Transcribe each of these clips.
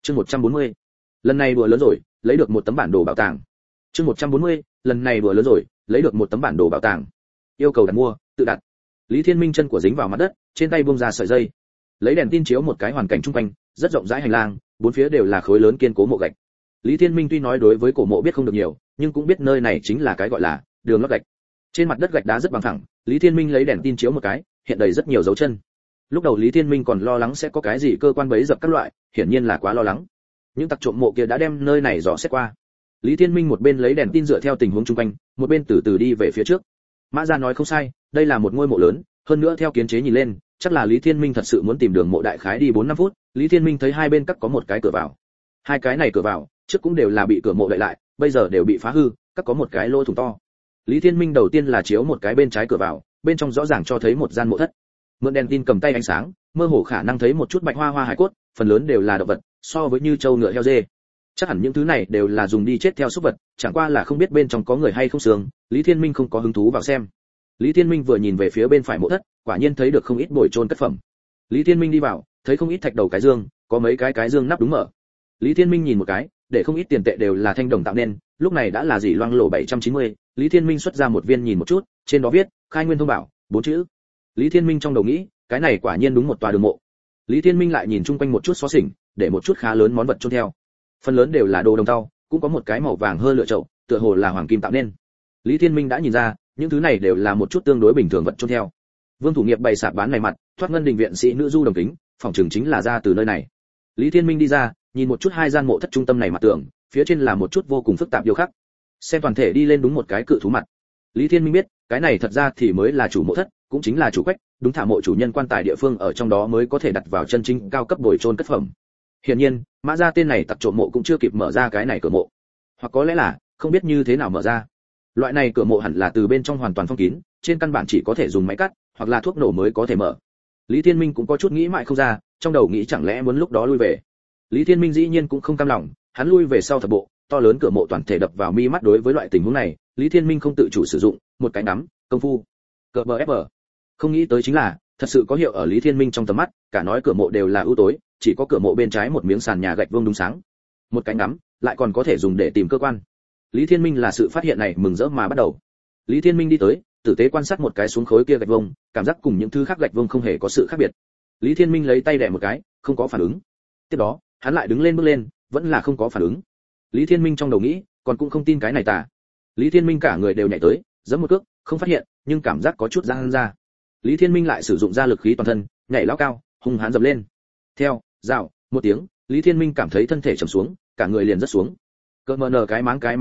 Chương 140. Lần này đùa lớn rồi, lấy được một tấm bản đồ bảo tàng. Chương 140. Lần này đùa lớn rồi, lấy được một tấm bản đồ bảo tàng. Yêu cầu đặt mua, tự đặt. Lý Thiên Minh chân của dính vào mặt đất, trên tay buông ra sợi dây. Lấy đèn tin chiếu một cái hoàn cảnh xung quanh, rất rộng rãi hành lang, bốn phía đều là khối lớn kiên cố mộ gạch. Lý Thiên Minh tuy nói đối với cổ mộ biết không được nhiều, nhưng cũng biết nơi này chính là cái gọi là đường lót gạch. Trên mặt đất gạch đá rất bằng phẳng, Lý Thiên Minh lấy đèn tin chiếu một cái, hiện đầy rất nhiều dấu chân. Lúc đầu Lý Thiên Minh còn lo lắng sẽ có cái gì cơ quan bẫy dập các loại, hiển nhiên là quá lo lắng. Những tặc trộm mộ kia đã đem nơi này dò xét qua. Lý Thiên Minh một bên lấy đèn tin dựa theo tình huống xung quanh, một bên từ từ đi về phía trước. Mã Gia nói không sai, đây là một ngôi mộ lớn, hơn nữa theo kiến chế nhìn lên, chắc là Lý Thiên Minh thật sự muốn tìm đường mộ đại khái đi 4-5 phút. Lý Thiên Minh thấy hai bên các có một cái cửa vào. Hai cái này cửa vào, trước cũng đều là bị cửa mộ đậy lại, bây giờ đều bị phá hư, các có một cái lỗ thủng to. Lý Thiên Minh đầu tiên là chiếu một cái bên trái cửa vào, bên trong rõ ràng cho thấy một gian mộ thất. Mượn đèn tin cầm tay ánh sáng, mơ hồ khả năng thấy một chút bạch hoa hải cốt, phần lớn đều là động vật, so với như trâu ngựa heo dê. Chắc hẳn những thứ này đều là dùng đi chết theo súc vật, chẳng qua là không biết bên trong có người hay không xương, Lý Thiên Minh không có hứng thú vào xem. Lý Thiên Minh vừa nhìn về phía bên phải mộ thất, quả nhiên thấy được không ít bồi trôn cất phẩm. Lý Thiên Minh đi vào, thấy không ít thạch đầu cái dương, có mấy cái dương nắp đúng mở. Lý Thiên Minh nhìn một cái, để không ít tiền tệ đều là thanh đồng tạo nên, lúc này đã là gì loang lổ 790, Lý Thiên Minh xuất ra một viên nhìn một chút, trên đó viết, khai nguyên thông bảo, 4 chữ. Lý Thiên Minh trong đầu nghĩ, cái này quả nhiên đúng một tòa đường mộ. Lý Thiên Minh lại nhìn chung quanh một chút xó xỉnh, để một chút khá lớn món vật chôn theo. Phần lớn đều là đồ đồng tàu, cũng có một cái màu vàng hơi lựa chậu, tựa hồ là hoàng kim tạo nên. Lý Thiên Minh đã nhìn ra, những thứ này đều là một chút tương đối bình thường vật chôn theo. Vương Thủ Nghiệp bày sạp bán này mặt, thoát ngân đình viện sĩ nữ du đồng kính, phòng trường chính là ra từ nơi này. Lý Thiên Minh đi ra, nhìn một chút hai gian mộ thất trung tâm này mặt tường, phía trên là một chút vô cùng phức tạp điêu khắc. Xem toàn thể đi lên đúng một cái cự thú mặt. Lý Thiên Minh biết, cái này thật ra thì mới là chủ mộ thất, cũng chính là chủ quách, đúng thả mộ chủ nhân quan tài địa phương ở trong đó mới có thể đặt vào chân chính cao cấp bồi trôn cất phẩm. Hiển nhiên, Mã Gia tên này tặc trộm mộ cũng chưa kịp mở ra cái này cửa mộ, hoặc có lẽ là không biết như thế nào mở ra. Loại này cửa mộ hẳn là từ bên trong hoàn toàn phong kín, trên căn bản chỉ có thể dùng máy cắt hoặc là thuốc nổ mới có thể mở. Lý Thiên Minh cũng có chút nghĩ mãi không ra, trong đầu nghĩ chẳng lẽ muốn lúc đó lui về. Lý Thiên Minh dĩ nhiên cũng không cam lòng, hắn lui về sau thập bộ, to lớn cửa mộ toàn thể đập vào mi mắt. Đối với loại tình huống này, Lý Thiên Minh không tự chủ sử dụng một cái nắm công phu cờ bờ ép bờ. Không nghĩ tới chính là thật sự có hiệu ở Lý Thiên Minh trong tầm mắt, cả nói cửa mộ đều là ưu tối, chỉ có cửa mộ bên trái một miếng sàn nhà gạch vuông đúng sáng. Một cái nắm lại còn có thể dùng để tìm cơ quan. Lý Thiên Minh là sự phát hiện này mừng rỡ mà bắt đầu. Lý Thiên Minh đi tới, tử tế quan sát một cái xuống khối kia gạch vuông, cảm giác cùng những thứ khác gạch vuông không hề có sự khác biệt. Lý Thiên Minh lấy tay đè một cái, không có phản ứng. Tiếp đó, hắn lại đứng lên bước lên, vẫn là không có phản ứng. Lý Thiên Minh trong đầu nghĩ, còn cũng không tin cái này tả. Lý Thiên Minh cả người đều nhảy tới, giẫm một cước, không phát hiện, nhưng cảm giác có chút giãn ra. Lý Thiên Minh lại sử dụng ra lực khí toàn thân, nhảy lao cao, hung hãn dập lên. Theo, rào, một tiếng, Lý Thiên Minh cảm thấy thân thể trầm xuống, cả người liền rất xuống. Cỡ mờ nở cái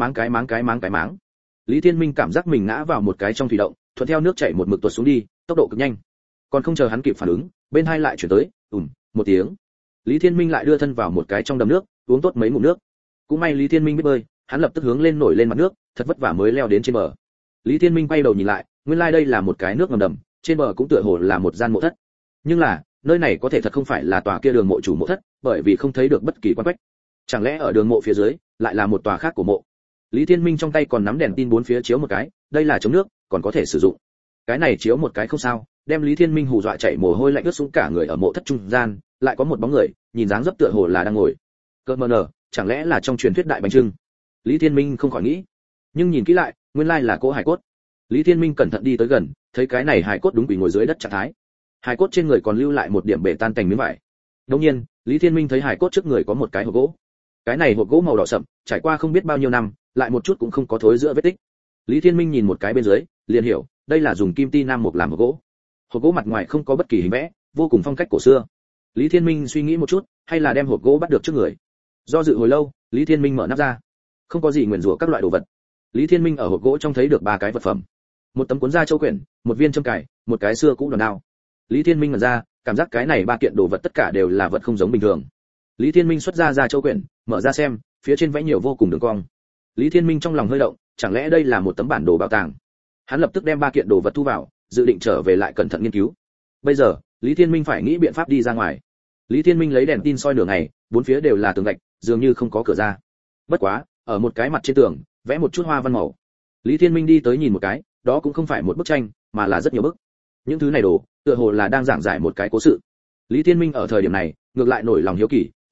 máng. Lý Thiên Minh cảm giác mình ngã vào một cái trong thủy động, thuận theo nước chảy một mực tuột xuống đi, tốc độ cực nhanh. Còn không chờ hắn kịp phản ứng, bên hai lại chuyển tới, một tiếng. Lý Thiên Minh lại đưa thân vào một cái trong đầm nước, uống tốt mấy ngụm nước. Cũng may Lý Thiên Minh biết bơi, hắn lập tức hướng lên nổi lên mặt nước, thật vất vả mới leo đến trên bờ. Lý Thiên Minh quay đầu nhìn lại, nguyên lai đây là một cái nước ngầm đầm, trên bờ cũng tựa hồ là một gian mộ thất. Nhưng là, nơi này có thể thật không phải là tòa kia đường mộ chủ mộ thất, bởi vì không thấy được bất kỳ quan quách. Chẳng lẽ ở đường mộ phía dưới lại là một tòa khác của mộ? Lý Thiên Minh trong tay còn nắm đèn tin bốn phía chiếu một cái, đây là chống nước, còn có thể sử dụng. Cái này chiếu một cái không sao, đem Lý Thiên Minh hù dọa chảy mồ hôi lạnh ướt sũng cả người. Ở mộ thất trung gian, lại có một bóng người, nhìn dáng dấp tựa hồ là đang ngồi. Cơn mờ nở, chẳng lẽ là trong truyền thuyết đại bánh trưng? Lý Thiên Minh không khỏi nghĩ. Nhưng nhìn kỹ lại, nguyên lai là cỗ hài cốt. Lý Thiên Minh cẩn thận đi tới gần, thấy cái này hài cốt đúng quỳ ngồi dưới đất trạng thái. Hài cốt trên người còn lưu lại một điểm bể tan tành miếng vải. Đương nhiên, Lý Thiên Minh thấy hài cốt trước người có một cái hộp gỗ. Cái này hộp gỗ màu đỏ sậm, trải qua không biết bao nhiêu năm, lại một chút cũng không có thối rữa vết tích. Lý Thiên Minh nhìn một cái bên dưới, liền hiểu, đây là dùng kim ti nam mục làm hộp gỗ. Hộp gỗ mặt ngoài không có bất kỳ hình vẽ, vô cùng phong cách cổ xưa. Lý Thiên Minh suy nghĩ một chút, hay là đem hộp gỗ bắt được trước người. Do dự hồi lâu, Lý Thiên Minh mở nắp ra. Không có gì nguyền rủa các loại đồ vật. Lý Thiên Minh ở hộp gỗ trong thấy được ba cái vật phẩm. Một tấm cuốn da châu quyển, một viên châm cài, một cái xưa cũ đòn đao. Lý Thiên Minh mở ra, cảm giác cái này ba kiện đồ vật tất cả đều là vật không giống bình thường. Lý Thiên Minh xuất ra da châu quyển, mở ra xem, phía trên vẽ nhiều vô cùng đường cong. Lý Thiên Minh trong lòng hơi động, chẳng lẽ đây là một tấm bản đồ bảo tàng? Hắn lập tức đem ba kiện đồ vật thu vào, dự định trở về lại cẩn thận nghiên cứu. Bây giờ, Lý Thiên Minh phải nghĩ biện pháp đi ra ngoài. Lý Thiên Minh lấy đèn tin soi nửa ngày, bốn phía đều là tường gạch, dường như không có cửa ra. Bất quá, ở một cái mặt trên tường, vẽ một chút hoa văn màu. Lý Thiên Minh đi tới nhìn một cái, đó cũng không phải một bức tranh, mà là rất nhiều bức. Những thứ này đồ, tựa hồ là đang giảng giải một cái cố sự. Lý Thiên Minh ở thời điểm này, ngược lại nổi lòng hiếu kỳ,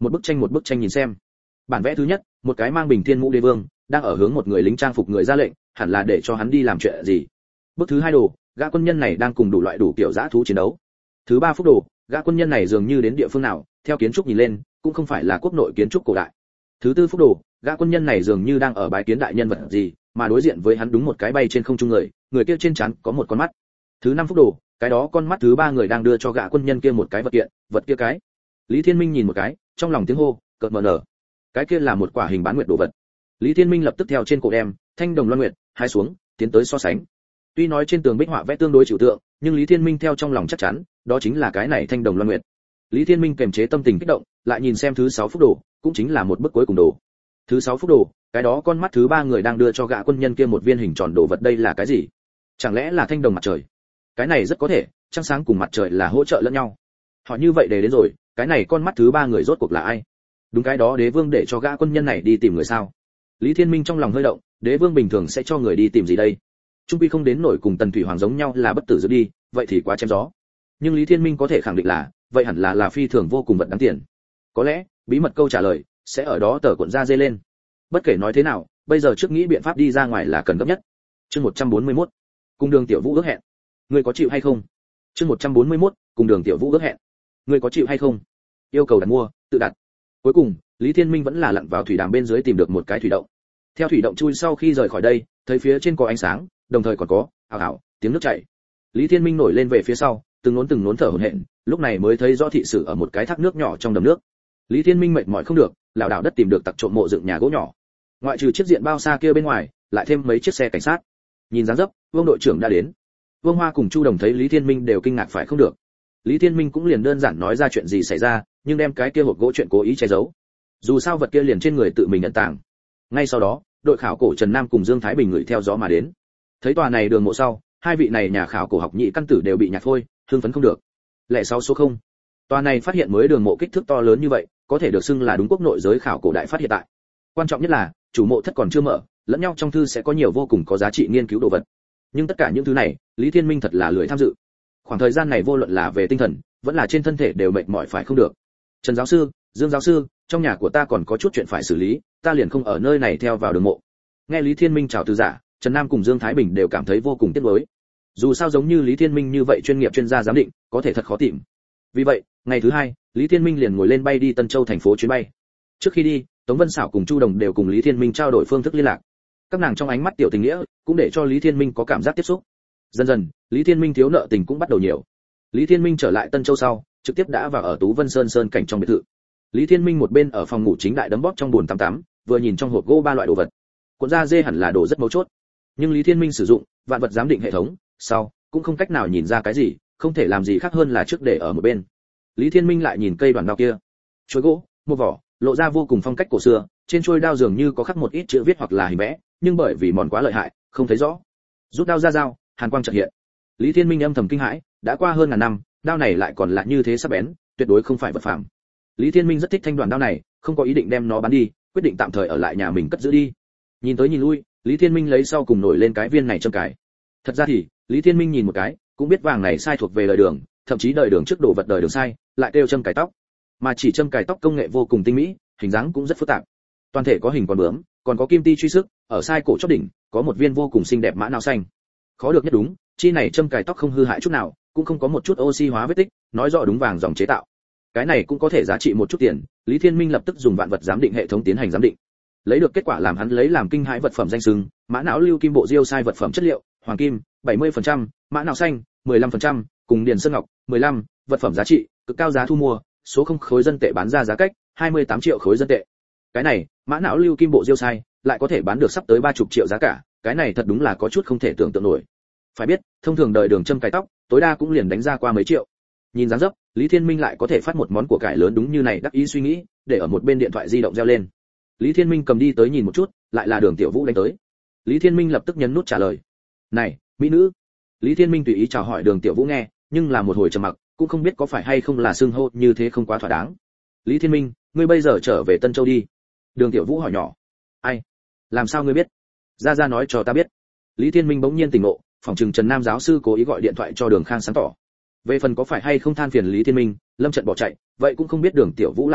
một bức tranh nhìn xem. Bản vẽ thứ nhất, một cái mang bình thiên mũ đế vương đang ở hướng một người lính trang phục người ra lệnh, hẳn là để cho hắn đi làm chuyện gì. Bức thứ hai đồ, gã quân nhân này đang cùng đủ loại đủ kiểu dã thú chiến đấu. Thứ ba phúc đồ, gã quân nhân này dường như đến địa phương nào, theo kiến trúc nhìn lên cũng không phải là quốc nội kiến trúc cổ đại. Thứ tư phúc đồ, gã quân nhân này dường như đang ở bái kiến đại nhân vật gì, mà đối diện với hắn đúng một cái bay trên không trung người kia trên trán có một con mắt. Thứ năm phúc đồ, cái đó con mắt thứ ba người đang đưa cho gã quân nhân kia một cái vật kiện, vật kia cái. Lý Thiên Minh nhìn một cái, trong lòng tiếng hô, cợt mờ nở. Cái kia là một quả hình bán nguyệt đồ vật. Lý Thiên Minh lập tức theo trên cổ đem thanh đồng loan nguyệt hai xuống, tiến tới so sánh. Tuy nói trên tường bích họa vẽ tương đối trừu tượng, nhưng Lý Thiên Minh theo trong lòng chắc chắn, đó chính là cái này thanh đồng loan nguyệt. Lý Thiên Minh kềm chế tâm tình kích động, lại nhìn xem thứ 6 phúc đồ, cũng chính là một bức cuối cùng đồ. Thứ 6 phúc đồ, cái đó con mắt thứ ba người đang đưa cho gã quân nhân kia một viên hình tròn đồ vật, đây là cái gì? Chẳng lẽ là thanh đồng mặt trời? Cái này rất có thể, trăng sáng cùng mặt trời là hỗ trợ lẫn nhau. Họ như vậy để đến rồi, cái này con mắt thứ ba người rốt cuộc là ai? Đúng, cái đó đế vương để cho gã quân nhân này đi tìm người sao? Lý Thiên Minh trong lòng hơi động, đế vương bình thường sẽ cho người đi tìm gì đây? Trung quy không đến nổi cùng Tần Thủy Hoàng giống nhau là bất tử giữa đi, vậy thì quá chém gió. Nhưng Lý Thiên Minh có thể khẳng định là, vậy hẳn là phi thường vô cùng vật đáng tiền. Có lẽ, bí mật câu trả lời sẽ ở đó tờ cuộn ra dê lên. Bất kể nói thế nào, bây giờ trước nghĩ biện pháp đi ra ngoài là cần gấp nhất. Chương 141. Cùng Đường Tiểu Vũ ước hẹn. Ngươi có chịu hay không? Chương 141. Cùng Đường Tiểu Vũ ước hẹn. Ngươi có chịu hay không? Yêu cầu đặt mua, tự đặt. Cuối cùng, Lý Thiên Minh vẫn là lặn vào thủy đàm bên dưới tìm được một cái thủy động. Theo thủy động chui sau khi rời khỏi đây, thấy phía trên có ánh sáng, đồng thời còn có ào ào tiếng nước chảy. Lý Thiên Minh nổi lên về phía sau, từng nốn thở hổn hển, lúc này mới thấy rõ thị sự ở một cái thác nước nhỏ trong đầm nước. Lý Thiên Minh mệt mỏi không được, lảo đảo đất tìm được tặc trộm mộ dựng nhà gỗ nhỏ. Ngoại trừ chiếc diện bao xa kia bên ngoài, lại thêm mấy chiếc xe cảnh sát. Nhìn dáng dấp, Vương đội trưởng đã đến. Vương Hoa cùng Chu Đồng thấy Lý Thiên Minh đều kinh ngạc phải không được. Lý Thiên Minh cũng liền đơn giản nói ra chuyện gì xảy ra, nhưng đem cái kia hộp gỗ chuyện cố ý che giấu. Dù sao vật kia liền trên người tự mình ẩn tàng. Ngay sau đó, đội khảo cổ Trần Nam cùng Dương Thái Bình ngửi theo gió mà đến. Thấy tòa này đường mộ sau, hai vị này nhà khảo cổ học nhị căn tử đều bị nhạc phôi, hưng phấn không được. Lẻ 6 số 0. Tòa này phát hiện mới đường mộ kích thước to lớn như vậy, có thể được xưng là đúng quốc nội giới khảo cổ đại phát hiện tại. Quan trọng nhất là, chủ mộ thất còn chưa mở, lẫn nhau trong thư sẽ có nhiều vô cùng có giá trị nghiên cứu đồ vật. Nhưng tất cả những thứ này, Lý Thiên Minh thật là lười tham dự. Khoảng thời gian này vô luận là về tinh thần, vẫn là trên thân thể đều mệt mỏi phải không được. Trần giáo sư, Dương giáo sư, trong nhà của ta còn có chút chuyện phải xử lý, ta liền không ở nơi này theo vào đường mộ. Nghe Lý Thiên Minh chào từ giả, Trần Nam cùng Dương Thái Bình đều cảm thấy vô cùng tiếc nuối. Dù sao giống như Lý Thiên Minh như vậy chuyên nghiệp chuyên gia giám định, có thể thật khó tìm. Vì vậy, ngày thứ hai, Lý Thiên Minh liền ngồi lên bay đi Tân Châu thành phố chuyến bay. Trước khi đi, Tống Vân Sảo cùng Chu Đồng đều cùng Lý Thiên Minh trao đổi phương thức liên lạc. Các nàng trong ánh mắt tiểu tình nghĩa, cũng để cho Lý Thiên Minh có cảm giác tiếp xúc. Dần dần, Lý Thiên Minh thiếu nợ tình cũng bắt đầu nhiều. Lý Thiên Minh trở lại Tân Châu sau, trực tiếp đã vào ở Tú Vân Sơn cảnh trong biệt thự. Lý Thiên Minh một bên ở phòng ngủ chính đại đấm bóp trong buồn tắm, vừa nhìn trong hộp gỗ ba loại đồ vật. Cuộn da dê hẳn là đồ rất mấu chốt, nhưng Lý Thiên Minh sử dụng vạn vật giám định hệ thống, sau cũng không cách nào nhìn ra cái gì, không thể làm gì khác hơn là trước để ở một bên. Lý Thiên Minh lại nhìn cây đoàn đao kia, chuôi gỗ, một vỏ, lộ ra vô cùng phong cách cổ xưa, trên chuôi đao dường như có khắc một ít chữ viết hoặc là hình vẽ, nhưng bởi vì mòn quá lợi hại, không thấy rõ. Rút đao ra dao, hàn quang chợt hiện. Lý Thiên Minh âm thầm kinh hãi, đã qua hơn ngàn năm, đao này lại còn là như thế sắc bén, tuyệt đối không phải vật phàm. Lý Thiên Minh rất thích thanh đoàn đao này, không có ý định đem nó bán đi, quyết định tạm thời ở lại nhà mình cất giữ đi. Nhìn tới nhìn lui, Lý Thiên Minh lấy sau cùng nổi lên cái viên này châm cài. Thật ra thì, Lý Thiên Minh nhìn một cái, cũng biết vàng này sai thuộc về đời đường, thậm chí đời đường trước đồ vật đời đường sai, lại kêu châm cài tóc. Mà chỉ châm cài tóc công nghệ vô cùng tinh mỹ, hình dáng cũng rất phức tạp. Toàn thể có hình con bướm, còn có kim ti truy sức, ở sai cổ chóp đỉnh, có một viên vô cùng xinh đẹp mã não xanh. Khó được nhất đúng, chi này châm cài tóc không hư hại chút nào, cũng không có một chút oxy hóa vết tích, nói rõ đúng vàng dòng chế tạo. Cái này cũng có thể giá trị một chút tiền, Lý Thiên Minh lập tức dùng vạn vật giám định hệ thống tiến hành giám định. Lấy được kết quả làm hắn lấy làm kinh hãi vật phẩm danh xưng, mã não lưu kim bộ diêu sai vật phẩm chất liệu, hoàng kim 70%, mã não xanh 15%, cùng điền sơn ngọc 15, vật phẩm giá trị, cực cao giá thu mua, số 0 khối dân tệ bán ra giá cách 28 triệu khối dân tệ. Cái này, mã não lưu kim bộ diêu sai, lại có thể bán được sắp tới 30 triệu giá cả, cái này thật đúng là có chút không thể tưởng tượng nổi. Phải biết, thông thường đời đường châm cài tóc, tối đa cũng liền đánh ra qua mấy triệu. Nhìn dáng dấp, Lý Thiên Minh lại có thể phát một món của cải lớn đúng như này, đắc ý suy nghĩ, để ở một bên điện thoại di động reo lên. Lý Thiên Minh cầm đi tới nhìn một chút, lại là Đường Tiểu Vũ đánh tới. Lý Thiên Minh lập tức nhấn nút trả lời. "Này, mỹ nữ." Lý Thiên Minh tùy ý chào hỏi Đường Tiểu Vũ nghe, nhưng là một hồi trầm mặc, cũng không biết có phải hay không là xưng hô như thế không quá thỏa đáng. "Lý Thiên Minh, ngươi bây giờ trở về Tân Châu đi." Đường Tiểu Vũ hỏi nhỏ. "Ai? Làm sao ngươi biết?" "Gia Gia nói cho ta biết." Lý Thiên Minh bỗng nhiên tỉnh ngộ, phòng trừng Trần Nam giáo sư cố ý gọi điện thoại cho Đường Khang sáng tỏ. Về phần có phải hay không than phiền Lý Thiên Minh, lâm trận bỏ chạy, vậy cũng không biết Đường Tiểu Vũ lại hỏi,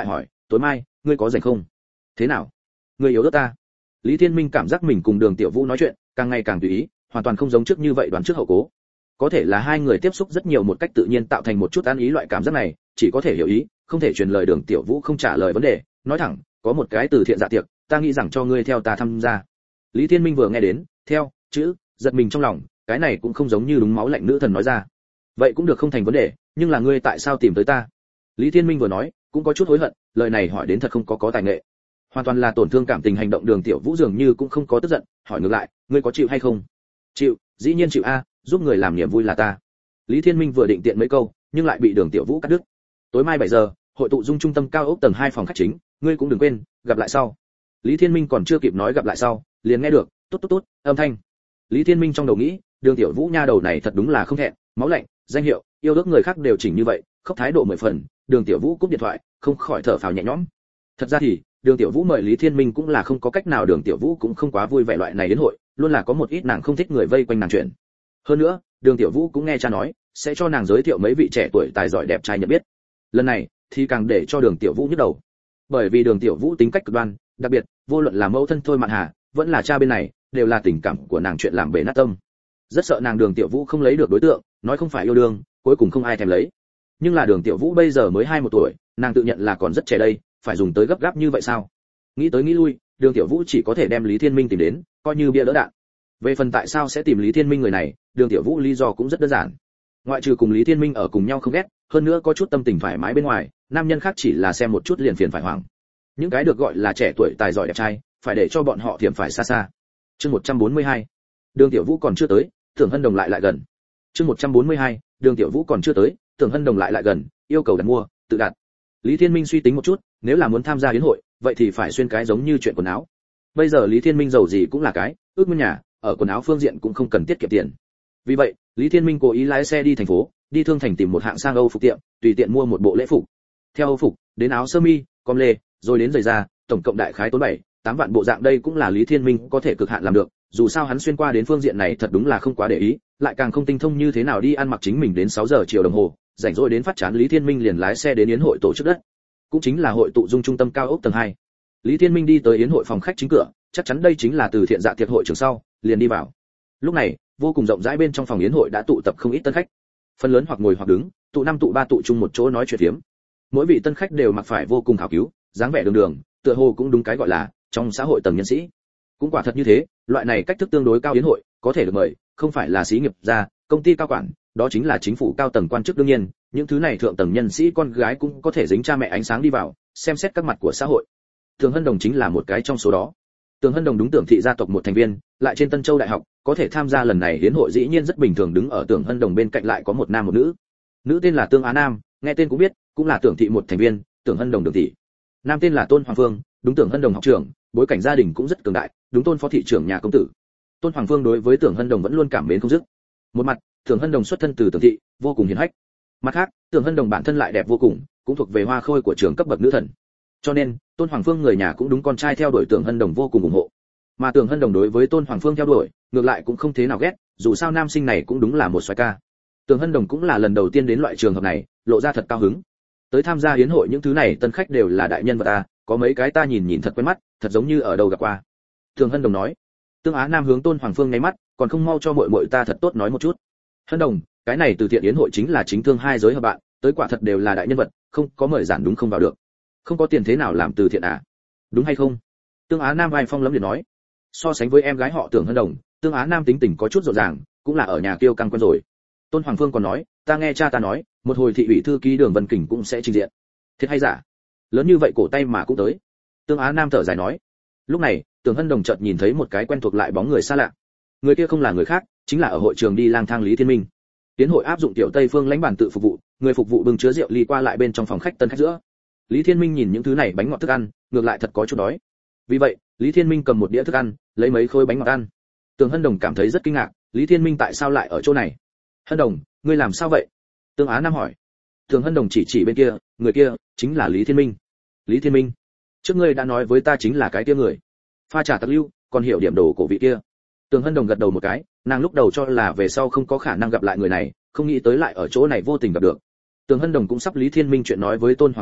tối mai ngươi có rảnh không? Thế nào? Ngươi yếu ớt ta? Lý Thiên Minh cảm giác mình cùng Đường Tiểu Vũ nói chuyện càng ngày càng tùy ý, hoàn toàn không giống trước như vậy đoán trước hậu cố. Có thể là hai người tiếp xúc rất nhiều một cách tự nhiên tạo thành một chút ăn ý loại cảm giác này, chỉ có thể hiểu ý, không thể truyền lời. Đường Tiểu Vũ không trả lời vấn đề, nói thẳng, có một cái từ thiện dạ tiệc, ta nghĩ rằng cho ngươi theo ta tham gia. Lý Thiên Minh vừa nghe đến theo chữ, giật mình trong lòng, cái này cũng không giống như đúng máu lạnh nữ thần nói ra. Vậy cũng được, không thành vấn đề, nhưng là ngươi tại sao tìm tới ta? Lý Thiên Minh vừa nói, cũng có chút hối hận, lời này hỏi đến thật không có tài nghệ, hoàn toàn là tổn thương cảm tình hành động. Đường Tiểu Vũ dường như cũng không có tức giận, hỏi ngược lại, ngươi có chịu hay không? Chịu, dĩ nhiên chịu a, giúp người làm niềm vui là ta. Lý Thiên Minh vừa định tiện mấy câu, nhưng lại bị Đường Tiểu Vũ cắt đứt. Tối mai 7 giờ, hội tụ Dung trung tâm cao ốc tầng 2 phòng khách chính, ngươi cũng đừng quên, gặp lại sau. Lý Thiên Minh còn chưa kịp nói gặp lại sau, liền nghe được tốt tốt tốt âm thanh. Lý Thiên Minh trong đầu nghĩ, Đường Tiểu Vũ nha đầu này thật đúng là không thẹn, máu lạnh, danh hiệu, yêu ước người khác đều chỉnh như vậy, khóc thái độ 10 phần. Đường Tiểu Vũ cúp điện thoại, không khỏi thở phào nhẹ nhõm. Thật ra thì, Đường Tiểu Vũ mời Lý Thiên Minh cũng là không có cách nào. Đường Tiểu Vũ cũng không quá vui vẻ loại này đến hội, luôn là có một ít nàng không thích người vây quanh nàng chuyện. Hơn nữa, Đường Tiểu Vũ cũng nghe cha nói, sẽ cho nàng giới thiệu mấy vị trẻ tuổi tài giỏi đẹp trai nhận biết. Lần này thì càng để cho Đường Tiểu Vũ nhức đầu. Bởi vì Đường Tiểu Vũ tính cách cực đoan, đặc biệt, vô luận là mẫu thân Thôi Mạn Hà, vẫn là cha bên này, đều là tình cảm của nàng chuyện làm bể nát tâm. Rất sợ nàng Đường Tiểu Vũ không lấy được đối tượng, nói không phải yêu đương, cuối cùng không ai thèm lấy. Nhưng là Đường Tiểu Vũ bây giờ mới 21 tuổi, nàng tự nhận là còn rất trẻ đây, phải dùng tới gấp gáp như vậy sao? Nghĩ tới nghĩ lui, Đường Tiểu Vũ chỉ có thể đem Lý Thiên Minh tìm đến, coi như bia đỡ đạn. Về phần tại sao sẽ tìm Lý Thiên Minh người này, Đường Tiểu Vũ lý do cũng rất đơn giản. Ngoại trừ cùng Lý Thiên Minh ở cùng nhau không ghét, hơn nữa có chút tâm tình thoải mái bên ngoài, nam nhân khác chỉ là xem một chút liền phiền phải hoảng. Những cái được gọi là trẻ tuổi tài giỏi đẹp trai, phải để cho bọn họ thiểm phải xa xa. Chương 142. Đường Tiểu Vũ còn chưa tới, Tưởng Hân Đồng lại gần. Chương 142. Đường Tiểu Vũ còn chưa tới, Tưởng Hân Đồng lại gần, yêu cầu đặt mua, tự đặt. Lý Thiên Minh suy tính một chút, nếu là muốn tham gia yến hội, vậy thì phải xuyên cái giống như chuyện quần áo. Bây giờ Lý Thiên Minh giàu gì cũng là cái, ước nguyên nhà, ở quần áo phương diện cũng không cần tiết kiệm tiền. Vì vậy, Lý Thiên Minh cố ý lái xe đi thành phố, đi thương thành tìm một hạng sang Âu phục tiệm, tùy tiện mua một bộ lễ phục. Theo Âu phục, đến áo sơ mi, com lê, rồi đến giày da, tổng cộng đại khái tốn 7-8 vạn bộ dạng. Đây cũng là Lý Thiên Minh có thể cực hạn làm được, dù sao hắn xuyên qua đến phương diện này thật đúng là không quá để ý, lại càng không tinh thông như thế nào đi ăn mặc chính mình. Đến 6 giờ chiều đồng hồ, rảnh rỗi đến phát chán, Lý Thiên Minh liền lái xe đến yến hội tổ chức đất, cũng chính là hội tụ Dung trung tâm cao ốc tầng 2. Lý Thiên Minh đi tới yến hội phòng khách chính cửa, chắc chắn đây chính là từ thiện dạ tiệc hội trường sau, liền đi vào. Lúc này, vô cùng rộng rãi bên trong phòng yến hội đã tụ tập không ít tân khách, phần lớn hoặc ngồi hoặc đứng, tụ 5 tụ 3 tụ chung một chỗ nói chuyện phiếm. Mỗi vị tân khách đều mặc phải vô cùng khảo cứu, dáng vẻ đường đường, tựa hồ cũng đúng cái gọi là trong xã hội tầng nhân sĩ. Cũng quả thật như thế, loại này cách thức tương đối cao yến hội, có thể được mời, không phải là xí nghiệp gia, công ty cao quản, đó chính là chính phủ cao tầng quan chức. đương nhiên, những thứ này thượng tầng nhân sĩ con gái cũng có thể dính cha mẹ ánh sáng đi vào, xem xét các mặt của xã hội. Tưởng Hân Đồng chính là một cái trong số đó. Tưởng Hân Đồng đúng Tưởng thị gia tộc một thành viên, lại trên Tân Châu Đại học, có thể tham gia lần này yến hội dĩ nhiên rất bình thường. Đứng ở Tưởng Hân Đồng bên cạnh lại có một nam một nữ. Nữ tên là Tương Á Nam, nghe tên cũng biết, cũng là Tưởng thị một thành viên, Tưởng Hân Đồng Đường thị. Nam tên là Tôn Hoàng Phương, đúng Tưởng Hân Đồng học trưởng, bối cảnh gia đình cũng rất cường đại, đúng Tôn phó thị trưởng nhà công tử. Tôn Hoàng Phương đối với Tưởng Hân Đồng vẫn luôn cảm mến không dứt. Một mặt, Tưởng Hân Đồng xuất thân từ Tưởng thị, vô cùng hiền hách. Mặt khác, Tưởng Hân Đồng bản thân lại đẹp vô cùng, cũng thuộc về hoa khôi của trường cấp bậc nữ thần. Cho nên, Tôn Hoàng Phương người nhà cũng đúng con trai theo đuổi Tưởng Hân Đồng vô cùng ủng hộ. Mà Tưởng Hân Đồng đối với Tôn Hoàng Phương theo đuổi, ngược lại cũng không thế nào ghét, dù sao nam sinh này cũng đúng là một soái ca. Tưởng Hân Đồng cũng là lần đầu tiên đến loại trường hợp này, lộ ra thật cao hứng. Tới tham gia yến hội những thứ này tân khách đều là đại nhân vật có mấy cái ta nhìn thật quen mắt, thật giống như ở đâu gặp qua. Tưởng Hân Đồng nói. Tương Á Nam hướng Tôn Hoàng Phương nháy mắt, còn không mau cho muội muội ta thật tốt nói một chút. Hân Đồng, cái này từ thiện yến hội chính là chính thương hai giới hợp bạn, tới quả thật đều là đại nhân vật, không có mời giản đúng không vào được. Không có tiền thế nào làm từ thiện đúng hay không? Tương Á Nam vai phong lấm liệt nói. So sánh với em gái họ Tưởng Hân Đồng, Tương Á Nam tính tình có chút rộn ràng, cũng là ở nhà kiêu căng quen rồi. Tôn Hoàng Phương còn nói, ta nghe cha ta nói, một hồi thị ủy thư ký Đường Vân Kình cũng sẽ trình diện. Thiệt hay giả? Lớn như vậy cổ tay mà cũng tới. Tương Á Nam thở dài nói. Lúc này, Tưởng Hân Đồng chợt nhìn thấy một cái quen thuộc lại bóng người xa lạ. Người kia không là người khác, chính là ở hội trường đi lang thang Lý Thiên Minh. Tiến hội áp dụng tiểu Tây phương lãnh bản tự phục vụ, người phục vụ bưng chứa rượu ly qua lại bên trong phòng khách tân khách giữa. Lý Thiên Minh nhìn những thứ này bánh ngọt thức ăn, ngược lại thật có chút đói. Vì vậy, Lý Thiên Minh cầm một đĩa thức ăn, lấy mấy khối bánh ngọt ăn. Tưởng Hân Đồng cảm thấy rất kinh ngạc, Lý Thiên Minh tại sao lại ở chỗ này? Hân Đồng, ngươi làm sao vậy? Tương Á Nam hỏi. Tưởng Hân Đồng chỉ bên kia, người kia chính là Lý Thiên Minh. Lý Thiên Minh, trước ngươi đã nói với ta chính là cái kia người. Pha trà tặc lưu, còn hiểu điểm đồ của vị kia. Tưởng Hân Đồng gật đầu một cái, nàng lúc đầu cho là về sau không có khả năng gặp lại người này, không nghĩ tới lại ở chỗ này vô tình gặp được. Tưởng Hân Đồng cũng sắp Lý Thiên Minh chuyện nói với Tôn Hoàng Phương,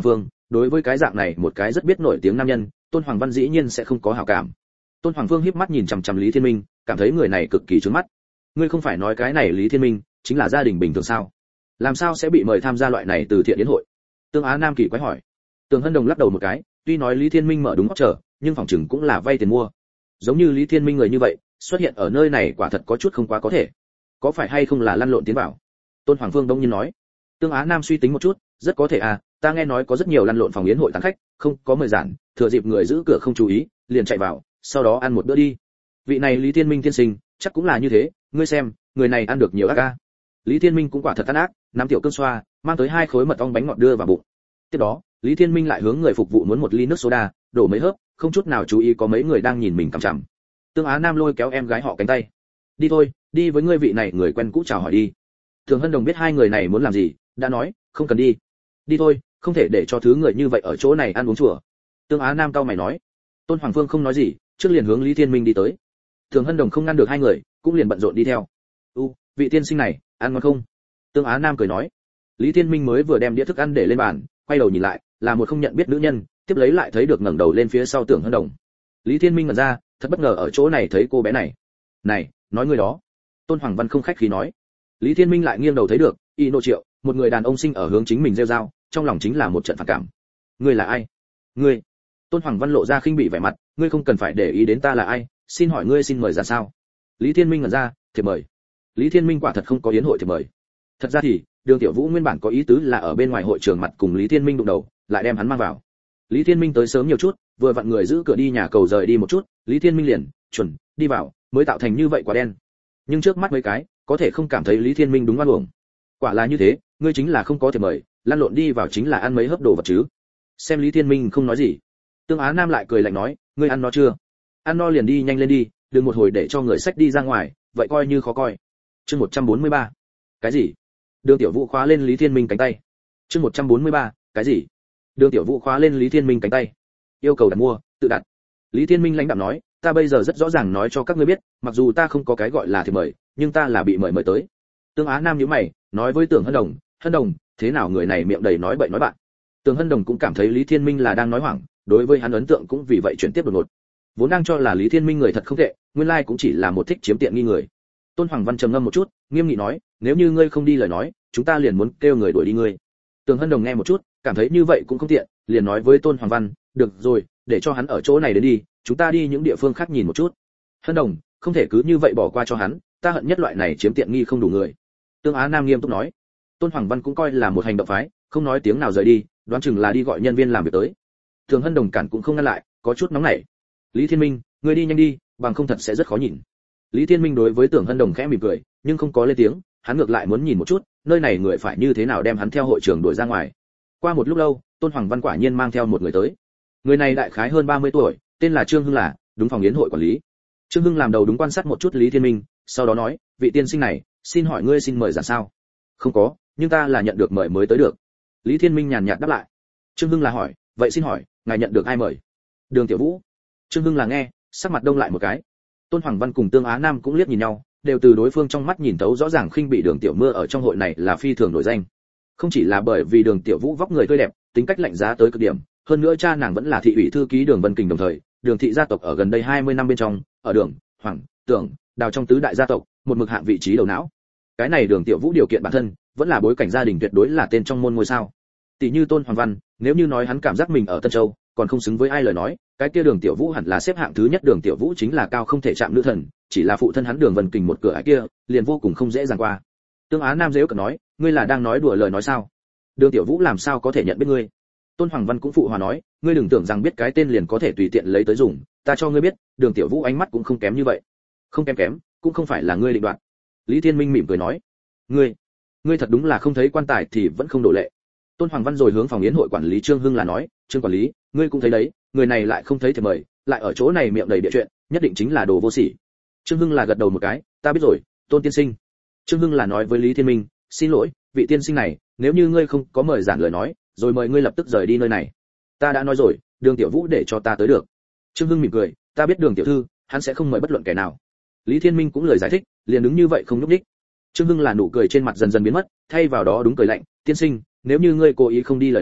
đối với cái dạng này một cái rất biết nổi tiếng nam nhân, Tôn Hoàng Văn dĩ nhiên sẽ không có hảo cảm. Tôn Hoàng Vương híp mắt nhìn chằm chằm Lý Thiên Minh, cảm thấy người này cực kỳ trướng mắt. Ngươi không phải nói cái này Lý Thiên Minh chính là gia đình bình thường sao? Làm sao sẽ bị mời tham gia loại này từ thiện yến hội? Tương Á Nam kỳ quái hỏi. Tường Hân Đồng lắc đầu một cái, tuy nói Lý Thiên Minh mở đúng óc trở, nhưng phòng chừng cũng là vay tiền mua. Giống như Lý Thiên Minh người như vậy, xuất hiện ở nơi này quả thật có chút không quá có thể. Có phải hay không là lăn lộn tiến vào? Tôn Hoàng Vương đông nhiên nói. Tương Á Nam suy tính một chút, rất có thể à, ta nghe nói có rất nhiều lăn lộn phòng yến hội tán khách, không có mời giản, thừa dịp người giữ cửa không chú ý, liền chạy vào, sau đó ăn một bữa đi. Vị này Lý Thiên Minh tiên sinh, chắc cũng là như thế, ngươi xem, người này ăn được nhiều ác a. Lý Thiên Minh cũng quả thật ăn ác, nắm tiểu cơm xoa, mang tới 2 khối mật ong bánh ngọt đưa vào bụng. Tiếp đó, Lý Thiên Minh lại hướng người phục vụ muốn một ly nước soda, đổ mấy hớp, không chút nào chú ý có mấy người đang nhìn mình cằm chằm. Tương Á Nam lôi kéo em gái họ cánh tay. Đi thôi, đi với ngươi vị này người quen cũ chào hỏi đi. Thường Hân Đồng biết hai người này muốn làm gì, đã nói, không cần đi. Đi thôi, không thể để cho thứ người như vậy ở chỗ này ăn uống chùa. Tương Á Nam cau mày nói. Tôn Hoàng Vương không nói gì, trước liền hướng Lý Thiên Minh đi tới. Thường Hân Đồng không ngăn được hai người, cũng liền bận rộn đi theo. Vị tiên sinh này, ăn ngon không? Tương Á Nam cười nói. Lý Thiên Minh mới vừa đem đĩa thức ăn để lên bàn, quay đầu nhìn lại, là một không nhận biết nữ nhân, tiếp lấy lại thấy được ngẩng đầu lên phía sau Tưởng Hân Đồng. Lý Thiên Minh ngẩn ra, thật bất ngờ ở chỗ này thấy cô bé này. Này, nói người đó. Tôn Hoàng Văn không khách khí nói. Lý Thiên Minh lại nghiêng đầu thấy được, Y Nô Triệu, một người đàn ông sinh ở hướng chính mình rêu rao, trong lòng chính là một trận phản cảm. Ngươi là ai? Ngươi? Tôn Hoàng Văn lộ ra khinh bỉ vẻ mặt, ngươi không cần phải để ý đến ta là ai, xin hỏi ngươi xin mời ra sao? Lý Thiên Minh ngẩn ra, thiệp mời. Lý Thiên Minh quả thật không có yến hội thiệp mời. Thật ra thì, Đường Tiểu Vũ nguyên bản có ý tứ là ở bên ngoài hội trường mặt cùng Lý Thiên Minh đụng đầu, lại đem hắn mang vào. Lý Thiên Minh tới sớm nhiều chút, vừa vặn người giữ cửa đi nhà cầu rời đi một chút, Lý Thiên Minh liền chuẩn đi vào, mới tạo thành như vậy quả đen. Nhưng trước mắt mấy cái, có thể không cảm thấy Lý Thiên Minh đúng oan uổng. Quả là như thế, ngươi chính là không có thiệp mời, lăn lộn đi vào chính là ăn mấy hớp đồ vật chứ. Xem Lý Thiên Minh không nói gì. Tương Á Nam lại cười lạnh nói, ngươi ăn no chưa? Ăn no liền đi nhanh lên đi, đừng một hồi để cho người sách đi ra ngoài, vậy coi như khó coi. Chương 143. Cái gì? Đường Tiểu Vũ khóa lên Lý Thiên Minh cánh tay. Chương 143. Cái gì? Đường Tiểu Vũ khóa lên Lý Thiên Minh cánh tay. Yêu cầu đặt mua, tự đặt. Lý Thiên Minh lãnh đạm nói, ta bây giờ rất rõ ràng nói cho các ngươi biết, mặc dù ta không có cái gọi là thiệp mời, nhưng ta là bị mời tới. Tương Á Nam nhíu mày, nói với Tưởng Hân Đồng, thế nào người này miệng đầy nói bậy nói bạn. Tưởng Hân Đồng cũng cảm thấy Lý Thiên Minh là đang nói hoảng, đối với hắn ấn tượng cũng vì vậy chuyển tiếp đột ngột. Vốn đang cho là Lý Thiên Minh người thật không tệ, nguyên lai cũng chỉ là một thích chiếm tiện nghi người. Tôn Hoàng Văn trầm ngâm một chút, nghiêm nghị nói, nếu như ngươi không đi lời nói, chúng ta liền muốn kêu người đuổi đi ngươi. Tưởng Hân Đồng nghe một chút, cảm thấy như vậy cũng không tiện, liền nói với Tôn Hoàng Văn, được rồi, để cho hắn ở chỗ này đến đi, chúng ta đi những địa phương khác nhìn một chút. Hân Đồng, không thể cứ như vậy bỏ qua cho hắn, ta hận nhất loại này chiếm tiện nghi không đủ người. Tương Á Nam nghiêm túc nói. Tôn Hoàng Văn cũng coi là một hành động phái, không nói tiếng nào rời đi, đoán chừng là đi gọi nhân viên làm việc tới. Thường Hân Đồng cản cũng không ngăn lại, có chút nóng nảy. Lý Thiên Minh, ngươi đi nhanh đi, bằng không thật sẽ rất khó nhìn. Lý Thiên Minh đối với Tưởng Hân Đồng khẽ mỉm cười, nhưng không có lên tiếng, hắn ngược lại muốn nhìn một chút, nơi này người phải như thế nào đem hắn theo hội trường đuổi ra ngoài. Qua một lúc lâu, Tôn Hoàng Văn quả nhiên mang theo một người tới. Người này đại khái hơn 30 tuổi, tên là Trương Hưng là, đúng phòng yến hội quản lý. Trương Hưng làm đầu đúng quan sát một chút Lý Thiên Minh, sau đó nói, vị tiên sinh này, xin hỏi ngươi xin mời ra sao? Không có, nhưng ta là nhận được mời mới tới được. Lý Thiên Minh nhàn nhạt đáp lại. Trương Hưng là hỏi, vậy xin hỏi, ngài nhận được ai mời? Đường Tiểu Vũ. Trương Hưng là nghe, sắc mặt đông lại một cái. Tôn Hoàng Văn cùng Tương Á Nam cũng liếc nhìn nhau, đều từ đối phương trong mắt nhìn thấu rõ ràng khinh bị Đường Tiểu Mưa ở trong hội này là phi thường nổi danh. Không chỉ là bởi vì Đường Tiểu Vũ vóc người tươi đẹp, tính cách lạnh giá tới cực điểm, hơn nữa cha nàng vẫn là thị ủy thư ký Đường Vân Kình đồng thời, Đường thị gia tộc ở gần đây 20 năm bên trong, ở Đường, Hoàng, Tưởng, Đào trong tứ đại gia tộc, một mực hạng vị trí đầu não. Cái này Đường Tiểu Vũ điều kiện bản thân, vẫn là bối cảnh gia đình tuyệt đối là tên trong môn ngôi sao. Tỷ như Tôn Hoàng Văn, nếu như nói hắn cảm giác mình ở Tân Châu, còn không xứng với ai lời nói, cái kia Đường Tiểu Vũ hẳn là xếp hạng thứ nhất. Đường Tiểu Vũ chính là cao không thể chạm nữ thần, chỉ là phụ thân hắn Đường Vân Kình một cửa ải kia, liền vô cùng không dễ dàng qua. Tương Á Nam giễu cợt nói, ngươi là đang nói đùa lời nói sao? Đường Tiểu Vũ làm sao có thể nhận biết ngươi? Tôn Hoàng Văn cũng phụ hòa nói, ngươi đừng tưởng rằng biết cái tên liền có thể tùy tiện lấy tới dùng, ta cho ngươi biết, Đường Tiểu Vũ ánh mắt cũng không kém như vậy. Không kém, cũng không phải là ngươi định đoạt. Lý Thiên Minh mỉm cười nói, ngươi thật đúng là không thấy quan tài thì vẫn không đổ lệ. Tôn Hoàng Văn rồi hướng phòng yến hội quản lý Trương Hưng là nói, Trương quản lý, ngươi cũng thấy đấy, người này lại không thấy thì mời, lại ở chỗ này miệng đầy địa chuyện, nhất định chính là đồ vô sỉ. Trương Hưng là gật đầu một cái, ta biết rồi, Tôn tiên sinh. Trương Hưng là nói với Lý Thiên Minh, xin lỗi, vị tiên sinh này, nếu như ngươi không có mời giản lời nói, rồi mời ngươi lập tức rời đi nơi này. Ta đã nói rồi, Đường Tiểu Vũ để cho ta tới được. Trương Hưng mỉm cười, ta biết Đường tiểu thư, hắn sẽ không mời bất luận kẻ nào. Lý Thiên Minh cũng lời giải thích, liền đứng như vậy không nhúc nhích. Trương Hưng là nụ cười trên mặt dần dần biến mất, thay vào đó đúng cười lạnh, tiên sinh, nếu như ngươi cố ý không đi lời nói,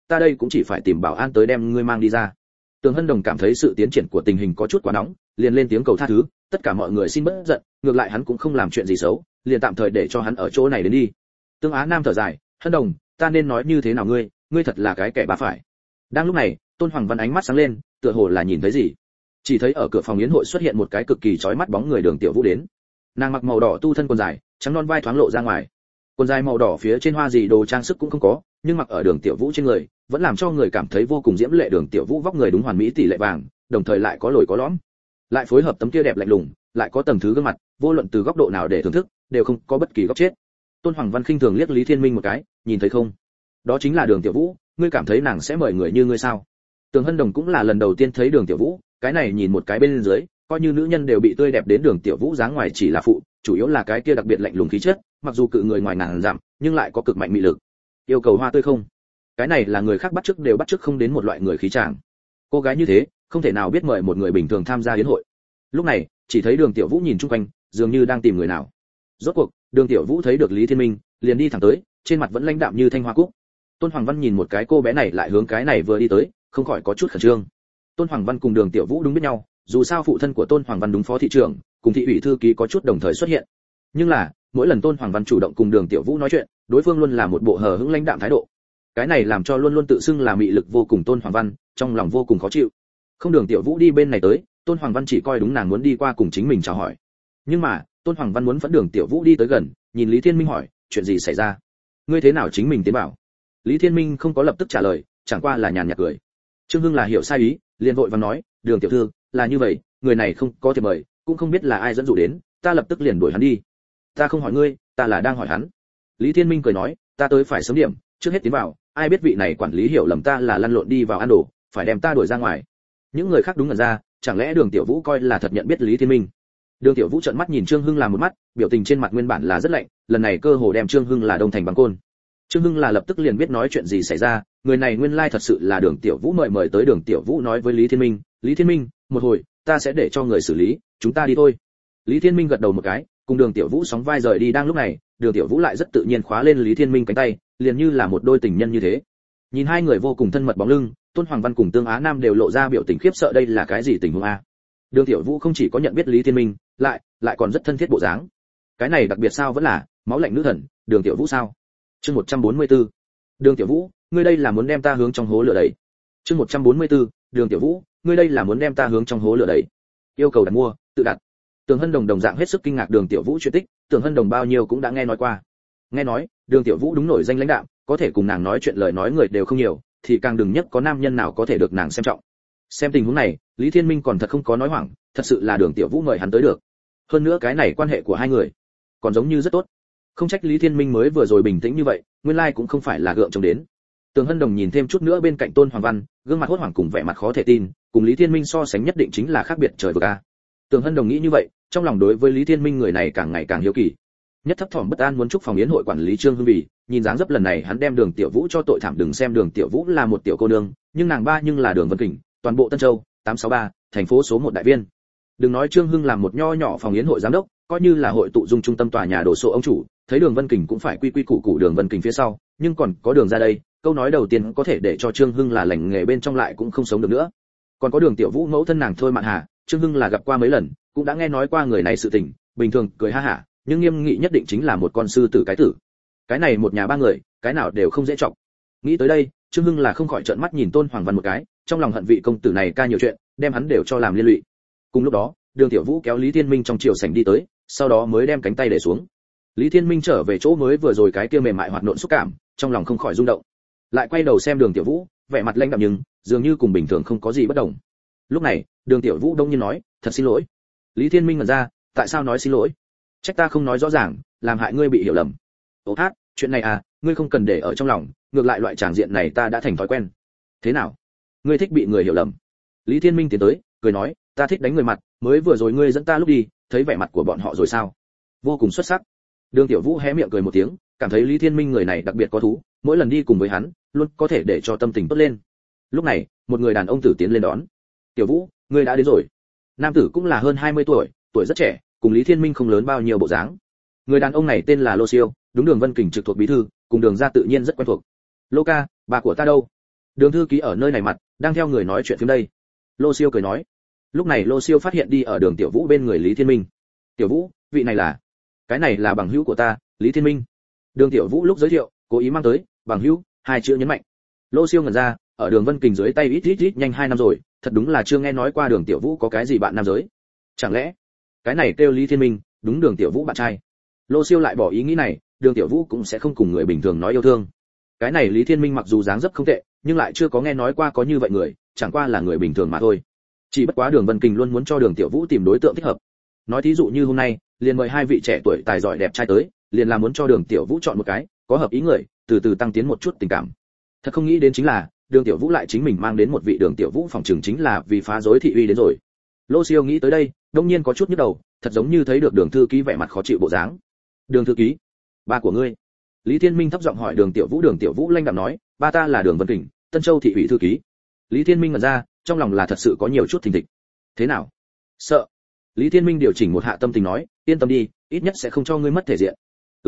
ta đây cũng chỉ phải tìm bảo an tới đem ngươi mang đi ra. Tường Hân Đồng cảm thấy sự tiến triển của tình hình có chút quá nóng, liền lên tiếng cầu tha thứ, tất cả mọi người xin bớt giận, ngược lại hắn cũng không làm chuyện gì xấu, liền tạm thời để cho hắn ở chỗ này đến đi. Tương Á Nam thở dài, Hân Đồng, ta nên nói như thế nào ngươi thật là cái kẻ bá phải. Đang lúc này, Tôn Hoàng Văn ánh mắt sáng lên, tựa hồ là nhìn thấy gì. Chỉ thấy ở cửa phòng yến hội xuất hiện một cái cực kỳ chói mắt bóng người Đường Tiểu Vũ đến. Nàng mặc màu đỏ tu thân quần dài, trắng non vai thoáng lộ ra ngoài. Quần dài màu đỏ phía trên hoa gì đồ trang sức cũng không có, nhưng mặc ở Đường Tiểu Vũ trên người, vẫn làm cho người cảm thấy vô cùng diễm lệ. Đường Tiểu Vũ vóc người đúng hoàn mỹ tỷ lệ vàng, đồng thời lại có lồi có lõm, lại phối hợp tấm kia đẹp lạnh lùng, lại có tầng thứ gương mặt, vô luận từ góc độ nào để thưởng thức, đều không có bất kỳ góc chết. Tôn Hoàng Văn khinh thường liếc Lý Thiên Minh một cái, nhìn thấy không? Đó chính là Đường Tiểu Vũ, ngươi cảm thấy nàng sẽ mời người như ngươi sao? Tường Hân Đồng cũng là lần đầu tiên thấy Đường Tiểu Vũ, cái này nhìn một cái bên dưới, coi như nữ nhân đều bị tươi đẹp đến Đường Tiểu Vũ dáng ngoài chỉ là phụ, chủ yếu là cái kia đặc biệt lạnh lùng khí chất, mặc dù cự người ngoài ngàn dặm, nhưng lại có cực mạnh mị lực. Yêu cầu hoa tươi không? Cái này là người khác bắt chước đều bắt chước không đến một loại người khí chàng. Cô gái như thế, không thể nào biết mời một người bình thường tham gia yến hội. Lúc này, chỉ thấy Đường Tiểu Vũ nhìn chung quanh, dường như đang tìm người nào. Rốt cuộc, Đường Tiểu Vũ thấy được Lý Thiên Minh, liền đi thẳng tới, trên mặt vẫn lãnh đạm như thanh hoa cúc. Tôn Hoàng Văn nhìn một cái cô bé này lại hướng cái này vừa đi tới, không khỏi có chút khẩn trương. Tôn Hoàng Văn cùng Đường Tiểu Vũ đúng biết nhau, dù sao phụ thân của Tôn Hoàng Văn đúng phó thị trưởng, cùng thị ủy thư ký có chút đồng thời xuất hiện. Nhưng là, mỗi lần Tôn Hoàng Văn chủ động cùng Đường Tiểu Vũ nói chuyện, đối phương luôn là một bộ hờ hững lãnh đạm thái độ. Cái này làm cho luôn luôn tự xưng là mị lực vô cùng Tôn Hoàng Văn, trong lòng vô cùng khó chịu. Không Đường Tiểu Vũ đi bên này tới, Tôn Hoàng Văn chỉ coi đúng nàng muốn đi qua cùng chính mình chào hỏi. Nhưng mà, Tôn Hoàng Văn muốn dẫn Đường Tiểu Vũ đi tới gần, nhìn Lý Thiên Minh hỏi, chuyện gì xảy ra? Ngươi thế nào chính mình tiến bảo? Lý Thiên Minh không có lập tức trả lời, chẳng qua là nhàn nhạt cười. Trương Hưng là hiểu sai ý, liền vội vàng nói, Đường tiểu thư, là như vậy, người này không có thiệp mời, cũng không biết là ai dẫn dụ đến, ta lập tức liền đuổi hắn đi. Ta không hỏi ngươi, ta là đang hỏi hắn. Lý Thiên Minh cười nói, ta tới phải sớm điểm, trước hết tiến vào, ai biết vị này quản lý hiểu lầm ta là lăn lộn đi vào ăn đồ, phải đem ta đuổi ra ngoài. Những người khác đúng ngẩn ra, chẳng lẽ Đường Tiểu Vũ coi là thật nhận biết Lý Thiên Minh? Đường Tiểu Vũ trợn mắt nhìn Trương Hưng làm một mắt, biểu tình trên mặt nguyên bản là rất lạnh, lần này cơ hồ đem Trương Hưng là đông thành bằng côn. Trương Hưng là lập tức liền biết nói chuyện gì xảy ra, người này nguyên lai thật sự là Đường Tiểu Vũ mời tới. Đường Tiểu Vũ nói với Lý Thiên Minh, một hồi, ta sẽ để cho người xử lý, chúng ta đi thôi. Lý Thiên Minh gật đầu một cái, cùng Đường Tiểu Vũ sóng vai rời đi. Đang lúc này, Đường Tiểu Vũ lại rất tự nhiên khóa lên Lý Thiên Minh cánh tay, liền như là một đôi tình nhân như thế. Nhìn hai người vô cùng thân mật bóng lưng, Tôn Hoàng Văn cùng Tương Á Nam đều lộ ra biểu tình khiếp sợ, đây là cái gì tình huống a? Đường Tiểu Vũ không chỉ có nhận biết Lý Thiên Minh, lại còn rất thân thiết bộ dáng. Cái này đặc biệt sao, vẫn là máu lạnh nữ thần, Đường Tiểu Vũ sao? Chương 144. Đường Tiểu Vũ, ngươi đây là muốn đem ta hướng trong hố lửa đẩy. Chương 144. Đường Tiểu Vũ, ngươi đây là muốn đem ta hướng trong hố lửa đẩy. Yêu cầu đặt mua, tự đặt. Tường Hân Đồng đồng dạng hết sức kinh ngạc Đường Tiểu Vũ chuyện tích, Tường Hân Đồng bao nhiêu cũng đã nghe nói qua. Nghe nói, Đường Tiểu Vũ đúng nổi danh lãnh đạo, có thể cùng nàng nói chuyện lời nói người đều không nhiều, thì càng đừng nhất có nam nhân nào có thể được nàng xem trọng. Xem tình huống này, Lý Thiên Minh còn thật không có nói hoảng, thật sự là Đường Tiểu Vũ mời hắn tới được. Hơn nữa cái này quan hệ của hai người còn giống như rất tốt. Không trách Lý Thiên Minh mới vừa rồi bình tĩnh như vậy, nguyên lai cũng không phải là gượng chống đến. Tường Hân Đồng nhìn thêm chút nữa bên cạnh Tôn Hoàng Văn, gương mặt hốt hoảng cùng vẻ mặt khó thể tin, cùng Lý Thiên Minh so sánh nhất định chính là khác biệt trời vực a. Tường Hân Đồng nghĩ như vậy, trong lòng đối với Lý Thiên Minh người này càng ngày càng hiếu kỳ. Nhất thấp thỏm bất an muốn chúc phòng yến hội quản lý Trương Hưng Vì, nhìn dáng dấp lần này hắn đem Đường Tiểu Vũ cho tội thảm. Đừng xem Đường Tiểu Vũ là một tiểu cô nương, nhưng nàng ba nhưng là Đường Vân Kình, toàn bộ Tân Châu 863, thành phố số 1 đại viên. Đừng nói Trương Hưng làm một nho nhỏ phòng yến hội giám đốc, coi như là hội tụ dung trung tâm tòa nhà đồ sộ ông chủ, thấy Đường Vân Kình cũng phải quy quy củ củ Đường Vân Kình phía sau, nhưng còn có Đường ra đây, câu nói đầu tiên có thể để cho Trương Hưng là lành nghề bên trong lại cũng không sống được nữa. Còn có Đường Tiểu Vũ mẫu thân nàng Thôi Mạn Hà, Trương Hưng là gặp qua mấy lần, cũng đã nghe nói qua người này sự tình, bình thường cười ha hả, nhưng nghiêm nghị nhất định chính là một con sư tử cái tử. Cái này một nhà ba người, cái nào đều không dễ trọng. Nghĩ tới đây, Trương Hưng là không khỏi trợn mắt nhìn Tôn Hoàng Văn một cái, trong lòng hận vị công tử này ca nhiều chuyện, đem hắn đều cho làm liên lụy. Cùng lúc đó, Đường Tiểu Vũ kéo Lý Thiên Minh trong triều sảnh đi tới, sau đó mới đem cánh tay để xuống. Lý Thiên Minh trở về chỗ mới vừa rồi cái kia mềm mại hoạt nộn xúc cảm, trong lòng không khỏi rung động. Lại quay đầu xem Đường Tiểu Vũ, vẻ mặt lãnh đạm nhưng dường như cùng bình thường không có gì bất đồng. Lúc này, Đường Tiểu Vũ đông nhiên nói, "Thật xin lỗi." Lý Thiên Minh ngẩn ra, "Tại sao nói xin lỗi? Trách ta không nói rõ ràng, làm hại ngươi bị hiểu lầm." "Ồ hát, chuyện này à, ngươi không cần để ở trong lòng, ngược lại loại tràng diện này ta đã thành thói quen." "Thế nào? Ngươi thích bị người hiểu lầm?" Lý Thiên Minh tiến tới, cười nói, "Ta thích đánh người mặt, mới vừa rồi ngươi dẫn ta lúc đi, thấy vẻ mặt của bọn họ rồi sao? Vô cùng xuất sắc." Đường Tiểu Vũ hé miệng cười một tiếng, cảm thấy Lý Thiên Minh người này đặc biệt có thú, mỗi lần đi cùng với hắn, luôn có thể để cho tâm tình tốt lên. Lúc này, một người đàn ông tử tiến lên đón. "Tiểu Vũ, ngươi đã đến rồi." Nam tử cũng là hơn 20 tuổi, tuổi rất trẻ, cùng Lý Thiên Minh không lớn bao nhiêu bộ dáng. Người đàn ông này tên là Lô Siêu, đúng Đường Vân Kình trực thuộc bí thư, cùng Đường gia tự nhiên rất quen thuộc. "Lô ca, bà của ta đâu?" Đường thư ký ở nơi này mặt, đang theo người nói chuyện phim đây. Lô Siêu cười nói. Lúc này Lô Siêu phát hiện đi ở Đường Tiểu Vũ bên người Lý Thiên Minh. Tiểu Vũ, vị này là? Cái này là bằng hữu của ta, Lý Thiên Minh. Đường Tiểu Vũ lúc giới thiệu, cố ý mang tới bằng hữu hai chữ nhấn mạnh. Lô Siêu ngẩn ra, ở Đường Vân Kình dưới tay ít nhanh 2 năm rồi, thật đúng là chưa nghe nói qua Đường Tiểu Vũ có cái gì bạn nam giới. Chẳng lẽ cái này kêu Lý Thiên Minh, đúng Đường Tiểu Vũ bạn trai? Lô Siêu lại bỏ ý nghĩ này, Đường Tiểu Vũ cũng sẽ không cùng người bình thường nói yêu thương. Cái này Lý Thiên Minh mặc dù dáng dấp không tệ, nhưng lại chưa có nghe nói qua có như vậy người, chẳng qua là người bình thường mà thôi. Chỉ bất quá Đường Vân Kình luôn muốn cho Đường Tiểu Vũ tìm đối tượng thích hợp. Nói thí dụ như hôm nay, liền mời 2 vị trẻ tuổi tài giỏi đẹp trai tới, liền là muốn cho Đường Tiểu Vũ chọn một cái, có hợp ý người, từ từ tăng tiến một chút tình cảm. Thật không nghĩ đến chính là, Đường Tiểu Vũ lại chính mình mang đến một vị Đường Tiểu Vũ phòng trường chính là vì phá rối thị uy đến rồi. Lô Siêu nghĩ tới đây, đương nhiên có chút nhức đầu, thật giống như thấy được Đường thư ký vẻ mặt khó chịu bộ dáng. Đường thư ký, ba của ngươi? Lý Thiên Minh thấp giọng hỏi Đường Tiểu Vũ lanh đạm nói, ba ta là Đường Vân Kình, Tân Châu thị ủy thư ký. Lý Thiên Minh ngẩn ra, trong lòng là thật sự có nhiều chút thình thịch. Thế nào? Sợ? Lý Thiên Minh điều chỉnh một hạ tâm tình nói, yên tâm đi, ít nhất sẽ không cho ngươi mất thể diện.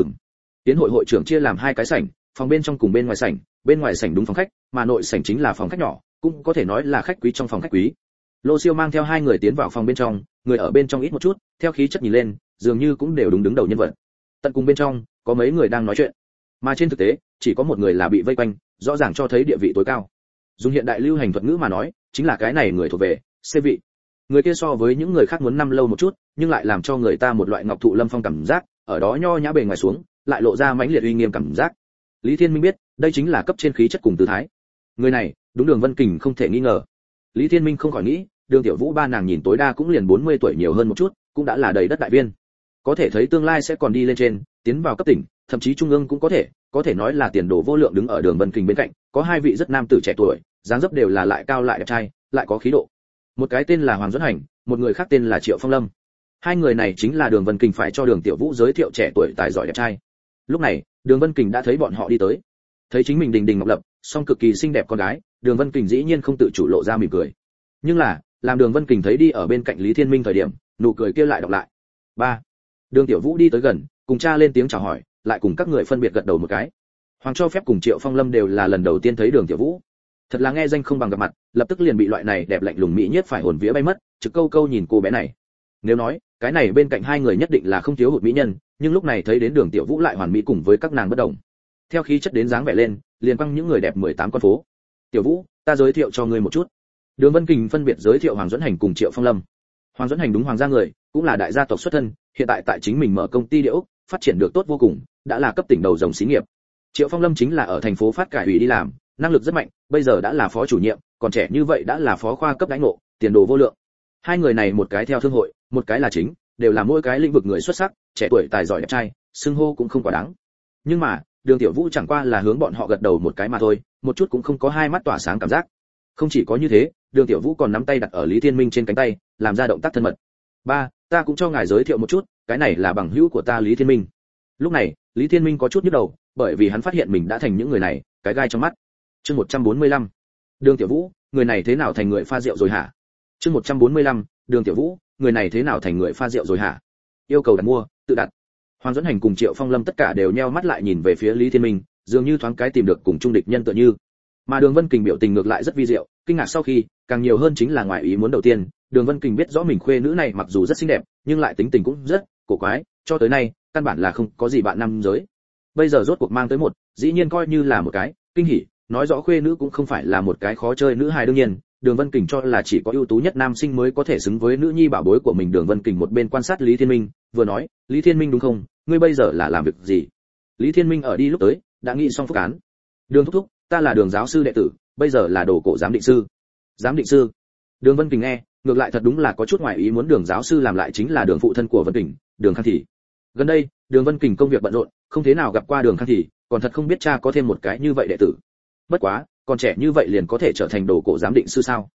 Tiến hội hội trưởng chia làm 2 cái sảnh, phòng bên trong cùng bên ngoài sảnh đúng phòng khách, mà nội sảnh chính là phòng khách nhỏ, cũng có thể nói là khách quý trong phòng khách quý. Lô Siêu mang theo 2 người tiến vào phòng bên trong, người ở bên trong ít một chút, theo khí chất nhìn lên, dường như cũng đều đúng đứng đầu nhân vật. Tận cùng bên trong, có mấy người đang nói chuyện, mà trên thực tế, chỉ có một người là bị vây quanh, rõ ràng cho thấy địa vị tối cao. Dùng hiện đại lưu hành thuật ngữ mà nói, chính là cái này người thuộc về C vị. Người kia so với những người khác muốn năm lâu một chút, nhưng lại làm cho người ta một loại ngọc thụ lâm phong cảm giác, ở đó nho nhã bề ngoài xuống, lại lộ ra mãnh liệt uy nghiêm cảm giác. Lý Thiên Minh biết, đây chính là cấp trên khí chất cùng tư thái. Người này, đúng Đường Vân Kình không thể nghi ngờ. Lý Thiên Minh không khỏi nghĩ, Đường Tiểu Vũ ba nàng nhìn tối đa cũng liền 40 tuổi nhiều hơn một chút, cũng đã là đầy đất đại viên. Có thể thấy tương lai sẽ còn đi lên trên, tiến vào cấp tỉnh, thậm chí trung ương cũng có thể nói là tiền đồ vô lượng đứng ở Đường Vân Kình bên cạnh, có 2 vị rất nam tử trẻ tuổi, dáng dấp đều là lại cao lại đẹp trai, lại có khí độ. Một cái tên là Hoàng Duẫn Hành, một người khác tên là Triệu Phong Lâm. 2 người này chính là Đường Vân Kình phải cho Đường Tiểu Vũ giới thiệu trẻ tuổi tài giỏi đẹp trai. Lúc này, Đường Vân Kình đã thấy bọn họ đi tới. Thấy chính mình đình đình ngọc lập, song cực kỳ xinh đẹp con gái, Đường Vân Kình dĩ nhiên không tự chủ lộ ra mỉm cười. Nhưng là, làm Đường Vân Kình thấy đi ở bên cạnh Lý Thiên Minh thời điểm, nụ cười kia lại đọc lại. 3. Đường Tiểu Vũ đi tới gần, cùng cha lên tiếng chào hỏi, lại cùng các người phân biệt gật đầu một cái. Hoàng cho phép cùng Triệu Phong Lâm đều là lần đầu tiên thấy Đường Tiểu Vũ. Thật là nghe danh không bằng gặp mặt, lập tức liền bị loại này đẹp lạnh lùng mỹ nhiếp phải hồn vía bay mất, trực câu nhìn cô bé này. Nếu nói, cái này bên cạnh 2 người nhất định là không thiếu hụt mỹ nhân, nhưng lúc này thấy đến Đường Tiểu Vũ lại hoàn mỹ cùng với các nàng bất đồng. Theo khí chất đến dáng vẻ lên, liền quăng những người đẹp 18 con phố. Tiểu Vũ, ta giới thiệu cho ngươi một chút. Đường Vân Kình phân biệt giới thiệu Hoàng Duẫn Hành cùng Triệu Phong Lâm. Hoàng Duẫn Hành đúng hoàng gia người, cũng là đại gia tộc xuất thân, hiện tại tại chính mình mở công ty địa ốc, phát triển được tốt vô cùng, đã là cấp tỉnh đầu dòng xí nghiệp. Triệu Phong Lâm chính là ở thành phố Phát Cải ủy đi làm, năng lực rất mạnh, bây giờ đã là phó chủ nhiệm, còn trẻ như vậy đã là phó khoa cấp đãi ngộ, tiền đồ vô lượng. 2 người này một cái theo thương hội, một cái là chính, đều là mỗi cái lĩnh vực người xuất sắc, trẻ tuổi tài giỏi đẹp trai, xưng hô cũng không quá đáng. Nhưng mà, Đường Tiểu Vũ chẳng qua là hướng bọn họ gật đầu một cái mà thôi, một chút cũng không có 2 mắt tỏa sáng cảm giác. Không chỉ có như thế, Đường Tiểu Vũ còn nắm tay đặt ở Lý Thiên Minh trên cánh tay, làm ra động tác thân mật. "Ba, ta cũng cho ngài giới thiệu một chút, cái này là bằng hữu của ta Lý Thiên Minh." Lúc này, Lý Thiên Minh có chút nhức đầu, bởi vì hắn phát hiện mình đã thành những người này cái gai trong mắt. Chương 145. Đường Tiểu Vũ, người này thế nào thành người pha rượu rồi hả? Chương 145. Đường Tiểu Vũ, người này thế nào thành người pha rượu rồi hả? Yêu cầu đặt mua, tự đặt. Hoàng Duẫn Hành cùng Triệu Phong Lâm tất cả đều nheo mắt lại nhìn về phía Lý Thiên Minh, dường như thoáng cái tìm được cùng chung địch nhân tựa như. Mà Đường Vân Kình biểu tình ngược lại rất vi diệu, kinh ngạc sau khi, càng nhiều hơn chính là ngoài ý muốn đầu tiên, Đường Vân Kình biết rõ mình khuê nữ này mặc dù rất xinh đẹp, nhưng lại tính tình cũng rất cổ quái, cho tới nay, căn bản là không có gì bạn nam giới. Bây giờ rốt cuộc mang tới một, dĩ nhiên coi như là một cái kinh hỉ, nói rõ khuê nữ cũng không phải là một cái khó chơi nữ hài. Đương nhiên, Đường Vân Kình cho là chỉ có ưu tú nhất nam sinh mới có thể xứng với nữ nhi bảo bối của mình. Đường Vân Kình một bên quan sát Lý Thiên Minh, vừa nói, "Lý Thiên Minh đúng không? Ngươi bây giờ là làm việc gì?" Lý Thiên Minh ở đi lúc tới, đã nghĩ xong phúc án. "Đường thúc thúc, ta là Đường giáo sư đệ tử, bây giờ là đồ cổ giám định sư." "Giám định sư?" Đường Vân Kình nghe, ngược lại thật đúng là có chút ngoài ý muốn, Đường giáo sư làm lại chính là Đường phụ thân của Vân Kình, Đường Khang Thị. Gần đây, Đường Vân Kình công việc bận rộn, không thế nào gặp qua Đường Khang Thị, còn thật không biết cha có thêm một cái như vậy đệ tử. Bất quá, còn trẻ như vậy liền có thể trở thành đồ cổ giám định sư sao?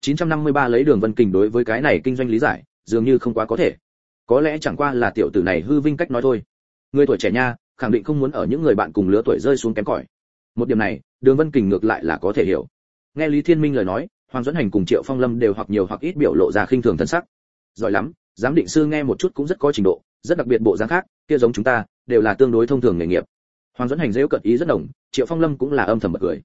953 lấy Đường Vân Kình đối với cái này kinh doanh lý giải, dường như không quá có thể. Có lẽ chẳng qua là tiểu tử này hư vinh cách nói thôi. Người tuổi trẻ nha, khẳng định không muốn ở những người bạn cùng lứa tuổi rơi xuống kém cỏi. Một điểm này, Đường Vân Kình ngược lại là có thể hiểu. Nghe Lý Thiên Minh lời nói, Hoàng Duẫn Hành cùng Triệu Phong Lâm đều hoặc nhiều hoặc ít biểu lộ ra khinh thường thân sắc. Giỏi lắm, giám định sư nghe một chút cũng rất có trình độ, rất đặc biệt bộ dáng khác, kia giống chúng ta, đều là tương đối thông thường nghề nghiệp. Hoàng Duẫn Hành giễu cợt ý rất đồng, Triệu Phong Lâm cũng là âm thầm bật cười.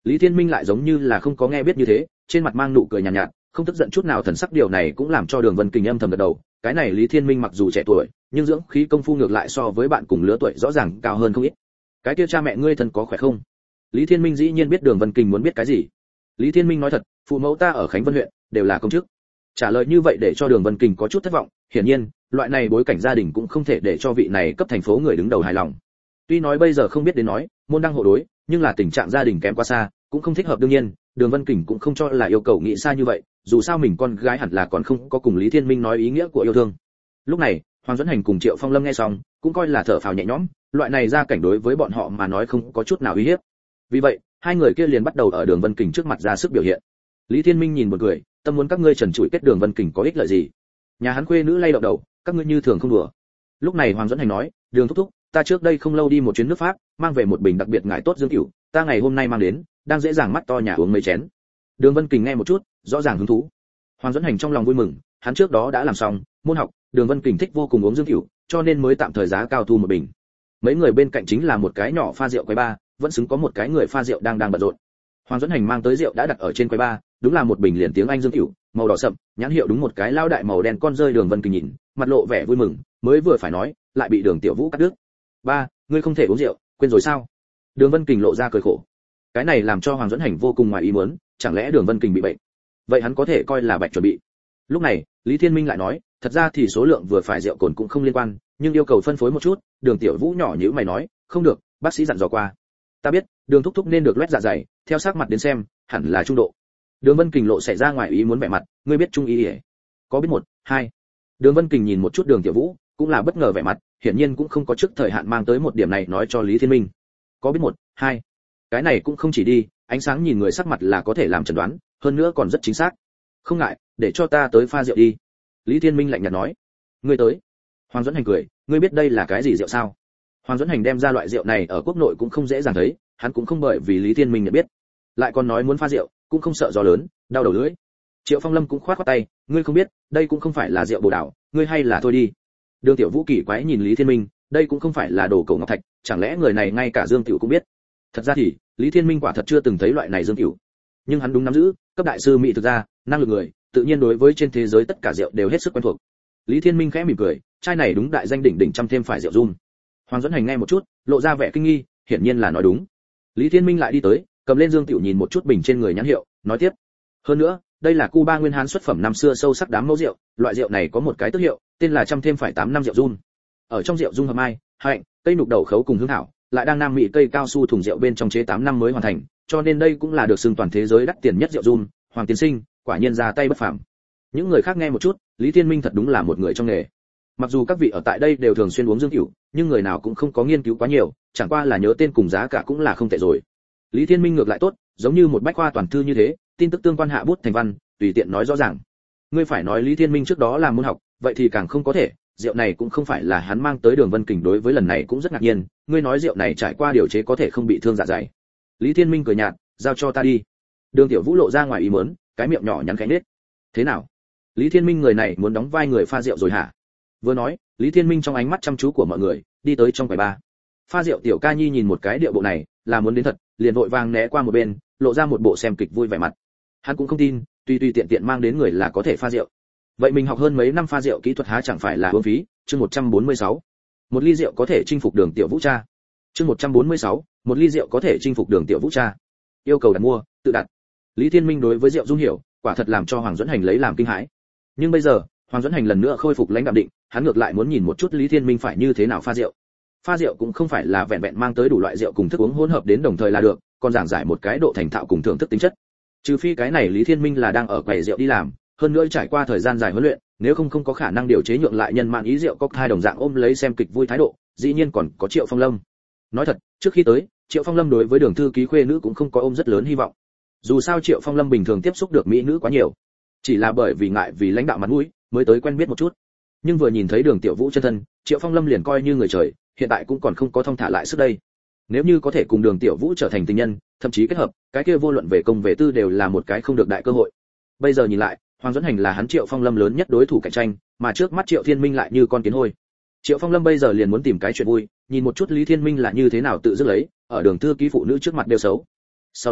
Lý Thiên Minh lại giống như là không có nghe biết như thế, trên mặt mang nụ cười nhàn nhạt, không tức giận chút nào, thần sắc điều này cũng làm cho Đường Vân Kình âm thầm gật đầu. Cái này Lý Thiên Minh mặc dù trẻ tuổi, nhưng dưỡng khí công phu ngược lại so với bạn cùng lứa tuổi rõ ràng cao hơn không ít. Cái kia cha mẹ ngươi thân có khỏe không? Lý Thiên Minh dĩ nhiên biết Đường Vân Kình muốn biết cái gì. Lý Thiên Minh nói thật, phụ mẫu ta ở Khánh Vân huyện đều là công chức. Trả lời như vậy để cho Đường Vân Kình có chút thất vọng, hiển nhiên, loại này bối cảnh gia đình cũng không thể để cho vị này cấp thành phố người đứng đầu hài lòng. Tuy nói bây giờ không biết đến nói, môn đăng hộ đối, nhưng là tình trạng gia đình kém quá xa, cũng không thích hợp. Đương nhiên, Đường Vân Kình cũng không cho là yêu cầu nghĩ xa như vậy, dù sao mình con gái hẳn là còn không có cùng Lý Thiên Minh nói ý nghĩa của yêu thương. Lúc này, Hoàng Duẫn Hành cùng Triệu Phong Lâm nghe xong, cũng coi là thở phào nhẹ nhõm, loại này gia cảnh đối với bọn họ mà nói không có chút nào uy hiếp. Vì vậy, hai người kia liền bắt đầu ở Đường Vân Kình trước mặt ra sức biểu hiện. Lý Thiên Minh nhìn một người, tâm muốn các ngươi trần trụi kết Đường Vân Kình có ích lợi gì? Nhà hắn khuê nữ lay động đầu, các ngươi như thường không đùa. Lúc này Hoàng Duẫn Hành nói, Đường thúc thúc, ta trước đây không lâu đi một chuyến nước Pháp, mang về một bình đặc biệt ngải tốt dương cửu, ta ngày hôm nay mang đến, đang dễ dàng mắt to nhà uống mấy chén. Đường Vân Kình nghe một chút, rõ ràng hứng thú. Hoàng Duẫn Hành trong lòng vui mừng, hắn trước đó đã làm xong môn học, Đường Vân Kình thích vô cùng uống dương cửu, cho nên mới tạm thời giá cao thu một bình. Mấy người bên cạnh chính là một cái nhỏ pha rượu quầy bar, vẫn xứng có một cái người pha rượu đang bận rộn. Hoàng Duẫn Hành mang tới rượu đã đặt ở trên quầy bar, đúng là một bình liền tiếng Anh dương cửu, màu đỏ sậm, nhãn hiệu đúng một cái lao đại màu đen con rơi. Đường Vân Kình nhìn, mặt lộ vẻ vui mừng, mới vừa phải nói, lại bị Đường Tiểu Vũ cắt đứt. "Ba, ngươi không thể uống rượu, quên rồi sao?" Đường Vân Kình lộ ra cười khổ. Cái này làm cho Hoàng Duẫn Hành vô cùng ngoài ý muốn, chẳng lẽ Đường Vân Kình bị bệnh? Vậy hắn có thể coi là bạch chuẩn bị. Lúc này, Lý Thiên Minh lại nói, thật ra thì số lượng vừa phải rượu cồn cũng không liên quan, nhưng yêu cầu phân phối một chút. Đường Tiểu Vũ nhỏ nhíu mày nói, không được, bác sĩ dặn dò qua. Ta biết, Đường thúc thúc nên được loét dạ dày, theo sắc mặt đến xem, hẳn là trung độ. Đường Vân Kình lộ xảy ra ngoài ý muốn vẻ mặt, ngươi biết trung y ỉ? Có biết một, hai. Đường Vân Kình nhìn một chút Đường Tiểu Vũ, cũng là bất ngờ vẻ mặt, hiển nhiên cũng không có trước thời hạn mang tới một điểm này nói cho Lý Thiên Minh. Có biết một, hai. Cái này cũng không chỉ đi, ánh sáng nhìn người sắc mặt là có thể làm chẩn đoán, hơn nữa còn rất chính xác. Không ngại, để cho ta tới pha rượu đi. Lý Thiên Minh lạnh nhạt nói. Ngươi tới. Hoàng Duẫn Hành cười, ngươi biết đây là cái gì rượu sao? Hoàng Duẫn Hành đem ra loại rượu này ở quốc nội cũng không dễ dàng thấy, hắn cũng không bởi vì Lý Thiên Minh nhận biết, lại còn nói muốn pha rượu, cũng không sợ gió lớn, đau đầu lưỡi. Triệu Phong Lâm cũng khoát khoát tay, ngươi không biết, đây cũng không phải là rượu bồ đào, ngươi hay là thôi đi. Đường Tiểu Vũ kỳ quái nhìn Lý Thiên Minh, đây cũng không phải là đồ cổ ngọc thạch, chẳng lẽ người này ngay cả Dương Tiểu cũng biết? Thật ra thì, Lý Thiên Minh quả thật chưa từng thấy loại này Dương Tiểu, nhưng hắn đúng nắm giữ, cấp đại sư mỹ thực ra, năng lực người, tự nhiên đối với trên thế giới tất cả rượu đều hết sức quen thuộc. Lý Thiên Minh khẽ mỉm cười, chai này đúng đại danh đỉnh đỉnh trăm thêm phải rượu rum. Hoàng Duẫn Hành nghe một chút, lộ ra vẻ kinh nghi, hiển nhiên là nói đúng. Lý Thiên Minh lại đi tới, cầm lên Dương Tiểu nhìn một chút bình trên người nhãn hiệu, nói tiếp. Hơn nữa, đây là Cuba nguyên hán xuất phẩm năm xưa sâu sắc đám mẫu rượu, loại rượu này có một cái tước hiệu, tên là trăm thêm phải 8 năm rượu rum. Ở trong rượu dung hợp mai, hạnh, cây nục đầu khấu cùng hương thảo, lại đang nam mỹ cây cao su thùng rượu bên trong chế 8 năm mới hoàn thành, cho nên đây cũng là được xưng toàn thế giới đắt tiền nhất rượu rum. Hoàng tiên sinh, quả nhiên ra tay bất phàm. Những người khác nghe một chút, Lý Thiên Minh thật đúng là một người trong nghề. Mặc dù các vị ở tại đây đều thường xuyên uống dương cửu, nhưng người nào cũng không có nghiên cứu quá nhiều, chẳng qua là nhớ tên cùng giá cả cũng là không tệ rồi. Lý Thiên Minh ngược lại tốt, giống như một bách khoa toàn thư như thế, tin tức tương quan hạ bút thành văn, tùy tiện nói rõ ràng. Ngươi phải nói Lý Thiên Minh trước đó làm môn học, vậy thì càng không có thể, rượu này cũng không phải là hắn mang tới Đường Vân Kình đối với lần này cũng rất ngạc nhiên, ngươi nói rượu này trải qua điều chế có thể không bị thương dạ dày. Lý Thiên Minh cười nhạt, giao cho ta đi. Đường Tiểu Vũ lộ ra ngoài ý muốn, cái miệng nhỏ nhắn khẽ nết. Thế nào? Lý Thiên Minh người này muốn đóng vai người pha rượu rồi hả? Vừa nói, Lý Thiên Minh trong ánh mắt chăm chú của mọi người, đi tới trong quầy bar. Pha rượu tiểu ca nhi nhìn một cái điệu bộ này, là muốn đến thật, liền vội vàng né qua một bên, lộ ra một bộ xem kịch vui vẻ mặt. Hắn cũng không tin, tùy tiện tiện mang đến người là có thể pha rượu. Vậy mình học hơn mấy năm pha rượu kỹ thuật há chẳng phải là uổng phí? Chương 146. Một ly rượu có thể chinh phục Đường Tiểu Vũ cha. Chương 146. Một ly rượu có thể chinh phục Đường Tiểu Vũ cha. Yêu cầu đặt mua, tự đặt. Lý Thiên Minh đối với rượu dung hiểu, quả thật làm cho Hoàng Duẫn Hành lấy làm kinh hãi. Nhưng bây giờ, Hoàng Duẫn Hành lần nữa khôi phục lãnh đạm định, hắn ngược lại muốn nhìn một chút Lý Thiên Minh phải như thế nào pha rượu. Pha rượu cũng không phải là vẹn vẹn mang tới đủ loại rượu cùng thức uống hỗn hợp đến đồng thời là được, còn giảng giải một cái độ thành thạo cùng thưởng thức tính chất. Trừ phi cái này Lý Thiên Minh là đang ở quầy rượu đi làm, hơn nữa trải qua thời gian dài huấn luyện, nếu không có khả năng điều chế nhượng lại nhân mạn ý rượu cocktail đồng dạng ôm lấy xem kịch vui thái độ. Dĩ nhiên còn có Triệu Phong Lâm. Nói thật, trước khi tới, Triệu Phong Lâm đối với Đường thư ký khuê nữ cũng không có ôm rất lớn hy vọng. Dù sao Triệu Phong Lâm bình thường tiếp xúc được mỹ nữ quá nhiều, chỉ là bởi vì ngại vì lãnh đạo mặt mũi, mới tới quen biết một chút. Nhưng vừa nhìn thấy Đường Tiểu Vũ chân thân, Triệu Phong Lâm liền coi như người trời, hiện tại cũng còn không có thông thả lại sức đây. Nếu như có thể cùng Đường Tiểu Vũ trở thành tình nhân, thậm chí kết hợp, cái kia vô luận về công về tư đều là một cái không được đại cơ hội. Bây giờ nhìn lại, Hoàng Duẫn Hành là hắn Triệu Phong Lâm lớn nhất đối thủ cạnh tranh, mà trước mắt Triệu Thiên Minh lại như con kiến hôi. Triệu Phong Lâm bây giờ liền muốn tìm cái chuyện vui, nhìn một chút Lý Thiên Minh là như thế nào tự dứt lấy, ở Đường thư ký phụ nữ trước mặt đều xấu. Sau đó,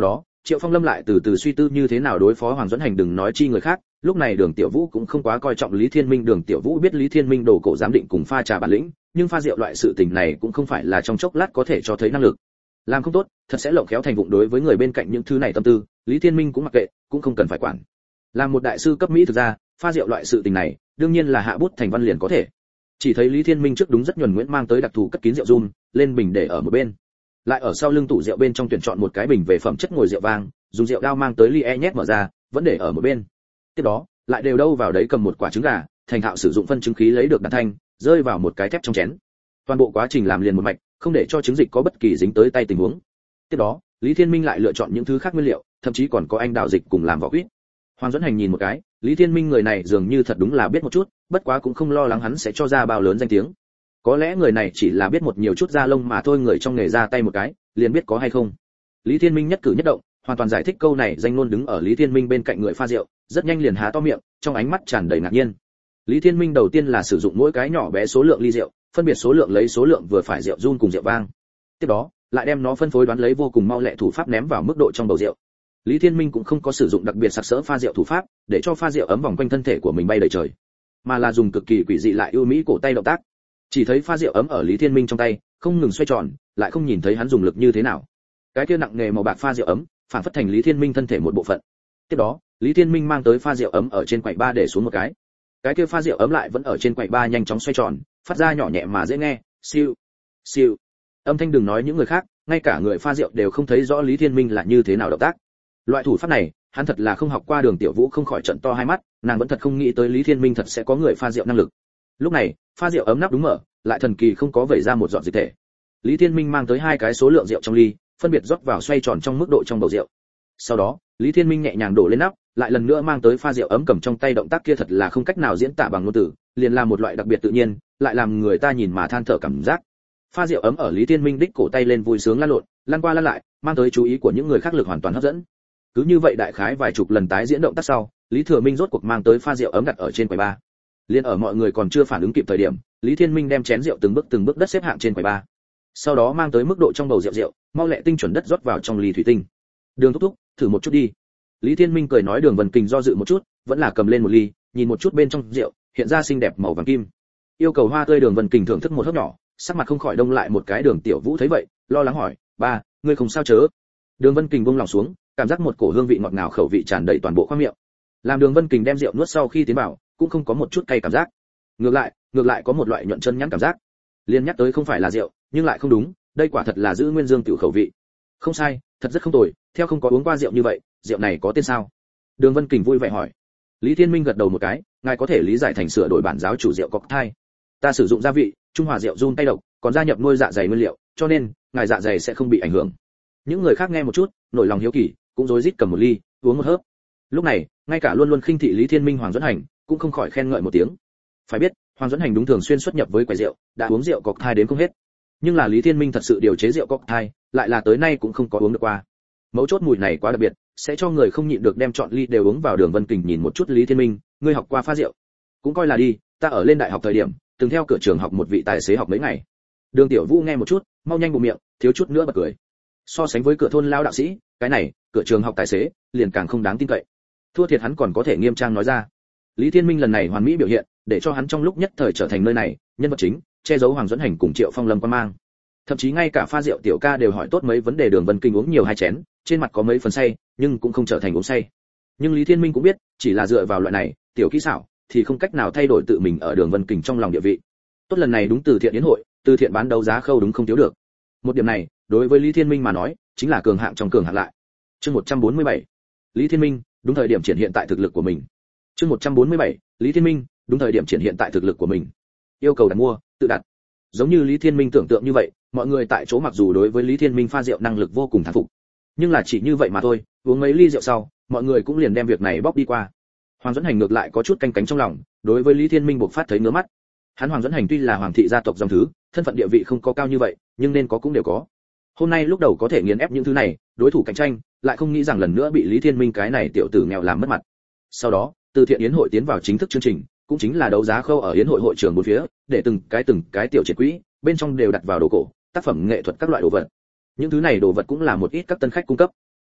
Triệu Phong Lâm lại từ từ suy tư như thế nào đối phó Hoàng Duẫn Hành, đừng nói chi người khác, lúc này Đường Tiểu Vũ cũng không quá coi trọng Lý Thiên Minh. Đường Tiểu Vũ biết Lý Thiên Minh đồ cổ giám định cùng pha trà bản lĩnh, nhưng pha rượu loại sự tình này cũng không phải là trong chốc lát có thể cho thấy năng lực. Làm không tốt, thật sẽ lộng khéo thành vụng đối với người bên cạnh những thứ này tâm tư, Lý Thiên Minh cũng mặc kệ, cũng không cần phải quản. Làm một đại sư cấp mỹ thực ra, pha rượu loại sự tình này, đương nhiên là hạ bút thành văn liền có thể. Chỉ thấy Lý Thiên Minh trước đúng rất nhuần nhuyễn mang tới đặc thù cất kín rượu rum, lên bình để ở một bên. Lại ở sau lưng tủ rượu bên trong tuyển chọn một cái bình về phẩm chất ngồi rượu vang, dùng rượu đao mang tới ly nhét mở ra, vẫn để ở một bên. Tiếp đó, lại đều đâu vào đấy cầm một quả trứng gà, thành thạo sử dụng phân trứng khí lấy được đàn thanh, rơi vào một cái thép trong chén. Toàn bộ quá trình làm liền một mạch, không để cho trứng dịch có bất kỳ dính tới tay tình huống. Tiếp đó, Lý Thiên Minh lại lựa chọn những thứ khác nguyên liệu, thậm chí còn có anh đào dịch cùng làm vỏ quýt. Hoàng Duẫn Hành nhìn một cái, Lý Thiên Minh người này dường như thật đúng là biết một chút, bất quá cũng không lo lắng hắn sẽ cho ra bao lớn danh tiếng. Có lẽ người này chỉ là biết một nhiều chút da lông mà thôi, người trong nghề ra tay một cái, liền biết có hay không. Lý Thiên Minh nhất cử nhất động, hoàn toàn giải thích câu này danh ngôn. Đứng ở Lý Thiên Minh bên cạnh người pha rượu, rất nhanh liền há to miệng, trong ánh mắt tràn đầy ngạc nhiên. Lý Thiên Minh đầu tiên là sử dụng mỗi cái nhỏ bé số lượng ly rượu, phân biệt số lượng lấy số lượng vừa phải rượu run cùng rượu vang. Tiếp đó, lại đem nó phân phối đoán lấy vô cùng mau lẹ thủ pháp ném vào mức độ trong bầu rượu. Lý Thiên Minh cũng không có sử dụng đặc biệt sặc sỡ pha rượu thủ pháp, để cho pha rượu ấm vòng quanh thân thể của mình bay đầy trời, mà là dùng cực kỳ quỷ dị lại ưu mỹ cổ tay động tác. Chỉ thấy pha rượu ấm ở Lý Thiên Minh trong tay, không ngừng xoay tròn, lại không nhìn thấy hắn dùng lực như thế nào. Cái kia nặng nghề màu bạc pha rượu ấm, phản phất thành Lý Thiên Minh thân thể một bộ phận. Tiếp đó, Lý Thiên Minh mang tới pha rượu ấm ở trên quầy ba để xuống một cái kia pha rượu ấm lại vẫn ở trên quầy ba nhanh chóng xoay tròn, phát ra nhỏ nhẹ mà dễ nghe, siêu, siêu. Âm thanh đừng nói những người khác, ngay cả người pha rượu đều không thấy rõ Lý Thiên Minh là như thế nào động tác. Loại thủ pháp này, hắn thật là không học qua. Đường Tiểu Vũ không khỏi trợn to hai mắt, nàng vẫn thật không nghĩ tới Lý Thiên Minh thật sẽ có người pha rượu năng lực. Lúc này, pha rượu ấm nắp đúng mở, lại thần kỳ không có vẩy ra một giọt dịch thể. Lý Thiên Minh mang tới hai cái số lượng rượu trong ly, phân biệt rót vào xoay tròn trong mức độ trong bầu rượu. Sau đó, Lý Thiên Minh nhẹ nhàng đổ lên nắp, lại lần nữa mang tới pha rượu ấm cầm trong tay, động tác kia thật là không cách nào diễn tả bằng ngôn từ, liền là một loại đặc biệt tự nhiên, lại làm người ta nhìn mà than thở cảm giác. Pha rượu ấm ở Lý Thiên Minh đích cổ tay lên vui sướng lăn lộn, lăn qua lăn lại, mang tới chú ý của những người khác lực hoàn toàn hấp dẫn. Cứ như vậy đại khái vài chục lần tái diễn động tác sau, Lý Thừa Minh rốt cuộc mang tới pha rượu ấm đặt ở trên quầy ba. Liên ở mọi người còn chưa phản ứng kịp thời điểm, Lý Thiên Minh đem chén rượu từng bước đất xếp hạng trên quầy ba. Sau đó mang tới mức độ trong bầu rượu, mau lẹ tinh chuẩn đất rót vào trong ly thủy tinh. Đường thúc thúc, thử một chút đi. Lý Thiên Minh cười nói. Đường Vân Kình do dự một chút, vẫn là cầm lên một ly, nhìn một chút bên trong rượu, hiện ra xinh đẹp màu vàng kim. Yêu cầu hoa tươi. Đường Vân Kình thưởng thức một hớp nhỏ, sắc mặt không khỏi đông lại một cái. Đường Tiểu Vũ thấy vậy, lo lắng hỏi, ba, ngươi không sao chớ? Đường Vân Kình buông lòng xuống, cảm giác một cổ hương vị ngọt ngào khẩu vị tràn đầy toàn bộ khoang miệng. Làm Đường Vân Kình đem rượu nuốt sau khi tiến vào, cũng không có một chút cay cảm giác, ngược lại có một loại nhuận chân nhắn cảm giác. Liên nhắc tới không phải là rượu, nhưng lại không đúng, đây quả thật là giữ nguyên dương tiểu khẩu vị. Không sai, thật rất không tồi, theo không có uống qua rượu như vậy, rượu này có tên sao? Đường Vân Kình vui vẻ hỏi. Lý Thiên Minh gật đầu một cái, ngài có thể lý giải thành sửa đổi bản giáo chủ rượu cocktail. Ta sử dụng gia vị, trung hòa rượu run tay độc, còn gia nhập nuôi dạ dày nguyên liệu, cho nên ngài dạ dày sẽ không bị ảnh hưởng. Những người khác nghe một chút, nổi lòng hiếu kỳ, cũng rối rít cầm một ly, uống một hớp. Lúc này, ngay cả luôn luôn khinh thị Lý Thiên Minh Hoàng Duẫn Hành, cũng không khỏi khen ngợi một tiếng. Phải biết, Hoàng Duẫn Hành đúng thường xuyên xuất nhập với quầy rượu, đã uống rượu cocktail đến không hết. Nhưng là Lý Thiên Minh thật sự điều chế rượu cocktail, lại là tới nay cũng không có uống được qua. Mấu chốt mùi này quá đặc biệt, sẽ cho người không nhịn được đem chọn ly đều uống vào. Đường Vân Kình nhìn một chút Lý Thiên Minh, ngươi học qua pha rượu? Cũng coi là đi, ta ở lên đại học thời điểm, từng theo cửa trường học một vị tài xế học mấy ngày. Đường Tiểu Vũ nghe một chút, mau nhanh bụng miệng, thiếu chút nữa bật cười. So sánh với cửa thôn lao đạo sĩ, cái này, cửa trường học tài xế, liền càng không đáng tin cậy. Thua thiệt hắn còn có thể nghiêm trang nói ra. Lý Thiên Minh lần này hoàn mỹ biểu hiện, để cho hắn trong lúc nhất thời trở thành nơi này nhân vật chính, che giấu Hoàng Duẫn Hành cùng Triệu Phong Lâm quan mang. Thậm chí ngay cả pha rượu tiểu ca đều hỏi tốt mấy vấn đề. Đường Vân Kình uống nhiều hai chén, trên mặt có mấy phần say, nhưng cũng không trở thành uống say. Nhưng Lý Thiên Minh cũng biết, chỉ là dựa vào loại này tiểu kỹ xảo, thì không cách nào thay đổi tự mình ở Đường Vân Kình trong lòng địa vị. Tốt, lần này đúng từ thiện yến hội, từ thiện bán đấu giá khâu đúng không thiếu được. Một điểm này, đối với Lý Thiên Minh mà nói, chính là cường hạng trong cường hạng lại. Chương 147. Lý Thiên Minh, đúng thời điểm triển hiện tại thực lực của mình. Chương 147. Lý Thiên Minh, đúng thời điểm triển hiện tại thực lực của mình. Yêu cầu đặt mua, tự đặt. Giống như Lý Thiên Minh tưởng tượng như vậy, mọi người tại chỗ mặc dù đối với Lý Thiên Minh pha rượu năng lực vô cùng thán phục, nhưng là chỉ như vậy mà thôi, uống mấy ly rượu sau, mọi người cũng liền đem việc này bóc đi qua. Hoàng Duẫn Hành ngược lại có chút canh cánh trong lòng, đối với Lý Thiên Minh buộc phát thấy ngứa mắt. Hắn Hoàng Duẫn Hành tuy là hoàng thị gia tộc dòng thứ, thân phận địa vị không có cao như vậy, nhưng nên có cũng đều có. Hôm nay lúc đầu có thể nghiền ép những thứ này, đối thủ cạnh tranh, lại không nghĩ rằng lần nữa bị Lý Thiên Minh cái này tiểu tử nghèo làm mất mặt. Sau đó, từ thiện yến hội tiến vào chính thức chương trình, cũng chính là đấu giá khâu ở yến hội hội trường bốn phía, để từng cái tiểu triển quỹ, bên trong đều đặt vào đồ cổ, tác phẩm nghệ thuật các loại đồ vật. Những thứ này đồ vật cũng là một ít các tân khách cung cấp.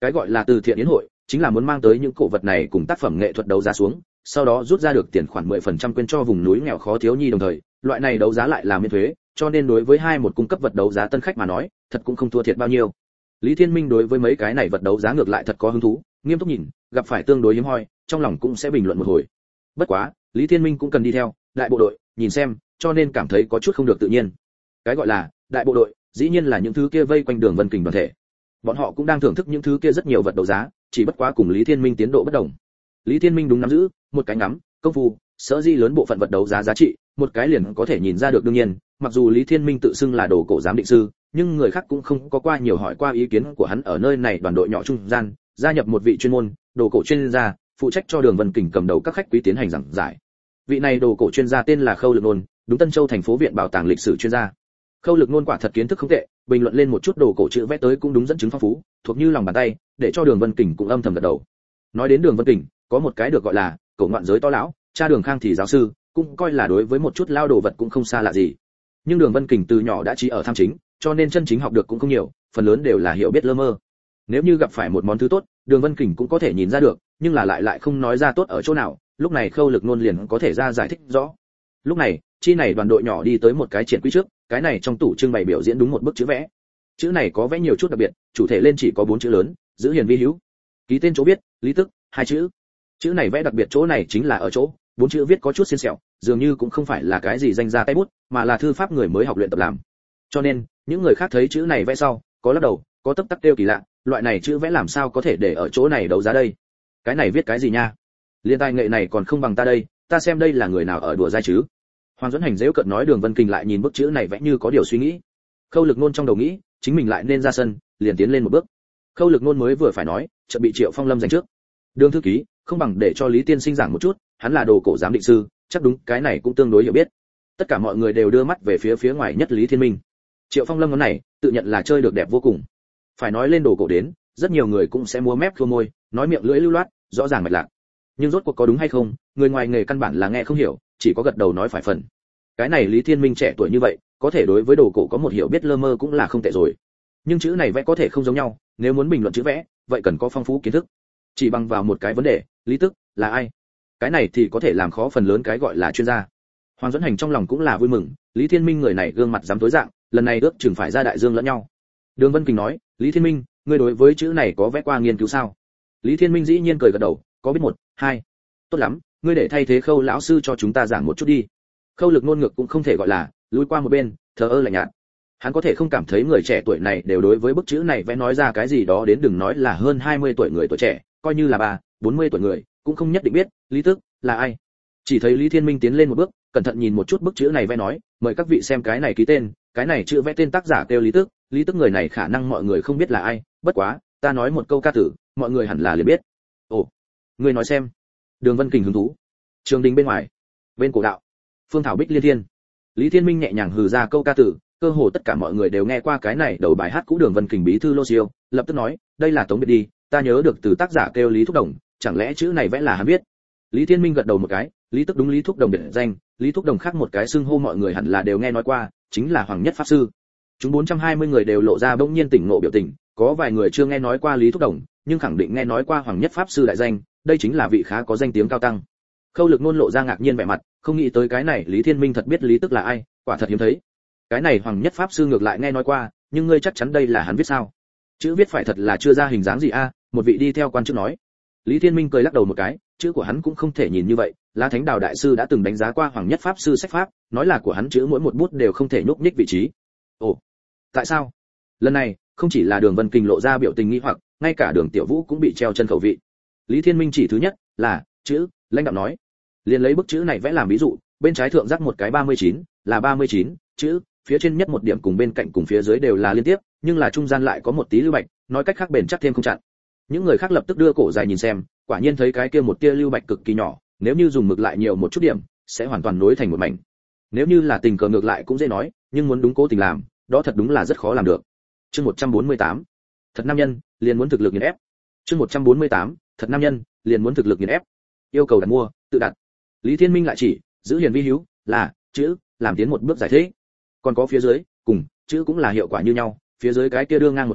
Cái gọi là từ thiện yến hội chính là muốn mang tới những cổ vật này cùng tác phẩm nghệ thuật đấu giá xuống, sau đó rút ra được tiền khoản 10% quyên cho vùng núi nghèo khó thiếu nhi, đồng thời loại này đấu giá lại là miễn thuế, cho nên đối với một cung cấp vật đấu giá tân khách mà nói, thật cũng không thua thiệt bao nhiêu. Lý Thiên Minh đối với mấy cái này vật đấu giá ngược lại thật có hứng thú, nghiêm túc nhìn, gặp phải tương đối hiếm hoi, trong lòng cũng sẽ bình luận một hồi. Bất quá, Lý Thiên Minh cũng cần đi theo đại bộ đội, nhìn xem, cho nên cảm thấy có chút không được tự nhiên. Cái gọi là đại bộ đội, dĩ nhiên là những thứ kia vây quanh Đường Vân Kình đoàn thể. Bọn họ cũng đang thưởng thức những thứ kia rất nhiều vật đấu giá, chỉ bất quá cùng Lý Thiên Minh tiến độ bất đồng. Lý Thiên Minh đúng nắm giữ một cái ngắm, công phu, sở di lớn bộ phận vật đấu giá giá trị, một cái liền có thể nhìn ra được. Đương nhiên, mặc dù Lý Thiên Minh tự xưng là đồ cổ giám định sư, nhưng người khác cũng không có qua nhiều hỏi qua ý kiến của hắn. Ở nơi này đoàn đội nhỏ trung gian, gia nhập một vị chuyên môn đồ cổ chuyên gia, phụ trách cho Đường Vân Kình cầm đầu các khách quý tiến hành giảng giải. Vị này đồ cổ chuyên gia tên là Khâu Lực Nôn, đúng Tân Châu thành phố viện bảo tàng lịch sử chuyên gia. Khâu Lực Nôn quả thật kiến thức không tệ, bình luận lên một chút đồ cổ chữ vẽ tới cũng đúng dẫn chứng phong phú, thuộc như lòng bàn tay, để cho Đường Vân Kình cũng âm thầm gật đầu. Nói đến Đường Vân Kình, có một cái được gọi là cổ ngoạn giới to lão, cha Đường Khang thì giáo sư, cũng coi là đối với một chút lao đồ vật cũng không xa lạ gì. Nhưng Đường Vân Kình từ nhỏ đã trí ở tham chính, cho nên chân chính học được cũng không nhiều, phần lớn đều là hiểu biết lơ mơ. Nếu như gặp phải một món thứ tốt, Đường Vân Kình cũng có thể nhìn ra được, nhưng là lại không nói ra tốt ở chỗ nào, lúc này Khâu Lực Nôn liền có thể ra giải thích rõ. Lúc này, chi này đoàn đội nhỏ đi tới một cái triển quý trước, cái này trong tủ trưng bày biểu diễn đúng một bức chữ vẽ. Chữ này có vẽ nhiều chút đặc biệt, chủ thể lên chỉ có 4 chữ lớn, giữ hiền vi hữu. Ký tên chỗ viết, Lý Tức, 2 chữ. Chữ này vẽ đặc biệt chỗ này chính là ở chỗ, 4 chữ viết có chút xiên xẹo, dường như cũng không phải là cái gì danh ra tay bút, mà là thư pháp người mới học luyện tập làm. Cho nên, những người khác thấy chữ này vẽ sau, có lắc đầu, có tấp tắc kêu kỳ lạ, loại này chữ vẽ làm sao có thể để ở chỗ này đấu giá đây? Cái này viết cái gì nha? Liên tài nghệ này còn không bằng ta đây, ta xem đây là người nào ở đùa dai chứ? Hoàng Duẫn Hành giễu cợt nói. Đường Vân Kình lại nhìn bức chữ này vẽ như có điều suy nghĩ. Khâu Lực Nôn trong đầu nghĩ, chính mình lại nên ra sân, liền tiến lên một bước. Khâu Lực Nôn mới vừa phải nói, chợt bị Triệu Phong Lâm giành trước. Đường thư ký, không bằng để cho Lý tiên sinh giảng một chút, hắn là đồ cổ giám định sư, chắc đúng, cái này cũng tương đối hiểu biết. Tất cả mọi người đều đưa mắt về phía ngoài nhất Lý Thiên Minh. Triệu Phong Lâm ngón này, tự nhận là chơi được đẹp vô cùng. Phải nói lên đồ cổ đến, rất nhiều người cũng sẽ múa mép khua môi, nói miệng lưỡi lưu loát, rõ ràng mạch lạc. Nhưng rốt cuộc có đúng hay không, người ngoài nghề căn bản là nghe không hiểu, chỉ có gật đầu nói phải phần. Cái này Lý Thiên Minh trẻ tuổi như vậy, có thể đối với đồ cổ có một hiểu biết lơ mơ cũng là không tệ rồi. Nhưng chữ này vẽ có thể không giống nhau, nếu muốn bình luận chữ vẽ, vậy cần có phong phú kiến thức. Chỉ bằng vào một cái vấn đề, Lý Tức là ai? Cái này thì có thể làm khó phần lớn cái gọi là chuyên gia. Hoàng Duẫn Hành trong lòng cũng là vui mừng, Lý Thiên Minh người này gương mặt dám tối dạng, lần này ước chừng phải ra đại dương lẫn nhau. Đường Vân Kình nói, Lý Thiên Minh, ngươi đối với chữ này có vẽ qua nghiên cứu sao? Lý Thiên Minh dĩ nhiên cười gật đầu, có biết 1, 2. Tốt lắm, ngươi để thay thế Khâu lão sư cho chúng ta giảng một chút đi. Khâu Lực Nôn ngược cũng không thể gọi là lùi qua một bên, thờ ơ lạnh nhạt. Hắn có thể không cảm thấy người trẻ tuổi này đều đối với bức chữ này vẽ nói ra cái gì đó đến, đừng nói là hơn 20 tuổi người tuổi trẻ, coi như là 40 tuổi người, cũng không nhất định biết Lý Tức là ai. Chỉ thấy Lý Thiên Minh tiến lên một bước, cẩn thận nhìn một chút bức chữ này vẽ nói, mời các vị xem cái này ký tên, cái này chữ vẽ tên tác giả kêu Lý Tức, Lý Tức người này khả năng mọi người không biết là ai, bất quá, ta nói một câu ca tử, mọi người hẳn là liền biết. Ồ, ngươi nói xem. Đường Vân Kình hứng thú. Trường đình bên ngoài, bên cổ đạo, phương thảo bích liên thiên. Lý Thiên Minh nhẹ nhàng hừ ra câu ca tử, cơ hồ tất cả mọi người đều nghe qua cái này đầu bài hát cũ. Đường Vân Kình bí thư Lô Siêu lập tức nói, đây là tống biệt đi, ta nhớ được từ tác giả kêu Lý Thúc Đồng, chẳng lẽ chữ này vẽ là hắn viết? Lý Thiên Minh gật đầu một cái, Lý Tức đúng Lý Thúc Đồng biệt danh, Lý Thúc Đồng khác một cái xưng hô mọi người hẳn là đều nghe nói qua, chính là Hoàng Nhất pháp sư. Chúng 420 người đều lộ ra bỗng nhiên tỉnh ngộ biểu tình, có vài người chưa nghe nói qua Lý Thúc Đồng, nhưng khẳng định nghe nói qua Hoàng Nhất pháp sư đại danh, đây chính là vị khá có danh tiếng cao tăng. Khâu Lực Nôn lộ ra ngạc nhiên vẻ mặt, không nghĩ tới cái này Lý Thiên Minh thật biết Lý Tức là ai, quả thật hiếm thấy. Cái này Hoàng Nhất pháp sư ngược lại nghe nói qua, nhưng ngươi chắc chắn đây là hắn viết sao? Chữ viết phải thật là chưa ra hình dáng gì a? Một vị đi theo quan chức nói. Lý Thiên Minh cười lắc đầu một cái, chữ của hắn cũng không thể nhìn như vậy, La Thánh Đào đại sư đã từng đánh giá qua Hoàng Nhất pháp sư sách pháp, nói là của hắn chữ mỗi một bút đều không thể nhúc nhích vị trí. Ồ, tại sao? Lần này, không chỉ là Đường Vân Kình lộ ra biểu tình nghi hoặc, ngay cả Đường Tiểu Vũ cũng bị treo chân khẩu vị. Lý Thiên Minh chỉ thứ nhất là chữ, lãnh đạo nói. Liền lấy bức chữ này vẽ làm ví dụ, bên trái thượng rắc một cái 39, là 39 chữ, phía trên nhất một điểm cùng bên cạnh cùng phía dưới đều là liên tiếp, nhưng là trung gian lại có một tí lưu bạch, nói cách khác bền chắc thêm không chặn. Những người khác lập tức đưa cổ dài nhìn xem, quả nhiên thấy cái kia một tia lưu bạch cực kỳ nhỏ, nếu như dùng mực lại nhiều một chút điểm, sẽ hoàn toàn nối thành một mảnh. Nếu như là tình cờ ngược lại cũng dễ nói, nhưng muốn đúng cố tình làm, đó thật đúng là rất khó làm được. Chương 148. Thật nam nhân, liền muốn thực lực nghiền ép. Chương 148. Thật nam nhân, liền muốn thực lực nghiền ép. Yêu cầu đặt mua, tự đặt. Lý Thiên Minh lại chỉ, giữ hiền vi hữu, là chữ, làm tiến một bước giải thích. Còn có phía dưới, cùng chữ cũng là hiệu quả như nhau, phía dưới cái kia đưa ngang một cái,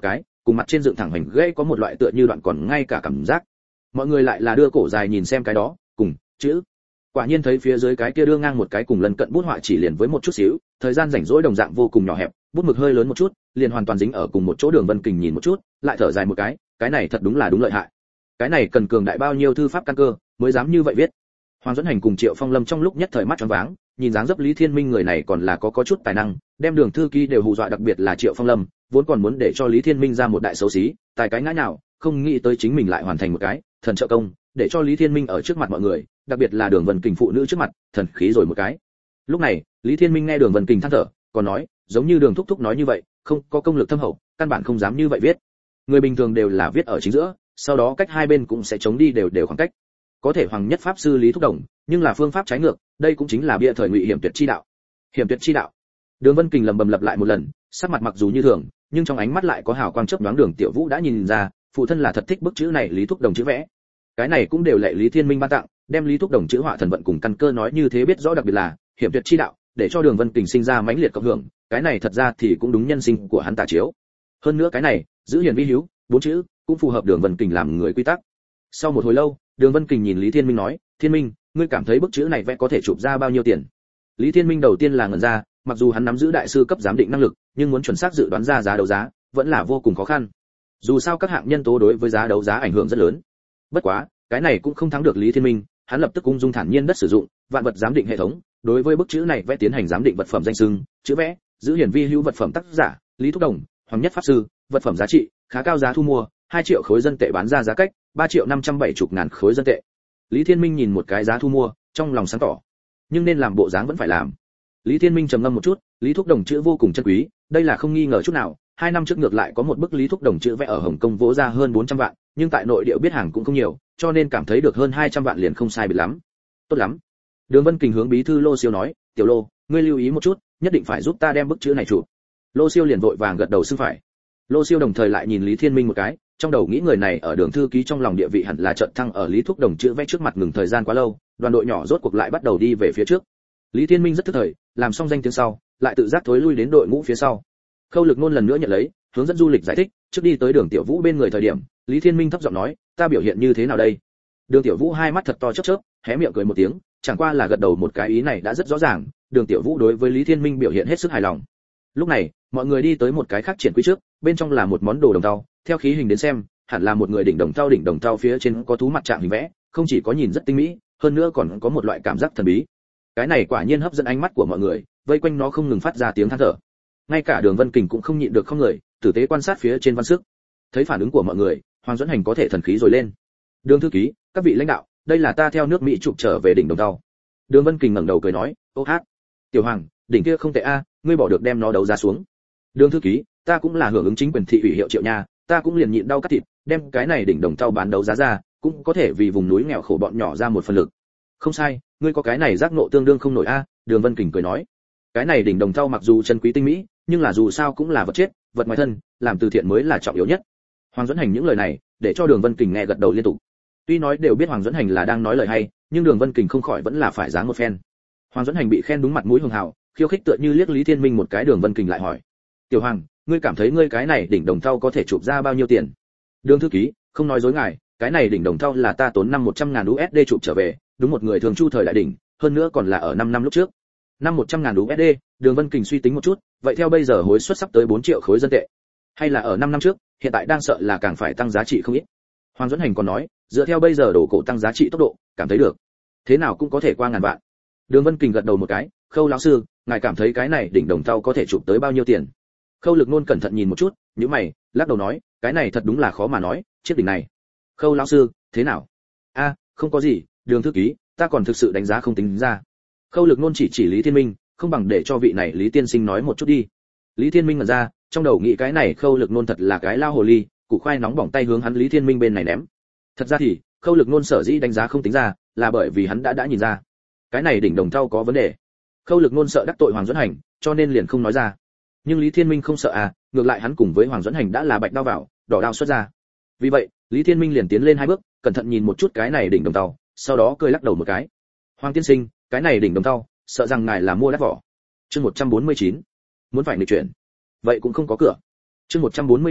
cùng mặt trên dựng thẳng hành gãy có một loại tựa như đoạn còn ngay cả cảm giác. Mọi người lại là đưa cổ dài nhìn xem cái đó, cùng chữ. Quả nhiên thấy phía dưới cái kia đưa ngang một cái cùng lần cận bút họa chỉ liền với một chút xíu, thời gian rảnh rỗi đồng dạng vô cùng nhỏ hẹp, bút mực hơi lớn một chút, liền hoàn toàn dính ở cùng một chỗ. Đường Vân Kình nhìn một chút, lại thở dài một cái này thật đúng là đúng lợi hại. Cái này cần cường đại bao nhiêu thư pháp căn cơ mới dám như vậy viết. Hoàng Duẫn Hành cùng Triệu Phong Lâm trong lúc nhất thời mắt choáng váng, nhìn dáng dấp Lý Thiên Minh người này còn là có chút tài năng, đem Đường thư ký đều hù dọa, đặc biệt là Triệu Phong Lâm, vốn còn muốn để cho Lý Thiên Minh ra một đại xấu xí, tài cái ngã nào, không nghĩ tới chính mình lại hoàn thành một cái thần trợ công, để cho Lý Thiên Minh ở trước mặt mọi người, đặc biệt là Đường Vân Kình phụ nữ trước mặt, thần khí rồi một cái. Lúc này, Lý Thiên Minh nghe Đường Vân Kình than thở, còn nói, giống như Đường thúc thúc nói như vậy, không có công lực thâm hậu, căn bản không dám như vậy viết. Người bình thường đều là viết ở chính giữa, sau đó cách hai bên cũng sẽ chống đi đều khoảng cách. Có thể Hoàng nhất pháp sư Lý Thúc Đồng, nhưng là phương pháp trái ngược, đây cũng chính là bịa thời ngụy hiểm tuyệt chi đạo. Hiểm tuyệt chi đạo. Đường Vân Kình lầm bầm lặp lại một lần, sắc mặt mặc dù như thường, nhưng trong ánh mắt lại có hào quang chớp nhoáng. Đường Tiểu Vũ đã nhìn ra, phụ thân là thật thích bức chữ này Lý Thúc Đồng chữ vẽ. Cái này cũng đều lệ Lý Thiên Minh ban tặng, đem Lý Thúc Đồng chữ họa thần vận cùng căn cơ nói như thế biết rõ, đặc biệt là hiểm tuyệt chi đạo, để cho Đường Vân Kình sinh ra mãnh liệt cộng hưởng, cái này thật ra thì cũng đúng nhân sinh của hắn tả chiếu. Hơn nữa cái này, giữ hiền vi hiếu, bốn chữ, cũng phù hợp Đường Vân Kình làm người quy tắc. Sau một hồi lâu, Đường Vân Kình nhìn Lý Thiên Minh nói, Thiên Minh, ngươi cảm thấy bức chữ này vẽ có thể chụp ra bao nhiêu tiền? Lý Thiên Minh đầu tiên là ngẩn ra, mặc dù hắn nắm giữ đại sư cấp giám định năng lực, nhưng muốn chuẩn xác dự đoán ra giá đấu giá, vẫn là vô cùng khó khăn. Dù sao các hạng nhân tố đối với giá đấu giá ảnh hưởng rất lớn. Bất quá, cái này cũng không thắng được Lý Thiên Minh, hắn lập tức ung dung thản nhiên đất sử dụng vạn vật giám định hệ thống, đối với bức chữ này vẽ tiến hành giám định vật phẩm danh xưng, chữ vẽ, giữ hiển vi hữu vật phẩm tác giả, Lý Thúc Đồng, Hoàng nhất pháp sư, vật phẩm giá trị, khá cao giá thu mua, 2 triệu khối dân tệ bán ra giá cách, 3.570.000 khối dân tệ. Lý Thiên Minh nhìn một cái giá thu mua, trong lòng sáng tỏ. Nhưng nên làm bộ dáng vẫn phải làm. Lý Thiên Minh trầm ngâm một chút, Lý Thúc Đồng chữ vô cùng chân quý, đây là không nghi ngờ chút nào. 2 năm trước ngược lại có một bức Lý Thúc Đồng chữ vẽ ở Hồng Kông vỗ ra hơn 400 vạn, nhưng tại nội địa biết hàng cũng không nhiều, cho nên cảm thấy được hơn 200 vạn liền không sai biệt lắm. Tốt lắm. Đường Vân Kình hướng bí thư Lô Siêu nói, Tiểu Lô, ngươi lưu ý một chút, nhất định phải giúp ta đem bức chữ này chụp. Lô Siêu liền vội vàng gật đầu xưng phải. Lô Siêu đồng thời lại nhìn Lý Thiên Minh một cái, trong đầu nghĩ người này ở Đường thư ký trong lòng địa vị hẳn là trận thăng ở Lý Thúc Đồng chữ vẽ trước mặt ngừng thời gian quá lâu, đoàn đội nhỏ rốt cuộc lại bắt đầu đi về phía trước. Lý Thiên Minh rất tức thời, làm xong danh tiếng sau, lại tự giác thối lui đến đội ngũ phía sau. Khâu Lực Nôn lần nữa nhận lấy, hướng dẫn du lịch giải thích, trước đi tới Đường Tiểu Vũ bên người thời điểm, Lý Thiên Minh thấp giọng nói, ta biểu hiện như thế nào đây? Đường Tiểu Vũ hai mắt thật to chớp chớp, hé miệng cười một tiếng, chẳng qua là gật đầu một cái, ý này đã rất rõ ràng, Đường Tiểu Vũ đối với Lý Thiên Minh biểu hiện hết sức hài lòng. Lúc này, mọi người đi tới một cái khác triển quy trước, bên trong là một món đồ đồng thau, theo khí hình đến xem, hẳn là một người đỉnh đồng thau phía trên có thú mặt trạng hình vẽ, không chỉ có nhìn rất tinh mỹ, hơn nữa còn có một loại cảm giác thần bí. Cái này quả nhiên hấp dẫn ánh mắt của mọi người, vây quanh nó không ngừng phát ra tiếng than thở. Ngay cả Đường Vân Kình cũng không nhịn được không người, tử tế quan sát phía trên văn sức. Thấy phản ứng của mọi người, Hoàng Duẫn Hành có thể thần khí rồi lên. Đường thư ký, các vị lãnh đạo, đây là ta theo nước Mỹ chụp trở về đỉnh đồng thau. Đường Vân Kình ngẩng đầu cười nói, ô hát, Tiểu Hoàng, đỉnh kia không tệ a, ngươi bỏ được đem nó đấu giá xuống. Đường thư ký, ta cũng là hưởng ứng chính quyền thị ủy hiệu triệu nha, ta cũng liền nhịn đau cắt thịt, đem cái này đỉnh đồng thau bán đấu giá ra, cũng có thể vì vùng núi nghèo khổ bọn nhỏ ra một phần lực. Không sai, ngươi có cái này giác ngộ tương đương không nổi a, Đường Vân Kình cười nói. Cái này đỉnh đồng thau mặc dù chân quý tinh mỹ, nhưng là dù sao cũng là vật chết, vật ngoài thân, làm từ thiện mới là trọng yếu nhất. Hoàng Duẫn Hành những lời này, để cho Đường Vân Kình nghe gật đầu liên tục. Tuy nói đều biết Hoàng Duẫn Hành là đang nói lời hay, nhưng Đường Vân Kình không khỏi vẫn là phải dáng một phen. Hoàng Duẫn Hành bị khen đúng mặt mũi hường hào, khiêu khích tựa như liếc Lý Thiên Minh một cái. Đường Vân Kình lại hỏi, Tiểu Hoàng, ngươi cảm thấy ngươi cái này đỉnh đồng thau có thể chụp ra bao nhiêu tiền? Đường thư ký, không nói dối ngài, cái này đỉnh đồng thau là ta tốn 100.000 USD chụp trở về, đúng một người thường chu thời đại đỉnh, hơn nữa còn là ở 5 năm lúc trước. 100.000 USD, Đường Vân Kình suy tính một chút, vậy theo bây giờ hối suất sắp tới 4 triệu khối dân tệ. Hay là ở 5 năm trước, hiện tại đang sợ là càng phải tăng giá trị không ít. Hoàng Duẫn Hành còn nói, dựa theo bây giờ đồ cổ tăng giá trị tốc độ, cảm thấy được, thế nào cũng có thể qua ngàn vạn. Đường Vân Kình gật đầu một cái, Khâu lão sư, ngài cảm thấy cái này đỉnh đồng thau có thể chụp tới bao nhiêu tiền? Khâu Lực Nôn cẩn thận nhìn một chút, nhíu mày, lắc đầu nói, cái này thật đúng là khó mà nói, chiếc đỉnh này. Khâu lão sư, thế nào? A, không có gì, Đường thư ký, ta còn thực sự đánh giá không tính ra. Khâu Lực Nôn chỉ Lý Thiên Minh, không bằng để cho vị này Lý tiên sinh nói một chút đi. Lý Thiên Minh ngẩn ra, trong đầu nghĩ cái này Khâu Lực Nôn thật là cái lao hồ ly, củ khoai nóng bỏng tay hướng hắn Lý Thiên Minh bên này ném. Thật ra thì, Khâu Lực Nôn sở dĩ đánh giá không tính ra, là bởi vì hắn đã nhìn ra, cái này đỉnh đồng thau có vấn đề. Khâu Lực Nôn sợ đắc tội Hoàng Duẫn Hành, cho nên liền không nói ra. Nhưng Lý Thiên Minh không sợ à, ngược lại hắn cùng với Hoàng Duẫn Hành đã là bạch đao vào, đỏ đao xuất ra. Vì vậy, Lý Thiên Minh liền tiến lên 2 bước, cẩn thận nhìn một chút cái này đỉnh đồng thau, sau đó cười lắc đầu một cái. Hoàng tiên sinh, cái này đỉnh đồng thau, sợ rằng ngài là mua đắt vỏ. Chương 149, muốn phải nghịch chuyển. Vậy cũng không có cửa. Chương 149,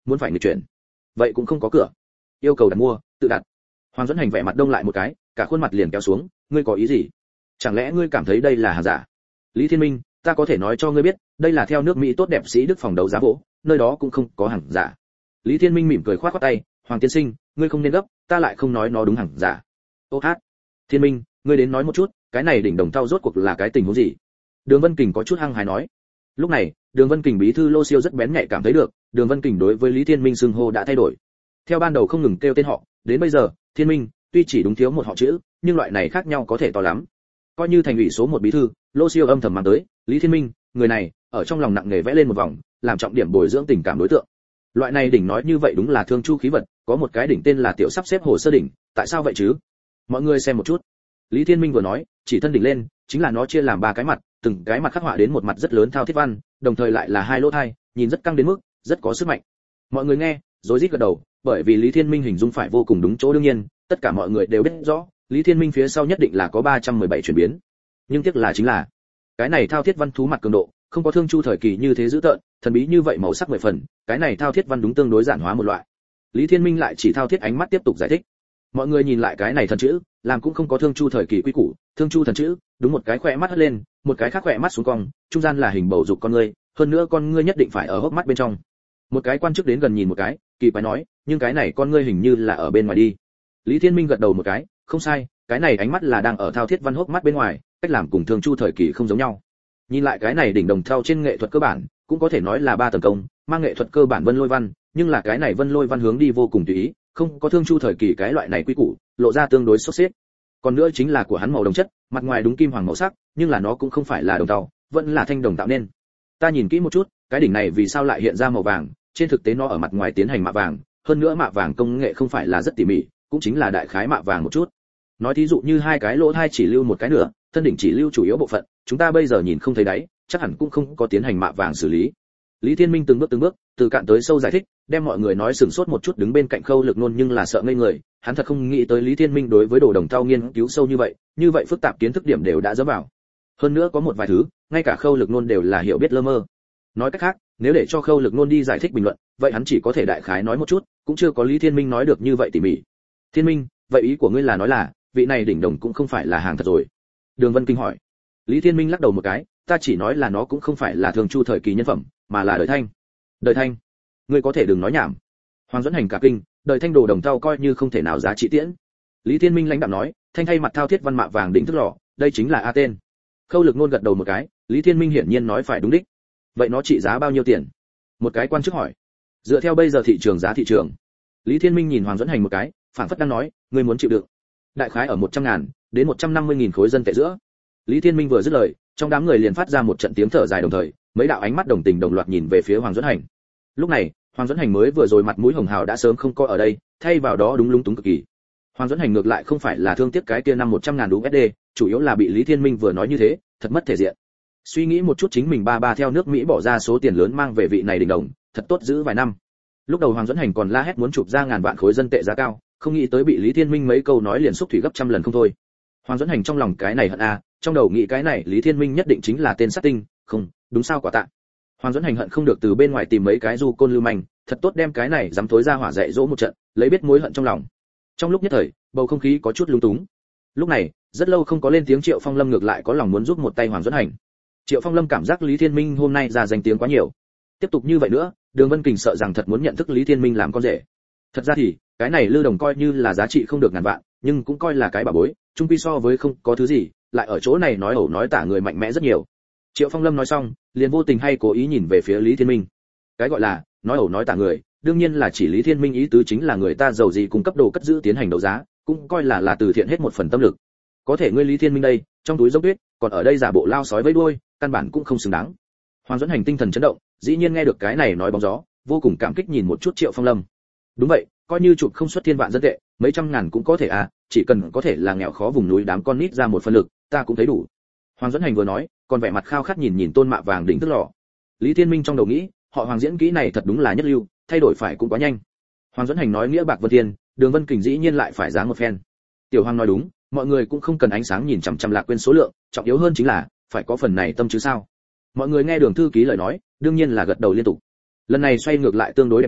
muốn phải nghịch chuyển. Vậy cũng không có cửa. Yêu cầu đặt mua, tự đặt. Hoàng Duẫn Hành vẻ mặt đông lại một cái, cả khuôn mặt liền kéo xuống, ngươi có ý gì? Chẳng lẽ ngươi cảm thấy đây là hàng giả? Lý Thiên Minh, ta có thể nói cho ngươi biết, đây là theo nước Mỹ tốt đẹp sĩ Đức phòng đấu giá vỗ, nơi đó cũng không có hàng giả. Lý Thiên Minh mỉm cười khoát khoát tay, Hoàng tiên sinh, ngươi không nên gấp, ta lại không nói nó đúng hàng giả. Ô hát, Thiên Minh, ngươi đến nói một chút, cái này đỉnh đồng thau rốt cuộc là cái tình huống gì? Đường Vân Kình có chút hăng hái nói. Lúc này, Đường Vân Kình bí thư Lô Siêu rất bén nhạy cảm thấy được, Đường Vân Kình đối với Lý Thiên Minh xưng hô đã thay đổi. Theo ban đầu không ngừng kêu tên họ, đến bây giờ, Thiên Minh, tuy chỉ đúng thiếu một họ chữ, nhưng loại này khác nhau có thể to lắm. Coi như thành ủy số 1 bí thư, Lô Siêu âm thầm mang tới, Lý Thiên Minh, người này, ở trong lòng nặng nề vẽ lên một vòng, làm trọng điểm bồi dưỡng tình cảm đối tượng. Loại này đỉnh nói như vậy đúng là thương chu khí vật, có một cái đỉnh tên là tiểu sắp xếp hồ sơ đỉnh, tại sao vậy chứ? Mọi người xem một chút. Lý Thiên Minh vừa nói, chỉ thân đỉnh lên, chính là nó chia làm 3 cái mặt, từng cái mặt khắc họa đến một mặt rất lớn thao thiết văn, đồng thời lại là 2 lỗ tai, nhìn rất căng đến mức, rất có sức mạnh. Mọi người nghe, rối rít gật đầu, bởi vì Lý Thiên Minh hình dung phải vô cùng đúng chỗ đương nhiên, tất cả mọi người đều biết rõ, Lý Thiên Minh phía sau nhất định là có 317 chuyển biến. Nhưng tiếc là chính là, cái này thao thiết văn thú mặt cường độ, không có thương chu thời kỳ như thế dữ tợn, thần bí như vậy màu sắc 10 phần, cái này thao thiết văn đúng tương đối giản hóa một loại. Lý Thiên Minh lại chỉ thao thiết ánh mắt tiếp tục giải thích. Mọi người nhìn lại cái này thần chữ, làm cũng không có thương chu thời kỳ quy củ, thương chu thần chữ, đúng một cái khỏe mắt hất lên, một cái khác khỏe mắt xuống cong, trung gian là hình bầu dục con ngươi, hơn nữa con ngươi nhất định phải ở hốc mắt bên trong. Một cái quan chức đến gần nhìn một cái, kỳ quái nói, nhưng cái này con ngươi hình như là ở bên ngoài đi. Lý Thiên Minh gật đầu một cái, không sai, cái này ánh mắt là đang ở thao thiết văn hốc mắt bên ngoài, cách làm cùng thương chu thời kỳ không giống nhau. Nhìn lại cái này đỉnh đồng thau trên nghệ thuật cơ bản, cũng có thể nói là 3 tầng công, mang nghệ thuật cơ bản vân lôi văn, nhưng là cái này vân lôi văn hướng đi vô cùng tùy ý, không có thương chu thời kỳ cái loại này quy củ, lộ ra tương đối xốc xếp. Còn nữa chính là của hắn màu đồng chất, mặt ngoài đúng kim hoàng màu sắc, nhưng là nó cũng không phải là đồng tàu, vẫn là thanh đồng tạo nên. Ta nhìn kỹ một chút, cái đỉnh này vì sao lại hiện ra màu vàng, trên thực tế nó ở mặt ngoài tiến hành mạ vàng, hơn nữa mạ vàng công nghệ không phải là rất tỉ mỉ, cũng chính là đại khái mạ vàng một chút. Nói thí dụ như 2 cái lỗ tai chỉ lưu một cái nửa, thân đỉnh chỉ lưu chủ yếu bộ phận, chúng ta bây giờ nhìn không thấy đáy, chắc hẳn cũng không có tiến hành mạ vàng xử lý. Lý Thiên Minh từng bước từ cạn tới sâu giải thích, đem mọi người nói sửng sốt một chút, đứng bên cạnh Khâu Lực Nôn nhưng là sợ ngây người, hắn thật không nghĩ tới Lý Thiên Minh đối với đồ đồng thau nghiên cứu sâu như vậy phức tạp kiến thức điểm đều đã dẫm vào. Hơn nữa có một vài thứ, ngay cả Khâu Lực Nôn đều là hiểu biết lơ mơ. Nói cách khác, nếu để cho Khâu Lực Nôn đi giải thích bình luận, vậy hắn chỉ có thể đại khái nói một chút, cũng chưa có Lý Thiên Minh nói được như vậy tỉ mỉ. Thiên Minh, vậy ý của ngươi là nói là, vị này đỉnh đồng cũng không phải là hàng thật rồi? Đường Vân Kinh hỏi. Lý Thiên Minh lắc đầu một cái, ta chỉ nói là nó cũng không phải là thường chu thời kỳ nhân phẩm, mà là đời thanh. Đời thanh? Ngươi có thể đừng nói nhảm. Hoàng Duẫn Hành cả kinh, đời thanh đồ đồng thau coi như không thể nào giá trị tiễn. Lý Thiên Minh lãnh đạm nói, thanh thay mặt thao thiết văn mạ vàng đỉnh thức lò, đây chính là a tên. Khâu Lực Nôn gật đầu một cái, Lý Thiên Minh hiển nhiên nói phải đúng đích. Vậy nó trị giá bao nhiêu tiền? Một cái quan chức hỏi. Dựa theo bây giờ thị trường giá thị trường. Lý Thiên Minh nhìn Hoàng Duẫn Hành một cái, phảng phất đang nói, ngươi muốn chịu đựng. Đại khái ở 100.000 đến 150.000 khối dân tệ giữa. Lý Thiên Minh vừa dứt lời, trong đám người liền phát ra một trận tiếng thở dài đồng thời, mấy đạo ánh mắt đồng tình đồng loạt nhìn về phía Hoàng Duẫn Hành. Lúc này, Hoàng Duẫn Hành mới vừa rồi mặt mũi hồng hào đã sớm không có ở đây, thay vào đó đúng lúng túng cực kỳ. Hoàng Duẫn Hành ngược lại không phải là thương tiếc cái kia 100.000 USD, chủ yếu là bị Lý Thiên Minh vừa nói như thế, thật mất thể diện. Suy nghĩ một chút chính mình ba theo nước Mỹ bỏ ra số tiền lớn mang về vị này đỉnh đồng, thật tốt giữ vài năm. Lúc đầu Hoàng Duẫn Hành còn la hét muốn chụp ra ngàn vạn khối dân tệ giá cao, không nghĩ tới bị Lý Thiên Minh mấy câu nói liền xúc thủy gấp trăm lần không thôi. Hoàng Duẫn Hành trong lòng cái này hận a, trong đầu nghĩ cái này Lý Thiên Minh nhất định chính là tên sát tinh, không, đúng sao quả tạ. Hoàng Duẫn Hành hận không được từ bên ngoài tìm mấy cái du côn lưu manh, thật tốt đem cái này dám thối ra hỏa dạy dỗ một trận, lấy biết mối hận trong lòng. Trong lúc nhất thời, bầu không khí có chút lúng túng. Lúc này, rất lâu không có lên tiếng Triệu Phong Lâm ngược lại có lòng muốn giúp một tay Hoàng Duẫn Hành. Triệu Phong Lâm cảm giác Lý Thiên Minh hôm nay ra danh tiếng quá nhiều. Tiếp tục như vậy nữa, Đường Vân Kình sợ rằng thật muốn nhận thức Lý Thiên Minh làm con rể. Thật ra thì, cái này Lư Đồng coi như là giá trị không được ngàn vạn, nhưng cũng coi là cái bảo bối, chung quy so với không có thứ gì, lại ở chỗ này nói ẩu nói tả người mạnh mẽ rất nhiều. Triệu Phong Lâm nói xong, liền vô tình hay cố ý nhìn về phía Lý Thiên Minh. Cái gọi là nói ẩu nói tả người, đương nhiên là chỉ Lý Thiên Minh ý tứ chính là người ta giàu gì cung cấp đồ cất giữ tiến hành đấu giá, cũng coi là từ thiện hết một phần tâm lực. Có thể ngươi Lý Thiên Minh đây, trong túi dốc tuyết, còn ở đây giả bộ lao sói với đuôi, căn bản cũng không xứng đáng. Hoàng Duẫn Hành tinh thần chấn động, dĩ nhiên nghe được cái này nói bóng gió, vô cùng cảm kích nhìn một chút Triệu Phong Lâm. Đúng vậy, coi như chụp không xuất thiên vạn dân tệ, mấy trăm ngàn cũng có thể à, chỉ cần có thể là nghèo khó vùng núi đám con nít ra một phần lực, ta cũng thấy đủ. Hoàng Duẫn Hành vừa nói, còn vẻ mặt khao khát nhìn tôn mạ vàng đỉnh tức lò. Lý Thiên Minh trong đầu nghĩ, họ Hoàng diễn kỹ này thật đúng là nhất lưu, thay đổi phải cũng quá nhanh. Hoàng Duẫn Hành nói nghĩa bạc vân thiên, Đường Vân Kình dĩ nhiên lại phải dáng một phen. Tiểu Hoàng nói đúng, mọi người cũng không cần ánh sáng nhìn chằm chằm Lạc quên số lượng, trọng yếu hơn chính là phải có phần này tâm chứ sao. Mọi người nghe Đường thư ký lời nói, đương nhiên là gật đầu liên tục. Lần này xoay ngược lại tương đối đẹp đẽ,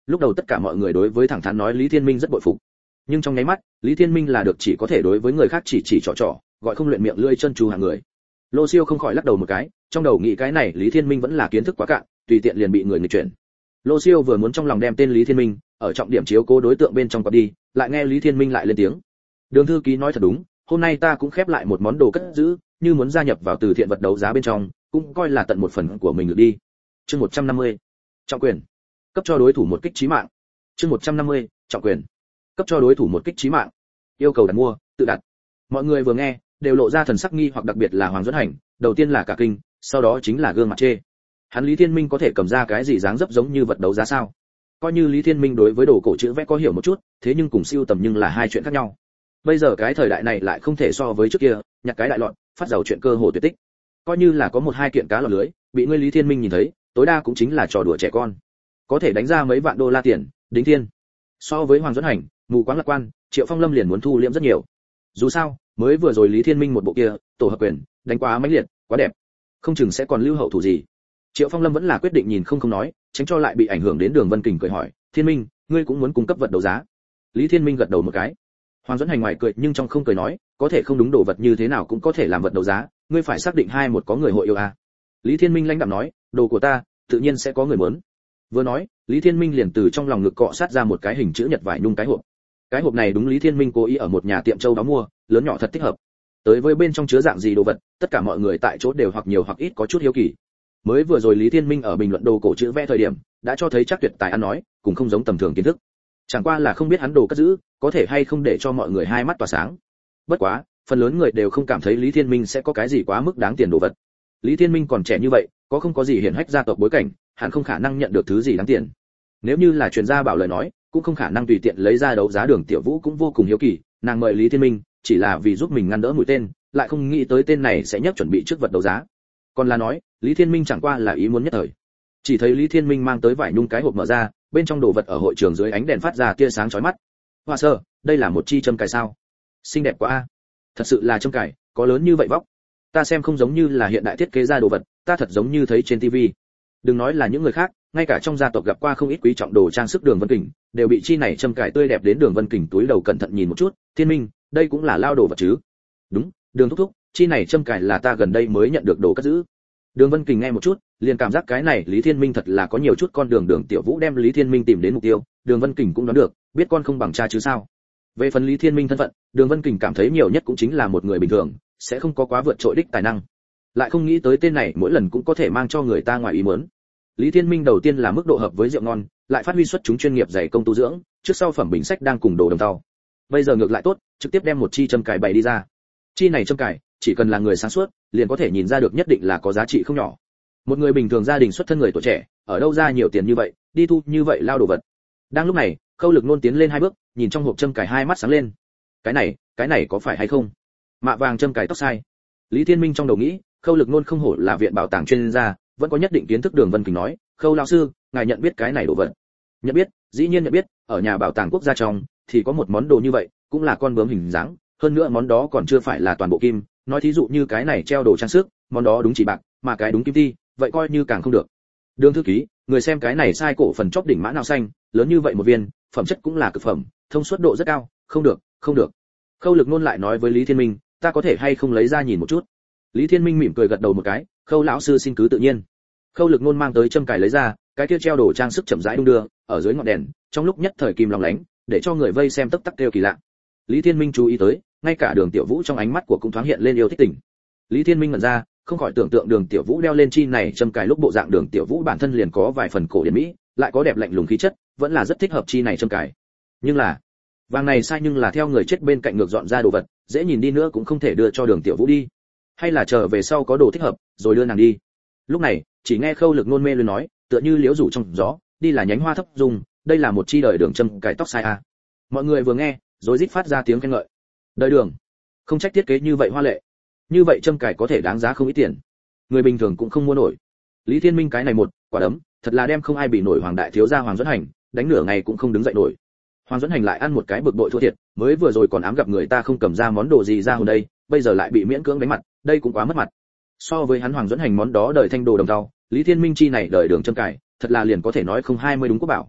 Lúc đầu tất cả mọi người đối với thẳng thắn nói Lý Thiên Minh rất bội phục, nhưng trong nháy mắt Lý Thiên Minh là được chỉ có thể đối với người khác chỉ trỏ, gọi không luyện miệng lưỡi chân trù hàng người. Lô Siêu không khỏi lắc đầu một cái, trong đầu nghĩ cái này Lý Thiên Minh vẫn là kiến thức quá cạn, tùy tiện liền bị người nghịch chuyển. Lô Siêu vừa muốn trong lòng đem tên Lý Thiên Minh ở trọng điểm chiếu cố đối tượng bên trong quặp đi, lại nghe Lý Thiên Minh lại lên tiếng. Đường thư ký nói thật đúng, hôm nay ta cũng khép lại một món đồ cất giữ, như muốn gia nhập vào từ thiện vật đấu giá bên trong, cũng coi là tận một phần của mình được đi. Chương 150. Trọng quyền. Cấp cho đối thủ một kích chí mạng. Chương 150. Trọng quyền. Cấp cho đối thủ một kích chí mạng. Yêu cầu đặt mua, tự đặt. Mọi người vừa nghe, đều lộ ra thần sắc nghi hoặc, đặc biệt là Hoàng Duẫn Hành, đầu tiên là cả kinh, sau đó chính là gương mặt chê. Hắn Lý Thiên Minh có thể cầm ra cái gì dáng dấp giống như vật đấu giá sao? Coi như Lý Thiên Minh đối với đồ cổ chữ vẽ có hiểu một chút, thế nhưng cùng siêu tầm nhưng là hai chuyện khác nhau. Bây giờ cái thời đại này lại không thể so với trước kia, nhặt cái đại loạn, phát giàu chuyện cơ hồ tuyệt tích. Coi như là có một hai kiện cá lọt lưới, bị ngươi Lý Thiên Minh nhìn thấy, tối đa cũng chính là trò đùa trẻ con. Có thể đánh ra mấy vạn đô la tiền, đính thiên. So với Hoàng Duẫn Hành, mù quáng lạc quan, Triệu Phong Lâm liền muốn thu liễm rất nhiều. Dù sao, mới vừa rồi Lý Thiên Minh một bộ kia, tổ hợp quyền, đánh quá mãnh liệt, quá đẹp, không chừng sẽ còn lưu hậu thủ gì. Triệu Phong Lâm vẫn là quyết định nhìn không nói, tránh cho lại bị ảnh hưởng đến Đường Vân Kình, cười hỏi, Thiên Minh, ngươi cũng muốn cung cấp vật đấu giá? Lý Thiên Minh gật đầu một cái. Hoàng Duẫn Hành ngoài cười nhưng trong không cười nói, có thể không đúng đồ vật như thế nào cũng có thể làm vật đấu giá, ngươi phải xác định hai một có người hội yêu à? Lý Thiên Minh lãnh đạm nói, đồ của ta, tự nhiên sẽ có người muốn. Vừa nói, Lý Thiên Minh liền từ trong lòng ngực cọ sát ra một cái hình chữ nhật vải nhung cái hộp. Cái hộp này đúng Lý Thiên Minh cố ý ở một nhà tiệm châu đáo mua, lớn nhỏ thật thích hợp. Tới với bên trong chứa dạng gì đồ vật, tất cả mọi người tại chỗ đều hoặc nhiều hoặc ít có chút hiếu kỳ. Mới vừa rồi Lý Thiên Minh ở bình luận đồ cổ chữ vẽ thời điểm, đã cho thấy chắc tuyệt tài ăn nói, cũng không giống tầm thường kiến thức. Chẳng qua là không biết hắn đồ cất giữ, có thể hay không để cho mọi người hai mắt tỏa sáng. Bất quá, phần lớn người đều không cảm thấy Lý Thiên Minh sẽ có cái gì quá mức đáng tiền đồ vật. Lý Thiên Minh còn trẻ như vậy, có gì hiển hách gia tộc bối cảnh, hẳn không khả năng nhận được thứ gì đáng tiền. Nếu như là truyền gia bảo lời nói, cũng không khả năng tùy tiện lấy ra đấu giá. Đường Tiểu Vũ cũng vô cùng hiếu kỳ, nàng mời Lý Thiên Minh chỉ là vì giúp mình ngăn đỡ mũi tên, lại không nghĩ tới tên này sẽ nhắc chuẩn bị trước vật đấu giá. Còn là nói, Lý Thiên Minh chẳng qua là ý muốn nhất thời. Chỉ thấy Lý Thiên Minh mang tới vải nhung cái hộp mở ra, bên trong đồ vật ở hội trường dưới ánh đèn phát ra tia sáng chói mắt. Hoa sơ, đây là một chi châm cài sao? Xinh đẹp quá a. Thật sự là châm cài, có lớn như vậy vóc. Ta xem không giống như là hiện đại thiết kế ra đồ vật, ta thật giống như thấy trên tivi. Đừng nói là những người khác, ngay cả trong gia tộc gặp qua không ít quý trọng đồ trang sức Đường Vân Kình, đều bị chi này châm cài tươi đẹp đến. Đường Vân Kình túi đầu cẩn thận nhìn một chút, Thiên Minh, đây cũng là lao đồ vật chứ? Đúng, Đường thúc thúc, chi này châm cài là ta gần đây mới nhận được đồ cất giữ. Đường Vân Kình nghe một chút, liền cảm giác cái này Lý Thiên Minh thật là có nhiều chút con đường. Đường Tiểu Vũ đem Lý Thiên Minh tìm đến mục tiêu, Đường Vân Kình cũng đoán được, biết con không bằng cha chứ sao. Về phần Lý Thiên Minh thân phận, Đường Vân Kình cảm thấy nhiều nhất cũng chính là một người bình thường, sẽ không có quá vượt trội đích tài năng. Lại không nghĩ tới tên này mỗi lần cũng có thể mang cho người ta ngoài ý muốn. Lý Thiên Minh đầu tiên là mức độ hợp với rượu ngon, lại phát huy xuất chúng chuyên nghiệp dày công tu dưỡng, trước sau phẩm bình sách đang cùng đồ đồng tàu. Bây giờ ngược lại tốt, trực tiếp đem một chi châm cài bày đi ra. Chi này châm cài, chỉ cần là người sáng suốt, liền có thể nhìn ra được nhất định là có giá trị không nhỏ. Một người bình thường gia đình xuất thân người tuổi trẻ, ở đâu ra nhiều tiền như vậy, đi thu như vậy lao đồ vật. Đang lúc này, Khâu Lực Nôn tiến lên hai bước, nhìn trong hộp châm cài hai mắt sáng lên. Cái này có phải hay không? Mạ vàng châm cài tóc sai. Lý Thiên Minh trong đầu nghĩ, Khâu Lực Nôn không hổ là viện bảo tàng chuyên gia, vẫn có nhất định kiến thức. Đường Vân Kình nói, Khâu lão sư, ngài nhận biết cái này đồ vật? Nhận biết, dĩ nhiên nhận biết, ở nhà bảo tàng quốc gia trong thì có một món đồ như vậy, cũng là con bướm hình dáng, hơn nữa món đó còn chưa phải là toàn bộ kim, nói thí dụ như cái này treo đồ trang sức, món đó đúng chỉ bạc, mà cái đúng kim ti, vậy coi như càng không được. Đường thư ký, người xem cái này sai cổ phần chóp đỉnh mã nào xanh, lớn như vậy một viên, phẩm chất cũng là cực phẩm, thông suất độ rất cao, không được. Khâu Lực Nôn lại nói với Lý Thiên Minh, ta có thể hay không lấy ra nhìn một chút? Lý Thiên Minh mỉm cười gật đầu một cái, Khâu lão sư xin cứ tự nhiên. Khâu Lực Nôn mang tới châm cài lấy ra, cái kia treo đồ trang sức chậm rãi đung đưa, ở dưới ngọn đèn, trong lúc nhất thời kim long lánh, để cho người vây xem tấp tắc kêu kỳ lạ. Lý Thiên Minh chú ý tới, ngay cả Đường Tiểu Vũ trong ánh mắt của cũng thoáng hiện lên yêu thích tình. Lý Thiên Minh ngẩn ra, không khỏi tưởng tượng Đường Tiểu Vũ đeo lên chi này châm cài lúc bộ dạng. Đường Tiểu Vũ bản thân liền có vài phần cổ điển mỹ, lại có đẹp lạnh lùng khí chất, vẫn là rất thích hợp chi này châm cài. Nhưng là, vàng này sai nhưng là theo người chết bên cạnh ngược dọn ra đồ vật, dễ nhìn đi nữa cũng không thể đưa cho Đường Tiểu Vũ đi. Hay là chờ về sau có đồ thích hợp, rồi đưa nàng đi. Lúc này, chỉ nghe Khâu Lực Nôn mê luyến nói, tựa như liễu rủ trong gió, đi là nhánh hoa thấp dùng, đây là một chi đời Đường châm cài tóc sai a. Mọi người vừa nghe, rối rít phát ra tiếng khen ngợi. Đời Đường, không trách thiết kế như vậy hoa lệ, như vậy châm cài có thể đáng giá không ít tiền, người bình thường cũng không mua nổi. Lý Thiên Minh cái này một quả đấm, thật là đem không ai bị nổi Hoàng đại thiếu gia Hoàng Duẫn Hành, đánh nửa ngày cũng không đứng dậy nổi. Hoàng Duẫn Hành lại ăn một cái bực bội thua thiệt, mới vừa rồi còn ám gặp người ta không cầm ra món đồ gì ra hôm đây, bây giờ lại bị miễn cưỡng đánh mặt, đây cũng quá mất mặt. So với hắn Hoàng Duẫn Hành món đó đời thanh đồ đồng tàu, Lý Thiên Minh chi này đời Đường châm cài, thật là liền có thể nói không 20 đúng quốc bảo.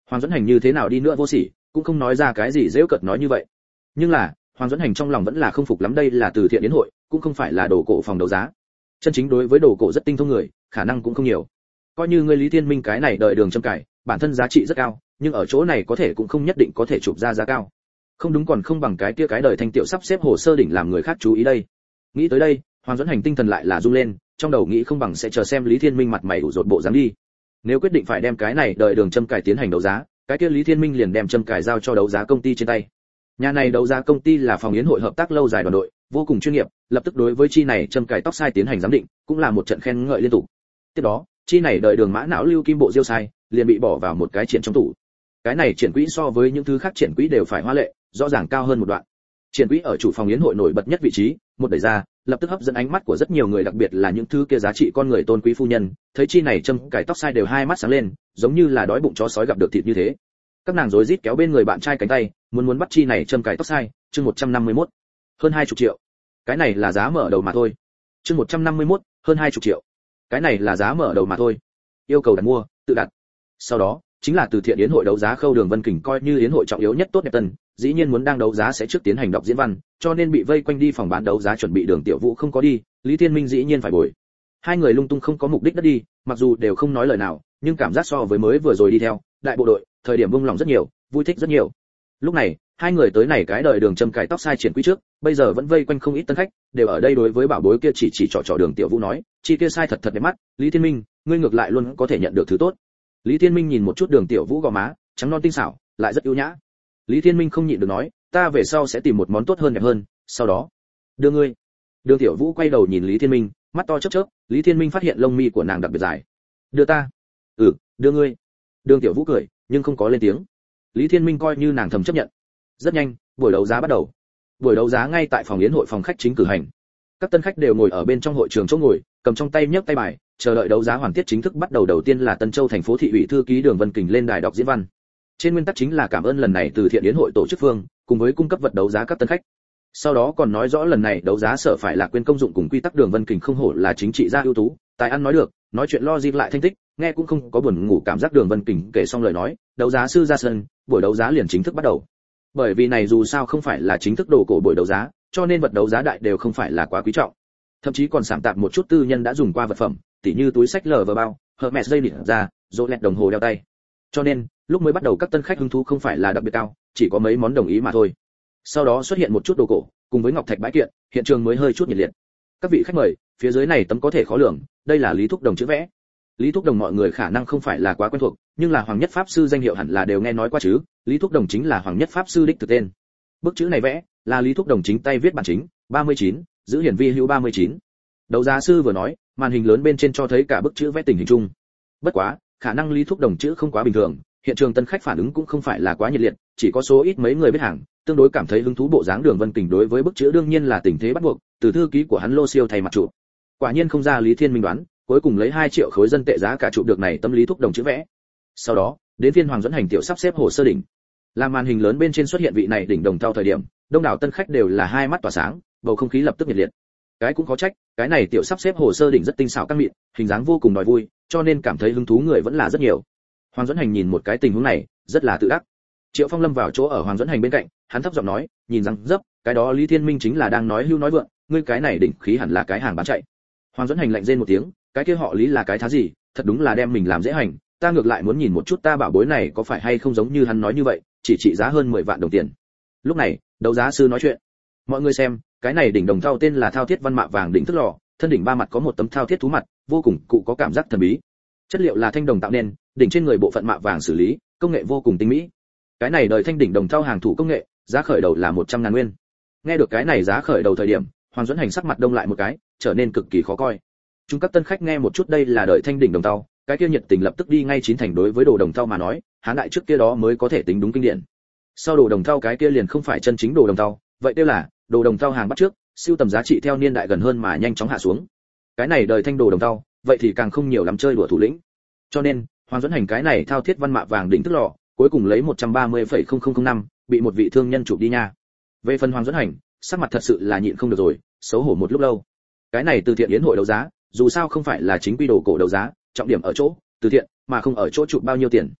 Hoàng Duẫn Hành như thế nào đi nữa vô sỉ, cũng không nói ra cái gì giễu cợt nói như vậy. Nhưng là, Hoàng Duẫn Hành trong lòng vẫn là không phục lắm, đây là từ thiện yến hội, cũng không phải là đồ cổ phòng đấu giá. Chân chính đối với đồ cổ rất tinh thông người, khả năng cũng không nhiều. Coi như ngươi Lý Thiên Minh cái này đợi đường châm cải, bản thân giá trị rất cao, nhưng ở chỗ này có thể cũng không nhất định có thể chụp ra giá cao. Không đúng, còn không bằng cái kia cái đời thanh tiểu sắp xếp hồ sơ đỉnh làm người khác chú ý đây. Nghĩ tới đây, Hoàng Duẫn Hành tinh thần lại là rung lên, trong đầu nghĩ không bằng sẽ chờ xem Lý Thiên Minh mặt mày ủ rột bộ dáng đi. Nếu quyết định phải đem cái này đợi đường châm cải tiến hành đấu giá, cái kia Lý Thiên Minh liền đem châm cải giao cho đấu giá công ty trên tay. Nhà này đấu giá công ty là phòng yến hội hợp tác lâu dài đoàn đội, vô cùng chuyên nghiệp, lập tức đối với chi này châm cải tóc sai tiến hành giám định, cũng là một trận khen ngợi liên tục. Tiếp đó, chi này đợi đường mã não lưu kim bộ diêu sai, liền bị bỏ vào một cái triển trong tủ. Cái này triển quỹ so với những thứ khác triển quỹ đều phải hoa lệ, rõ ràng cao hơn một đoạn. Triển quỹ ở chủ phòng yến hội nổi bật nhất vị trí, một đẩy ra, lập tức hấp dẫn ánh mắt của rất nhiều người, đặc biệt là những thứ kia giá trị con người tôn quý phu nhân, thấy chi này châm cải tóc sai đều hai mắt sáng lên, giống như là đói bụng chó sói gặp được thịt như thế. Các nàng rối rít kéo bên người bạn trai cánh tay, muốn bắt chi này châm cải tóc sai, chương 151. Hơn 20 triệu. Cái này là giá mở đầu mà thôi. Chương 151, hơn 20 triệu. Cái này là giá mở đầu mà thôi. Yêu cầu đặt mua, tự đặt. Sau đó, chính là từ thiện yến hội đấu giá khâu Đường Vân Kình coi như yến hội trọng yếu nhất tốt đẹp tân, dĩ nhiên muốn đang đấu giá sẽ trước tiến hành đọc diễn văn, cho nên bị vây quanh đi phòng bán đấu giá chuẩn bị. Đường Tiểu Vũ không có đi, Lý Thiên Minh dĩ nhiên phải bồi. Hai người lung tung không có mục đích đất đi, mặc dù đều không nói lời nào, nhưng cảm giác so với mới vừa rồi đi theo đại bộ đội, thời điểm buông lòng rất nhiều, vui thích rất nhiều. Lúc này, hai người tới này cái đời đường châm cải tóc sai triển quý trước, bây giờ vẫn vây quanh không ít tân khách, đều ở đây đối với bảo bối kia chỉ trỏ Đường Tiểu Vũ nói, chi kia sai thật đẹp mắt, Lý Thiên Minh, ngươi ngược lại luôn có thể nhận được thứ tốt. Lý Thiên Minh nhìn một chút Đường Tiểu Vũ gò má, trắng non tinh xảo, lại rất ưu nhã. Lý Thiên Minh không nhịn được nói, ta về sau sẽ tìm một món tốt hơn đẹp hơn, sau đó đưa ngươi. Đường Tiểu Vũ quay đầu nhìn Lý Thiên Minh, mắt to chớp chớp, Lý Thiên Minh phát hiện lông mi của nàng đặc biệt dài. Đưa ta? Ừ, đưa ngươi. Đường Tiểu Vũ cười, nhưng không có lên tiếng. Lý Thiên Minh coi như nàng thầm chấp nhận. Rất nhanh, buổi đấu giá bắt đầu. Buổi đấu giá ngay tại phòng yến hội phòng khách chính cử hành. Các tân khách đều ngồi ở bên trong hội trường chỗ ngồi, cầm trong tay nhấc tay bài, chờ đợi đấu giá hoàn tiết chính thức bắt đầu. Đầu tiên là Tân Châu thành phố thị ủy thư ký Đường Vân Kình lên đài đọc diễn văn. Trên nguyên tắc chính là cảm ơn lần này từ thiện yến hội tổ chức phương, cùng với cung cấp vật đấu giá các tân khách. Sau đó còn nói rõ lần này đấu giá sở phải là quyên công dụng cùng quy tắc. Đường Vân Kình không hổ là chính trị gia ưu tú, tài ăn nói được, nói chuyện logic lại thanh tích, nghe cũng không có buồn ngủ cảm giác. Đường Vân Kình kể xong lời nói, đấu giá sư ra sân, buổi đấu giá liền chính thức bắt đầu. Bởi vì này dù sao không phải là chính thức đồ cổ buổi đấu giá, cho nên vật đấu giá đại đều không phải là quá quý trọng, thậm chí còn sảm tạp một chút tư nhân đã dùng qua vật phẩm, tỉ như túi sách lờ vờ bao, Hermes dây nịt ra, Rolex đồng hồ đeo tay. Cho nên, lúc mới bắt đầu các tân khách hứng thú không phải là đặc biệt cao, chỉ có mấy món đồng ý mà thôi. Sau đó xuất hiện một chút đồ cổ, cùng với ngọc thạch bãi kiện, hiện trường mới hơi chút nhiệt liệt. Các vị khách mời, phía dưới này tấm có thể khó lường, đây là Lý Thúc Đồng chữ vẽ. Lý Thúc Đồng mọi người khả năng không phải là quá quen thuộc, nhưng là Hoàng Nhất Pháp sư danh hiệu hẳn là đều nghe nói qua chứ, Lý Thúc Đồng chính là Hoàng Nhất Pháp sư đích thực tên. Bức chữ này vẽ là Lý Thúc Đồng chính tay viết bản chính, 39, giữ hiển vi hữu 39. Đấu giá sư vừa nói, màn hình lớn bên trên cho thấy cả bức chữ vẽ tình hình chung. Bất quá, khả năng Lý Thúc Đồng chữ không quá bình thường, hiện trường tân khách phản ứng cũng không phải là quá nhiệt liệt, chỉ có số ít mấy người biết hàng, tương đối cảm thấy hứng thú bộ dáng. Đường Vân Kình đối với bức chữ đương nhiên là tình thế bắt buộc, từ thư ký của hắn Lô Siêu thay mặt chụp. Quả nhiên không ra Lý Thiên Minh đoán, cuối cùng lấy 2 triệu khối dân tệ giá cả chụp được này tấm Lý Thúc Đồng chữ vẽ. Sau đó, đến phiên Hoàng Duẫn Hành tiểu sắp xếp hồ sơ đỉnh. Làm màn hình lớn bên trên xuất hiện vị này đỉnh đồng thau thời điểm, đông đảo tân khách đều là hai mắt tỏa sáng, bầu không khí lập tức nhiệt liệt. Cái cũng có trách, cái này tiểu sắp xếp hồ sơ đỉnh rất tinh xảo căng mịn, hình dáng vô cùng đòi vui, cho nên cảm thấy hứng thú người vẫn là rất nhiều. Hoàng Duẫn Hành nhìn một cái tình huống này, rất là tự đắc. Triệu Phong lâm vào chỗ ở Hoàng Duẫn Hành bên cạnh, hắn thấp giọng nói, nhìn rằng dấp, cái đó Lý Thiên Minh chính là đang nói hưu nói vượng, ngươi cái này đỉnh khí hẳn là cái hàng bán chạy. Hoàng Duẫn Hành lạnh rên một tiếng, cái kia họ Lý là cái thá gì, thật đúng là đem mình làm dễ hành, ta ngược lại muốn nhìn một chút ta bảo bối này có phải hay không giống như hắn nói như vậy, chỉ trị giá hơn 10 vạn đồng tiền. Lúc này, đấu giá sư nói chuyện, mọi người xem, cái này đỉnh đồng thau tên là Thao Thiết Văn Mạ Vàng đỉnh thức lò, thân đỉnh ba mặt có một tấm thao thiết thú mặt, vô cùng cụ có cảm giác thần bí. Chất liệu là thanh đồng tạo nên, đỉnh trên người bộ phận mạ vàng xử lý, công nghệ vô cùng tinh mỹ. Cái này đời thanh đỉnh đồng thau hàng thủ công nghệ, giá khởi đầu là 100.000 nguyên. Nghe được cái này giá khởi đầu thời điểm, Hoàng Duẫn Hành sắc mặt đông lại một cái, trở nên cực kỳ khó coi. Chúng các tân khách nghe một chút đây là đời thanh đỉnh đồng thau, cái kia nhiệt tình lập tức đi ngay chín thành. Đối với đồ đồng thau mà nói, hán đại trước kia đó mới có thể tính đúng kinh điển. Sau đồ đồng thau cái kia liền không phải chân chính đồ đồng thau, vậy đây là đồ đồng thau hàng bắt trước, siêu tầm giá trị theo niên đại gần hơn mà nhanh chóng hạ xuống. Cái này đời thanh đồ đồng thau, vậy thì càng không nhiều lắm chơi đùa thủ lĩnh. Cho nên, Hoàng Duẫn Hành cái này Thao Thiết Văn Mạ Vàng đỉnh thức lò, cuối cùng lấy 130,0005 bị một vị thương nhân chụp đi nha. Về phần Hoàng Duẫn Hành, sắc mặt thật sự là nhịn không được rồi, xấu hổ một lúc lâu. Cái này từ thiện yến hội đấu giá, dù sao không phải là chính quy đồ cổ đấu giá, trọng điểm ở chỗ từ thiện, mà không ở chỗ chụp bao nhiêu tiền.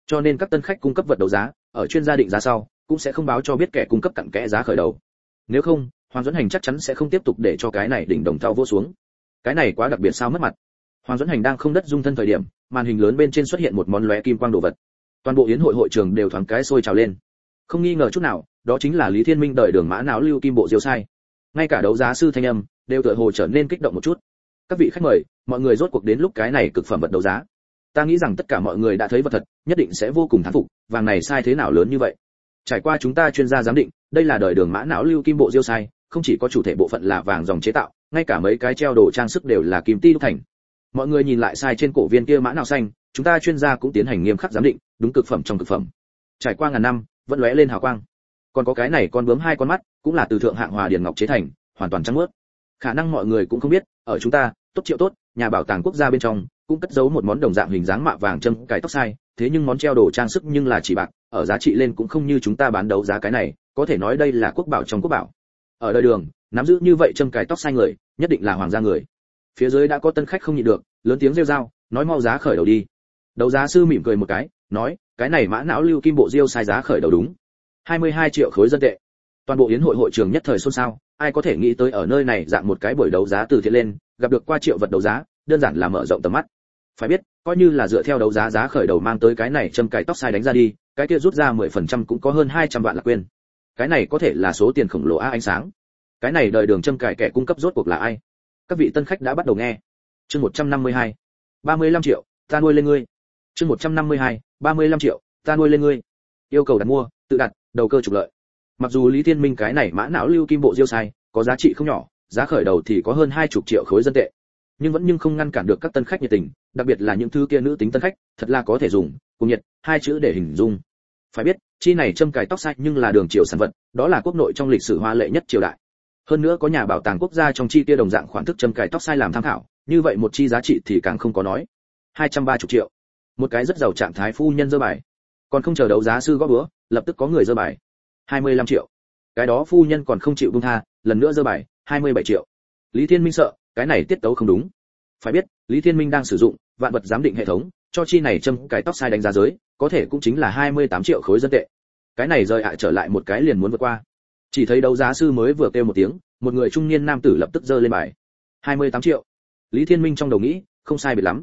Cho nên các tân khách cung cấp vật đấu giá, ở chuyên gia định giá sau, cũng sẽ không báo cho biết kẻ cung cấp cặn kẽ giá khởi đầu. Nếu không, Hoàng Duẫn Hành chắc chắn sẽ không tiếp tục để cho cái này đỉnh đồng thau vô xuống. Cái này quá đặc biệt sao mất mặt. Hoàng Duẫn Hành đang không đất dung thân thời điểm, màn hình lớn bên trên xuất hiện một món lóe kim quang đồ vật. Toàn bộ yến hội hội trường đều thoáng cái sôi trào lên. Không nghi ngờ chút nào, đó chính là Lý Thiên Minh đợi đường mã não lưu kim bộ diêu sai. Ngay cả đấu giá sư thanh âm đều tựa hồ trở nên kích động một chút. Các vị khách mời, mọi người rốt cuộc đến lúc cái này cực phẩm vật đấu giá. Ta nghĩ rằng tất cả mọi người đã thấy vật thật, nhất định sẽ vô cùng thán phục, vàng này sai thế nào lớn như vậy. Trải qua chúng ta chuyên gia giám định, đây là đời đường mã não lưu kim bộ diêu sai, không chỉ có chủ thể bộ phận là vàng dòng chế tạo, ngay cả mấy cái treo đồ trang sức đều là kim ti đúc thành. Mọi người nhìn lại sai trên cổ viên kia mã não xanh, chúng ta chuyên gia cũng tiến hành nghiêm khắc giám định, đúng cực phẩm trong cực phẩm. Trải qua ngàn năm, vẫn lóe lên hào quang. Còn có cái này con bướm hai con mắt, cũng là từ thượng hạng hòa điền ngọc chế thành, hoàn toàn trắng muốt. Khả năng mọi người cũng không biết, ở chúng ta, tốt triệu tốt, nhà bảo tàng quốc gia bên trong, cũng cất giấu một món đồng dạng hình dáng mạ vàng châm cài tóc sai, thế nhưng món treo đồ trang sức nhưng là chỉ bạc, ở giá trị lên cũng không như chúng ta bán đấu giá cái này, có thể nói đây là quốc bảo trong quốc bảo. Ở đời đường, nắm giữ như vậy châm cài tóc sai người, nhất định là hoàng gia người. Phía dưới đã có tân khách không nhịn được, lớn tiếng rêu rao, nói mau giá khởi đầu đi. Đấu giá sư mỉm cười một cái, nói, cái này mã não lưu kim bộ diêu sai giá khởi đầu đúng 22 triệu khối dân tệ. Toàn bộ yến hội hội trường nhất thời xôn xao, ai có thể nghĩ tới ở nơi này dạng một cái buổi đấu giá từ thiện lên, gặp được qua triệu vật đấu giá, đơn giản là mở rộng tầm mắt. Phải biết, coi như là dựa theo đấu giá giá khởi đầu mang tới cái này châm cài tóc sai đánh ra đi, cái kia rút ra 10% cũng có hơn 200 vạn là quên. Cái này có thể là số tiền khổng lồ a ánh sáng. Cái này đời đường châm cài kẻ cung cấp rốt cuộc là ai? Các vị tân khách đã bắt đầu nghe. Chương 152. 35 triệu, ta nuôi lên ngươi. Chương 152. 35 triệu, ta nuôi lên ngươi. Yêu cầu đặt mua, tự đặt, đầu cơ trục lợi. Mặc dù Lý Thiên Minh cái này mã não lưu kim bộ diêu sai, có giá trị không nhỏ, giá khởi đầu thì có hơn 20 triệu khối dân tệ. Nhưng không ngăn cản được các tân khách nhiệt tình, đặc biệt là những thứ kia nữ tính tân khách, thật là có thể dùng, cùng nhiệt, hai chữ để hình dung. Phải biết, chi này châm cài tóc sai nhưng là đường triều sản vật, đó là quốc nội trong lịch sử hoa lệ nhất triều đại. Hơn nữa có nhà bảo tàng quốc gia trong chi kia đồng dạng khoản thức châm cài tóc sai làm tham khảo, như vậy một chi giá trị thì càng không có nói. 230 triệu. Một cái rất giàu trạng thái phu nhân giơ bài. Còn không chờ đấu giá sư góp bữa, lập tức có người giơ bài. 25 triệu. Cái đó phu nhân còn không chịu buông tha, lần nữa giơ bài, 27 triệu. Lý Thiên Minh sợ, cái này tiết tấu không đúng. Phải biết, Lý Thiên Minh đang sử dụng vạn vật giám định hệ thống, cho chi này châm cài tóc sai đánh giá giới, có thể cũng chính là 28 triệu khối dân tệ. Cái này rời trở lại một cái liền muốn vượt qua. Chỉ thấy đấu giá sư mới vừa kêu một tiếng, một người trung niên nam tử lập tức giơ lên bài. 28 triệu. Lý Thiên Minh trong đầu nghĩ, không sai biệt lắm.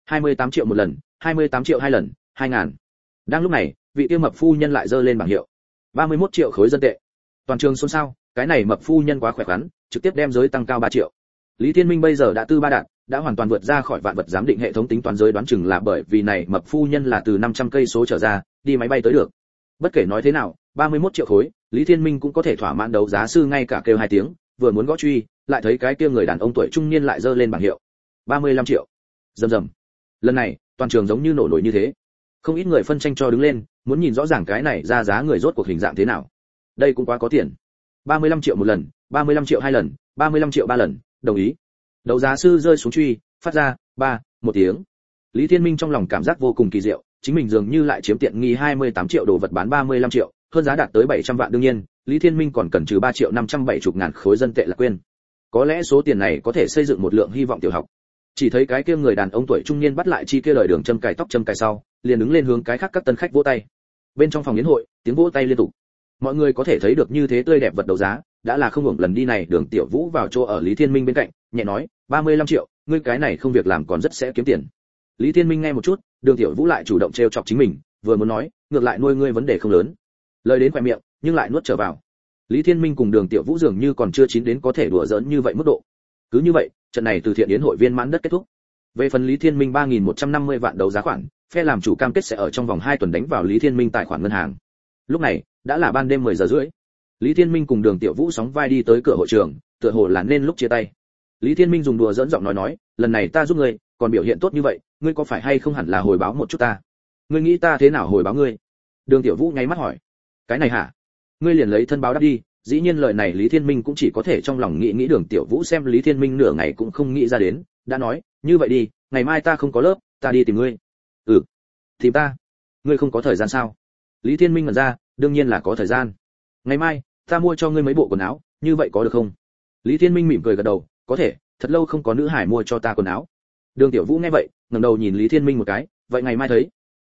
28 triệu một lần, 28 triệu hai lần, 2000. Đang lúc này, vị kia mập phu nhân lại giơ lên bảng hiệu. 31 triệu khối dân tệ. Toàn trường xôn xao, cái này mập phu nhân quá khỏe khoắn, trực tiếp đem giới tăng cao 3 triệu. Lý Thiên Minh bây giờ đã tư ba đạn, đã hoàn toàn vượt ra khỏi vạn vật giám định hệ thống tính toán giới đoán chừng là bởi vì này mập phu nhân là từ 500 cây số trở ra, đi máy bay tới được. Bất kể nói thế nào, 31 triệu khối, Lý Thiên Minh cũng có thể thỏa mãn đấu giá sư ngay cả kêu hai tiếng, vừa muốn gõ truy, lại thấy cái kia người đàn ông tuổi trung niên lại giơ lên bảng hiệu. 35 triệu. Rầm rầm. Lần này, toàn trường giống như nổ nổi như thế. Không ít người phân tranh cho đứng lên, muốn nhìn rõ ràng cái này ra giá người rốt cuộc hình dạng thế nào. Đây cũng quá có tiền. 35 triệu một lần, 35 triệu hai lần, 35 triệu ba lần, đồng ý. Đấu giá sư rơi xuống truy, phát ra một tiếng. Lý Thiên Minh trong lòng cảm giác vô cùng kỳ diệu, chính mình dường như lại chiếm tiện nghi 28 triệu đồ vật bán 35 triệu, hơn giá đạt tới 700 vạn đương nhiên, Lý Thiên Minh còn cần trừ 3 triệu 570 ngàn khối dân tệ là quên. Có lẽ số tiền này có thể xây dựng một lượng hy vọng tiểu học. Chỉ thấy cái kia người đàn ông tuổi trung niên bắt lại chi kia đời đường châm cài tóc châm cài sau, liền đứng lên hướng cái khác các tân khách vỗ tay. Bên trong phòng yến hội, tiếng vỗ tay liên tục. Mọi người có thể thấy được như thế tươi đẹp vật đấu giá, đã là không hưởng lần đi này Đường Tiểu Vũ vào chỗ ở Lý Thiên Minh bên cạnh, nhẹ nói, 35 triệu, ngươi cái này không việc làm còn rất sẽ kiếm tiền. Lý Thiên Minh nghe một chút, Đường Tiểu Vũ lại chủ động trêu chọc chính mình, vừa muốn nói, ngược lại nuôi ngươi vấn đề không lớn. Lời đến khóe miệng, nhưng lại nuốt trở vào. Lý Thiên Minh cùng Đường Tiểu Vũ dường như còn chưa chín đến có thể đùa giỡn như vậy mức độ. Cứ như vậy, trận này từ thiện yến hội viên mãn đất kết thúc. Về phần Lý Thiên Minh 3150 vạn đấu giá khoản, phe làm chủ cam kết sẽ ở trong vòng 2 tuần đánh vào Lý Thiên Minh tài khoản ngân hàng. Lúc này, đã là ban đêm 10 giờ rưỡi. Lý Thiên Minh cùng Đường Tiểu Vũ sóng vai đi tới cửa hội trường, tựa hồ là nên lúc chia tay. Lý Thiên Minh dùng đùa giỡn giọng nói, lần này ta giúp ngươi, còn biểu hiện tốt như vậy, ngươi có phải hay không hẳn là hồi báo một chút ta? Ngươi nghĩ ta thế nào hồi báo ngươi? Đường Tiểu Vũ nháy mắt hỏi. Cái này hả? Ngươi liền lấy thân báo đáp đi. Dĩ nhiên lời này Lý Thiên Minh cũng chỉ có thể trong lòng nghĩ Đường Tiểu Vũ xem Lý Thiên Minh nửa ngày cũng không nghĩ ra đến, đã nói, như vậy đi, ngày mai ta không có lớp, ta đi tìm ngươi. Ừ. Tìm ta? Ngươi không có thời gian sao? Lý Thiên Minh ngẩn ra, đương nhiên là có thời gian. Ngày mai, ta mua cho ngươi mấy bộ quần áo, như vậy có được không? Lý Thiên Minh mỉm cười gật đầu, có thể, thật lâu không có nữ hải mua cho ta quần áo. Đường Tiểu Vũ nghe vậy, ngẩng đầu nhìn Lý Thiên Minh một cái, vậy ngày mai thấy.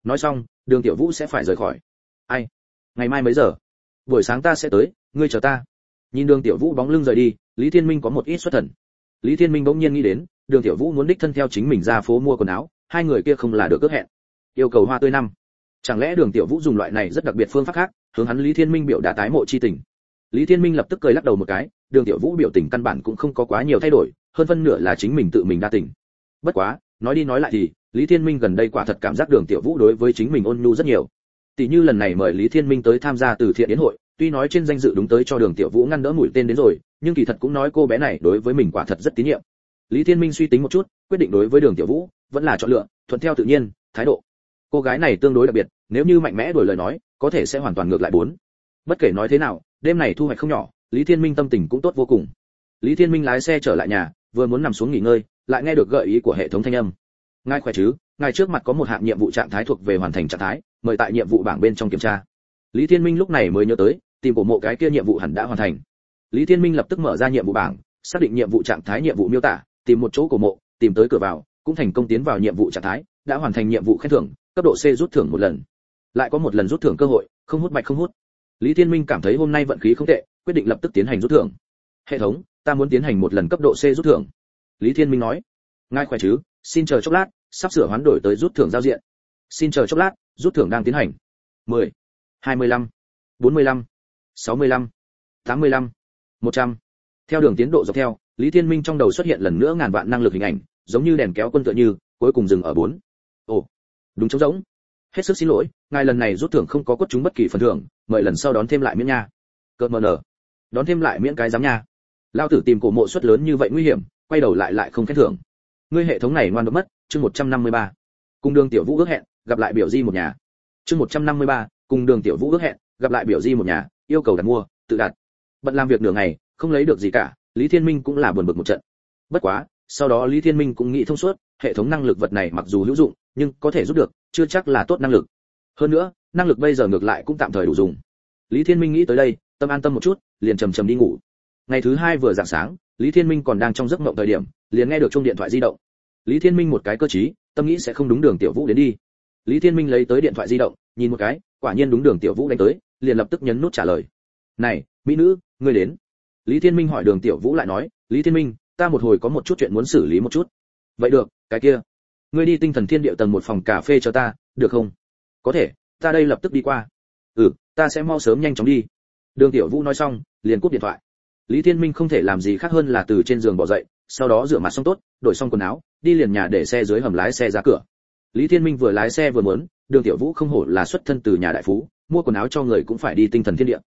Nói xong, Đường Tiểu Vũ sẽ phải rời khỏi. Ai? Ngày mai mấy giờ? Buổi sáng ta sẽ tới, ngươi chờ ta. Nhìn Đường Tiểu Vũ bóng lưng rời đi, Lý Thiên Minh có một ít xuất thần. Lý Thiên Minh bỗng nhiên nghĩ đến, Đường Tiểu Vũ muốn đích thân theo chính mình ra phố mua quần áo, hai người kia không là được ước hẹn. Yêu cầu hoa tươi năm. Chẳng lẽ Đường Tiểu Vũ dùng loại này rất đặc biệt phương pháp khác, hướng hắn Lý Thiên Minh biểu đạt tái mộ chi tình. Lý Thiên Minh lập tức cười lắc đầu một cái, Đường Tiểu Vũ biểu tình căn bản cũng không có quá nhiều thay đổi, hơn phân nửa là chính mình tự mình đa tình. Bất quá, nói đi nói lại thì, Lý Thiên Minh gần đây quả thật cảm giác Đường Tiểu Vũ đối với chính mình ôn nhu rất nhiều. Tỷ như lần này mời Lý Thiên Minh tới tham gia từ thiện yến hội, tuy nói trên danh dự đúng tới cho Đường Tiểu Vũ ngăn đỡ mũi tên đến rồi, nhưng kỳ thật cũng nói cô bé này đối với mình quả thật rất tín nhiệm. Lý Thiên Minh suy tính một chút, quyết định đối với Đường Tiểu Vũ vẫn là chọn lựa thuận theo tự nhiên thái độ. Cô gái này tương đối đặc biệt, nếu như mạnh mẽ đổi lời nói, có thể sẽ hoàn toàn ngược lại bốn. Bất kể nói thế nào, đêm này thu hoạch không nhỏ, Lý Thiên Minh tâm tình cũng tốt vô cùng. Lý Thiên Minh lái xe trở lại nhà, vừa muốn nằm xuống nghỉ ngơi, lại nghe được gợi ý của hệ thống thanh âm. Ngài khỏe chứ? Ngài trước mặt có một hạng nhiệm vụ trạng thái thuộc về hoàn thành trạng thái, mời tại nhiệm vụ bảng bên trong kiểm tra. Lý Thiên Minh lúc này mới nhớ tới, tìm cổ mộ cái kia nhiệm vụ hẳn đã hoàn thành. Lý Thiên Minh lập tức mở ra nhiệm vụ bảng, xác định nhiệm vụ trạng thái nhiệm vụ miêu tả, tìm một chỗ cổ mộ, tìm tới cửa vào, cũng thành công tiến vào nhiệm vụ trạng thái, đã hoàn thành nhiệm vụ khen thưởng, cấp độ C rút thưởng một lần. Lại có một lần rút thưởng cơ hội, không hút bạch không hút. Lý Thiên Minh cảm thấy hôm nay vận khí không tệ, quyết định lập tức tiến hành rút thưởng. Hệ thống, ta muốn tiến hành một lần cấp độ C rút thưởng. Lý Thiên Minh nói. Ngài khỏe chứ? Xin chờ chốc lát, sắp sửa hoán đổi tới rút thưởng giao diện. Xin chờ chốc lát, rút thưởng đang tiến hành. 10, 25, 45, 65, 85, 100. Theo đường tiến độ dọc theo, Lý Thiên Minh trong đầu xuất hiện lần nữa ngàn vạn năng lực hình ảnh, giống như đèn kéo quân tựa như, cuối cùng dừng ở 4. Ồ, đúng trống rỗng. Hết sức xin lỗi, ngài lần này rút thưởng không có quất chúng bất kỳ phần thưởng, mời lần sau đón thêm lại miễn nha. Cợt mờ nở. Đón thêm lại miễn cái dám nha. Lao tử tìm cổ mộ suất lớn như vậy nguy hiểm, quay đầu lại không khen thưởng. Ngươi hệ thống này ngoan độc mất, chương 153. Cùng Đường Tiểu Vũ ước hẹn, gặp lại biểu di một nhà. Chương 153, cùng Đường Tiểu Vũ ước hẹn, gặp lại biểu di một nhà, yêu cầu đặt mua, tự đặt. Bận làm việc nửa ngày, không lấy được gì cả, Lý Thiên Minh cũng là buồn bực một trận. Bất quá, sau đó Lý Thiên Minh cũng nghĩ thông suốt, hệ thống năng lực vật này mặc dù hữu dụng, nhưng có thể giúp được, chưa chắc là tốt năng lực. Hơn nữa, năng lực bây giờ ngược lại cũng tạm thời đủ dùng. Lý Thiên Minh nghĩ tới đây, tâm an tâm một chút, liền trầm đi ngủ. Ngày thứ hai vừa rạng sáng, Lý Thiên Minh còn đang trong giấc mộng thời điểm, liền nghe được chuông điện thoại di động. Lý Thiên Minh một cái cơ trí, tâm nghĩ sẽ không đúng Đường Tiểu Vũ đến đi. Lý Thiên Minh lấy tới điện thoại di động, nhìn một cái, quả nhiên đúng Đường Tiểu Vũ đánh tới, liền lập tức nhấn nút trả lời. "Này, mỹ nữ, ngươi đến?" Lý Thiên Minh hỏi. Đường Tiểu Vũ lại nói, "Lý Thiên Minh, ta một hồi có một chút chuyện muốn xử lý một chút." "Vậy được, cái kia, ngươi đi Tinh Thần Thiên Địa tầng 1 phòng cà phê cho ta, được không?" "Có thể, ta đây lập tức đi qua." "Ừ, ta sẽ mau sớm nhanh chóng đi." Đường Tiểu Vũ nói xong, liền cúp điện thoại. Lý Thiên Minh không thể làm gì khác hơn là từ trên giường bò dậy, sau đó rửa mặt xong tốt, đổi xong quần áo, đi liền nhà để xe dưới hầm lái xe ra cửa. Lý Thiên Minh vừa lái xe vừa muốn, Đường Tiểu Vũ không hổ là xuất thân từ nhà đại phú, mua quần áo cho người cũng phải đi Tinh Thần Thiên Địa.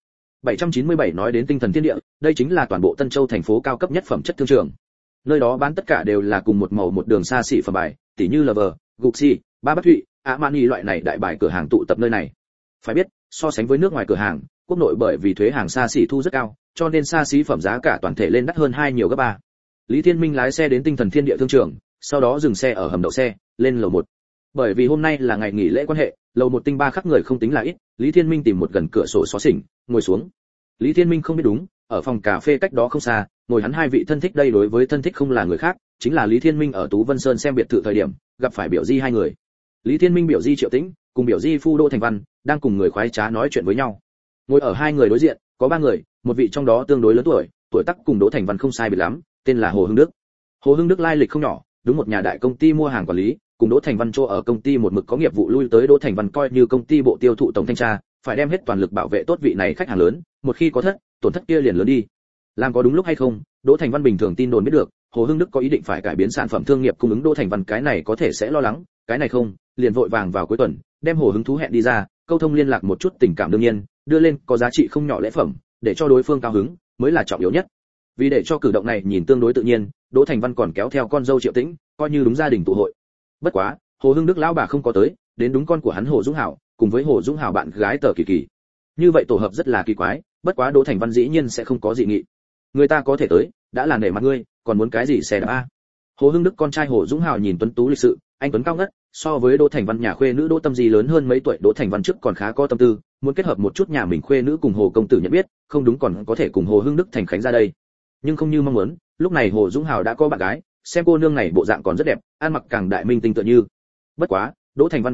797 nói đến Tinh Thần Thiên Địa, đây chính là toàn bộ Tân Châu thành phố cao cấp nhất phẩm chất thương trường. Nơi đó bán tất cả đều là cùng một màu một đường xa xỉ phẩm bài, tỉ như Lover, Gucci, Ba Bát Thụy, Armani loại này đại bài cửa hàng tụ tập nơi này. Phải biết, so sánh với nước ngoài cửa hàng, quốc nội bởi vì thuế hàng xa xỉ thu rất cao, cho nên xa xỉ phẩm giá cả toàn thể lên đắt hơn nhiều gấp 3. Lý Thiên Minh lái xe đến Tinh Thần Thiên Địa thương trường, sau đó dừng xe ở hầm đậu xe, lên lầu 1. Bởi vì hôm nay là ngày nghỉ lễ quan hệ, lầu 1 tinh ba khắc người không tính là ít, Lý Thiên Minh tìm một gần cửa sổ xó xỉnh, ngồi xuống. Lý Thiên Minh không biết đúng, ở phòng cà phê cách đó không xa, ngồi hắn hai vị thân thích, đây đối với thân thích không là người khác, chính là Lý Thiên Minh ở Tú Vân Sơn xem biệt thự thời điểm, gặp phải biểu di hai người. Lý Thiên Minh biểu di Triệu Tĩnh, cùng biểu di phu Đỗ Thành Văn, đang cùng người khoái trá nói chuyện với nhau. Ngồi ở hai người đối diện, có ba người, một vị trong đó tương đối lớn tuổi tác cùng Đỗ Thành Văn không sai biệt lắm, tên là Hồ Hưng Đức. Hồ Hưng Đức lai lịch không nhỏ, đúng một nhà đại công ty mua hàng quản lý, cùng Đỗ Thành Văn chỗ ở công ty một mực có nghiệp vụ lui tới. Đỗ Thành Văn coi như công ty bộ tiêu thụ tổng thanh tra, phải đem hết toàn lực bảo vệ tốt vị này khách hàng lớn, một khi có tổn thất kia liền lớn đi. Làm có đúng lúc hay không, Đỗ Thành Văn bình thường tin đồn biết được, Hồ Hưng Đức có ý định phải cải biến sản phẩm thương nghiệp cung ứng. Đỗ Thành Văn cái này có thể sẽ lo lắng, cái này không, liền vội vàng vào cuối tuần, đem Hồ Hứng thú hẹn đi ra, câu thông liên lạc một chút tình cảm, đương nhiên, đưa lên có giá trị không nhỏ lễ phẩm, để cho đối phương cao hứng, mới là trọng yếu nhất. Vì để cho cử động này nhìn tương đối tự nhiên, Đỗ Thành Văn còn kéo theo con dâu Triệu Tĩnh, coi như đúng gia đình tụ hội. Bất quá, Hồ Hưng Đức lão bà không có tới, đến đúng con của hắn Hồ Dũng Hảo, cùng với Hồ Dũng Hảo bạn gái Tờ Kỳ Kỳ. Như vậy tổ hợp rất là kỳ quái, bất quá Đỗ Thành Văn dĩ nhiên sẽ không có dị nghị. Người ta có thể tới, đã là nể mặt ngươi, còn muốn cái gì xe đạp a? Hồ Hưng Đức con trai Hồ Dũng Hảo nhìn tuấn tú lịch sự, anh tuấn cao ngất, so với Đỗ Thành Văn nhà khuê nữ Đỗ Tâm Di lớn hơn mấy tuổi. Đỗ Thành Văn trước còn khá có tâm tư, muốn kết hợp một chút nhà mình khuê nữ cùng Hồ công tử nhận biết, không đúng còn có thể cùng Hồ Hưng Đức thành khánh ra đây. Nhưng không như mong muốn, lúc này Hồ Dũng Hảo đã có bạn gái, xem cô nương này bộ dạng còn rất đẹp, ăn mặc càng đại minh tinh tựa như. Bất quá, Đỗ Thành Văn cảm thấy,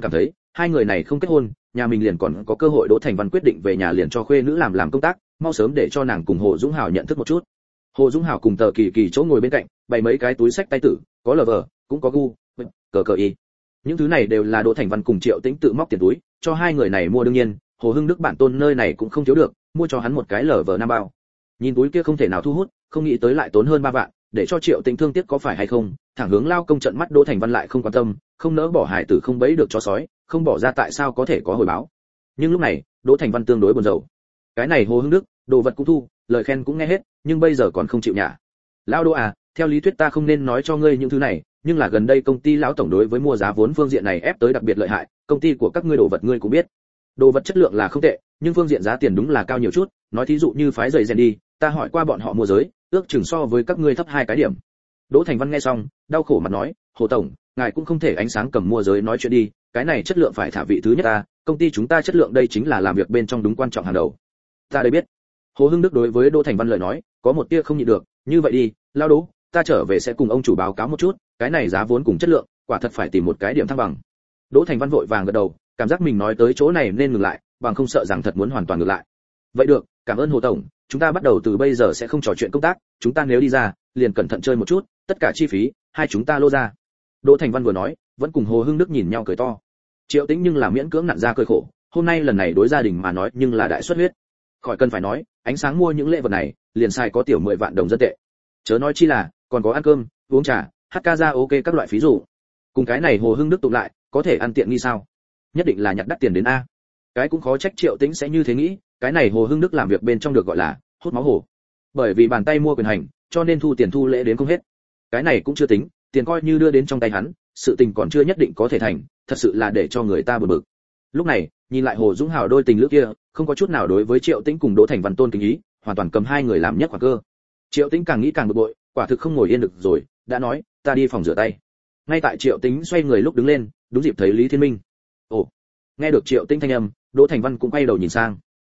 hai người này không kết hôn, nhà mình liền còn có cơ hội. Đỗ Thành Văn quyết định về nhà liền cho khuê nữ làm công tác, mau sớm để cho nàng cùng Hồ Dũng Hào nhận thức một chút. Hồ Dũng Hào cùng Tờ Kỳ Kỳ chỗ ngồi bên cạnh, bày mấy cái túi sách tay tử, có lờ vờ, cũng có gu, cờ cờ y. Những thứ này đều là Đỗ Thành Văn cùng Triệu Tĩnh tự móc tiền túi, cho hai người này mua. đương nhiên, Hồ Hưng Đức bản tôn nơi này cũng không thiếu được, mua cho hắn một cái lờ vờ 5 bao. Nhìn túi kia không thể nào thu hút, không nghĩ tới lại tốn hơn 3 vạn, để cho Triệu Tĩnh thương tiếc có phải hay không, thẳng hướng lao công trận mắt. Đỗ Thành Văn lại không quan tâm, không nỡ bỏ hải tử không bẫy được chó sói, không bỏ ra tại sao có thể có hồi báo. Nhưng lúc này, Đỗ Thành Văn tương đối buồn rầu. Cái này Hồ Hưng Đức, đồ vật cũng thu, lời khen cũng nghe hết, nhưng bây giờ còn không chịu nhả. Lão Đỗ à, theo lý thuyết ta không nên nói cho ngươi những thứ này, nhưng là gần đây công ty lão tổng đối với mua giá vốn phương diện này ép tới đặc biệt lợi hại, công ty của các ngươi đồ vật ngươi cũng biết. Đồ vật chất lượng là không tệ, nhưng phương diện giá tiền đúng là cao nhiều chút, nói thí dụ như phái giày rèn đi, ta hỏi qua bọn họ mua giới, ước chừng so với các ngươi thấp 2 cái điểm. Đỗ Thành Văn nghe xong, đau khổ mặt nói, Hồ tổng, ngài cũng không thể ánh sáng cầm mua giới nói chuyện đi, cái này chất lượng phải thả vị thứ nhất ta, công ty chúng ta chất lượng đây chính là làm việc bên trong đúng quan trọng hàng đầu. Ta đây biết. Hồ Hưng Đức đối với Đỗ Thành Văn lời nói, có một tia không nhịn được, như vậy đi, lao Đỗ, ta trở về sẽ cùng ông chủ báo cáo một chút, cái này giá vốn cùng chất lượng, quả thật phải tìm một cái điểm thăng bằng. Đỗ Thành Văn vội vàng gật đầu, cảm giác mình nói tới chỗ này nên ngừng lại, bằng không sợ rằng thật muốn hoàn toàn ngược lại. Vậy được, cảm ơn Hồ tổng, chúng ta bắt đầu từ bây giờ sẽ không trò chuyện công tác, chúng ta nếu đi ra, liền cẩn thận chơi một chút, tất cả chi phí, hai chúng ta lô ra. Đỗ Thành Văn vừa nói, vẫn cùng Hồ Hưng Đức nhìn nhau cười to. Triệu Tĩnh nhưng là miễn cưỡng nặn ra cười khổ, hôm nay lần này đối gia đình mà nói nhưng là đại xuất huyết. Khỏi cần phải nói, ánh sáng mua những lễ vật này, liền xài có tiểu 10 vạn đồng dân tệ. Chớ nói chi là, còn có ăn cơm, uống trà, hát ca ra ok các loại phí dụ. Cùng cái này Hồ Hưng Đức tụng lại, có thể ăn tiện nghi sao? Nhất định là nhặt đắt tiền đến a. Cái cũng khó trách Triệu Tĩnh sẽ như thế nghĩ, cái này Hồ Hưng Đức làm việc bên trong được gọi là hút máu hổ. Bởi vì bàn tay mua quyền hành, cho nên thu tiền thu lễ đến không hết. Cái này cũng chưa tính, tiền coi như đưa đến trong tay hắn, sự tình còn chưa nhất định có thể thành, thật sự là để cho người ta bực bực. Lúc này, nhìn lại Hồ Dũng Hào đôi tình lữ kia, không có chút nào đối với Triệu Tĩnh cùng Đỗ Thành Văn tôn kính ý, hoàn toàn cầm hai người làm nhất khoản cơ. Triệu Tĩnh càng nghĩ càng bực bội, quả thực không ngồi yên được rồi, đã nói, ta đi phòng rửa tay. Ngay tại Triệu Tĩnh xoay người lúc đứng lên, đúng dịp thấy Lý Thiên Minh. Ồ, nghe được Triệu Tĩnh thanh âm, Đỗ Thành Văn cũng quay đầu nhìn sang.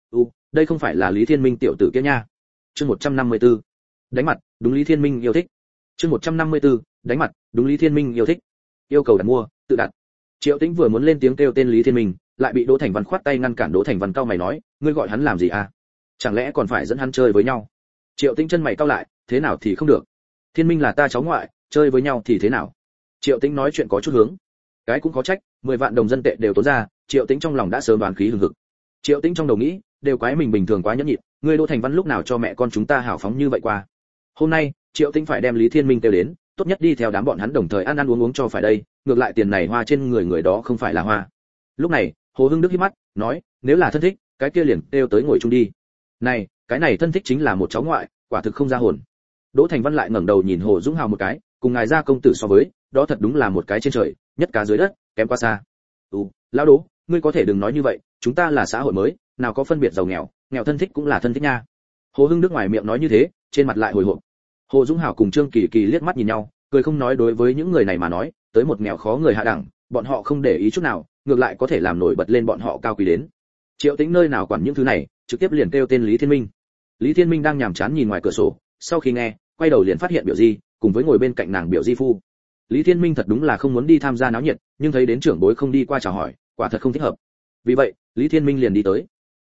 Đây không phải là Lý Thiên Minh tiểu tử kia nha. Chương 154. Đánh mặt, đúng Lý Thiên Minh yêu thích. Chương 154. Đánh mặt, đúng Lý Thiên Minh yêu thích. Yêu cầu đặt mua, tự đặt. Triệu Tĩnh vừa muốn lên tiếng kêu tên Lý Thiên Minh, lại bị Đỗ Thành Văn khoát tay ngăn cản. Đỗ Thành Văn cau mày nói, ngươi gọi hắn làm gì à? Chẳng lẽ còn phải dẫn hắn chơi với nhau? Triệu Tĩnh chân mày cau lại, thế nào thì không được. Thiên Minh là ta cháu ngoại, chơi với nhau thì thế nào? Triệu Tĩnh nói chuyện có chút hướng. Cái cũng có trách, 10 vạn đồng dân tệ đều tốn ra, Triệu Tĩnh trong lòng đã sớm đoán khí hừng hực. Triệu Tĩnh trong đầu nghĩ, đều quái mình bình thường quá nhẫn nhịn, ngươi Đỗ Thành Văn lúc nào cho mẹ con chúng ta hào phóng như vậy qua. Hôm nay, Triệu Tĩnh phải đem Lý Thiên Minh kêu đến, tốt nhất đi theo đám bọn hắn đồng thời ăn ăn uống uống cho phải đây, ngược lại tiền này hoa trên người người đó không phải là hoa. Lúc này, Hồ Hưng Đức híp mắt, nói, nếu là thân thích, cái kia liền kêu tới ngồi chung đi. Này, cái này thân thích chính là một cháu ngoại, quả thực không ra hồn. Đỗ Thành Văn lại ngẩng đầu nhìn Hồ Dũng Hào một cái, cùng ngài gia công tử so với, đó thật đúng là một cái trên trời, nhất cá dưới đất, kém quá xa. Lão Đỗ, ngươi có thể đừng nói như vậy, chúng ta là xã hội mới, nào có phân biệt giàu nghèo, nghèo thân thích cũng là thân thích nha. Hồ Hưng Đức ngoài miệng nói như thế, trên mặt lại hồi hộp. Hồ Dũng Hào cùng Trương Kỳ Kỳ liếc mắt nhìn nhau, cười không nói. Đối với những người này mà nói, tới một nghèo khó người hạ đẳng, bọn họ không để ý chút nào, ngược lại có thể làm nổi bật lên bọn họ cao quý đến. Triệu Tĩnh nơi nào quản những thứ này, trực tiếp liền kêu tên Lý Thiên Minh. Lý Thiên Minh đang nhàm chán nhìn ngoài cửa sổ, sau khi nghe, quay đầu liền phát hiện Biểu Di, cùng với ngồi bên cạnh nàng Biểu Di phu. Lý Thiên Minh thật đúng là không muốn đi tham gia náo nhiệt, nhưng thấy đến trưởng bối không đi qua chào hỏi, quả thật không thích hợp. Vì vậy, Lý Thiên Minh liền đi tới.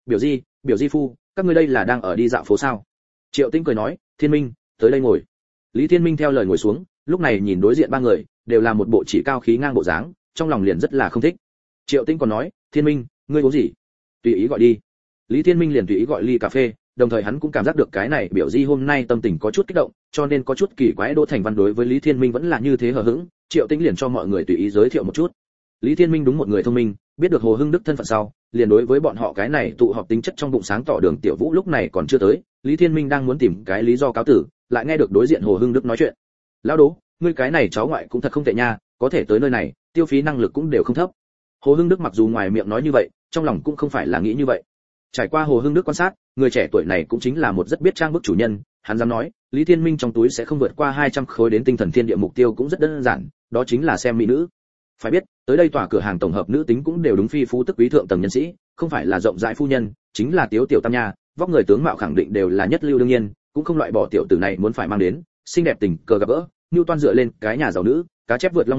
Biểu Di phu, các ngươi đây là đang ở đi dạo phố sao? Triệu Tĩnh cười nói, Thiên Minh, tới đây ngồi. Lý Thiên Minh theo lời ngồi xuống, lúc này nhìn đối diện ba người, đều là một bộ chỉ cao khí ngang bộ dáng, trong lòng liền rất là không thích. Triệu Tĩnh còn nói, Thiên Minh, ngươi uống gì? Tùy ý gọi đi. Lý Thiên Minh liền tùy ý gọi ly cà phê, đồng thời hắn cũng cảm giác được cái này Biểu Di hôm nay tâm tình có chút kích động, cho nên có chút kỳ quái. Đỗ Thành Văn đối với Lý Thiên Minh vẫn là như thế hờ hững, Triệu Tĩnh liền cho mọi người tùy ý giới thiệu một chút. Lý Thiên Minh đúng một người thông minh, biết được Hồ Hưng Đức thân phận sau, liền đối với bọn họ cái này tụ họp tính chất trong bụng sáng tỏ. Đường Tiểu Vũ lúc này còn chưa tới, Lý Thiên Minh đang muốn tìm cái lý do cáo tử, lại nghe được đối diện Hồ Hưng Đức nói chuyện. Lão Đỗ, ngươi cái này cháu ngoại cũng thật không tệ nha, có thể tới nơi này, tiêu phí năng lực cũng đều không thấp. Hồ Hưng Đức mặc dù ngoài miệng nói như vậy, trong lòng cũng không phải là nghĩ như vậy. Trải qua Hồ Hưng Đức quan sát, người trẻ tuổi này cũng chính là một rất biết trang bức chủ nhân, hắn dám nói, Lý Thiên Minh trong túi sẽ không vượt qua 200 khối đến tinh thần thiên địa. Mục tiêu cũng rất đơn giản, đó chính là xem mỹ nữ. Phải biết, tới đây tòa cửa hàng tổng hợp nữ tính cũng đều đúng phi phú tức quý thượng tầng nhân sĩ, không phải là rộng rãi phu nhân, chính là tiếu tiểu tam nha, vóc người tướng mạo khẳng định đều là nhất lưu. đương nhiên, cũng không loại bỏ tiểu tử này muốn phải mang đến xinh đẹp tình cờ gặp gỡ, Newton dựa lên cái nhà giàu nữ, cá chép vượt long môn,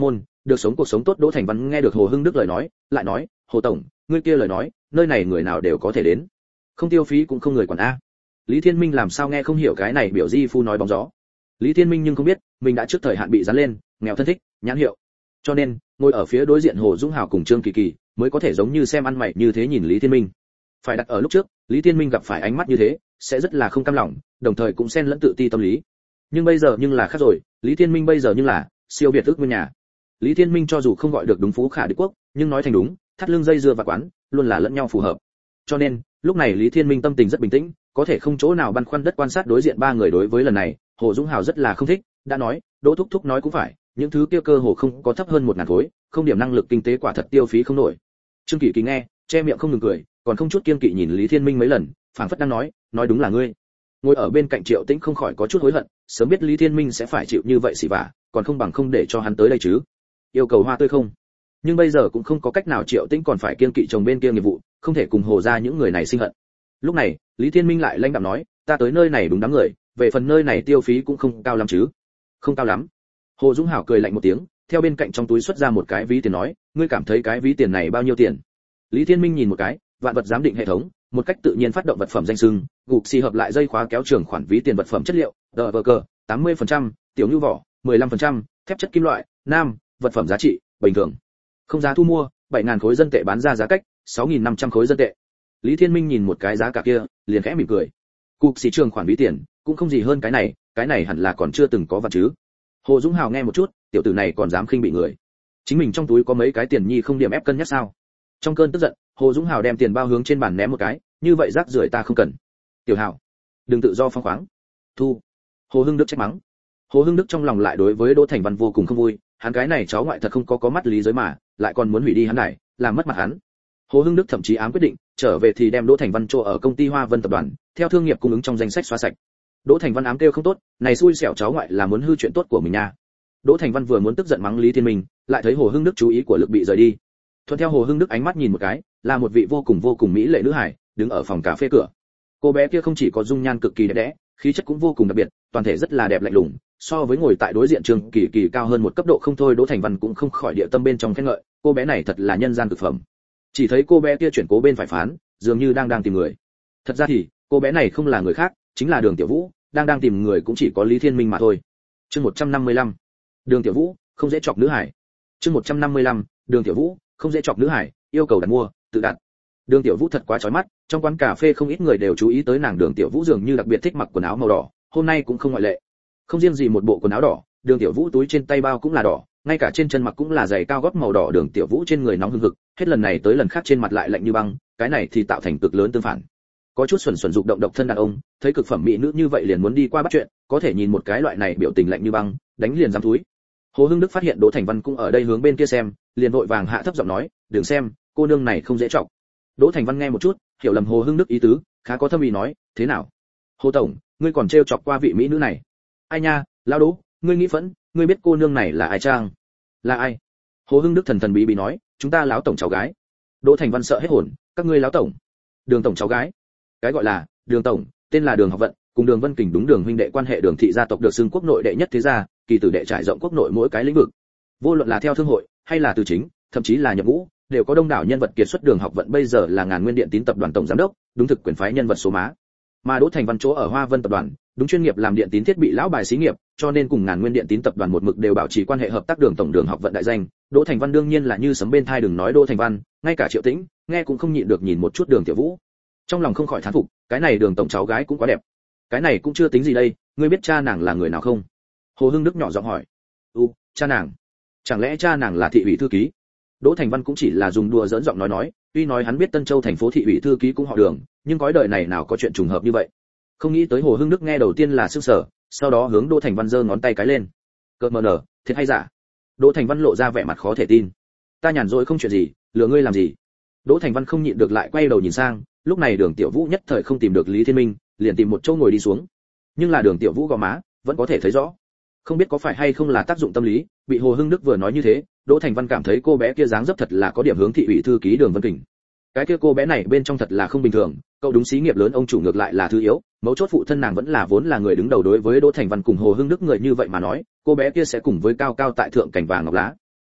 được sống cuộc sống tốt Đỗ Thành Văn nghe được Hồ Hưng Đức lời nói, lại nói, Hồ tổng, ngươi kia lời nói, nơi này người nào đều có thể đến, không tiêu phí cũng không người quản a. Lý Thiên Minh làm sao nghe không hiểu cái này biểu di phu nói bóng gió. Lý Thiên Minh nhưng không biết, mình đã trước thời hạn bị dán lên, nghèo thân thích, nhãn hiệu. Cho nên, ngồi ở phía đối diện Hồ Dũng Hào cùng Trương Kỳ Kỳ, mới có thể giống như xem ăn mày như thế nhìn Lý Thiên Minh. Phải đặt ở lúc trước, Lý Thiên Minh gặp phải ánh mắt như thế, sẽ rất là không cam lòng, đồng thời cũng xen lẫn tự ti tâm lý. Nhưng bây giờ nhưng là khác rồi, Lý Thiên Minh bây giờ nhưng là siêu việt ước nguyên nhà. Lý Thiên Minh cho dù không gọi được đúng phú khả địch quốc, nhưng nói thành đúng, thắt lưng dây dưa và quán, luôn là lẫn nhau phù hợp. Cho nên, lúc này Lý Thiên Minh tâm tình rất bình tĩnh, có thể không chỗ nào băn khoăn đất quan sát đối diện ba người đối với lần này, Hồ Dũng Hào rất là không thích, đã nói, Đỗ thúc thúc nói cũng phải, những thứ kia cơ hồ không có thấp hơn 1000 khối, không điểm năng lực kinh tế quả thật tiêu phí không nổi. Trương Kỳ Kỳ nghe, che miệng không ngừng cười, còn không chút kiêng kỵ nhìn Lý Thiên Minh mấy lần, phảng phất đang nói đúng là ngươi. Ngồi ở bên cạnh Triệu Tĩnh không khỏi có chút hối hận, sớm biết Lý Thiên Minh sẽ phải chịu như vậy xỉ vả, còn không bằng không để cho hắn tới đây chứ. Yêu cầu hoa tươi không, nhưng bây giờ cũng không có cách nào, Triệu Tĩnh còn phải kiêng kỵ chồng bên kia nghiệp vụ, không thể cùng Hồ ra những người này sinh hận. Lúc này, Lý Thiên Minh lại lãnh đạm nói, ta tới nơi này đúng đám người, về phần nơi này tiêu phí cũng không cao lắm chứ. Không cao lắm. Hồ Dũng Hảo cười lạnh một tiếng, theo bên cạnh trong túi xuất ra một cái ví tiền nói, ngươi cảm thấy cái ví tiền này bao nhiêu tiền? Lý Thiên Minh nhìn một cái, vạn vật giám định hệ thống, một cách tự nhiên phát động vật phẩm danh xưng, gục xì hợp lại dây khóa kéo trường khoản ví tiền vật phẩm chất liệu, DVG, 80%, tiểu nhu vỏ, 15%, thép chất kim loại, nam, vật phẩm giá trị, bình thường. Không giá thu mua, 7000 khối dân tệ bán ra giá cách, 6500 khối dân tệ. Lý Thiên Minh nhìn một cái giá cả kia, liền khẽ mỉm cười. Cục xì trường khoản ví tiền, cũng không gì hơn cái này hẳn là còn chưa từng có vật chứ. Hồ Dũng Hào nghe một chút, tiểu tử này còn dám khinh bị người. Chính mình trong túi có mấy cái tiền nhi không điểm ép cân nhắc sao? Trong cơn tức giận, Hồ Dũng Hào đem tiền bao hướng trên bàn ném một cái, như vậy rác rưởi ta không cần. Tiểu Hào, đừng tự do phóng khoáng. Thu. Hồ Hưng Đức trách mắng. Hồ Hưng Đức trong lòng lại đối với Đỗ Thành Văn vô cùng không vui, hắn cái này cháu ngoại thật không có mắt lý giới mà, lại còn muốn hủy đi hắn này, làm mất mặt hắn. Hồ Hưng Đức thậm chí ám quyết định, trở về thì đem Đỗ Thành Văn chỗ ở công ty Hoa Vân tập đoàn, theo thương nghiệp cung ứng trong danh sách xóa sạch. Đỗ Thành Văn ám kêu không tốt, này xui xẻo cháu ngoại là muốn hư chuyện tốt của mình nha. Đỗ Thành Văn vừa muốn tức giận mắng Lý Thiên Minh, lại thấy Hồ Hưng Đức chú ý của lực bị rời đi. Thuận theo Hồ Hưng Đức ánh mắt nhìn một cái, là một vị vô cùng mỹ lệ nữ hải, đứng ở phòng cà phê cửa. Cô bé kia không chỉ có dung nhan cực kỳ đẹp đẽ, khí chất cũng vô cùng đặc biệt, toàn thể rất là đẹp lạnh lùng, so với ngồi tại đối diện Trương Kỳ Kỳ cao hơn một cấp độ không thôi. Đỗ Thành Văn cũng không khỏi địa tâm bên trong khen ngợi, cô bé này thật là nhân gian cực phẩm. Chỉ thấy cô bé kia chuyển cố bên phải phán, dường như đang tìm người. Thật ra thì, cô bé này không là người khác, chính là Đường Tiểu Vũ, đang tìm người cũng chỉ có Lý Thiên Minh mà thôi. Chương 155. Đường Tiểu Vũ, không dễ chọc nữ hải. Chương 155. Đường Tiểu Vũ, không dễ chọc nữ hải, yêu cầu đặt mua, tự đặt. Đường Tiểu Vũ thật quá chói mắt, trong quán cà phê không ít người đều chú ý tới nàng. Đường Tiểu Vũ dường như đặc biệt thích mặc quần áo màu đỏ, hôm nay cũng không ngoại lệ. Không riêng gì một bộ quần áo đỏ, Đường Tiểu Vũ túi trên tay bao cũng là đỏ, ngay cả trên chân mặc cũng là giày cao gót màu đỏ. Đường Tiểu Vũ trên người nóng hừng hực, hết lần này tới lần khác trên mặt lại lạnh như băng, cái này thì tạo thành cực lớn tương phản. Có chút xuẩn dục động độc thân đàn ông, thấy cực phẩm mỹ nữ như vậy liền muốn đi qua bắt chuyện, có thể nhìn một cái loại này biểu tình lạnh như băng, đánh liền dám túi. Hồ Hưng Đức phát hiện Đỗ Thành Văn cũng ở đây hướng bên kia xem, liền vội vàng hạ thấp giọng nói, "Đừng xem, cô nương này không dễ trọng." Đỗ Thành Văn nghe một chút, hiểu lầm Hồ Hưng Đức ý tứ, khá có thâm ý nói, "Thế nào? Hồ tổng, ngươi còn trêu chọc qua vị mỹ nữ này?" "Ai nha, lão Đỗ, ngươi nghĩ phẫn, ngươi biết cô nương này là ai chăng?" "Là ai?" Hồ Hưng Đức thần bí nói, "Chúng ta lão tổng cháu gái." Đỗ Thành Văn sợ hết hồn, "Các ngươi lão tổng? Đường tổng cháu gái?" Cái gọi là Đường tổng, tên là Đường Học Vận, cùng Đường Vân Kình đúng Đường huynh đệ quan hệ. Đường thị gia tộc được xưng quốc nội đệ nhất thế gia, kỳ tử đệ trải rộng quốc nội mỗi cái lĩnh vực. Vô luận là theo thương hội hay là từ chính, thậm chí là nhập ngũ, đều có đông đảo nhân vật kiệt xuất. Đường Học Vận bây giờ là Ngàn Nguyên Điện Tín tập đoàn tổng giám đốc, đúng thực quyền phái nhân vật số má. Mà Đỗ Thành Văn chỗ ở Hoa Vân tập đoàn, đúng chuyên nghiệp làm điện tín thiết bị lão bài xí nghiệp, cho nên cùng Ngàn Nguyên Điện Tín tập đoàn một mực đều bảo trì quan hệ hợp tác. Đường tổng Đường Học Vận đại danh, Đỗ Thành Văn đương nhiên là như sấm bên tai. Đừng nói Đỗ Thành Văn, ngay cả Triệu Tĩnh nghe cũng không nhịn được nhìn một chút Đường Tiểu Vũ, trong lòng không khỏi thán phục, cái này Đường tổng cháu gái cũng quá đẹp. Cái này cũng chưa tính gì đây, ngươi biết cha nàng là người nào không? Hồ Hưng Đức nhỏ giọng hỏi. Cha nàng? Chẳng lẽ cha nàng là thị ủy thư ký? Đỗ Thành Văn cũng chỉ là dùng đùa giỡn giọng nói, tuy nói hắn biết Tân Châu thành phố thị ủy thư ký cũng họ Đường, nhưng cõi đời này nào có chuyện trùng hợp như vậy. Không nghĩ tới Hồ Hưng Đức nghe đầu tiên là sửng sở, sau đó hướng Đỗ Thành Văn giơ ngón tay cái lên. Cợt mờ nở, thiệt hay giả? Đỗ Thành Văn lộ ra vẻ mặt khó thể tin. Ta nhàn rỗi không chuyện gì, lừa ngươi làm gì? Đỗ Thành Văn không nhịn được lại quay đầu nhìn sang, lúc này Đường Tiểu Vũ nhất thời không tìm được Lý Thiên Minh, liền tìm một chỗ ngồi đi xuống. Nhưng là Đường Tiểu Vũ gò má vẫn có thể thấy rõ. Không biết có phải hay không là tác dụng tâm lý, bị Hồ Hưng Đức vừa nói như thế, Đỗ Thành Văn cảm thấy cô bé kia dáng dấp thật là có điểm hướng thị ủy thư ký Đường Vân Kình. Cái kia cô bé này bên trong thật là không bình thường, cậu đúng xí nghiệp lớn ông chủ ngược lại là thứ yếu, mấu chốt phụ thân nàng vẫn là vốn là người đứng đầu. Đối với Đỗ Thành Văn cùng Hồ Hưng Đức người như vậy mà nói, cô bé kia sẽ cùng với cao cao tại thượng cảnh vàng ngọc lá.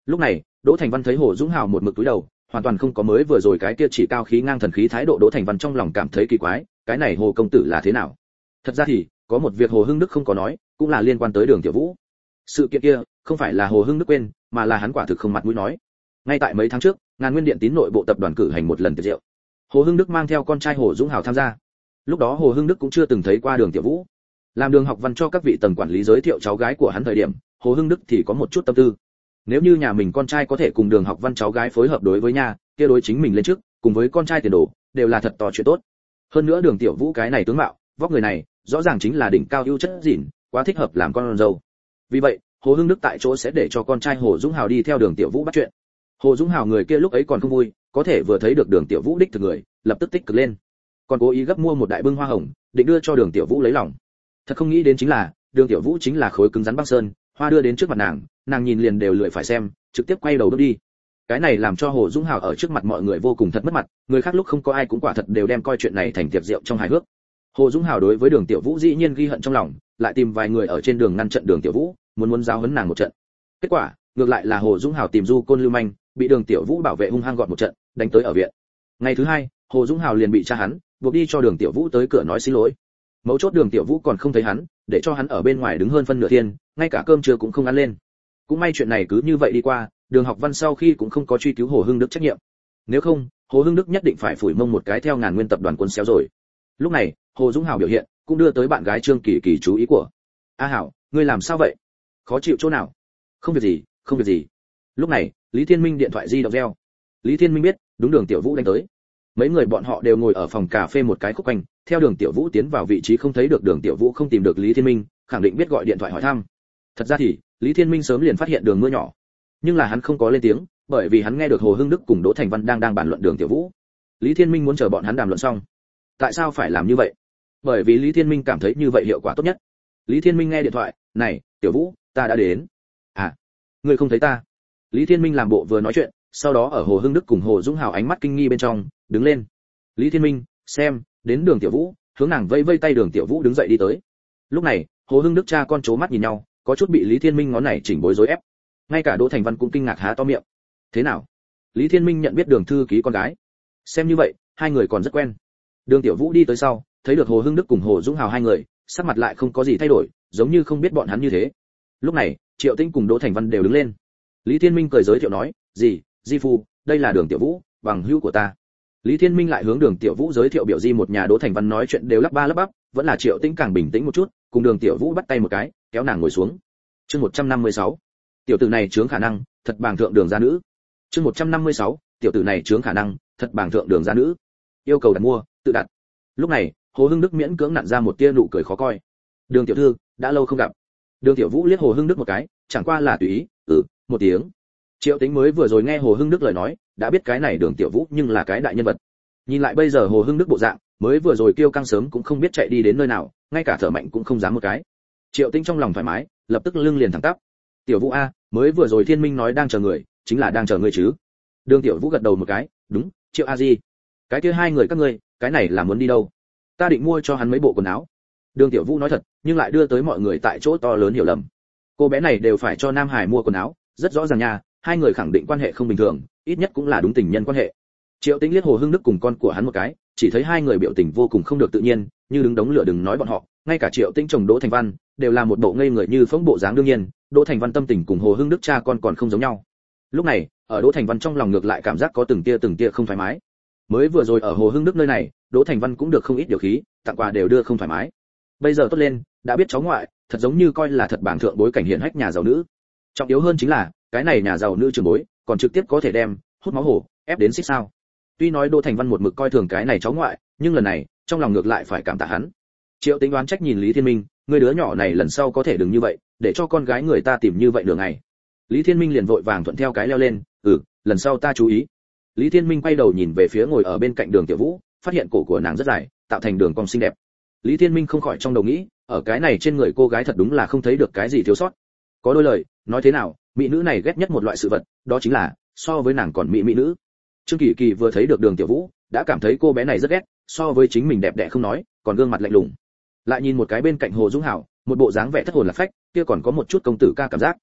Lúc này Đỗ Thành Văn thấy Hồ Dũng Hào một mực cúi đầu, hoàn toàn không có mới vừa rồi cái kia chỉ cao khí ngang thần khí thái độ. Đỗ Thành Văn trong lòng cảm thấy kỳ quái, cái này Hồ công tử là thế nào? Thật ra thì có một việc Hồ Hưng Đức không có nói, cũng là liên quan tới Đường Tiểu Vũ. Sự kiện kia không phải là Hồ Hưng Đức quên, mà là hắn quả thực không mặt mũi nói. Ngay tại mấy tháng trước, Ngàn Nguyên Điện tín nội bộ tập đoàn cử hành một lần tiệc rượu. Hồ Hưng Đức mang theo con trai Hồ Dũng Hào tham gia. Lúc đó Hồ Hưng Đức cũng chưa từng thấy qua Đường Tiểu Vũ. Làm Đường Học Văn cho các vị tầng quản lý giới thiệu cháu gái của hắn thời điểm, Hồ Hưng Đức thì có một chút tâm tư. Nếu như nhà mình con trai có thể cùng Đường Học Văn cháu gái phối hợp đối với nhà, kia đối chính mình lên trước, cùng với con trai tiền đồ, đều là thật to chuyện tốt. Hơn nữa Đường Tiểu Vũ cái này tướng mạo, vóc người này, rõ ràng chính là đỉnh cao ưu chất dịn, quá thích hợp làm con dâu. Vì vậy, Hồ Hưng Đức tại chỗ sẽ để cho con trai Hồ Dũng Hào đi theo Đường Tiểu Vũ bắt chuyện. Hồ Dũng Hào người kia lúc ấy còn không vui, có thể vừa thấy được Đường Tiểu Vũ đích thực người, lập tức tích cực lên. Còn cố ý gấp mua một đại bưng hoa hồng, định đưa cho Đường Tiểu Vũ lấy lòng. Thật không nghĩ đến chính là, Đường Tiểu Vũ chính là khối cứng rắn băng sơn, hoa đưa đến trước mặt nàng nhìn liền đều lười phải xem, trực tiếp quay đầu bước đi. Cái này làm cho Hồ Dũng Hào ở trước mặt mọi người vô cùng thật mất mặt, người khác lúc không có ai cũng quả thật đều đem coi chuyện này thành tiệc rượu trong hài hước. Hồ Dũng Hào đối với Đường Tiểu Vũ dĩ nhiên ghi hận trong lòng, lại tìm vài người ở trên đường ngăn trận Đường Tiểu Vũ, muốn giáo huấn nàng một trận. Kết quả, ngược lại là Hồ Dũng Hào tìm du côn lưu manh, bị Đường Tiểu Vũ bảo vệ hung hăng gọn một trận, đánh tới ở viện. Ngày thứ hai, Hồ Dũng Hào liền bị cha hắn buộc đi cho Đường Tiểu Vũ tới cửa nói xin lỗi. Mấu chốt Đường Tiểu Vũ còn không thấy hắn, để cho hắn ở bên ngoài đứng hơn phân nửa thiên, ngay cả cơm trưa cũng không ăn lên. Cũng may chuyện này cứ như vậy đi qua, Đường Học Văn sau khi cũng không có truy cứu Hồ Hưng Đức trách nhiệm. Nếu không, Hồ Hưng Đức nhất định phải phủi mông một cái theo Ngàn Nguyên tập đoàn cuốn xéo rồi. Lúc này, Hồ Dũng Hào biểu hiện cũng đưa tới bạn gái Trương Kỳ Kỳ chú ý của. A Hảo, ngươi làm sao vậy? Khó chịu chỗ nào? Không việc gì, không việc gì. Lúc này, Lý Thiên Minh điện thoại di động reo. Lý Thiên Minh biết, đúng Đường Tiểu Vũ đánh tới. Mấy người bọn họ đều ngồi ở phòng cà phê một cái khúc quanh, theo Đường Tiểu Vũ tiến vào vị trí không thấy được Đường Tiểu Vũ không tìm được Lý Thiên Minh, khẳng định biết gọi điện thoại hỏi thăm. Thật ra thì, Lý Thiên Minh sớm liền phát hiện Đường Mưa nhỏ, nhưng là hắn không có lên tiếng, bởi vì hắn nghe được Hồ Hưng Đức cùng Đỗ Thành Văn đang bàn luận Đường Tiểu Vũ. Lý Thiên Minh muốn chờ bọn hắn đàm luận xong. Tại sao phải làm như vậy? Bởi vì Lý Thiên Minh cảm thấy như vậy hiệu quả tốt nhất. Lý Thiên Minh nghe điện thoại, "Này, Tiểu Vũ, ta đã đến." "À, ngươi không thấy ta?" Lý Thiên Minh làm bộ vừa nói chuyện, sau đó ở Hồ Hưng Đức cùng Hồ Dũng Hào ánh mắt kinh nghi bên trong, đứng lên. Lý Thiên Minh, xem, đến Đường Tiểu Vũ, hướng nàng vây vây tay. Đường Tiểu Vũ đứng dậy đi tới. Lúc này, Hồ Hưng Đức cha con chố mắt nhìn nhau, có chút bị Lý Thiên Minh ngón này chỉnh bối rối ép. Ngay cả Đỗ Thành Văn cũng kinh ngạc há to miệng. Thế nào? Lý Thiên Minh nhận biết Đường thư ký con gái. Xem như vậy, hai người còn rất quen. Đường Tiểu Vũ đi tới sau, thấy được Hồ Hưng Đức cùng Hồ Dũng Hào hai người, sắc mặt lại không có gì thay đổi, giống như không biết bọn hắn như thế. Lúc này, Triệu Tĩnh cùng Đỗ Thành Văn đều đứng lên. Lý Thiên Minh cười giới thiệu nói, Di phu, đây là Đường Tiểu Vũ, bằng hữu của ta." Lý Thiên Minh lại hướng Đường Tiểu Vũ giới thiệu biểu di một nhà. Đỗ Thành Văn nói chuyện đều lắp ba lắp bắp, vẫn là Triệu Tĩnh càng bình tĩnh một chút, cùng Đường Tiểu Vũ bắt tay một cái, kéo nàng ngồi xuống. Chương 156. Tiểu tử này chướng khả năng, thật bàng thượng Đường gia nữ. Chương 156. Tiểu tử này chướng khả năng, thật bàng thượng Đường gia nữ. Yêu cầu đặt mua, tự đặt. Lúc này, Hồ Hưng Đức miễn cưỡng nặn ra một tia nụ cười khó coi. "Đường tiểu thư, đã lâu không gặp." Đường Tiểu Vũ liếc Hồ Hưng Đức một cái, chẳng qua là tùy ý, một tiếng. Triệu Tĩnh mới vừa rồi nghe Hồ Hưng Đức lời nói, đã biết cái này Đường Tiểu Vũ nhưng là cái đại nhân vật. Nhìn lại bây giờ Hồ Hưng Đức bộ dạng, mới vừa rồi kêu căng sớm cũng không biết chạy đi đến nơi nào, ngay cả thở mạnh cũng không dám một cái. Triệu Tĩnh trong lòng thoải mái, lập tức lưng liền thẳng tắp. "Tiểu Vũ a, mới vừa rồi Thiên Minh nói đang chờ người, chính là đang chờ ngươi chứ?" Đường Tiểu Vũ gật đầu một cái, "Đúng, Triệu a di. Cái kia hai người các ngươi, cái này là muốn đi đâu?" "Ta định mua cho hắn mấy bộ quần áo." Đường Tiểu Vũ nói thật, nhưng lại đưa tới mọi người tại chỗ to lớn hiểu lầm. Cô bé này đều phải cho Nam Hải mua quần áo, rất rõ ràng nha, hai người khẳng định quan hệ không bình thường, ít nhất cũng là đúng tình nhân quan hệ. Triệu Tĩnh liếc Hồ Hưng Đức cùng con của hắn một cái, chỉ thấy hai người biểu tình vô cùng không được tự nhiên, như đứng đống lửa đừng nói bọn họ, ngay cả Triệu Tĩnh chồng Đỗ Thành Văn đều là một bộ ngây người như phỗng bộ dáng. đương nhiên, Đỗ Thành Văn tâm tình cùng Hồ Hưng Đức cha con còn không giống nhau. Lúc này, ở Đỗ Thành Văn trong lòng ngược lại cảm giác có từng tia không thoải mái. Mới vừa rồi ở Hồ Hưng Đức nơi này, Đỗ Thành Văn cũng được không ít điều khí, tặng quà đều đưa không thoải mái. Bây giờ tốt lên, đã biết cháu ngoại, thật giống như coi là thật bảng thượng bối cảnh hiển hách nhà giàu nữ. Trọng yếu hơn chính là, cái này nhà giàu nữ trưởng bối, còn trực tiếp có thể đem hút máu hổ ép đến xích sao. Tuy nói Đỗ Thành Văn một mực coi thường cái này cháu ngoại, nhưng lần này, trong lòng ngược lại phải cảm tạ hắn. Triệu Tĩnh đoán trách nhìn Lý Thiên Minh, người đứa nhỏ này lần sau có thể đừng như vậy, để cho con gái người ta tìm như vậy đường ngày. Lý Thiên Minh liền vội vàng thuận theo cái leo lên, lần sau ta chú ý. Lý Thiên Minh quay đầu nhìn về phía ngồi ở bên cạnh Đường Tiểu Vũ, phát hiện cổ của nàng rất dài, tạo thành đường cong xinh đẹp. Lý Thiên Minh không khỏi trong đầu nghĩ, ở cái này trên người cô gái thật đúng là không thấy được cái gì thiếu sót. Có đôi lời, nói thế nào, mỹ nữ này ghét nhất một loại sự vật, đó chính là so với nàng còn mỹ nữ. Trương Kỳ Kỳ vừa thấy được Đường Tiểu Vũ, đã cảm thấy cô bé này rất ghét, so với chính mình đẹp đẽ không nói, còn gương mặt lạnh lùng. Lại nhìn một cái bên cạnh Hồ Dũng Hảo, một bộ dáng vẻ thất hồn lạc phách, kia còn có một chút công tử ca cảm giác.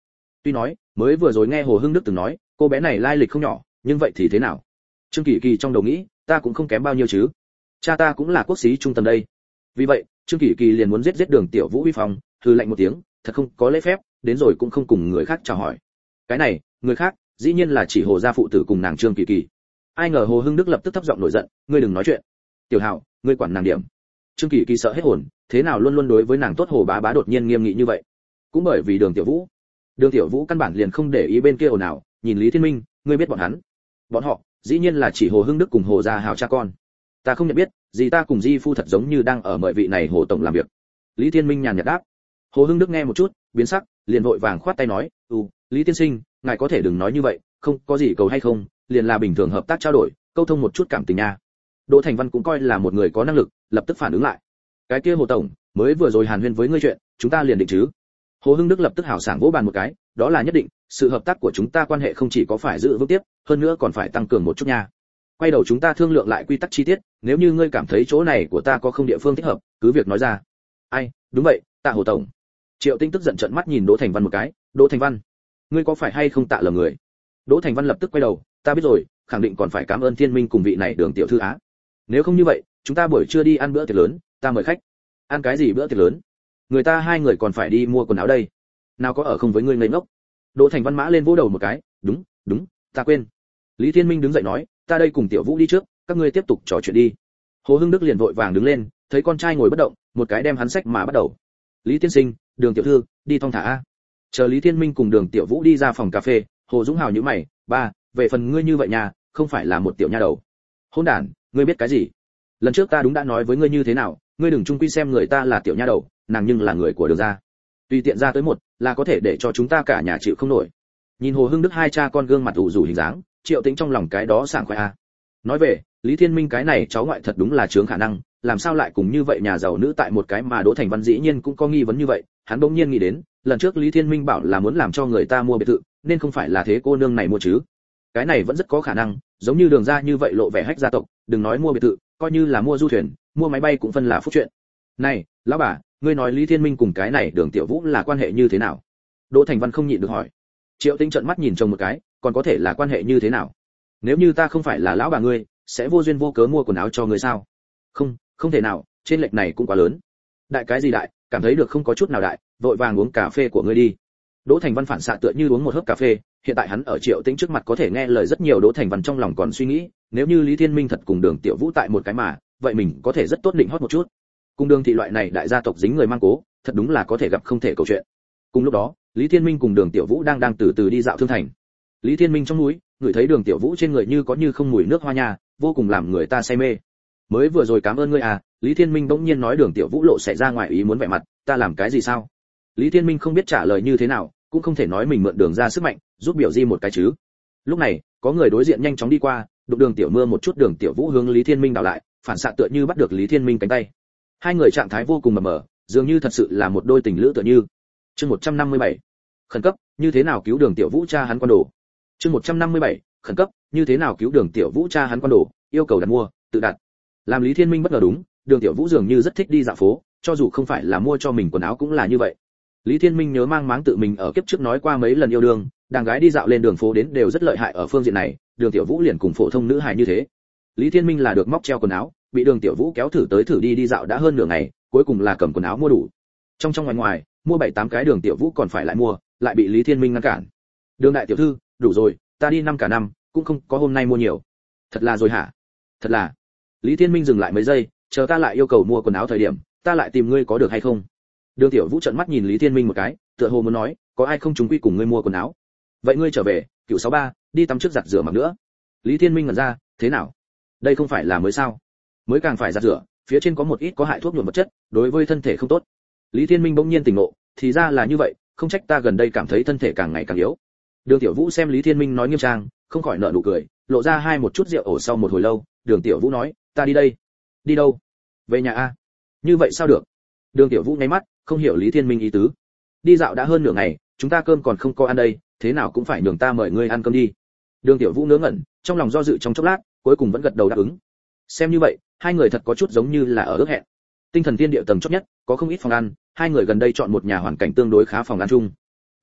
Tuy nói mới vừa rồi nghe Hồ Hưng Đức từng nói cô bé này lai lịch không nhỏ, nhưng vậy thì thế nào? Trương Kỳ Kỳ trong đầu nghĩ, ta cũng không kém bao nhiêu chứ, cha ta cũng là quốc sĩ trung tầng đây. Vì vậy Trương Kỳ Kỳ liền muốn giết Đường Tiểu Vũ uy phong, hừ lạnh một tiếng, thật không có lễ phép, đến rồi cũng không cùng người khác chào hỏi. Cái này người khác dĩ nhiên là chỉ Hồ gia phụ tử cùng nàng Trương Kỳ Kỳ. Ai ngờ Hồ Hưng Đức lập tức thấp giọng nổi giận, ngươi đừng nói chuyện. Tiểu Hạo, ngươi quản nàng điểm. Trương Kỳ Kỳ sợ hết hồn, thế nào luôn luôn đối với nàng tốt Hồ bá bá đột nhiên nghiêm nghị như vậy? Cũng bởi vì Đường Tiểu Vũ căn bản liền không để ý bên kia ồn ào, nhìn Lý Thiên Minh, ngươi biết bọn họ dĩ nhiên là chỉ Hồ Hưng Đức cùng Hồ gia Hào cha con. Ta không nhận biết, gì ta cùng Di phu thật giống như đang ở mời vị này Hồ tổng làm việc. Lý Thiên Minh nhàn nhạt đáp. Hồ Hưng Đức nghe một chút, biến sắc, liền vội vàng khoát tay nói, Lý tiên sinh, ngài có thể đừng nói như vậy, không có gì cầu hay không, liền là bình thường hợp tác trao đổi, câu thông một chút cảm tình nha. Đỗ Thành Văn cũng coi là một người có năng lực, lập tức phản ứng lại. Cái kia Hồ tổng, mới vừa rồi hàn huyên với ngươi chuyện, chúng ta liền định chứ? Hồ Hưng Đức lập tức hào sảng vỗ bàn một cái, đó là nhất định, sự hợp tác của chúng ta quan hệ không chỉ có phải giữ vững tiếp, hơn nữa còn phải tăng cường một chút nha. Quay đầu chúng ta thương lượng lại quy tắc chi tiết, nếu như ngươi cảm thấy chỗ này của ta có không địa phương thích hợp, cứ việc nói ra. Ai, đúng vậy, tạ Hồ tổng. Triệu Tinh tức giận trợn mắt nhìn Đỗ Thành Văn một cái, Đỗ Thành Văn, ngươi có phải hay không tạ lầm người? Đỗ Thành Văn lập tức quay đầu, ta biết rồi, khẳng định còn phải cảm ơn Thiên Minh cùng vị này Đường tiểu thư á. Nếu không như vậy, chúng ta buổi trưa đi ăn bữa tiệc lớn, ta mời khách. Ăn cái gì bữa tiệc lớn? Người ta hai người còn phải đi mua quần áo đây. Nào có ở không với ngươi ngây ngốc. Đỗ Thành Văn mã lên vỗ đầu một cái, đúng, ta quên. Lý Thiên Minh đứng dậy nói, ta đây cùng Tiểu Vũ đi trước, các ngươi tiếp tục trò chuyện đi. Hồ Hưng Đức liền vội vàng đứng lên, thấy con trai ngồi bất động, một cái đem hắn xách mà bắt đầu. Lý tiên sinh, Đường tiểu thư, đi thong thả a. Chờ Lý Thiên Minh cùng Đường Tiểu Vũ đi ra phòng cà phê, Hồ Dũng Hào nhíu mày, ba, về phần ngươi như vậy nhà, không phải là một tiểu nha đầu. Hỗn đản, ngươi biết cái gì? Lần trước ta đúng đã nói với ngươi như thế nào, ngươi đừng chung quy xem người ta là tiểu nha đầu, nàng nhưng là người của Đường gia. Tùy tiện ra tới một, là có thể để cho chúng ta cả nhà chịu không nổi. Nhìn Hồ Hưng Đức hai cha con gương mặt ủ rũ hình dáng, Triệu Tĩnh trong lòng cái đó sảng khoái a. Nói về, Lý Thiên Minh cái này cháu ngoại thật đúng là chướng khả năng, làm sao lại cùng như vậy nhà giàu nữ tại một cái mà Đỗ Thành Văn dĩ nhiên cũng có nghi vấn như vậy, hắn bỗng nhiên nghĩ đến, lần trước Lý Thiên Minh bảo là muốn làm cho người ta mua biệt thự, nên không phải là thế cô nương này mua chứ? Cái này vẫn rất có khả năng, giống như Đường gia như vậy lộ vẻ hách gia tộc, đừng nói mua biệt thự, coi như là mua du thuyền, mua máy bay cũng phân là phúc chuyện. Này, lão bà, ngươi nói Lý Thiên Minh cùng cái này Đường Tiểu Vũ là quan hệ như thế nào? Đỗ Thành Văn không nhịn được hỏi. Triệu Tĩnh trợn mắt nhìn chồng một cái, còn có thể là quan hệ như thế nào? Nếu như ta không phải là lão bà ngươi, sẽ vô duyên vô cớ mua quần áo cho ngươi sao? Không thể nào, trên lệch này cũng quá lớn. Đại cái gì đại, cảm thấy được không có chút nào đại, vội vàng uống cà phê của ngươi đi. Đỗ Thành Văn phản xạ tựa như uống một hớp cà phê, hiện tại hắn ở Triệu Tĩnh trước mặt có thể nghe lời rất nhiều. Đỗ Thành Văn trong lòng còn suy nghĩ, nếu như Lý Thiên Minh thật cùng Đường Tiểu Vũ tại một cái mà, vậy mình có thể rất tốt định hót một chút. Cùng Đường thị loại này đại gia tộc dính người mang cố, thật đúng là có thể gặp không thể câu chuyện. Cùng lúc đó, Lý Thiên Minh cùng Đường Tiểu Vũ đang từ từ đi dạo thương thành. Lý Thiên Minh trong núi, ngửi thấy Đường Tiểu Vũ trên người như có như không mùi nước hoa nha, vô cùng làm người ta say mê. Mới vừa rồi cảm ơn ngươi à, Lý Thiên Minh bỗng nhiên nói Đường Tiểu Vũ lộ xảy ra ngoài ý muốn vẻ mặt, ta làm cái gì sao? Lý Thiên Minh không biết trả lời như thế nào, cũng không thể nói mình mượn Đường ra sức mạnh, giúp biểu di một cái chứ. Lúc này, có người đối diện nhanh chóng đi qua, đụng Đường Tiểu Mưa một chút, Đường Tiểu Vũ hướng Lý Thiên Minh đảo lại, phản xạ tựa như bắt được Lý Thiên Minh cánh tay. Hai người trạng thái vô cùng mờ mờ, dường như thật sự là một đôi tình lữ tựa như. Chương 157. Khẩn cấp, như thế nào cứu Đường Tiểu Vũ cha hắn quan đồ. Chương 157. Khẩn cấp, như thế nào cứu Đường Tiểu Vũ cha hắn quan đồ, yêu cầu đặt mua, tự đặt. Làm Lý Thiên Minh bất ngờ đúng, Đường Tiểu Vũ dường như rất thích đi dạo phố, cho dù không phải là mua cho mình quần áo cũng là như vậy. Lý Thiên Minh nhớ mang máng tự mình ở kiếp trước nói qua mấy lần yêu đương, đàn gái đi dạo lên đường phố đến đều rất lợi hại ở phương diện này, Đường Tiểu Vũ liền cùng phổ thông nữ hài như thế. Lý Thiên Minh là được móc treo quần áo, bị Đường Tiểu Vũ kéo thử đi dạo đã hơn nửa ngày, cuối cùng là cầm quần áo mua đủ. Trong ngoài ngoài, mua 7-8 cái Đường Tiểu Vũ còn phải lại mua, lại bị Lý Thiên Minh ngăn cản. Đường đại tiểu thư, đủ rồi, ta đi năm cả năm, cũng không có hôm nay mua nhiều. Thật là rồi hả? Thật là. Lý Thiên Minh dừng lại mấy giây, chờ ta lại yêu cầu mua quần áo thời điểm, ta lại tìm ngươi có được hay không? Đường Tiểu Vũ trợn mắt nhìn Lý Thiên Minh một cái, tựa hồ muốn nói, có ai không trùng quy cùng ngươi mua quần áo? Vậy ngươi trở về, Cửu 63, đi tắm trước giặt rửa mặc nữa. Lý Thiên Minh ngẩn ra, thế nào? Đây không phải là mới sao? Mới càng phải giặt rửa, phía trên có một ít có hại thuốc nhuộm vật chất, đối với thân thể không tốt. Lý Thiên Minh bỗng nhiên tỉnh ngộ, thì ra là như vậy, không trách ta gần đây cảm thấy thân thể càng ngày càng yếu. Đường Tiểu Vũ xem Lý Thiên Minh nói nghiêm trang, không khỏi nở nụ cười, lộ ra một chút rượu ổ sau một hồi lâu, Đường Tiểu Vũ nói, ta đi đây. Đi đâu? Về nhà a. Như vậy sao được? Đường Tiểu Vũ nháy mắt, không hiểu Lý Thiên Minh ý tứ. Đi dạo đã hơn nửa ngày, chúng ta cơm còn không có ăn đây, thế nào cũng phải nhường ta mời ngươi ăn cơm đi. Đường Tiểu Vũ ngớ ngẩn, trong lòng do dự trong chốc lát, cuối cùng vẫn gật đầu đáp ứng. Xem như vậy, hai người thật có chút giống như là ở ước hẹn. Tinh thần tiên địa tầng chót nhất, có không ít phòng ăn, hai người gần đây chọn một nhà hoàn cảnh tương đối khá phòng ăn chung.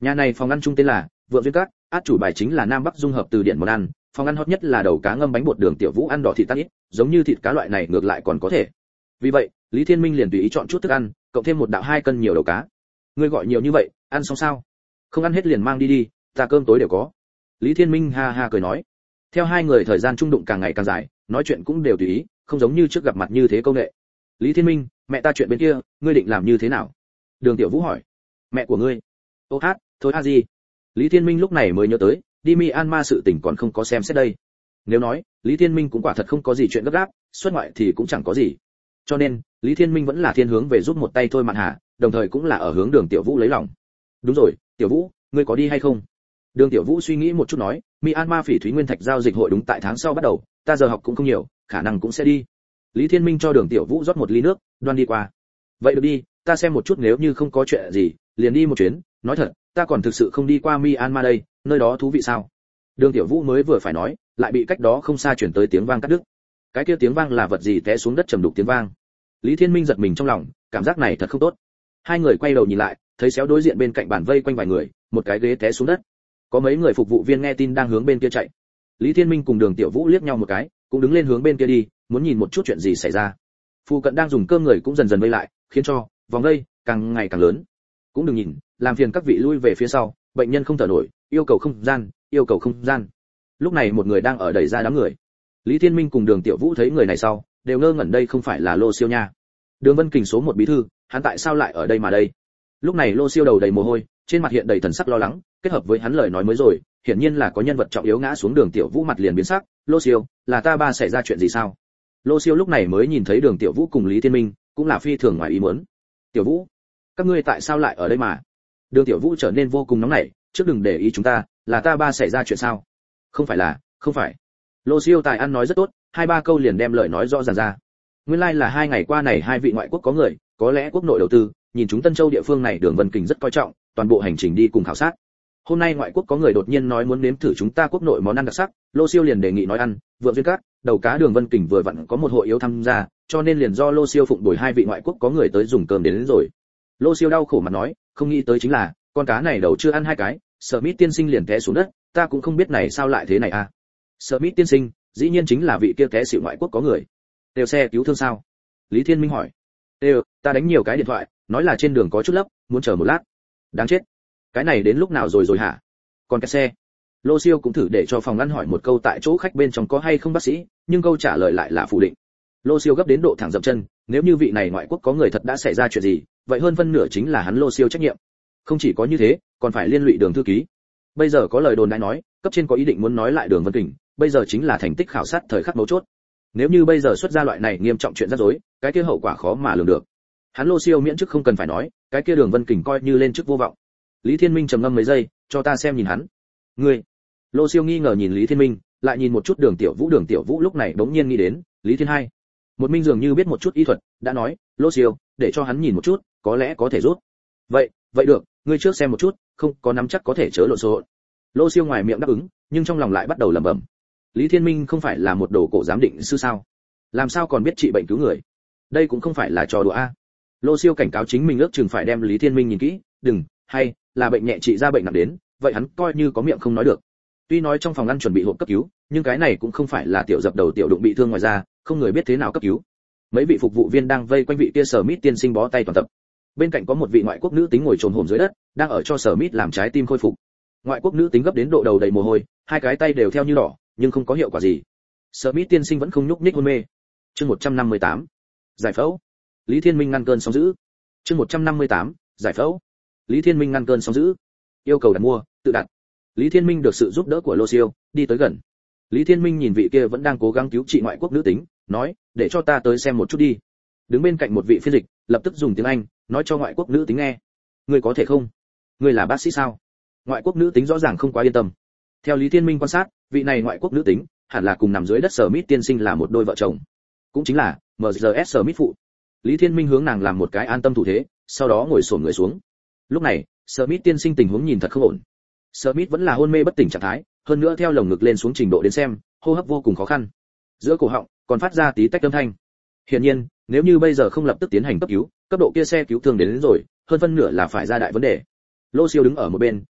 Nhà này phòng ăn chung tên là Vượng Duyên Các, át chủ bài chính là Nam Bắc dung hợp từ điển món ăn, phòng ăn hot nhất là đầu cá ngâm bánh bột đường Tiểu Vũ ăn đỏ thịt tan ít, giống như thịt cá loại này ngược lại còn có thể. Vì vậy, Lý Thiên Minh liền tùy ý chọn chút thức ăn, cộng thêm một đạo 2 cân nhiều đầu cá. Ngươi gọi nhiều như vậy, ăn xong sao? Không ăn hết liền mang đi đi, ta cơm tối đều có. Lý Thiên Minh ha ha cười nói. Theo hai người thời gian chung đụng càng ngày càng dài, nói chuyện cũng đều tùy ý, không giống như trước gặp mặt như thế câu nệ. Lý Thiên Minh, mẹ ta chuyện bên kia, ngươi định làm như thế nào? Đường Tiểu Vũ hỏi. Mẹ của ngươi? Ô hát, thôi a gì? Lý Thiên Minh lúc này mới nhớ tới, đi Myanmar sự tình còn không có xem xét đây. Nếu nói, Lý Thiên Minh cũng quả thật không có gì chuyện gấp gáp, xuất ngoại thì cũng chẳng có gì. Cho nên, Lý Thiên Minh vẫn là thiên hướng về giúp một tay thôi Mạn Hà, đồng thời cũng là ở hướng Đường Tiểu Vũ lấy lòng. Đúng rồi, Tiểu Vũ, ngươi có đi hay không? Đường Tiểu Vũ suy nghĩ một chút nói, Myanmar phỉ thúy nguyên thạch giao dịch hội đúng tại tháng sau bắt đầu, ta giờ học cũng không nhiều, khả năng cũng sẽ đi. Lý Thiên Minh cho Đường Tiểu Vũ rót một ly nước, đoan đi qua. Vậy được đi, ta xem một chút, nếu như không có chuyện gì, liền đi một chuyến, nói thật, ta còn thực sự không đi qua Myanmar đây, nơi đó thú vị sao? Đường Tiểu Vũ mới vừa phải nói, lại bị cách đó không xa chuyển tới tiếng vang cắt đứt. Cái kia tiếng vang là vật gì té xuống đất trầm đục tiếng vang. Lý Thiên Minh giật mình trong lòng, cảm giác này thật không tốt. Hai người quay đầu nhìn lại, thấy xéo đối diện bên cạnh bàn vây quanh vài người, một cái ghế té xuống đất. Có mấy người phục vụ viên nghe tin đang hướng bên kia chạy. Lý Thiên Minh cùng Đường Tiểu Vũ liếc nhau một cái, cũng đứng lên hướng bên kia đi, muốn nhìn một chút chuyện gì xảy ra. Phu cận đang dùng cơm người cũng dần dần vây lại, khiến cho vòng vây càng ngày càng lớn. Cũng đừng nhìn, làm phiền các vị lui về phía sau, bệnh nhân không thở nổi, yêu cầu không gian, yêu cầu không gian. Lúc này một người đang ở đẩy ra đám người. Lý Thiên Minh cùng Đường Tiểu Vũ thấy người này sau, đều ngơ ngẩn, đây không phải là Lô Siêu nha. Đường Vân Kình số 1 bí thư, hắn tại sao lại ở đây mà đây? Lúc này Lô Siêu đầu đầy mồ hôi, trên mặt hiện đầy thần sắc lo lắng, kết hợp với hắn lời nói mới rồi, hiển nhiên là có nhân vật trọng yếu ngã xuống. Đường Tiểu Vũ mặt liền biến sắc, Lô Siêu, là ta ba xảy ra chuyện gì sao? Lô Siêu lúc này mới nhìn thấy Đường Tiểu Vũ cùng Lý Thiên Minh, cũng là phi thường ngoài ý muốn. Tiểu Vũ, các ngươi tại sao lại ở đây mà? Đường Tiểu Vũ trở nên vô cùng nóng nảy, trước đừng để ý chúng ta, là ta ba xảy ra chuyện sao? Không phải. Lô Siêu tài ăn nói rất tốt, 2-3 câu liền đem lời nói rõ ràng ra. Nguyên lai là 2 ngày qua này 2 vị ngoại quốc có người, có lẽ quốc nội đầu tư, nhìn chúng Tân Châu địa phương này Đường Vân Kình rất coi trọng, toàn bộ hành trình đi cùng khảo sát. Hôm nay ngoại quốc có người đột nhiên nói muốn nếm thử chúng ta quốc nội món ăn đặc sắc, Lô Siêu liền đề nghị nói ăn, Vượng Duyên Các, đầu cá Đường Vân Kình vừa vặn có một hội yếu tham gia, cho nên liền do Lô Siêu phụng đổi 2 vị ngoại quốc có người tới dùng cơm đến rồi. Lô Siêu đau khổ mà nói, không nghĩ tới chính là, con cá này đầu chưa ăn 2 cái, Smith tiên sinh liền té xuống đất, ta cũng không biết này sao lại thế này à. Smith tiên sinh, dĩ nhiên chính là vị kia té xỉu ngoại quốc có người. Đều xe cứu thương sao? Lý Thiên Minh hỏi. Đều, ta đánh nhiều cái điện thoại, nói là trên đường có chút lấp, muốn chờ một lát. Đáng chết. Cái này đến lúc nào rồi hả? Còn cái xe. Lô Siêu cũng thử để cho phòng ngăn hỏi một câu tại chỗ khách bên trong có hay không bác sĩ, nhưng câu trả lời lại là phủ định. Lô Siêu gấp đến độ thẳng dậm chân, nếu như vị này ngoại quốc có người thật đã xảy ra chuyện gì, vậy hơn phân nửa chính là hắn Lô Siêu trách nhiệm. Không chỉ có như thế, còn phải liên lụy Đường thư ký. Bây giờ có lời đồn đại nói, cấp trên có ý định muốn nói lại Đường Vân Kình, bây giờ chính là thành tích khảo sát thời khắc mấu chốt. Nếu như bây giờ xuất ra loại này nghiêm trọng chuyện rắc rối, cái kia hậu quả khó mà lường được. Hắn Lô Siêu miễn chức không cần phải nói, cái kia Đường Vân Kình coi như lên chức vô vọng. Lý Thiên Minh trầm ngâm mấy giây, cho ta xem nhìn hắn. Ngươi? Lô Siêu nghi ngờ nhìn Lý Thiên Minh, lại nhìn một chút Đường Tiểu Vũ. Đường Tiểu Vũ lúc này bỗng nhiên nghĩ đến, Lý Thiên Hai. Một Minh dường như biết một chút y thuật, đã nói, Lô Siêu, để cho hắn nhìn một chút, có lẽ có thể rút. Vậy được, ngươi trước xem một chút, không có nắm chắc có thể chớ lộn xộn. Lô Siêu ngoài miệng đáp ứng, nhưng trong lòng lại bắt đầu lẩm bẩm. Lý Thiên Minh không phải là một đồ cổ giám định sư sao? Làm sao còn biết trị bệnh cứu người? Đây cũng không phải là trò đùa a. Lô Siêu cảnh cáo chính mình ước chừng phải đem Lý Thiên Minh nhìn kỹ, đừng, hay là bệnh nhẹ trị ra bệnh nặng đến, vậy hắn coi như có miệng không nói được. Tuy nói trong phòng ăn chuẩn bị hộp cấp cứu, nhưng cái này cũng không phải là tiểu dập đầu tiểu đụng bị thương ngoài ra, không người biết thế nào cấp cứu. Mấy vị phục vụ viên đang vây quanh vị kia Smith tiên sinh bó tay toàn tập. Bên cạnh có một vị ngoại quốc nữ tính ngồi chồm hổm dưới đất, đang ở cho Smith làm trái tim khôi phục. Ngoại quốc nữ tính gấp đến độ đầu đầy mồ hôi, 2 cái tay đều theo như đỏ, nhưng không có hiệu quả gì. Smith tiên sinh vẫn không nhúc nhích hôn mê. Chương 158. Giải phẫu. Lý Thiên Minh ngăn cơn sóng dữ. Chương 158. Giải phẫu. Lý Thiên Minh ngăn cơn sóng dữ. Yêu cầu đặt mua, tự đặt. Lý Thiên Minh được sự giúp đỡ của Lô Siêu, đi tới gần. Lý Thiên Minh nhìn vị kia vẫn đang cố gắng cứu trị ngoại quốc nữ tính, nói, để cho ta tới xem một chút đi. Đứng bên cạnh một vị phiên dịch, lập tức dùng tiếng Anh nói cho ngoại quốc nữ tính nghe. Ngươi có thể không? Ngươi là bác sĩ sao? Ngoại quốc nữ tính rõ ràng không quá yên tâm. Theo Lý Thiên Minh quan sát, vị này ngoại quốc nữ tính hẳn là cùng nằm dưới đất Smith tiên sinh là một đôi vợ chồng, cũng chính là MGS Smith phụ. Lý Thiên Minh hướng nàng làm một cái an tâm thủ thế, sau đó ngồi xổm người xuống. Lúc này, Smith tiên sinh tình huống nhìn thật không ổn. Smith vẫn là hôn mê bất tỉnh trạng thái, hơn nữa theo lồng ngực lên xuống trình độ đến xem, hô hấp vô cùng khó khăn. Giữa cổ họng còn phát ra tí tách âm thanh. Hiển nhiên, nếu như bây giờ không lập tức tiến hành cấp cứu, cấp độ kia xe cứu thương đến rồi, hơn phân nửa là phải ra đại vấn đề. Lô Siêu đứng ở một bên,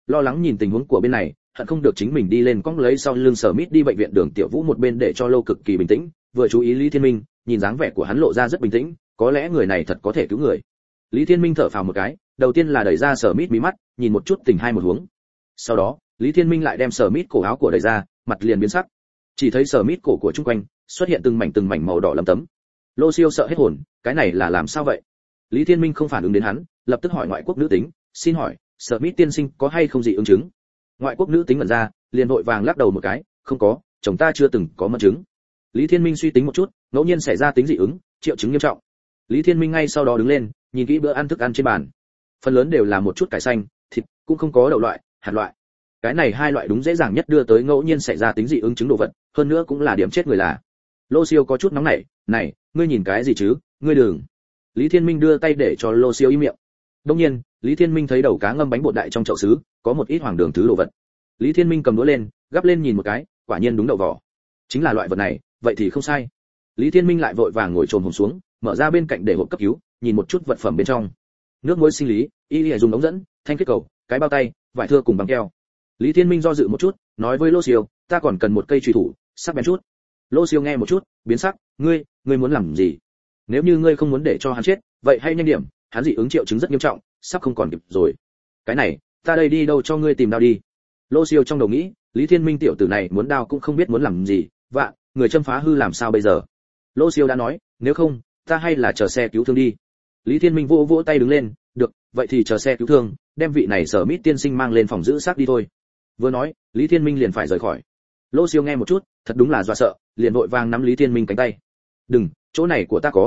lo lắng nhìn tình huống của bên này, hận không được chính mình đi lên cõng lấy sau lưng Smith đi bệnh viện. Đường Tiểu Vũ một bên để cho Lô cực kỳ bình tĩnh, vừa chú ý Lý Thiên Minh, nhìn dáng vẻ của hắn lộ ra rất bình tĩnh, có lẽ người này thật có thể cứu người. Lý Thiên Minh thở phào một cái, đầu tiên là đẩy ra Smith mí mắt, nhìn một chút tình hai một huống. Sau đó, Lý Thiên Minh lại đem Smith cổ áo của đẩy ra, mặt liền biến sắc. Chỉ thấy Smith cổ của chung quanh xuất hiện từng mảnh màu đỏ lấm tấm. Lô Siêu sợ hết hồn, cái này là làm sao vậy? Lý Thiên Minh không phản ứng đến hắn, lập tức hỏi ngoại quốc nữ tính, xin hỏi, Smith tiên sinh có hay không dị ứng chứng? Ngoại quốc nữ tính ngẩn ra, liền vội vàng lắc đầu một cái, không có, chồng ta chưa từng có mẫn chứng. Lý Thiên Minh suy tính một chút, ngẫu nhiên xảy ra tính dị ứng, triệu chứng nghiêm trọng. Lý Thiên Minh ngay sau đó đứng lên, nhìn kỹ bữa ăn thức ăn trên bàn. Phần lớn đều là một chút cải xanh, thịt, cũng không có đậu loại, hạt loại. Cái này hai loại đúng dễ dàng nhất đưa tới ngẫu nhiên xảy ra tính dị ứng chứng đồ vật, hơn nữa cũng là điểm chết người là. Lô Siêu có chút nóng nảy, này, ngươi nhìn cái gì chứ, ngươi đừng. Lý Thiên Minh đưa tay để cho Lô Siêu im miệng. Đương nhiên, Lý Thiên Minh thấy đầu cá ngâm bánh bột đại trong chậu sứ, có một ít hoàng đường thứ đồ vật. Lý Thiên Minh cầm đũa lên, gắp lên nhìn một cái, quả nhiên đúng đậu vỏ. Chính là loại vật này, vậy thì không sai. Lý Thiên Minh lại vội vàng ngồi chồm hổm xuống, mở ra bên cạnh để hộp cấp cứu, nhìn một chút vật phẩm bên trong. Nước muối sinh lý, y dùng ống dẫn, thanh kết cầu, cái bao tay, vải thưa cùng băng keo. Lý Thiên Minh do dự một chút, nói với Lô Siêu, ta còn cần một cây chùy thủ, sắc bén chút. Lô Siêu nghe một chút, biến sắc, ngươi muốn làm gì? Nếu như ngươi không muốn để cho hắn chết, vậy hãy nhanh điểm, hắn dị ứng triệu chứng rất nghiêm trọng, sắp không còn kịp rồi. Cái này, ta đây đi đâu cho ngươi tìm đao đi? Lô Siêu trong đầu nghĩ, Lý Thiên Minh tiểu tử này muốn đao cũng không biết muốn làm gì, vạ, người châm phá hư làm sao bây giờ? Lô Siêu đã nói, nếu không, ta hay là chờ xe cứu thương đi. Lý Thiên Minh vỗ vỗ tay đứng lên, được, vậy thì chờ xe cứu thương, đem vị này Smith tiên sinh mang lên phòng giữ xác đi thôi. Vừa nói, Lý Thiên Minh liền phải rời khỏi. Lô Siêu nghe một chút, thật đúng là dọa sợ, liền vội vàng nắm Lý Thiên Minh cánh tay. Đừng, chỗ này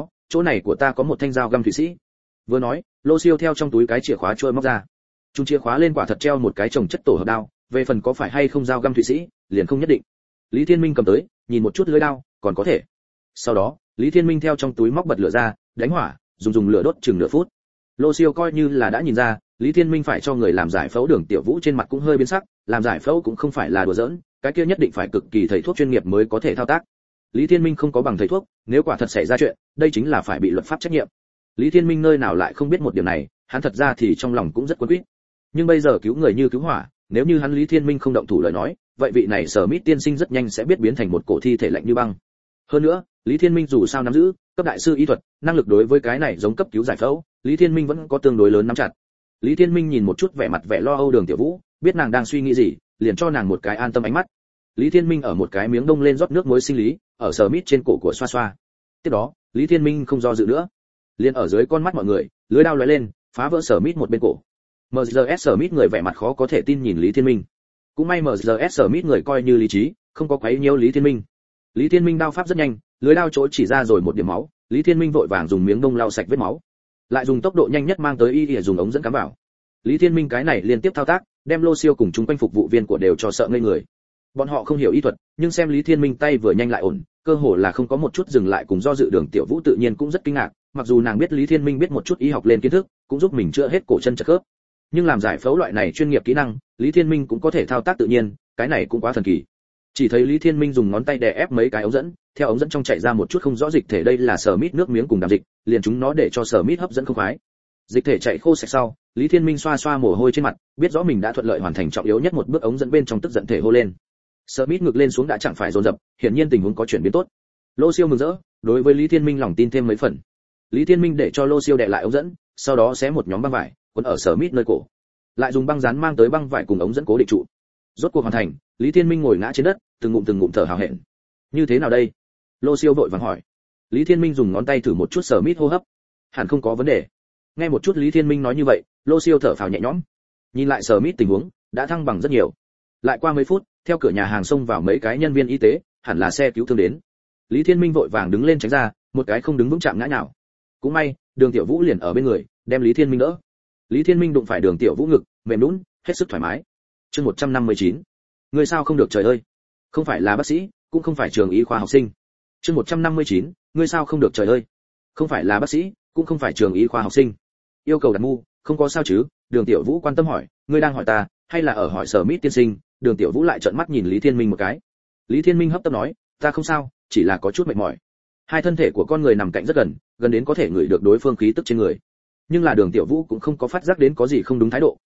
của ta có một thanh dao găm Thụy Sĩ. Vừa nói, Lô Siêu theo trong túi cái chìa khóa trôi móc ra. Chung chìa khóa lên quả thật treo một cái chồng chất tổ hợp đao, về phần có phải hay không dao găm Thụy Sĩ, liền không nhất định. Lý Thiên Minh cầm tới, nhìn một chút lưỡi đao, còn có thể. Sau đó, Lý Thiên Minh theo trong túi móc bật lửa ra, đánh hỏa, dùng lửa đốt chừng nửa phút. Lô Siêu coi như là đã nhìn ra, Lý Thiên Minh phải cho người làm giải phẫu. Đường Tiểu Vũ trên mặt cũng hơi biến sắc, làm giải phẫu cũng không phải là đùa giỡn, cái kia nhất định phải cực kỳ thầy thuốc chuyên nghiệp mới có thể thao tác. Lý Thiên Minh không có bằng thầy thuốc, nếu quả thật xảy ra chuyện, đây chính là phải bị luật pháp trách nhiệm. Lý Thiên Minh nơi nào lại không biết một điểm này, hắn thật ra thì trong lòng cũng rất quấn quýt. Nhưng bây giờ cứu người như cứu hỏa, nếu như hắn Lý Thiên Minh không động thủ lời nói, vậy vị này Smith tiên sinh rất nhanh sẽ biết biến thành một cổ thi thể lạnh như băng. Hơn nữa, Lý Thiên Minh dù sao nắm giữ cấp đại sư y thuật, năng lực đối với cái này giống cấp cứu giải phẫu, Lý Thiên Minh vẫn có tương đối lớn nắm chặt. Lý Thiên Minh nhìn một chút vẻ mặt vẻ lo âu Đường Tiểu Vũ, biết nàng đang suy nghĩ gì, liền cho nàng một cái an tâm ánh mắt. Lý Thiên Minh ở một cái miếng đông lên rót nước muối sinh lý, ở Smith trên cổ của xoa xoa. Tiếp đó, Lý Thiên Minh không do dự nữa, liền ở dưới con mắt mọi người, lưỡi dao lóe lên, phá vỡ Smith một bên cổ. MGS Smith người vẻ mặt khó có thể tin nhìn Lý Thiên Minh. Cũng may MGS Smith người coi như lý trí, không có quấy nhiễu Lý Thiên Minh. Lý Thiên Minh đao pháp rất nhanh, lưỡi dao chỗ chỉ ra rồi một điểm máu, Lý Thiên Minh vội vàng dùng miếng đông lau sạch vết máu, lại dùng tốc độ nhanh nhất mang tới y dùng ống dẫn cắm vào. Lý Thiên Minh cái này liên tiếp thao tác, đem Lô Siêu cùng chúng quanh phục vụ viên của đều cho sợ ngây người. Bọn họ không hiểu y thuật, nhưng xem Lý Thiên Minh tay vừa nhanh lại ổn, cơ hồ là không có một chút dừng lại cùng do dự. Đường Tiểu Vũ tự nhiên cũng rất kinh ngạc, mặc dù nàng biết Lý Thiên Minh biết một chút y học lên kiến thức, cũng giúp mình chữa hết cổ chân chật khớp. Nhưng làm giải phẫu loại này chuyên nghiệp kỹ năng, Lý Thiên Minh cũng có thể thao tác tự nhiên, cái này cũng quá thần kỳ. Chỉ thấy Lý Thiên Minh dùng ngón tay đè ép mấy cái ống dẫn, theo ống dẫn trong chảy ra một chút không rõ dịch thể, đây là Smith nước miếng cùng đàm dịch, liền chúng nó để cho Smith hấp dẫn không khoái. Dịch thể chạy khô sạch sau, Lý Thiên Minh xoa xoa mồ hôi trên mặt, biết rõ mình đã thuận lợi hoàn thành trọng yếu nhất một bước, ống dẫn bên trong tức giận thể hô lên. Smith ngực lên xuống đã chẳng phải dồn dập, hiển nhiên tình huống có chuyển biến tốt. Lô Siêu mừng rỡ, đối với Lý Thiên Minh lòng tin thêm mấy phần. Lý Thiên Minh để cho Lô Siêu đè lại ống dẫn, sau đó xé một nhóm băng vải, quấn ở Smith nơi cổ, lại dùng băng dán mang tới băng vải cùng ống dẫn cố định trụ. Rốt cuộc hoàn thành, Lý Thiên Minh ngồi ngã trên đất, từng ngụm thở hào hẹn. Như thế nào đây? Lô Siêu vội vàng hỏi. Lý Thiên Minh dùng ngón tay thử một chút Smith hô hấp, hẳn không có vấn đề. Nghe một chút Lý Thiên Minh nói như vậy, Lô Siêu thở phào nhẹ nhõm. Nhìn lại Smith tình huống đã thăng bằng rất nhiều. Lại qua mấy phút, theo cửa nhà hàng xông vào mấy cái nhân viên y tế, hẳn là xe cứu thương đến. Lý Thiên Minh vội vàng đứng lên tránh ra, một cái không đứng vững chạm ngã nhào. Cũng may, Đường Tiểu Vũ liền ở bên người, đem Lý Thiên Minh đỡ. Lý Thiên Minh đụng phải Đường Tiểu Vũ ngực, mềm nhũn, hết sức thoải mái. Chương 159. Người sao không được trời ơi? Không phải là bác sĩ, cũng không phải trường y khoa học sinh. Chương 159. Người sao không được trời ơi? Không phải là bác sĩ, cũng không phải trường y khoa học sinh. Yêu cầu đặt mu, không có sao chứ? Đường Tiểu Vũ quan tâm hỏi, ngươi đang hỏi ta, hay là ở hỏi Smith tiên sinh? Đường Tiểu Vũ lại trợn mắt nhìn Lý Thiên Minh một cái. Lý Thiên Minh hấp tấp nói, ta không sao, chỉ là có chút mệt mỏi. Hai thân thể của con người nằm cạnh rất gần, gần đến có thể ngửi được đối phương khí tức trên người. Nhưng là Đường Tiểu Vũ cũng không có phát giác đến có gì không đúng thái độ,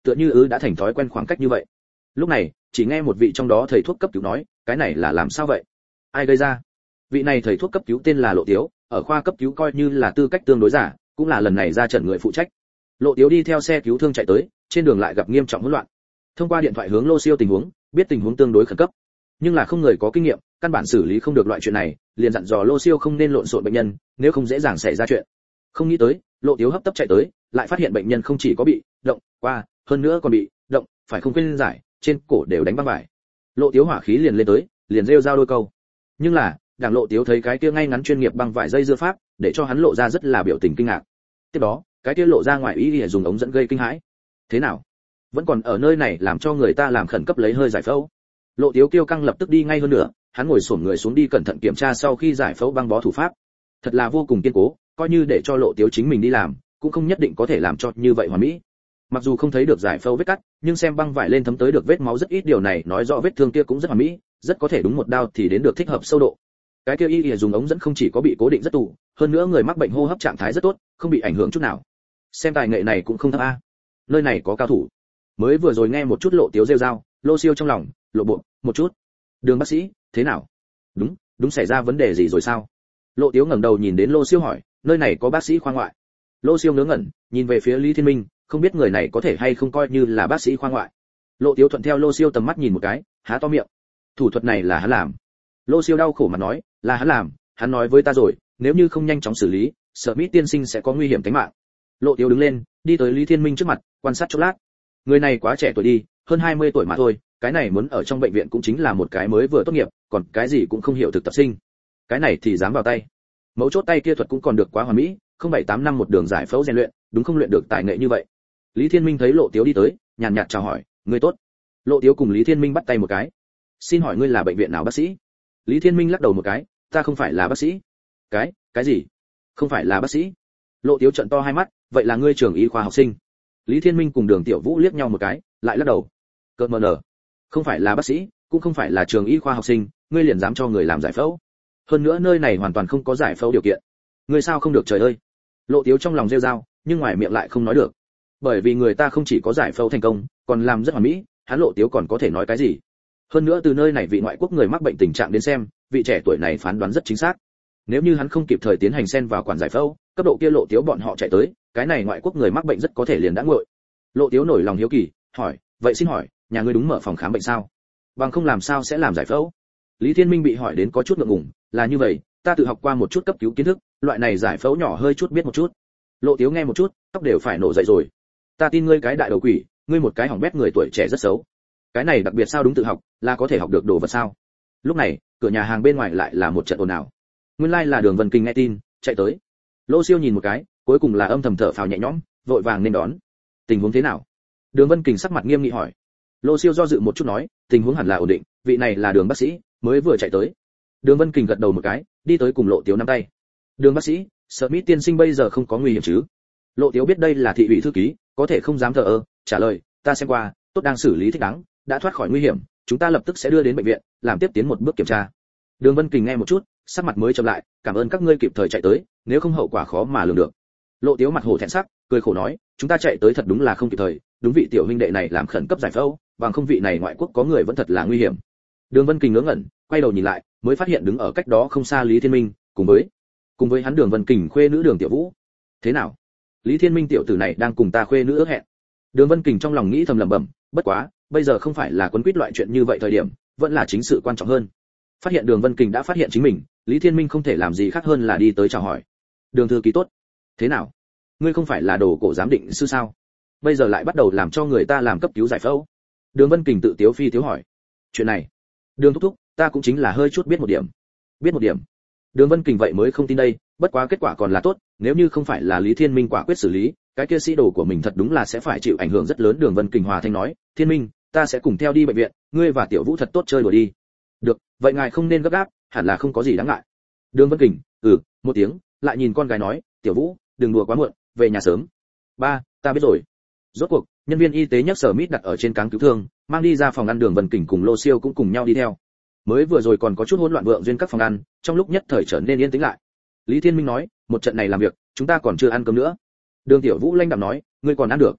tựa như đã thành thói quen khoảng cách như vậy. Lúc này, chỉ nghe một vị trong đó thầy thuốc cấp cứu nói, cái này là làm sao vậy? Ai gây ra? Vị này thầy thuốc cấp cứu tên là Lộ Tiếu, ở khoa cấp cứu coi như là tư cách tương đối giả, cũng là lần này ra trận người phụ trách. Lộ Tiếu đi theo xe cứu thương chạy tới, trên đường lại gặp nghiêm trọng hỗn loạn. Thông qua điện thoại hướng Lô Siêu tình huống, biết tình huống tương đối khẩn cấp, nhưng là không người có kinh nghiệm, căn bản xử lý không được loại chuyện này, liền dặn dò Lô Siêu không nên lộn xộn bệnh nhân, nếu không dễ dàng xảy ra chuyện. Không nghĩ tới, Lộ Tiếu hấp tấp chạy tới, lại phát hiện bệnh nhân không chỉ có bị động qua, hơn nữa còn bị động phải không quên giải, trên cổ đều đánh băng vải. Lộ Tiếu hỏa khí liền lên tới, liền rêu rao đôi câu. Nhưng là, đảng Lộ Tiếu thấy cái kia ngay ngắn chuyên nghiệp băng vải dây dưa pháp, để cho hắn lộ ra rất là biểu tình kinh ngạc. Tiếp đó, cái kia lộ ra ngoài ý ý dùng ống dẫn gây kinh hãi. Thế nào? Vẫn còn ở nơi này làm cho người ta làm khẩn cấp lấy hơi giải phẫu. Lộ Tiếu kiêu căng lập tức đi ngay hơn nữa, hắn ngồi xổm người xuống đi cẩn thận kiểm tra sau khi giải phẫu băng bó thủ pháp. Thật là vô cùng kiên cố, coi như để cho Lộ Tiếu chính mình đi làm, cũng không nhất định có thể làm cho như vậy hoàn mỹ. Mặc dù không thấy được giải phẫu vết cắt, nhưng xem băng vải lên thấm tới được vết máu rất ít, điều này nói rõ vết thương kia cũng rất hoàn mỹ, rất có thể đúng một đao thì đến được thích hợp sâu độ. Cái kia y dùng ống dẫn không chỉ có bị cố định rất tù, hơn nữa người mắc bệnh hô hấp trạng thái rất tốt, không bị ảnh hưởng chút nào. Xem tài nghệ này cũng không thấp a. Nơi này có cao thủ. Mới vừa rồi nghe một chút Lộ Tiếu rêu rao, Lô Siêu trong lòng lộ bộ một chút. Đường bác sĩ, thế nào? Đúng xảy ra vấn đề gì rồi sao? Lộ Tiếu ngẩng đầu nhìn đến Lô Siêu hỏi, nơi này có bác sĩ khoa ngoại. Lô Siêu ngớ ngẩn, nhìn về phía Lý Thiên Minh, không biết người này có thể hay không coi như là bác sĩ khoa ngoại. Lộ Tiếu thuận theo Lô Siêu tầm mắt nhìn một cái, há to miệng. Thủ thuật này là hắn làm. Lô Siêu đau khổ mà nói, là hắn làm, hắn nói với ta rồi, nếu như không nhanh chóng xử lý, sợ Mỹ tiên sinh sẽ có nguy hiểm tính mạng. Lộ Tiếu đứng lên, đi tới Lý Thiên Minh trước mặt, quan sát chốc lát. Người này quá trẻ tuổi đi, hơn 20 tuổi mà thôi, cái này muốn ở trong bệnh viện cũng chính là một cái mới vừa tốt nghiệp, còn cái gì cũng không hiểu thực tập sinh. Cái này thì dám vào tay. Mấu chốt tay kia thuật cũng còn được quá hoàn mỹ, không 7-8 năm một đường giải phẫu rèn luyện, đúng không luyện được tài nghệ như vậy. Lý Thiên Minh thấy Lộ Tiếu đi tới, nhàn nhạt chào hỏi, "Ngươi tốt." Lộ Tiếu cùng Lý Thiên Minh bắt tay một cái. "Xin hỏi ngươi là bệnh viện nào bác sĩ?" Lý Thiên Minh lắc đầu một cái, "Ta không phải là bác sĩ." Cái gì? Không phải là bác sĩ? Lộ Tiếu trợn to hai mắt, "Vậy là ngươi trường y khoa học sinh?" Lý Thiên Minh cùng Đường Tiểu Vũ liếc nhau một cái, lại lắc đầu. "Cợt mờ nở, không phải là bác sĩ, cũng không phải là trường y khoa học sinh, ngươi liền dám cho người làm giải phẫu? Hơn nữa nơi này hoàn toàn không có giải phẫu điều kiện. Ngươi sao không được trời ơi?" Lộ Tiếu trong lòng rêu rao, nhưng ngoài miệng lại không nói được. Bởi vì người ta không chỉ có giải phẫu thành công, còn làm rất hoàn mỹ, hắn Lộ Tiếu còn có thể nói cái gì? Hơn nữa từ nơi này vị ngoại quốc người mắc bệnh tình trạng đến xem, vị trẻ tuổi này phán đoán rất chính xác. Nếu như hắn không kịp thời tiến hành xen vào quản giải phẫu, cấp độ kia Lộ Tiếu bọn họ chạy tới, cái này ngoại quốc người mắc bệnh rất có thể liền đã nguội. Lộ Tiếu nổi lòng hiếu kỳ, hỏi, "Vậy xin hỏi, nhà ngươi đúng mở phòng khám bệnh sao? Bằng không làm sao sẽ làm giải phẫu?" Lý Thiên Minh bị hỏi đến có chút ngượng ngùng, "Là như vậy, ta tự học qua một chút cấp cứu kiến thức, loại này giải phẫu nhỏ hơi chút biết một chút." Lộ Tiếu nghe một chút, tóc đều phải nổ dậy rồi. "Ta tin ngươi cái đại đầu quỷ, ngươi một cái hỏng bét người tuổi trẻ rất xấu. Cái này đặc biệt sao đúng tự học, là có thể học được đồ vật sao?" Lúc này, cửa nhà hàng bên ngoài lại là một trận ồn ào. Nguyên lai là Đường Vân Kinh nghe tin, chạy tới. Lô Siêu nhìn một cái, cuối cùng là âm thầm thở phào nhẹ nhõm, vội vàng nên đón. "Tình huống thế nào?" Đường Vân Kình sắc mặt nghiêm nghị hỏi. Lô Siêu do dự một chút nói, "Tình huống hẳn là ổn định, vị này là Đường bác sĩ, mới vừa chạy tới." Đường Vân Kình gật đầu một cái, đi tới cùng Lộ Tiếu nắm tay. "Đường bác sĩ, Smith tiên sinh bây giờ không có nguy hiểm chứ?" Lộ Tiếu biết đây là thị ủy thư ký, có thể không dám thờ ơ, trả lời, "Ta xem qua, tốt đang xử lý thích đáng, đã thoát khỏi nguy hiểm, chúng ta lập tức sẽ đưa đến bệnh viện, làm tiếp tiến một bước kiểm tra." Đường Vân Kình nghe một chút, sắc mặt mới trầm lại, "Cảm ơn các ngươi kịp thời chạy tới, nếu không hậu quả khó mà lường được." Lộ Tiếu mặt hổ thẹn sắc, cười khổ nói, "Chúng ta chạy tới thật đúng là không kịp thời, đúng vị tiểu huynh đệ này làm khẩn cấp giải phẫu, bằng không vị này ngoại quốc có người vẫn thật là nguy hiểm." Đường Vân Kình ngớ ngẩn, quay đầu nhìn lại, mới phát hiện đứng ở cách đó không xa Lý Thiên Minh, cùng với hắn Đường Vân Kình khuê nữ Đường Tiểu Vũ. "Thế nào? Lý Thiên Minh tiểu tử này đang cùng ta khuê nữ ước hẹn." Đường Vân Kình trong lòng nghĩ thầm lẩm bẩm, bất quá, bây giờ không phải là quấn quýt loại chuyện như vậy thời điểm, vẫn là chính sự quan trọng hơn. Phát hiện Đường Vân Kình đã phát hiện chính mình, Lý Thiên Minh không thể làm gì khác hơn là đi tới chào hỏi. "Đường thư ký tốt. Thế nào? Ngươi không phải là đồ cổ giám định sư sao? Bây giờ lại bắt đầu làm cho người ta làm cấp cứu giải phẫu?" Đường Vân Kình tự tiếu phi tiếu hỏi. "Chuyện này, Đường thúc thúc, ta cũng chính là hơi chút biết một điểm." "Biết một điểm?" Đường Vân Kình vậy mới không tin đây, bất quá kết quả còn là tốt, nếu như không phải là Lý Thiên Minh quả quyết xử lý, cái kia sĩ đồ của mình thật đúng là sẽ phải chịu ảnh hưởng rất lớn. Đường Vân Kình hòa thanh nói, "Thiên Minh, ta sẽ cùng theo đi bệnh viện, ngươi và Tiểu Vũ thật tốt chơi đùa đi." "Được, vậy ngài không nên gấp gáp, hẳn là không có gì đáng ngại." Đường Vân Kình, một tiếng, lại nhìn con gái nói, "Tiểu Vũ, đừng đùa quá muộn, về nhà sớm." "Ba, ta biết rồi." Rốt cuộc, nhân viên y tế nhấc Sở Mít đặt ở trên cáng cứu thương, mang đi ra phòng ăn. Đường Vân Kình cùng Lô Siêu cũng cùng nhau đi theo. Mới vừa rồi còn có chút hỗn loạn vượng duyên các phòng ăn, trong lúc nhất thời trở nên yên tĩnh lại. Lý Thiên Minh nói, "Một trận này làm việc, chúng ta còn chưa ăn cơm nữa." Đường Tiểu Vũ lanh đạm nói, "Ngươi còn ăn được?"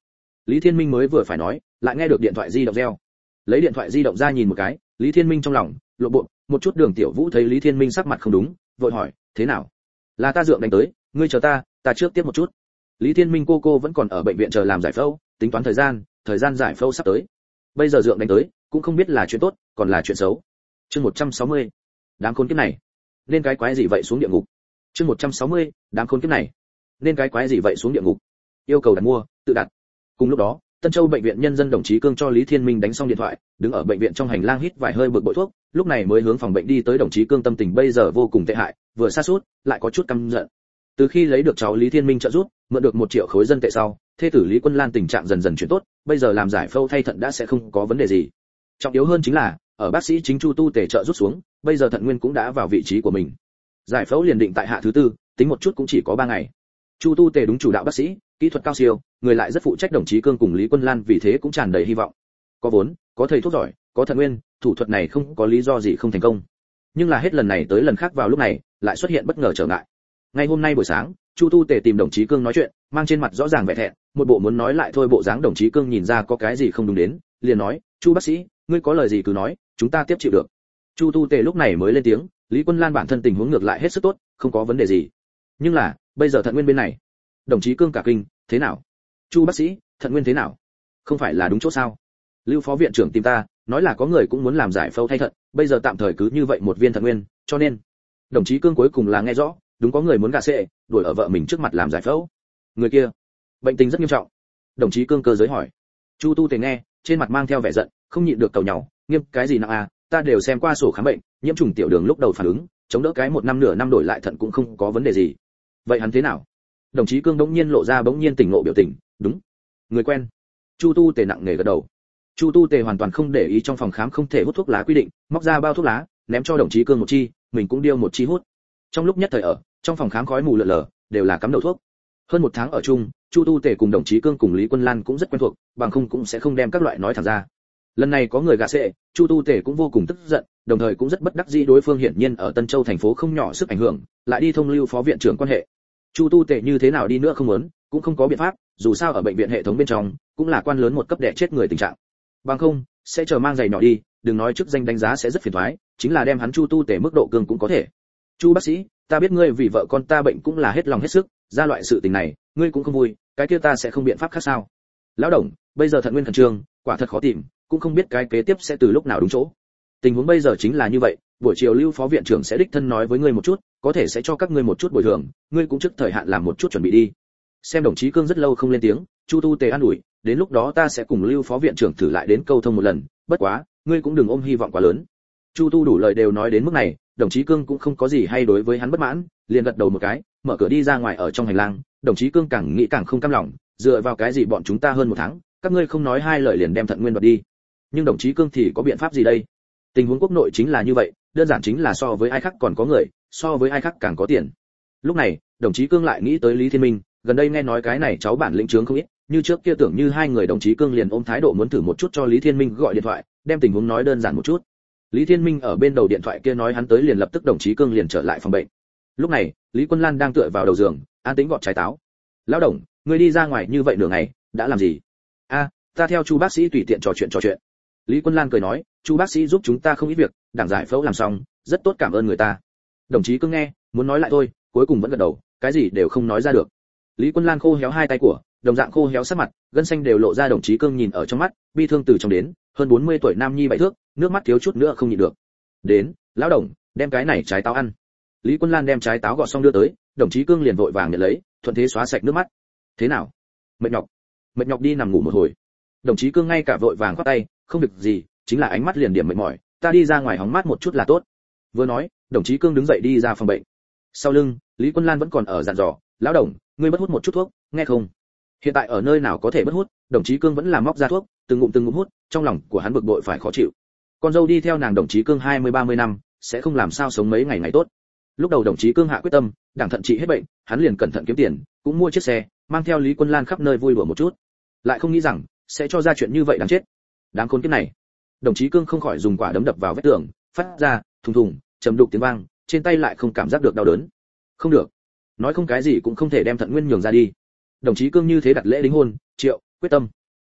Lý Thiên Minh mới vừa phải nói, lại nghe được điện thoại di động reo. Lấy điện thoại di động ra nhìn một cái, Lý Thiên Minh trong lòng lộ bộ, một chút Đường Tiểu Vũ thấy Lý Thiên Minh sắc mặt không đúng, vội hỏi, thế nào? Là ta dượng đánh tới, ngươi chờ ta trước tiếp một chút. Lý Thiên Minh cô vẫn còn ở bệnh viện chờ làm giải phẫu, tính toán thời gian giải phẫu sắp tới. Bây giờ dượng đánh tới, cũng không biết là chuyện tốt, còn là chuyện xấu. Chương 160. Đám khốn kiếp này, nên cái quái gì vậy xuống địa ngục. Chương 160. Đám khốn kiếp này, nên cái quái gì vậy xuống địa ngục. Yêu cầu đặt mua, tự đặt. Cùng lúc đó, Tân Châu bệnh viện nhân dân đồng chí Cương cho Lý Thiên Minh đánh xong điện thoại, đứng ở bệnh viện trong hành lang hít vài hơi bực bội thuốc, lúc này mới hướng phòng bệnh đi tới. Đồng chí Cương tâm tình bây giờ vô cùng tệ hại, vừa sa sút, lại có chút căm giận. Từ khi lấy được cháu Lý Thiên Minh trợ giúp, mượn được 1 triệu khối dân tệ sau, thê tử Lý Quân Lan tình trạng dần dần chuyển tốt, bây giờ làm giải phẫu thay thận đã sẽ không có vấn đề gì. Trọng yếu hơn chính là, ở bác sĩ chính Chu Tu Tề trợ giúp xuống, bây giờ thận nguyên cũng đã vào vị trí của mình. Giải phẫu liền định tại hạ thứ tư, tính một chút cũng chỉ có 3 ngày. Chu Tu Tề đúng chủ đạo bác sĩ, kỹ thuật cao siêu, người lại rất phụ trách. Đồng chí Cương cùng Lý Quân Lan vì thế cũng tràn đầy hy vọng. Có vốn, có thầy thuốc giỏi, có thận nguyên, thủ thuật này không có lý do gì không thành công. Nhưng là hết lần này tới lần khác vào lúc này, lại xuất hiện bất ngờ trở ngại. Ngày hôm nay buổi sáng, Chu Tu Tề tìm đồng chí Cương nói chuyện, mang trên mặt rõ ràng vẻ thẹn, một bộ muốn nói lại thôi bộ dáng. Đồng chí Cương nhìn ra có cái gì không đúng đến, liền nói, "Chu bác sĩ, ngươi có lời gì cứ nói, chúng ta tiếp chịu được." Chu Tu Tề lúc này mới lên tiếng, Lý Quân Lan bản thân tình huống ngược lại hết sức tốt, không có vấn đề gì. Nhưng là, bây giờ thận nguyên bên này. Đồng chí Cương cả kinh, thế nào? Chu bác sĩ, thận nguyên thế nào? Không phải là đúng chỗ sao? Lưu phó viện trưởng tìm ta, nói là có người cũng muốn làm giải phẫu thay thận, bây giờ tạm thời cứ như vậy một viên thận nguyên, cho nên. Đồng chí Cương cuối cùng là nghe rõ, đúng có người muốn gạ xệ, đuổi ở vợ mình trước mặt làm giải phẫu. Người kia, bệnh tình rất nghiêm trọng. Đồng chí Cương cơ giới hỏi. Chu Tu Tề nghe, trên mặt mang theo vẻ giận, không nhịn được cầu nhau, nghiêm cái gì nặng à, ta đều xem qua sổ khám bệnh, nhiễm trùng tiểu đường lúc đầu phản ứng, chống đỡ cái 1 năm nửa năm đổi lại thận cũng không có vấn đề gì. Vậy hắn thế nào? Đồng chí Cương bỗng nhiên lộ ra bỗng nhiên tỉnh ngộ biểu tình, đúng, người quen. Chu Tu Tề nặng nề gật đầu. Chu Tu Tề hoàn toàn không để ý trong phòng khám không thể hút thuốc lá quy định, móc ra bao thuốc lá, ném cho đồng chí Cương một chi, mình cũng điêu một chi hút. Trong lúc nhất thời ở, trong phòng khám khói mù lờ lờ, đều là cắm đầu thuốc. Hơn 1 tháng ở chung, Chu Tu Tề cùng đồng chí Cương cùng Lý Quân Lan cũng rất quen thuộc, bằng không cũng sẽ không đem các loại nói thẳng ra. Lần này có người gạ xệ, Chu Tu Tề cũng vô cùng tức giận, đồng thời cũng rất bất đắc dĩ đối phương hiển nhiên ở Tân Châu thành phố không nhỏ sức ảnh hưởng, lại đi thông lưu phó viện trưởng quan hệ. Chu Tu Tề như thế nào đi nữa không muốn, cũng không có biện pháp, dù sao ở bệnh viện hệ thống bên trong, cũng là quan lớn một cấp đẻ chết người tình trạng. Bằng không, sẽ chờ mang giày nhỏ đi, đừng nói chức danh đánh giá sẽ rất phiền toái, chính là đem hắn Chu Tu Tề mức độ cương cũng có thể. Chu bác sĩ, ta biết ngươi vì vợ con ta bệnh cũng là hết lòng hết sức, ra loại sự tình này, ngươi cũng không vui, cái kia ta sẽ không biện pháp khác sao? Lão đồng, bây giờ thận nguyên khẩn trương, quả thật khó tìm, cũng không biết cái kế tiếp sẽ từ lúc nào đúng chỗ. Tình huống bây giờ chính là như vậy, buổi chiều Lưu phó viện trưởng sẽ đích thân nói với ngươi một chút, có thể sẽ cho các ngươi một chút bồi thường, ngươi cũng trước thời hạn làm một chút chuẩn bị đi. Xem đồng chí Cương rất lâu không lên tiếng, Chu Tu Tề an ủi, đến lúc đó ta sẽ cùng Lưu phó viện trưởng thử lại đến câu thông một lần, bất quá, ngươi cũng đừng ôm hy vọng quá lớn. Chu Tu đủ lời đều nói đến mức này, đồng chí Cương cũng không có gì hay đối với hắn bất mãn, liền gật đầu một cái, mở cửa đi ra ngoài. Ở trong hành lang, đồng chí Cương càng nghĩ càng không cam lòng, dựa vào cái gì bọn chúng ta hơn 1 tháng, các ngươi không nói 2 lời liền đem thận nguyên đoạt đi. Nhưng đồng chí Cương thì có biện pháp gì đây? Tình huống quốc nội chính là như vậy, đơn giản chính là so với ai khác còn có người, so với ai khác càng có tiền. Lúc này, đồng chí Cương lại nghĩ tới Lý Thiên Minh, gần đây nghe nói cái này cháu bản lĩnh trướng không ít, như trước kia tưởng như hai người. Đồng chí Cương liền ôm thái độ muốn thử một chút cho Lý Thiên Minh gọi điện thoại, đem tình huống nói đơn giản một chút. Lý Thiên Minh ở bên đầu điện thoại kia nói hắn tới liền lập tức đồng chí Cương liền trở lại phòng bệnh. Lúc này, Lý Quân Lan đang tựa vào đầu giường, an tĩnh gọt trái táo. Lão đồng, ngươi đi ra ngoài như vậy nửa ngày, đã làm gì? A, ta theo Chu bác sĩ tùy tiện trò chuyện. Lý Quân Lan cười nói, Chu bác sĩ giúp chúng ta không ít việc, đảng giải phẫu làm xong, rất tốt, cảm ơn người ta. Đồng chí Cương nghe, muốn nói lại thôi, cuối cùng vẫn gật đầu, cái gì đều không nói ra được. Lý Quân Lan khô héo hai tay của, đồng dạng khô héo sắc mặt, gân xanh đều lộ ra. Đồng chí Cương nhìn ở trong mắt, bi thương từ trong đến, hơn 40 tuổi nam nhi 7 thước, nước mắt thiếu chút nữa không nhịn được. Đến, lão đồng, đem cái này trái táo ăn. Lý Quân Lan đem trái táo gọt xong đưa tới, đồng chí Cương liền vội vàng nhận lấy, thuận thế xóa sạch nước mắt. Thế nào? Mệt nhọc đi nằm ngủ một hồi. Đồng chí Cương ngay cả vội vàng khoát tay, không việc gì, chính là ánh mắt liền điểm mệt mỏi, ta đi ra ngoài hóng mát một chút là tốt. Vừa nói, đồng chí Cương đứng dậy đi ra phòng bệnh. Sau lưng, Lý Quân Lan vẫn còn ở dặn dò, lão đồng, ngươi bất hút một chút thuốc, nghe không? Hiện tại ở nơi nào có thể bất hút, đồng chí Cương vẫn làm móc ra thuốc, từng ngụm hút, trong lòng của hắn bực bội phải khó chịu. Con dâu đi theo nàng đồng chí Cương 20-30 năm, sẽ không làm sao sống mấy ngày tốt. Lúc đầu đồng chí Cương hạ quyết tâm, đảng thận trị hết bệnh, hắn liền cẩn thận kiếm tiền, cũng mua chiếc xe, mang theo Lý Quân Lan khắp nơi vui đùa một chút. Lại không nghĩ rằng sẽ cho ra chuyện như vậy đáng chết. Đáng khốn kiếp này. Đồng chí Cương không khỏi dùng quả đấm đập vào vách tường, phát ra thùng thùng, trầm đục tiếng vang, trên tay lại không cảm giác được đau đớn. Không được, nói không cái gì cũng không thể đem thận nguyên nhường ra đi. Đồng chí Cương như thế đặt lễ đính hôn, triệu, quyết tâm.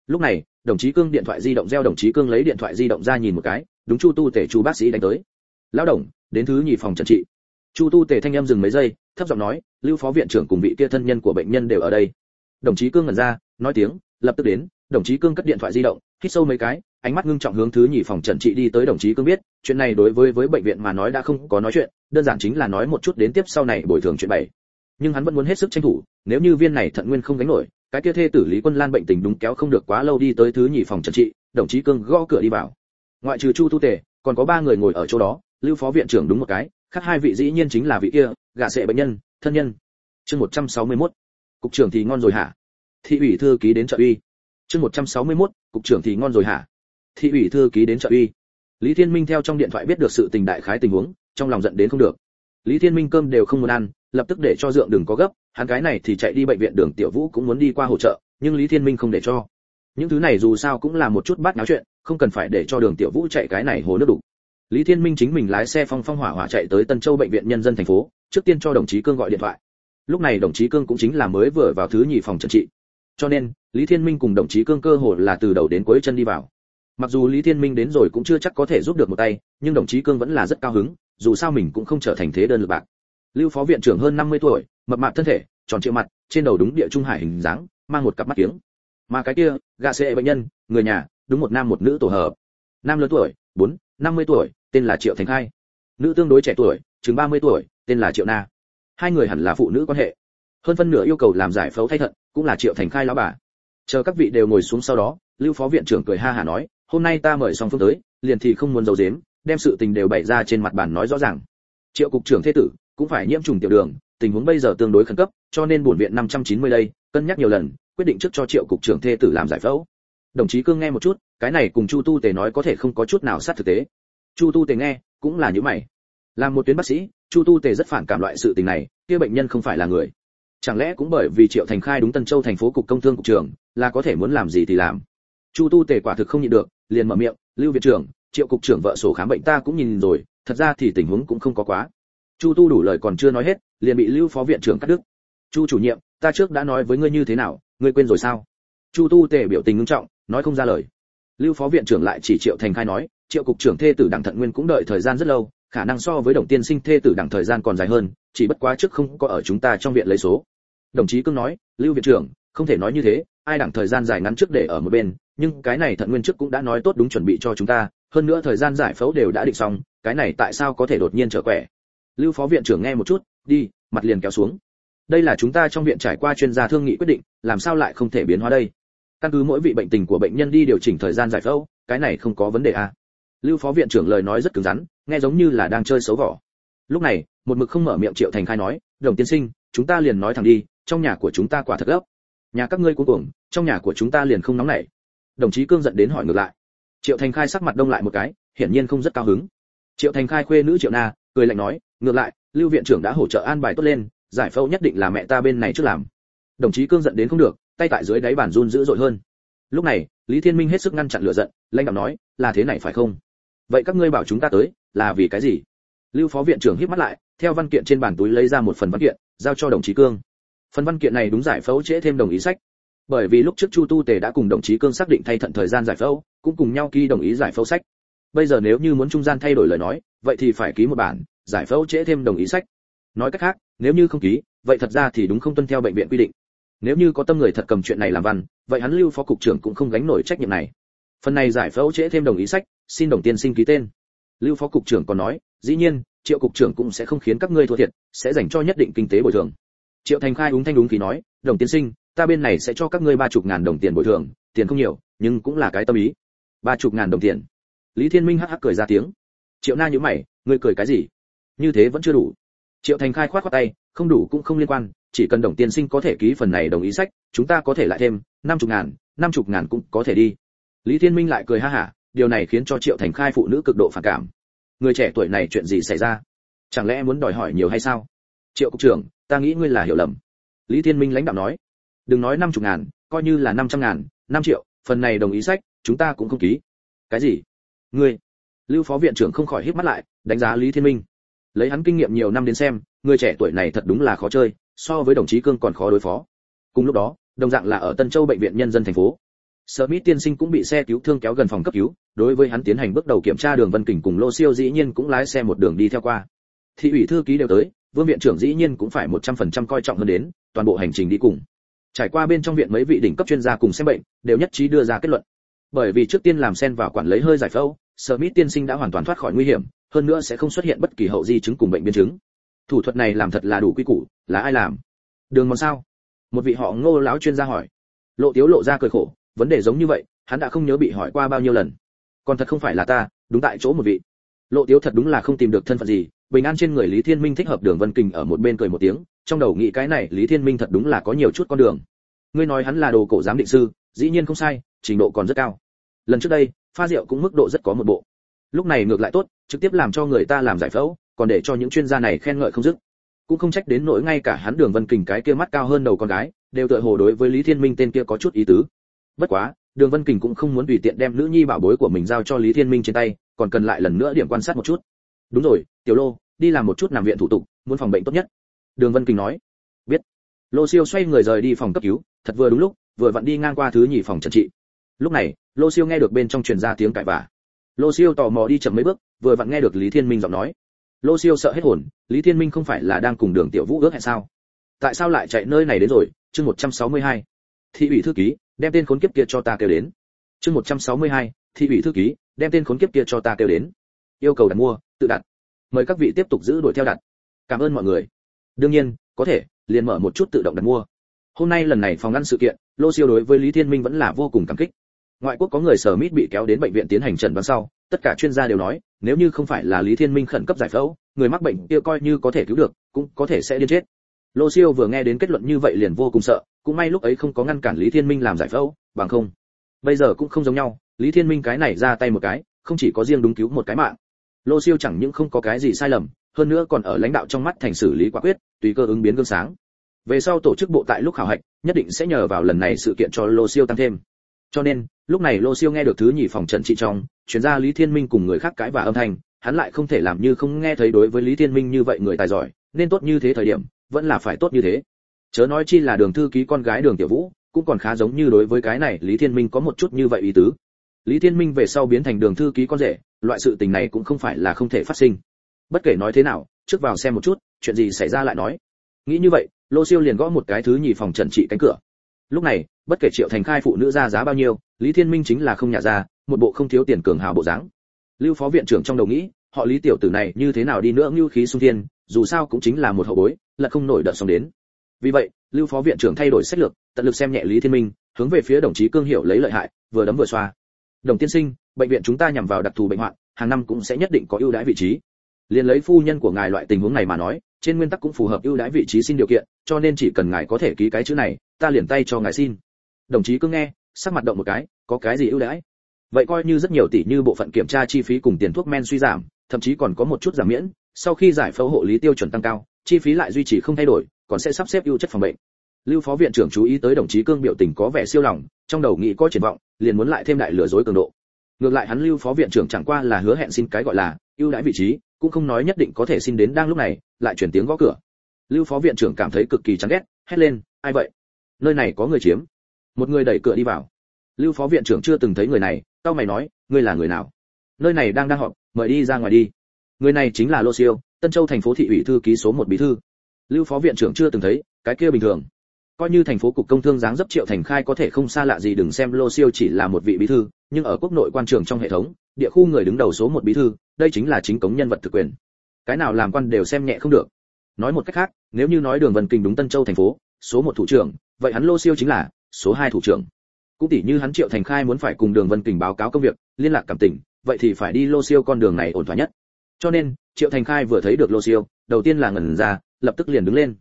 Lúc này đồng chí Cương điện thoại di động reo, đồng chí Cương lấy điện thoại di động ra nhìn một cái, đúng Chu Tu Tể Chu bác sĩ đánh tới. Lão đồng, đến thứ nhì phòng trần trị. Chu Tu Tể thanh âm dừng mấy giây, thấp giọng nói, Lưu phó viện trưởng cùng vị kia thân nhân của bệnh nhân đều ở đây. Đồng chí Cương ngẩn ra, nói tiếng, lập tức đến. Đồng chí Cương cất điện thoại di động, hít sâu mấy cái, ánh mắt ngưng trọng hướng thứ nhì phòng trần trị đi tới. Đồng chí Cương biết, chuyện này đối với bệnh viện mà nói đã không có nói chuyện, đơn giản chính là nói một chút đến tiếp sau này bồi thường chuyện bày. Nhưng hắn vẫn muốn hết sức tranh thủ, nếu như viên này thận nguyên không gánh nổi, cái kia thê tử Lý Quân Lan bệnh tình đúng kéo không được quá lâu. Đi tới thứ nhì phòng trần trị, đồng chí Cương gõ cửa đi vào. Ngoại trừ Chu Tu Tể, còn có 3 người ngồi ở chỗ đó, Lưu phó viện trưởng đúng một cái, khác 2 vị dĩ nhiên chính là vị kia gạ sệ bệnh nhân thân nhân. Chương 161. Cục trưởng thì ngon rồi hả? Thị ủy thư ký đến trợ uy. Chương 161. Cục trưởng thì ngon rồi hả? Thị ủy thư ký đến trợ uy. Lý Thiên Minh theo trong điện thoại biết được sự tình đại khái tình huống, trong lòng giận đến không được. Lý Thiên Minh cơm đều không muốn ăn, lập tức để cho Dượng đừng có gấp, hắn cái này thì chạy đi bệnh viện. Đường Tiểu Vũ cũng muốn đi qua hỗ trợ, nhưng Lý Thiên Minh không để cho. Những thứ này dù sao cũng là một chút bát náo chuyện, không cần phải để cho Đường Tiểu Vũ chạy cái này hồ nước đủ. Lý Thiên Minh chính mình lái xe phong phong hỏa hỏa chạy tới Tân Châu bệnh viện nhân dân thành phố, trước tiên cho đồng chí Cương gọi điện thoại. Lúc này đồng chí Cương cũng chính là mới vừa vào thứ nhì phòng trần trị, cho nên Lý Thiên Minh cùng đồng chí Cương cơ hồ là từ đầu đến cuối chân đi vào. Mặc dù Lý Thiên Minh đến rồi cũng chưa chắc có thể giúp được một tay, nhưng đồng chí Cương vẫn là rất cao hứng, dù sao mình cũng không trở thành thế đơn lực bạc. Lưu phó viện trưởng hơn 50 tuổi, mập mạp thân thể, tròn trịa mặt, trên đầu đúng địa trung hải hình dáng, mang một cặp mắt kiếng. Mà cái kia, gạ sệ bệnh nhân, người nhà, đúng một nam một nữ tổ hợp. Nam lớn tuổi, 50 tuổi, tên là Triệu Thành Khai. Nữ tương đối trẻ tuổi, chừng 30 tuổi, tên là Triệu Na. Hai người hẳn là phụ nữ quan hệ. Hơn phân nửa yêu cầu làm giải phẫu thay thận, cũng là Triệu Thành Khai lão bà. Chờ các vị đều ngồi xuống sau đó, Lưu phó viện trưởng cười ha hả nói, hôm nay ta mời song phương tới, liền thì không muốn giấu giếm, đem sự tình đều bày ra trên mặt bàn nói rõ ràng. Triệu cục trưởng thế tử cũng phải nhiễm trùng tiểu đường, tình huống bây giờ tương đối khẩn cấp, cho nên bổn viện 590 đây, cân nhắc nhiều lần, quyết định trước cho Triệu cục trưởng thế tử làm giải phẫu. Đồng chí Cương nghe một chút, cái này cùng Chu Tu Tề nói có thể không có chút nào sát thực tế. Chu Tu Tề nghe, cũng là như mày. Làm một tuyến bác sĩ, Chu Tu Tề rất phản cảm loại sự tình này, kia bệnh nhân không phải là người. Chẳng lẽ cũng bởi vì Triệu Thành Khai đúng Tân Châu thành phố cục công thương cục trưởng, là có thể muốn làm gì thì làm. Chu Tu Tề quả thực không nhịn được, liền mở miệng, Lưu viện trưởng, Triệu cục trưởng vợ sổ khám bệnh ta cũng nhìn rồi, thật ra thì tình huống cũng không có quá. Chu Tu đủ lời còn chưa nói hết, liền bị Lưu phó viện trưởng cắt đứt. Chu chủ nhiệm, ta trước đã nói với ngươi như thế nào, ngươi quên rồi sao? Chu Tu Tề biểu tình nghiêm trọng, nói không ra lời. Lưu phó viện trưởng lại chỉ Triệu Thành Khai nói, Triệu cục trưởng thê tử đặng thận nguyên cũng đợi thời gian rất lâu, khả năng so với Đồng tiên sinh thê tử đặng thời gian còn dài hơn, chỉ bất quá trước không có ở chúng ta trong viện lấy số. Đồng chí Cương nói, Lưu viện trưởng, không thể nói như thế, ai đặng thời gian dài ngắn trước để ở một bên, nhưng cái này thận nguyên trước cũng đã nói tốt đúng chuẩn bị cho chúng ta, hơn nữa thời gian giải phẫu đều đã định xong, cái này tại sao có thể đột nhiên trở quẻ? Lưu phó viện trưởng nghe một chút, đi, mặt liền kéo xuống. Đây là chúng ta trong viện trải qua chuyên gia thương nghị quyết định, làm sao lại không thể biến hóa đây? Căn cứ mỗi vị bệnh tình của bệnh nhân đi điều chỉnh thời gian giải phẫu, cái này không có vấn đề à? Lưu phó viện trưởng lời nói rất cứng rắn, nghe giống như là đang chơi xấu vỏ. Lúc này, một mực không mở miệng Triệu Thành Khai nói, Đồng tiên sinh, chúng ta liền nói thẳng đi, trong nhà của chúng ta quả thật gấp. Nhà các ngươi cuống cuồng, trong nhà của chúng ta liền không nóng nảy. Đồng chí Cương giận đến hỏi ngược lại. Triệu Thành Khai sắc mặt đông lại một cái, hiển nhiên không rất cao hứng. Triệu Thành Khai khuê nữ Triệu Na, cười lạnh nói, ngược lại, Lưu viện trưởng đã hỗ trợ an bài tốt lên, giải phẫu nhất định là mẹ ta bên này trước làm. Đồng chí Cương giận đến không được, tay tại dưới đáy bàn run dữ dội hơn. Lúc này, Lý Thiên Minh hết sức ngăn chặn lửa giận, lãnh đạo nói, là thế này phải không? Vậy các ngươi bảo chúng ta tới, là vì cái gì? Lưu phó viện trưởng híp mắt lại, theo văn kiện trên bàn túi lấy ra một phần văn kiện, giao cho đồng chí Cương. Phần văn kiện này đúng giải phẫu trễ thêm đồng ý sách. Bởi vì lúc trước Chu Tu Tề đã cùng đồng chí Cương xác định thay thận thời gian giải phẫu, cũng cùng nhau ký đồng ý giải phẫu sách. Bây giờ nếu như muốn trung gian thay đổi lời nói, vậy thì phải ký một bản giải phẫu trễ thêm đồng ý sách. Nói cách khác, nếu như không ký, vậy thật ra thì đúng không tuân theo bệnh viện quy định. Nếu như có tâm người thật cầm chuyện này làm văn, vậy hắn Lưu phó cục trưởng cũng không gánh nổi trách nhiệm này. Phần này giải phẫu trễ thêm đồng ý sách, xin Đồng tiên sinh ký tên. Lưu phó cục trưởng còn nói, dĩ nhiên, Triệu cục trưởng cũng sẽ không khiến các ngươi thua thiệt, sẽ dành cho nhất định kinh tế bồi thường. Triệu Thành Khai đúng khí nói, Đồng tiên sinh, ta bên này sẽ cho các ngươi 30.000 đồng tiền bồi thường, tiền không nhiều, nhưng cũng là cái tâm ý. 30.000 đồng tiền. Lý Thiên Minh hắc hắc cười ra tiếng. Triệu Na nhíu mày, ngươi cười cái gì? Như thế vẫn chưa đủ. Triệu Thành Khai khoát khoát tay, không đủ cũng không liên quan, chỉ cần Đồng tiên sinh có thể ký phần này đồng ý sách, chúng ta có thể lại thêm 50.000 cũng có thể đi. Lý Thiên Minh lại cười ha hả, điều này khiến cho Triệu Thành Khai phụ nữ cực độ phản cảm. Người trẻ tuổi này chuyện gì xảy ra? Chẳng lẽ muốn đòi hỏi nhiều hay sao? Triệu cục trưởng, ta nghĩ ngươi là hiểu lầm. Lý Thiên Minh lãnh đạo nói, đừng nói 50.000, coi như là 500.000, 5 triệu, phần này đồng ý sách, chúng ta cũng không ký. Cái gì? Ngươi? Lưu phó viện trưởng không khỏi híp mắt lại, đánh giá Lý Thiên Minh. Lấy hắn kinh nghiệm nhiều năm đến xem, người trẻ tuổi này thật đúng là khó chơi, so với đồng chí Cương còn khó đối phó. Cùng lúc đó, đồng dạng là ở Tân Châu bệnh viện nhân dân thành phố. Smith tiên sinh cũng bị xe cứu thương kéo gần phòng cấp cứu, đối với hắn tiến hành bước đầu kiểm tra. Đường Vân Kình cùng Lô Siêu dĩ nhiên cũng lái xe một đường đi theo qua. Thị ủy thư ký đều tới, Vương viện trưởng dĩ nhiên cũng phải 100% coi trọng hơn đến, toàn bộ hành trình đi cùng. Trải qua bên trong viện mấy vị đỉnh cấp chuyên gia cùng xem bệnh, đều nhất trí đưa ra kết luận. Bởi vì trước tiên làm xen vào quản lấy hơi giải phẫu, Smith tiên sinh đã hoàn toàn thoát khỏi nguy hiểm, hơn nữa sẽ không xuất hiện bất kỳ hậu di chứng cùng bệnh biến chứng. Thủ thuật này làm thật là đủ quy củ, là ai làm? Đường Mòn sao? Một vị họ Ngô lão chuyên gia hỏi. Lộ Tiếu lộ ra cười khổ, vấn đề giống như vậy, hắn đã không nhớ bị hỏi qua bao nhiêu lần. Còn thật không phải là ta, đúng tại chỗ một vị. Lộ Tiếu thật đúng là không tìm được thân phận gì, bình an trên người Lý Thiên Minh thích hợp. Đường Vân Kình ở một bên cười một tiếng, trong đầu nghĩ cái này Lý Thiên Minh thật đúng là có nhiều chút con đường. Ngươi nói hắn là đồ cổ giám định sư, dĩ nhiên không sai, trình độ còn rất cao. Lần trước đây, pha rượu cũng mức độ rất có một bộ. Lúc này ngược lại tốt, trực tiếp làm cho người ta làm giải phẫu, còn để cho những chuyên gia này khen ngợi không dứt. Cũng không trách đến nỗi ngay cả hắn Đường Vân Kình cái kia mắt cao hơn đầu con gái, đều tựa hồ đối với Lý Thiên Minh tên kia có chút ý tứ. Bất quá, Đường Vân Kình cũng không muốn tùy tiện đem nữ nhi bảo bối của mình giao cho Lý Thiên Minh trên tay, còn cần lại lần nữa điểm quan sát một chút. Đúng rồi, Tiểu Lô, đi làm một chút nằm viện thủ tục, muốn phòng bệnh tốt nhất. Đường Vân Kình nói. Biết. Lô Siêu xoay người rời đi phòng cấp cứu, thật vừa đúng lúc, vừa vặn đi ngang qua thứ nhì phòng trần trị. Lúc này, Lô Siêu nghe được bên trong truyền ra tiếng cãi vã. Lô Siêu tò mò đi chậm mấy bước, vừa vặn nghe được Lý Thiên Minh giọng nói. Lô Siêu sợ hết hồn, Lý Thiên Minh không phải là đang cùng Đường Tiểu Vũ ước hẹn sao? Tại sao lại chạy nơi này đến rồi? Chương 162. Thị ủy thư ký, đem tên khốn kiếp kia cho ta kêu đến. Chương 162. Thị ủy thư ký, đem tên khốn kiếp kia cho ta kêu đến. Yêu cầu đặt mua, tự đặt. Mời các vị tiếp tục giữ đuổi theo đặt. Cảm ơn mọi người. Đương nhiên, có thể liền mở một chút tự động đặt mua. Hôm nay lần này phòng ngăn sự kiện, Lô Siêu đối với Lý Thiên Minh vẫn là vô cùng cảm kích. Ngoại quốc có người Smith bị kéo đến bệnh viện tiến hành chẩn đoán sau, tất cả chuyên gia đều nói, nếu như không phải là Lý Thiên Minh khẩn cấp giải phẫu, người mắc bệnh kia coi như có thể cứu được, cũng có thể sẽ điên chết. Lô Siêu vừa nghe đến kết luận như vậy liền vô cùng sợ, cũng may lúc ấy không có ngăn cản Lý Thiên Minh làm giải phẫu, bằng không, bây giờ cũng không giống nhau, Lý Thiên Minh cái này ra tay một cái, không chỉ có riêng đúng cứu một cái mạng. Lô Siêu chẳng những không có cái gì sai lầm, hơn nữa còn ở lãnh đạo trong mắt thành xử lý quả quyết, tùy cơ ứng biến gương sáng. Về sau tổ chức bộ tại lúc khảo hạch, nhất định sẽ nhờ vào lần này sự kiện cho Lô Siêu tăng thêm. Cho nên, lúc này Lô Siêu nghe được thứ nhì phòng trận trị trong, chuyên gia Lý Thiên Minh cùng người khác cãi và âm thanh, hắn lại không thể làm như không nghe thấy. Đối với Lý Thiên Minh như vậy người tài giỏi, nên tốt như thế thời điểm, vẫn là phải tốt như thế. Chớ nói chi là Đường thư ký con gái Đường Tiểu Vũ, cũng còn khá giống như đối với cái này Lý Thiên Minh có một chút như vậy ý tứ. Lý Thiên Minh về sau biến thành Đường thư ký con rể, loại sự tình này cũng không phải là không thể phát sinh. Bất kể nói thế nào, trước vào xem một chút, chuyện gì xảy ra lại nói. Nghĩ như vậy, Lô Siêu liền gõ một cái thứ nhì phòng trận trị cánh cửa. Lúc này, bất kể Triệu Thành Khai phụ nữ ra giá bao nhiêu, Lý Thiên Minh chính là không nhả ra, một bộ không thiếu tiền cường hào bộ dáng. Lưu phó viện trưởng trong đầu nghĩ, họ Lý tiểu tử này như thế nào đi nữa nhu khí xung thiên, dù sao cũng chính là một hậu bối, là không nổi đợt sóng đến. Vì vậy, Lưu phó viện trưởng thay đổi sách lược, tận lực xem nhẹ Lý Thiên Minh, hướng về phía đồng chí Cương Hiểu lấy lợi hại, vừa đấm vừa xoa. Đồng tiên sinh, bệnh viện chúng ta nhằm vào đặc thù bệnh hoạn, hàng năm cũng sẽ nhất định có ưu đãi vị trí. Liên lấy phu nhân của ngài loại tình huống này mà nói, trên nguyên tắc cũng phù hợp ưu đãi vị trí xin điều kiện, cho nên chỉ cần ngài có thể ký cái chữ này, ta liền tay cho ngài xin. Đồng chí Cương nghe, sắc mặt động một cái, có cái gì ưu đãi? Vậy coi như rất nhiều tỷ như bộ phận kiểm tra chi phí cùng tiền thuốc men suy giảm, thậm chí còn có một chút giảm miễn, sau khi giải phẫu hộ lý tiêu chuẩn tăng cao, chi phí lại duy trì không thay đổi, còn sẽ sắp xếp ưu chất phòng bệnh. Lưu phó viện trưởng chú ý tới đồng chí Cương biểu tình có vẻ siêu lòng, trong đầu nghĩ có triển vọng, liền muốn lại thêm đại lừa dối cường độ. Ngược lại hắn Lưu phó viện trưởng chẳng qua là hứa hẹn xin cái gọi là ưu đãi vị trí, cũng không nói nhất định có thể xin đến. Đang lúc này, lại chuyển tiếng gõ cửa. Lưu phó viện trưởng cảm thấy cực kỳ chán ghét, hét lên, ai vậy? Nơi này có người chiếm. Một người đẩy cửa đi vào. Lưu phó viện trưởng chưa từng thấy người này, cau mày nói, ngươi là người nào? Nơi này đang họp, mời đi ra ngoài đi. Người này chính là Lô Siêu, Tân Châu thành phố thị ủy thư ký số 1 bí thư. Lưu phó viện trưởng chưa từng thấy, cái kia bình thường. Coi như thành phố cục công thương dáng dấp Triệu Thành Khai có thể không xa lạ gì. Đừng xem Lô Siêu chỉ là một vị bí thư, nhưng ở quốc nội quan trường trong hệ thống, địa khu người đứng đầu số 1 bí thư, đây chính là chính cống nhân vật thực quyền. Cái nào làm quan đều xem nhẹ không được. Nói một cách khác, nếu như nói Đường Vân Kình đúng Tân Châu thành phố, số 1 thủ trưởng, vậy hắn Lô Siêu chính là số 2 thủ trưởng. Cũng tỉ như hắn Triệu Thành Khai muốn phải cùng Đường Vân Kình báo cáo công việc, liên lạc cảm tình, vậy thì phải đi Lô Siêu con đường này ổn thỏa nhất. Cho nên, Triệu Thành Khai vừa thấy được Lô Siêu, đầu tiên là ngẩn ra, lập tức liền đứng lên.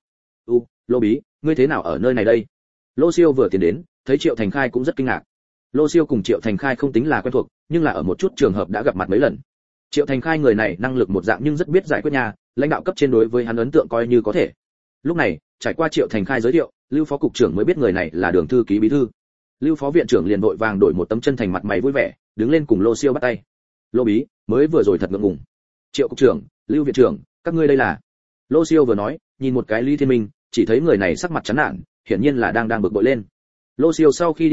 Lô bí, ngươi thế nào ở nơi này đây? Lô Siêu vừa tiến đến, thấy Triệu Thành Khai cũng rất kinh ngạc. Lô Siêu cùng Triệu Thành Khai không tính là quen thuộc, nhưng là ở một chút trường hợp đã gặp mặt mấy lần. Triệu Thành Khai người này năng lực một dạng nhưng rất biết giải quyết nhà, lãnh đạo cấp trên đối với hắn ấn tượng coi như có thể. Lúc này, trải qua Triệu Thành Khai giới thiệu, Lưu phó cục trưởng mới biết người này là Đường thư ký bí thư. Lưu phó viện trưởng liền vội vàng đổi một tấm chân thành mặt mày vui vẻ, đứng lên cùng Lô Siêu bắt tay. Lô bí, mới vừa rồi thật ngượng ngùng. Triệu cục trưởng, Lưu viện trưởng, các ngươi đây là? Lô Siêu vừa nói, nhìn một cái Lý Thiên Minh, chỉ thấy người này sắc mặt chán nản, hiển nhiên là đang bực bội lên. Lô Siêu sau khi đi vào,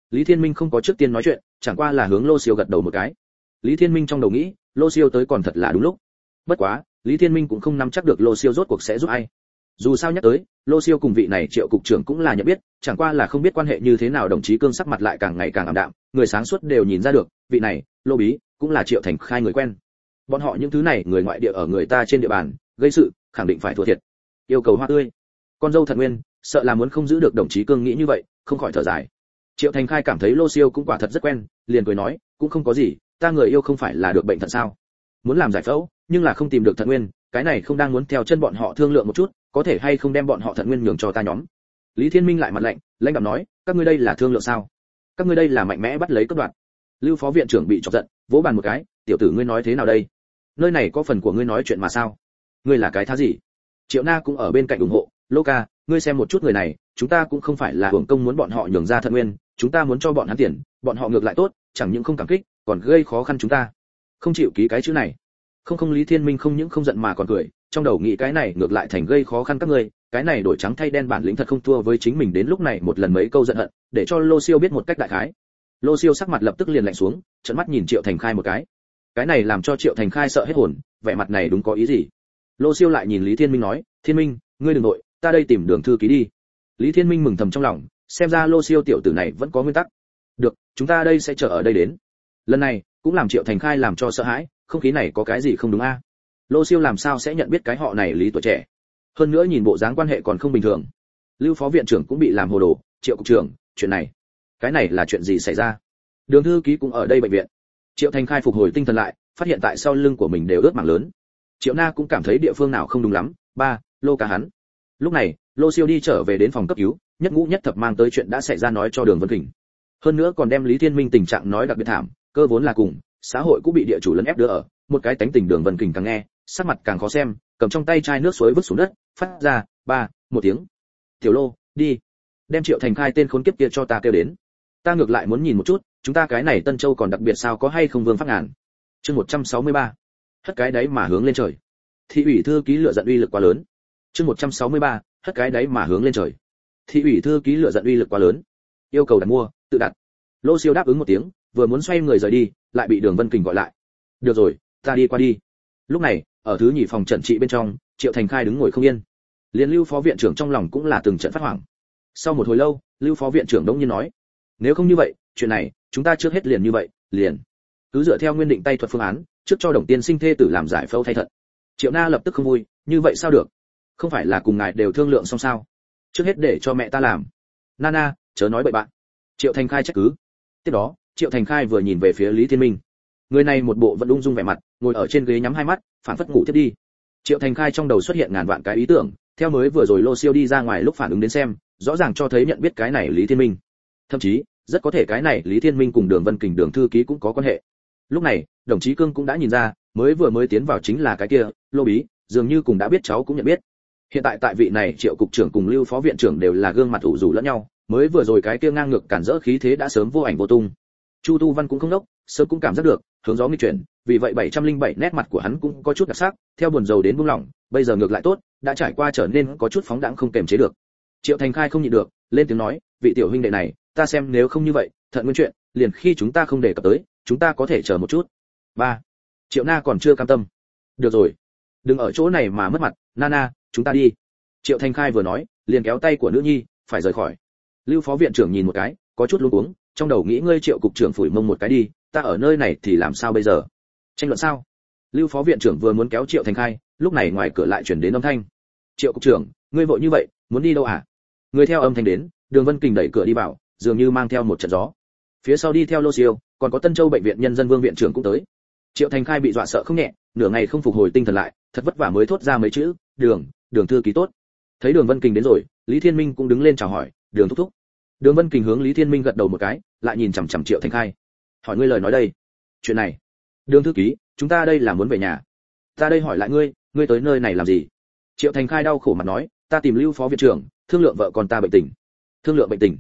Lý Thiên Minh không có trước tiên nói chuyện, chẳng qua là hướng Lô Siêu gật đầu một cái. Lý Thiên Minh trong đầu nghĩ, Lô Siêu tới còn thật là đúng lúc. Bất quá, Lý Thiên Minh cũng không nắm chắc được Lô Siêu rốt cuộc sẽ giúp ai. Dù sao nhắc tới, Lô Siêu cùng vị này Triệu cục trưởng cũng là nhận biết, chẳng qua là không biết quan hệ như thế nào. Đồng chí Cương sắc mặt lại càng ngày càng ảm đạm, người sáng suốt đều nhìn ra được, vị này, Lô Bí, cũng là Triệu Thành Khai người quen. Bọn họ những thứ này người ngoại địa ở người ta trên địa bàn, gây sự, khẳng định phải thua thiệt. Yêu cầu hoa tươi. Con dâu Thật Nguyên, sợ là muốn không giữ được. Đồng chí Cương nghĩ như vậy, không khỏi thở dài. Triệu Thành Khai cảm thấy Lô Siêu cũng quả thật rất quen, liền cười nói, cũng không có gì, ta người yêu không phải là được bệnh thận sao? Muốn làm giải phẫu, nhưng là không tìm được Thận Nguyên, cái này không đang muốn theo chân bọn họ thương lượng một chút, có thể hay không đem bọn họ Thận Nguyên nhường cho ta nhóm. Lý Thiên Minh lại mặt lạnh, lãnh đạm nói, các ngươi đây là thương lượng sao? Các ngươi đây là mạnh mẽ bắt lấy cướp đoạt. Lưu phó viện trưởng bị chọc giận, vỗ bàn một cái, tiểu tử ngươi nói thế nào đây? Nơi này có phần của ngươi nói chuyện mà sao? Ngươi là cái thá gì? Triệu Na cũng ở bên cạnh ủng hộ, Lô ca, ngươi xem một chút người này, chúng ta cũng không phải là hưởng công muốn bọn họ nhường ra Thận Nguyên, chúng ta muốn cho bọn hắn tiền, bọn họ ngược lại tốt, chẳng những không cảm kích, còn gây khó khăn chúng ta. Không chịu ký cái chữ này. Không, Lý Thiên Minh không những không giận mà còn cười, trong đầu nghĩ cái này ngược lại thành gây khó khăn các ngươi, cái này đổi trắng thay đen bản lĩnh thật không thua với chính mình. Đến lúc này một lần mấy câu giận hận, để cho Lô Siêu biết một cách đại khái. Lô Siêu sắc mặt lập tức liền lạnh xuống, trợn mắt nhìn Triệu Thành Khai một cái này làm cho Triệu Thành Khai sợ hết hồn, vẻ mặt này đúng có ý gì? Lô Siêu lại nhìn Lý Thiên Minh nói, Thiên Minh, ngươi đừng nội, ta đây tìm Đường thư ký đi. Lý Thiên Minh mừng thầm trong lòng, xem ra Lô Siêu tiểu tử này vẫn có nguyên tắc. Được, chúng ta đây sẽ chờ ở đây đến. Lần này cũng làm Triệu Thành Khai làm cho sợ hãi, không khí này có cái gì không đúng a? Lô Siêu làm sao sẽ nhận biết cái họ này Lý tuổi trẻ? Hơn nữa nhìn bộ dáng quan hệ còn không bình thường. Lưu phó viện trưởng cũng bị làm hồ đồ, Triệu cục trưởng, chuyện này, cái này là chuyện gì xảy ra? Đường thư ký cũng ở đây bệnh viện. Triệu Thành Khai phục hồi tinh thần lại, phát hiện tại sau lưng của mình đều ướt mảng lớn. Triệu Na cũng cảm thấy địa phương nào không đúng lắm, Lô ca hắn. Lúc này, Lô Siêu đi trở về đến phòng cấp cứu, nhất ngũ nhất thập mang tới chuyện đã xảy ra nói cho Đường Vân Kình. Hơn nữa còn đem Lý Thiên Minh tình trạng nói đặc biệt thảm, cơ vốn là cùng xã hội cũng bị địa chủ lấn ép đưa ở, một cái tánh tình Đường Vân Kình càng nghe, sắc mặt càng khó xem, cầm trong tay chai nước suối vứt xuống đất, phát ra một tiếng. Tiểu Lô, đi, đem Triệu Thành Khai tên khốn kiếp kia cho ta kêu đến. Ta ngược lại muốn nhìn một chút, chúng ta cái này Tân Châu còn đặc biệt sao, có hay không Vương Phát Ngàn. Chương 163. Hất cái đáy mà hướng lên trời. Thị ủy thư ký lựa giận uy lực quá lớn. Chương 163. Hất cái đáy mà hướng lên trời. Thị ủy thư ký lựa giận uy lực quá lớn. Yêu cầu đặt mua, tự đặt. Lô Siêu đáp ứng một tiếng, vừa muốn xoay người rời đi, lại bị Đường Vân Kình gọi lại. Được rồi, ta đi qua đi. Lúc này, ở thứ nhì phòng trận trị bên trong, Triệu Thành Khai đứng ngồi không yên. Liên Lưu phó viện trưởng trong lòng cũng là từng trận phát hoảng. Sau một hồi lâu, Lưu phó viện trưởng đống nhiên nói, nếu không như vậy, chuyện này, chúng ta trước hết liền như vậy, liền cứ dựa theo nguyên định tay thuật phương án, trước cho Đồng tiên sinh thê tử làm giải phẫu thay thận. Triệu Na lập tức không vui, như vậy sao được? Không phải là cùng ngài đều thương lượng xong sao? Trước hết để cho mẹ ta làm. Nana, chớ nói bậy bạn. Triệu Thành Khai trách cứ. Tiếp đó, Triệu Thành Khai vừa nhìn về phía Lý Thiên Minh. Người này một bộ vẫn ung dung vẻ mặt, ngồi ở trên ghế nhắm hai mắt, phản phất ngủ tiếp đi. Triệu Thành Khai trong đầu xuất hiện ngàn vạn cái ý tưởng, theo mới vừa rồi Lô Siêu đi ra ngoài lúc phản ứng đến xem, rõ ràng cho thấy nhận biết cái này Lý Thiên Minh. Thậm chí, rất có thể cái này Lý Thiên Minh cùng Đường Vân Kình Đường thư ký cũng có quan hệ. Lúc này, đồng chí Cương cũng đã nhìn ra, mới tiến vào chính là cái kia, Lô Bí, dường như cũng đã biết cháu cũng nhận biết. Hiện tại tại vị này Triệu cục trưởng cùng Lưu phó viện trưởng đều là gương mặt ủ rũ lẫn nhau, mới vừa rồi cái kia ngang ngược cản rỡ khí thế đã sớm vô ảnh vô tung. Chu Tu Văn cũng không đốc, sớm cũng cảm giác được hướng gió nghịch chuyển, vì vậy 707 nét mặt của hắn cũng có chút đặc sắc, theo buồn rầu đến buông lỏng, bây giờ ngược lại tốt, đã trải qua trở nên có chút phóng đãng không kềm chế được. Triệu Thành Khai không nhịn được, lên tiếng nói, vị tiểu huynh đệ này, ta xem nếu không như vậy, Thận Nguyên chuyện, liền khi chúng ta không đề cập tới, chúng ta có thể chờ một chút. Triệu Na còn chưa cam tâm. Được rồi, đừng ở chỗ này mà mất mặt, Nana, chúng ta đi. Triệu Thành Khai vừa nói, liền kéo tay của nữ nhi, phải rời khỏi. Lưu phó viện trưởng nhìn một cái, có chút luống cuống, trong đầu nghĩ ngươi Triệu cục trưởng phủi mông một cái đi, ta ở nơi này thì làm sao bây giờ? Tranh luận sao? Lưu phó viện trưởng vừa muốn kéo Triệu Thành Khai, lúc này ngoài cửa lại truyền đến âm thanh. Triệu cục trưởng, ngươi vội như vậy, muốn đi đâu à? Người theo âm thanh đến, Đường Vân Kình đẩy cửa đi vào, dường như mang theo một trận gió. Phía sau đi theo Lô Siêu, còn có Tân Châu bệnh viện nhân dân Vương viện trưởng cũng tới. Triệu Thành Khai bị dọa sợ không nhẹ, nửa ngày không phục hồi tinh thần lại, thật vất vả mới thốt ra mấy chữ, Đường thư ký tốt. Thấy Đường Vân Kình đến rồi, Lý Thiên Minh cũng đứng lên chào hỏi, Đường thúc thúc. Đường Vân Kình hướng Lý Thiên Minh gật đầu một cái, lại nhìn chằm chằm Triệu Thành Khai. Hỏi ngươi lời nói đây. Chuyện này, Đường thư ký, chúng ta đây là muốn về nhà. Ta đây hỏi lại ngươi tới nơi này làm gì? Triệu Thành Khai đau khổ mặt nói, ta tìm Lưu phó viện trưởng, thương lượng vợ con ta bệnh tình. Thương lượng bệnh tình?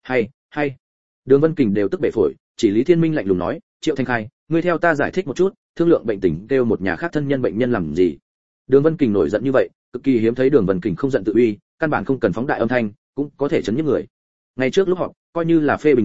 Hay. Đường Vân Kình đều tức bể phổi, chỉ Lý Thiên Minh lạnh lùng nói, Triệu Thành Khai, ngươi theo ta giải thích một chút, thương lượng bệnh tình kêu một nhà khác thân nhân bệnh nhân làm gì? Đường Vân Kình nổi giận như vậy, cực kỳ hiếm thấy Đường Vân Kình không giận tự uy, căn bản không cần phóng đại âm thanh, cũng có thể chấn nhức người. Ngày trước lúc họp, coi như là phê bình người,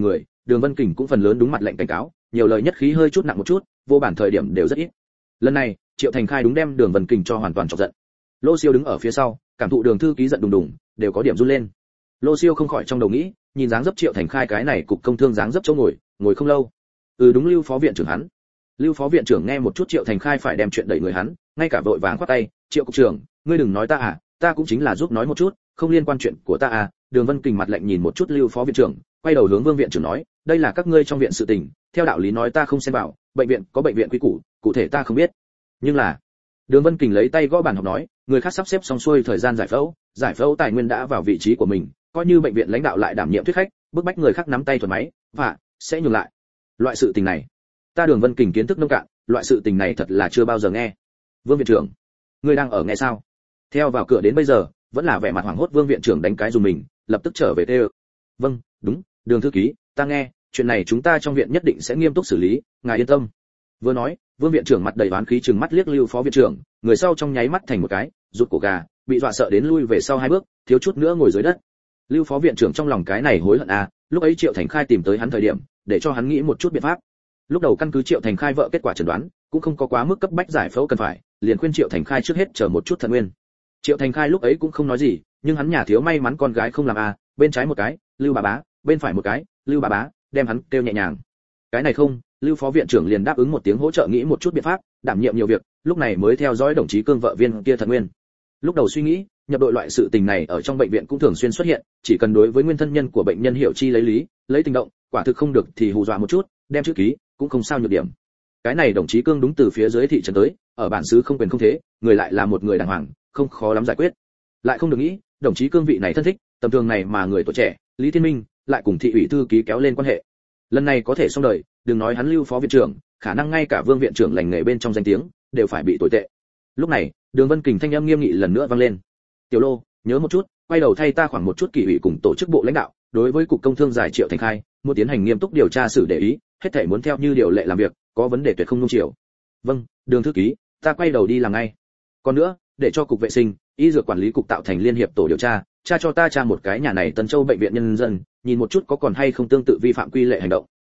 Đường Vân Kình cũng phần lớn đúng mặt lệnh cảnh cáo, nhiều lời nhất khí hơi chút nặng một chút, vô bản thời điểm đều rất ít. Lần này, Triệu Thành Khai đúng đem Đường Vân Kình cho hoàn toàn chọc giận. Lô Siêu đứng ở phía sau, cảm thụ Đường thư ký giận đùng đùng, đều có điểm run lên. Lô Siêu không khỏi trong đầu nghĩ, nhìn dáng dấp Triệu Thành Khai cái này cục công thương dáng dấp chỗ ngồi không lâu. Đúng Lưu phó viện trưởng hắn. Lưu phó viện trưởng nghe một chút Triệu Thành Khai phải đem chuyện đẩy người hắn, ngay cả vội vàng khoát tay, "Triệu cục trưởng, ngươi đừng nói ta à, ta cũng chính là giúp nói một chút, không liên quan chuyện của ta à." Đường Vân Kình mặt lạnh nhìn một chút Lưu phó viện trưởng, quay đầu hướng Vương viện trưởng nói, "Đây là các ngươi trong viện sự tình, theo đạo lý nói ta không xen vào, bệnh viện có bệnh viện quy củ, cụ thể ta không biết. Nhưng là..." Đường Vân Kình lấy tay gõ bàn học nói, "Người khác sắp xếp xong xuôi thời gian giải phẫu tài nguyên đã vào vị trí của mình, coi như bệnh viện lãnh đạo lại đảm nhiệm thuyết khách, bức bách người khác nắm tay thuần máy, và sẽ nhường lại. Loại sự tình này, ta Đường Vân Kình kiến thức nông cạn, loại sự tình này thật là chưa bao giờ nghe." "Vương viện trưởng, ngươi đang ở nghe sao?" Theo vào cửa đến bây giờ, vẫn là vẻ mặt hoảng hốt Vương viện trưởng đánh cái dùng mình, lập tức trở về tê. "Vâng, đúng, Đường thư ký, ta nghe, chuyện này chúng ta trong viện nhất định sẽ nghiêm túc xử lý, ngài yên tâm." Vừa nói, Vương viện trưởng mặt đầy oán khí trừng mắt liếc Lưu phó viện trưởng, người sau trong nháy mắt thành một cái rụt cổ gà, bị dọa sợ đến lui về sau 2 bước, thiếu chút nữa ngồi dưới đất. Lưu phó viện trưởng trong lòng cái này hối hận à, lúc ấy Triệu Thành Khai tìm tới hắn thời điểm, để cho hắn nghĩ một chút biện pháp. Lúc đầu căn cứ Triệu Thành Khai vợ kết quả chẩn đoán, cũng không có quá mức cấp bách giải phẫu cần phải, liền khuyên Triệu Thành Khai trước hết chờ một chút thận nguyên. Triệu Thành Khai lúc ấy cũng không nói gì, nhưng hắn nhà thiếu may mắn con gái không làm à, bên trái một cái, Lưu bà bá, bên phải một cái, Lưu bà bá, đem hắn kêu nhẹ nhàng. Cái này không, Lưu phó viện trưởng liền đáp ứng một tiếng hỗ trợ nghĩ một chút biện pháp, đảm nhiệm nhiều việc, lúc này mới theo dõi đồng chí Cương vợ viên kia thận nguyên. Lúc đầu suy nghĩ, nhập đội loại sự tình này ở trong bệnh viện cũng thường xuyên xuất hiện, chỉ cần đối với nguyên thân nhân của bệnh nhân hiểu chi lấy lý, lấy tình động, quả thực không được thì hù dọa một chút, đem chữ ký, cũng không sao nhược điểm. Cái này đồng chí Cương đúng từ phía dưới thị trấn tới, ở bản xứ không quyền không thế, người lại là một người đàng hoàng, không khó lắm giải quyết. Lại không được nghĩ, đồng chí Cương vị này thân thích, tầm thường này mà người tuổi trẻ, Lý Thiên Minh, lại cùng thị ủy thư ký kéo lên quan hệ. Lần này có thể xong đời, đừng nói hắn Lưu phó viện trưởng, khả năng ngay cả Vương viện trưởng lành nghề bên trong danh tiếng, đều phải bị tồi tệ. Lúc này, Đường Vân Kình thanh âm nghiêm nghị lần nữa vang lên. "Tiểu Lô, nhớ một chút, quay đầu thay ta khoảng một chút kỷ ủy cùng tổ chức bộ lãnh đạo, đối với cục công thương giải Triệu Thành Khai, muốn tiến hành nghiêm túc điều tra xử để ý, hết thảy muốn theo như điều lệ làm việc, có vấn đề tuyệt không nung chiều." "Vâng, Đường thư ký, ta quay đầu đi làm ngay. Còn nữa, để cho cục vệ sinh, y dược quản lý cục tạo thành liên hiệp tổ điều tra, tra cho ta tra một cái nhà này Tân Châu bệnh viện nhân dân, nhìn một chút có còn hay không tương tự vi phạm quy lệ hành động."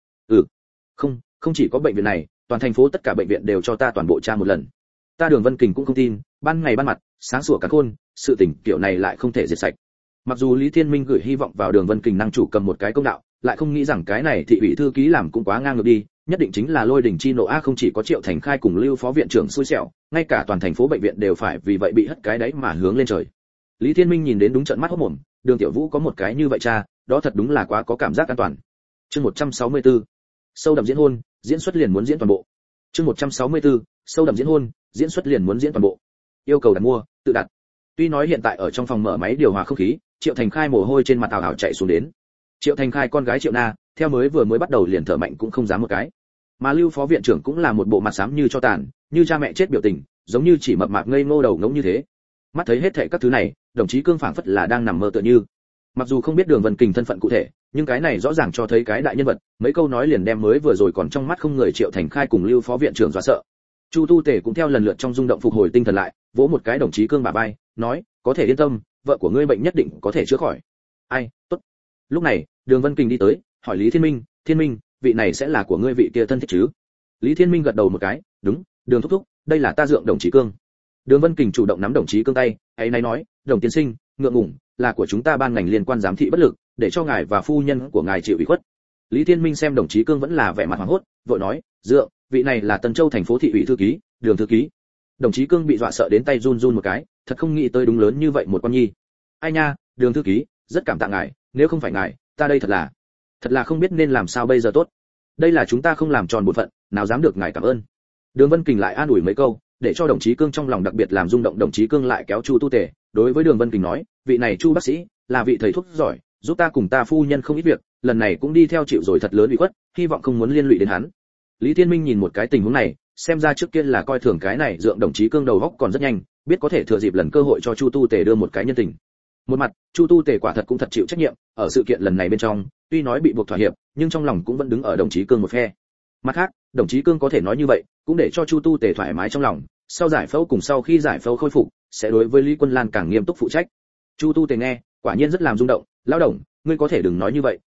Không chỉ có bệnh viện này, toàn thành phố tất cả bệnh viện đều cho ta toàn bộ tra một lần. Ta Đường Vân Kình cũng không tin, ban ngày ban mặt, sáng sủa cả khôn, sự tình kiểu này lại không thể diệt sạch. Mặc dù Lý Thiên Minh gửi hy vọng vào Đường Vân Kình năng chủ cầm một cái công đạo, lại không nghĩ rằng cái này thị ủy thư ký làm cũng quá ngang ngược đi, nhất định chính là lôi đỉnh chi nộ a, không chỉ có Triệu Thành Khai cùng Lưu phó viện trưởng xui xẻo, ngay cả toàn thành phố bệnh viện đều phải vì vậy bị hất cái đấy mà hướng lên trời. Lý Thiên Minh nhìn đến đúng trợn mắt hốt mồm, Đường Tiểu Vũ có một cái như vậy cha, đó thật đúng là quá có cảm giác an toàn. Chương 164. Sâu đậm diễn hôn, diễn xuất liền muốn diễn toàn bộ. Chương 164. Sâu đậm diễn hôn, diễn xuất liền muốn diễn toàn bộ. Yêu cầu đặt mua, tự đặt. Tuy nói hiện tại ở trong phòng mở máy điều hòa không khí, Triệu Thành Khai mồ hôi trên mặt ảo ảo chạy xuống đến. Triệu Thành Khai con gái Triệu Na, theo vừa mới bắt đầu liền thở mạnh cũng không dám một cái. Mà Lưu phó viện trưởng cũng là một bộ mặt xám như cho tàn, như cha mẹ chết biểu tình, giống như chỉ mập mạp ngây ngô đầu ngỗng như thế. Mắt thấy hết thảy các thứ này, đồng chí Cương phảng phất là đang nằm mơ tựa như. Mặc dù không biết Đường Vân Kình thân phận cụ thể, nhưng cái này rõ ràng cho thấy cái đại nhân vật, mấy câu nói liền đem mới vừa rồi còn trong mắt không người Triệu Thành Khai cùng Lưu phó viện trưởng dọa sợ. Chu Tu Tể cũng theo lần lượt trong rung động phục hồi tinh thần lại, vỗ một cái đồng chí Cương bả vai, nói, "Có thể yên tâm, vợ của ngươi bệnh nhất định có thể chữa khỏi." "Ai, tốt." Lúc này, Đường Vân Kình đi tới, hỏi Lý Thiên Minh, "Thiên Minh, vị này sẽ là của ngươi vị kia thân thích chứ?" Lý Thiên Minh gật đầu một cái, "Đúng, Đường thúc thúc, đây là ta dượng đồng chí Cương." Đường Vân Kình chủ động nắm đồng chí Cương tay, ấy nay nói, "Đồng tiên sinh, ngượng ngùng, là của chúng ta ban ngành liên quan giám thị bất lực, để cho ngài và phu nhân của ngài chịu ủy khuất." Lý Thiên Minh xem đồng chí Cương vẫn là vẻ mặt hoảng hốt, vội nói, "Dượng, vị này là Tân Châu thành phố thị ủy thư ký, Đường thư ký." Đồng chí Cương bị dọa sợ đến tay run run một cái, thật không nghĩ tới đúng lớn như vậy một con nhi. "Ai nha, Đường thư ký, rất cảm tạ ngài, nếu không phải ngài, ta đây thật là không biết nên làm sao bây giờ tốt. Đây là chúng ta không làm tròn bổn phận, nào dám được ngài cảm ơn." Đường Vân Kình lại an ủi mấy câu, để cho đồng chí Cương trong lòng đặc biệt làm rung động. Đồng chí Cương lại kéo Chu Tu Tể, đối với Đường Vân Kình nói, "Vị này Chu bác sĩ, là vị thầy thuốc giỏi, giúp ta cùng ta phu nhân không ít việc, lần này cũng đi theo chịu rồi thật lớn ủy khuất, hy vọng không muốn liên lụy đến hắn." Lý Thiên Minh nhìn một cái tình huống này, xem ra trước kia là coi thường cái này dượng đồng chí Cương đầu óc còn rất nhanh, biết có thể thừa dịp lần cơ hội cho Chu Tu Tể đưa một cái nhân tình. Một mặt, Chu Tu Tể quả thật cũng thật chịu trách nhiệm, ở sự kiện lần này bên trong, tuy nói bị buộc thỏa hiệp, nhưng trong lòng cũng vẫn đứng ở đồng chí Cương một phe. Mặt khác, đồng chí Cương có thể nói như vậy, cũng để cho Chu Tu Tể thoải mái trong lòng, sau giải phẫu cùng sau khi giải phẫu khôi phục, sẽ đối với Lý Quân Lan càng nghiêm túc phụ trách. Chu Tu Tể nghe, quả nhiên rất làm rung động, "Lão đồng, ngươi có thể đừng nói như vậy,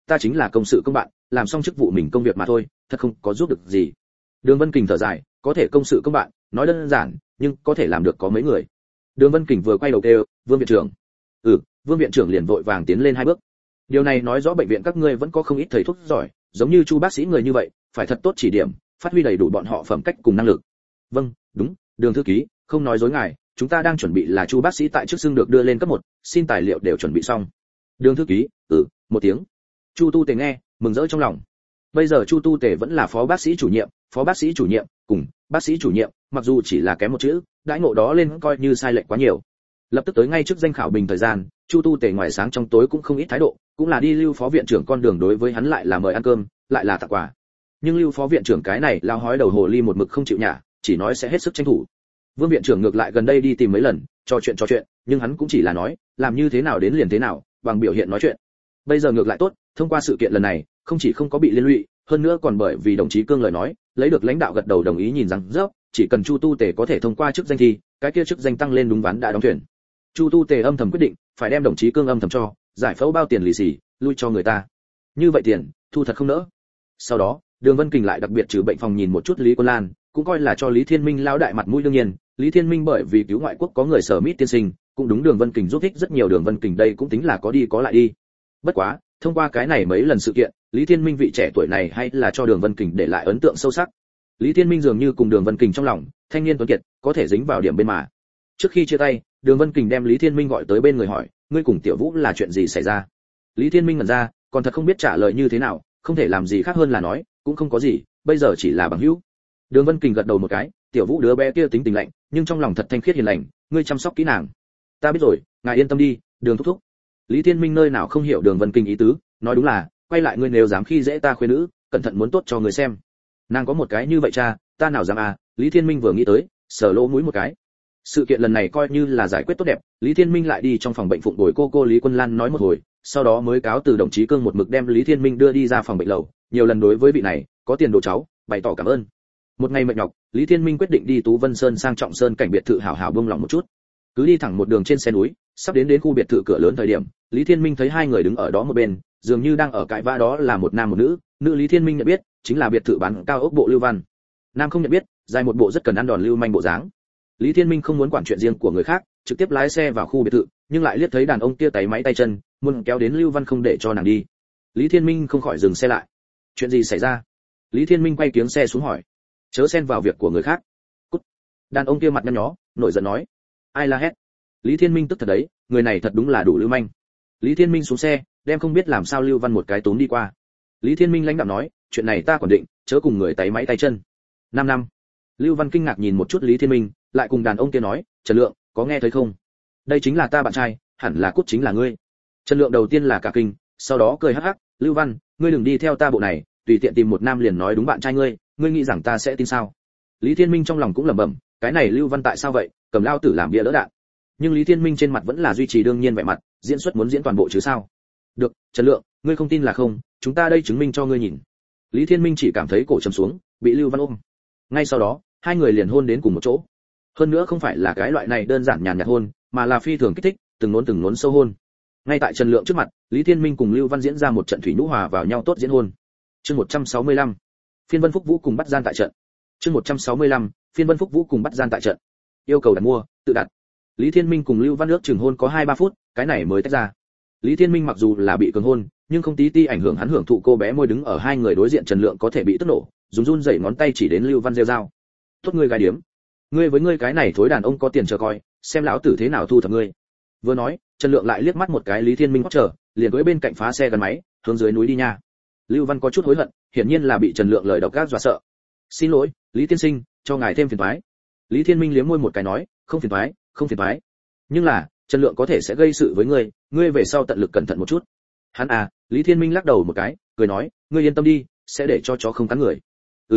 ta chính là công sự công bạn, làm xong chức vụ mình công việc mà thôi, thật không có giúp được gì. Đường Vân Kình thở dài, có thể công sự công bạn, nói đơn giản, nhưng có thể làm được có mấy người. Đường Vân Kình vừa quay đầu kêu, Vương viện trưởng. Vương viện trưởng liền vội vàng tiến lên 2 bước. Điều này nói rõ bệnh viện các ngươi vẫn có không ít thầy thuốc giỏi, giống như Chu bác sĩ người như vậy, phải thật tốt chỉ điểm, phát huy đầy đủ bọn họ phẩm cách cùng năng lực. Vâng, đúng, Đường thư ký, không nói dối ngài, chúng ta đang chuẩn bị là Chu bác sĩ tại chức xưng được đưa lên cấp 1, xin tài liệu đều chuẩn bị xong. Đường thư ký, một tiếng. Chu Tu Tề nghe, mừng rỡ trong lòng. Bây giờ Chu Tu Tề vẫn là phó bác sĩ chủ nhiệm, cùng bác sĩ chủ nhiệm, mặc dù chỉ là kém một chữ, đãi ngộ đó lên coi như sai lệch quá nhiều. Lập tức tới ngay trước danh khảo bình thời gian, Chu Tu Tề ngoài sáng trong tối cũng không ít thái độ, cũng là đi Lưu phó viện trưởng con đường, đối với hắn lại là mời ăn cơm, lại là tặng quà. Nhưng Lưu phó viện trưởng cái này lao hói đầu hồ ly một mực không chịu nhả, chỉ nói sẽ hết sức tranh thủ. Vương viện trưởng ngược lại gần đây đi tìm mấy lần, trò chuyện, nhưng hắn cũng chỉ là nói, làm như thế nào đến liền thế nào, bằng biểu hiện nói chuyện. Bây giờ ngược lại tốt, thông qua sự kiện lần này, không chỉ không có bị liên lụy, hơn nữa còn bởi vì đồng chí Cương lời nói, lấy được lãnh đạo gật đầu đồng ý, nhìn rằng dốc, chỉ cần Chu Tu Tề có thể thông qua chức danh thi, cái kia chức danh tăng lên đúng ván đã đóng thuyền. Chu Tu Tề âm thầm quyết định, phải đem đồng chí Cương âm thầm cho, giải phẫu bao tiền lì xì, lui cho người ta. Như vậy tiền, thu thật không nỡ. Sau đó, Đường Vân Kình lại đặc biệt trừ bệnh phòng nhìn một chút Lý Quân Lan, cũng coi là cho Lý Thiên Minh lão đại mặt mũi. Đương nhiên, Lý Thiên Minh bởi vì cứu ngoại quốc có người sở mít tiên sinh, cũng đúng Đường Vân Kình giúp ích rất nhiều. Đường Vân Kình đây cũng tính là có đi có lại đi. Bất quá, thông qua cái này mấy lần sự kiện, Lý Thiên Minh vị trẻ tuổi này hay là cho Đường Vân Kình để lại ấn tượng sâu sắc. Lý Thiên Minh dường như cùng Đường Vân Kình trong lòng, thanh niên tuấn kiệt, có thể dính vào điểm bên mà. Trước khi chia tay, Đường Vân Kình đem Lý Thiên Minh gọi tới bên người hỏi, ngươi cùng Tiểu Vũ là chuyện gì xảy ra? Lý Thiên Minh ngẩn ra, còn thật không biết trả lời như thế nào, không thể làm gì khác hơn là nói, cũng không có gì, bây giờ chỉ là bằng hữu. Đường Vân Kình gật đầu một cái, Tiểu Vũ đứa bé kia tính tình lạnh, nhưng trong lòng thật thanh khiết hiền lành, ngươi chăm sóc kỹ nàng. Ta biết rồi, ngài yên tâm đi, Đường thúc thúc. Lý Thiên Minh nơi nào không hiểu Đường Vân Kình ý tứ, nói đúng là, quay lại ngươi nếu dám khi dễ ta khuê nữ, cẩn thận muốn tốt cho người xem. Nàng có một cái như vậy cha, ta nào dám à? Lý Thiên Minh vừa nghĩ tới, sờ lỗ mũi một cái. Sự kiện lần này coi như là giải quyết tốt đẹp, Lý Thiên Minh lại đi trong phòng bệnh phụng bồi cô Lý Quân Lan nói một hồi, sau đó mới cáo từ đồng chí Cương một mực đem Lý Thiên Minh đưa đi ra phòng bệnh lầu, nhiều lần đối với vị này, có tiền đồ cháu, bày tỏ cảm ơn. Một ngày mệt nhọc, Lý Thiên Minh quyết định đi Tú Vân Sơn sang Trọng Sơn cảnh biệt thự hảo hảo buông lòng một chút. Cứ đi thẳng một đường trên xe núi, sắp đến khu biệt thự cửa lớn thời điểm, Lý Thiên Minh thấy 2 người đứng ở đó một bên, dường như đang ở cãi vã, đó là một nam một nữ, nữ Lý Thiên Minh nhận biết, chính là biệt thự bán cao ốc bộ Lưu Văn. Nam không nhận biết, dài một bộ rất cần ăn đòn lưu manh bộ dáng. Lý Thiên Minh không muốn quản chuyện riêng của người khác, trực tiếp lái xe vào khu biệt thự, nhưng lại liếc thấy đàn ông kia tay máy tay chân, muốn kéo đến Lưu Văn không để cho nàng đi. Lý Thiên Minh không khỏi dừng xe lại. Chuyện gì xảy ra? Lý Thiên Minh quay kiếng xe xuống hỏi. Chớ xen vào việc của người khác. Cút. Đàn ông kia mặt nhăn nhó, nổi giận nói. Ai la hét? Lý Thiên Minh tức thật đấy, người này thật đúng là đủ lưu manh. Lý Thiên Minh xuống xe, đem không biết làm sao Lưu Văn một cái tốn đi qua. Lý Thiên Minh lãnh đạm nói, chuyện này ta quản định, chớ cùng người tay máy tay chân. 5 năm. Lưu Văn kinh ngạc nhìn một chút Lý Thiên Minh, lại cùng đàn ông kia nói, Trần Lượng, có nghe thấy không? Đây chính là ta bạn trai, hẳn là Cút chính là ngươi. Trần Lượng đầu tiên là cả kinh, sau đó cười hắc hắc, Lưu Văn, ngươi đừng đi theo ta bộ này, tùy tiện tìm một nam liền nói đúng bạn trai ngươi, ngươi nghĩ rằng ta sẽ tin sao? Lý Thiên Minh trong lòng cũng lẩm bẩm, cái này Lưu Văn tại sao vậy, cầm lao tử làm bia đỡ đạn. Nhưng Lý Thiên Minh trên mặt vẫn là duy trì đương nhiên vẻ mặt, diễn xuất muốn diễn toàn bộ chứ sao? Được, Trần Lượng, ngươi không tin là không, chúng ta đây chứng minh cho ngươi nhìn. Lý Thiên Minh chỉ cảm thấy cổ trầm xuống, bị Lưu Văn ôm. Ngay sau đó, 2 người liền hôn đến cùng một chỗ. Hơn nữa không phải là cái loại này đơn giản nhàn nhạt hôn, mà là phi thường kích thích, từng nốn sâu hôn. Ngay tại Trần Lượng trước mặt, Lý Thiên Minh cùng Lưu Văn diễn ra một trận thủy nhũ hòa vào nhau tốt diễn hôn. Chương 165. Phiên Vân Phúc Vũ cùng bắt gian tại trận. Chương 165. Phiên Vân Phúc Vũ cùng bắt gian tại trận. Yêu cầu đặt mua, tự đặt. Lý Thiên Minh cùng Lưu Văn ước chừng hôn có 2-3 phút, cái này mới tách ra. Lý Thiên Minh mặc dù là bị cường hôn, nhưng không tí ti ảnh hưởng hắn hưởng thụ. Cô bé môi đứng ở 2 người đối diện, Trần Lượng có thể bị tức nổ, run rẩy ngón tay chỉ đến Lưu Văn rêu rao. Tốt ngươi gái điếm, ngươi với ngươi cái này thối đàn ông có tiền chờ coi, xem lão tử thế nào thu thập ngươi. Vừa nói, Trần Lượng lại liếc mắt một cái Lý Thiên Minh chờ, liền cưỡi bên cạnh phá xe gắn máy, hướng dưới núi đi nha. Lưu Văn có chút hối hận, hiển nhiên là bị Trần Lượng lời độc ác dọa sợ. Xin lỗi, Lý tiên sinh, cho ngài thêm phiền toái. Lý Thiên Minh liếm môi một cái nói, không phiền toái. Nhưng là, Trần Lượng có thể sẽ gây sự với ngươi, ngươi về sau tận lực cẩn thận một chút. Hắn à, Lý Thiên Minh lắc đầu một cái, cười nói, ngươi yên tâm đi, sẽ để cho chó không cắn người.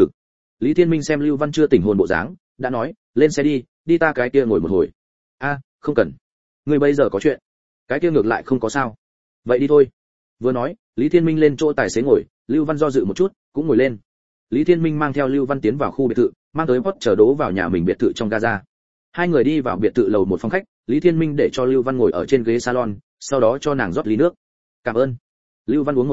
Lý Thiên Minh xem Lưu Văn chưa tỉnh hồn bộ dáng, đã nói, lên xe đi ta cái kia ngồi một hồi. Không cần. Ngươi bây giờ có chuyện. Cái kia ngược lại không có sao. Vậy đi thôi. Vừa nói, Lý Thiên Minh lên chỗ tài xế ngồi, Lưu Văn do dự một chút, cũng ngồi lên. Lý Thiên Minh mang theo Lưu Văn tiến vào khu biệt thự, mang tới Porsche đỗ vào nhà mình biệt thự trong Gaza. 2 người đi vào biệt thự lầu 1 phòng khách, Lý Thiên Minh để cho Lưu Văn ngồi ở trên ghế salon, sau đó cho nàng rót ly nước. Cảm ơn. Lưu Văn uống một hớp,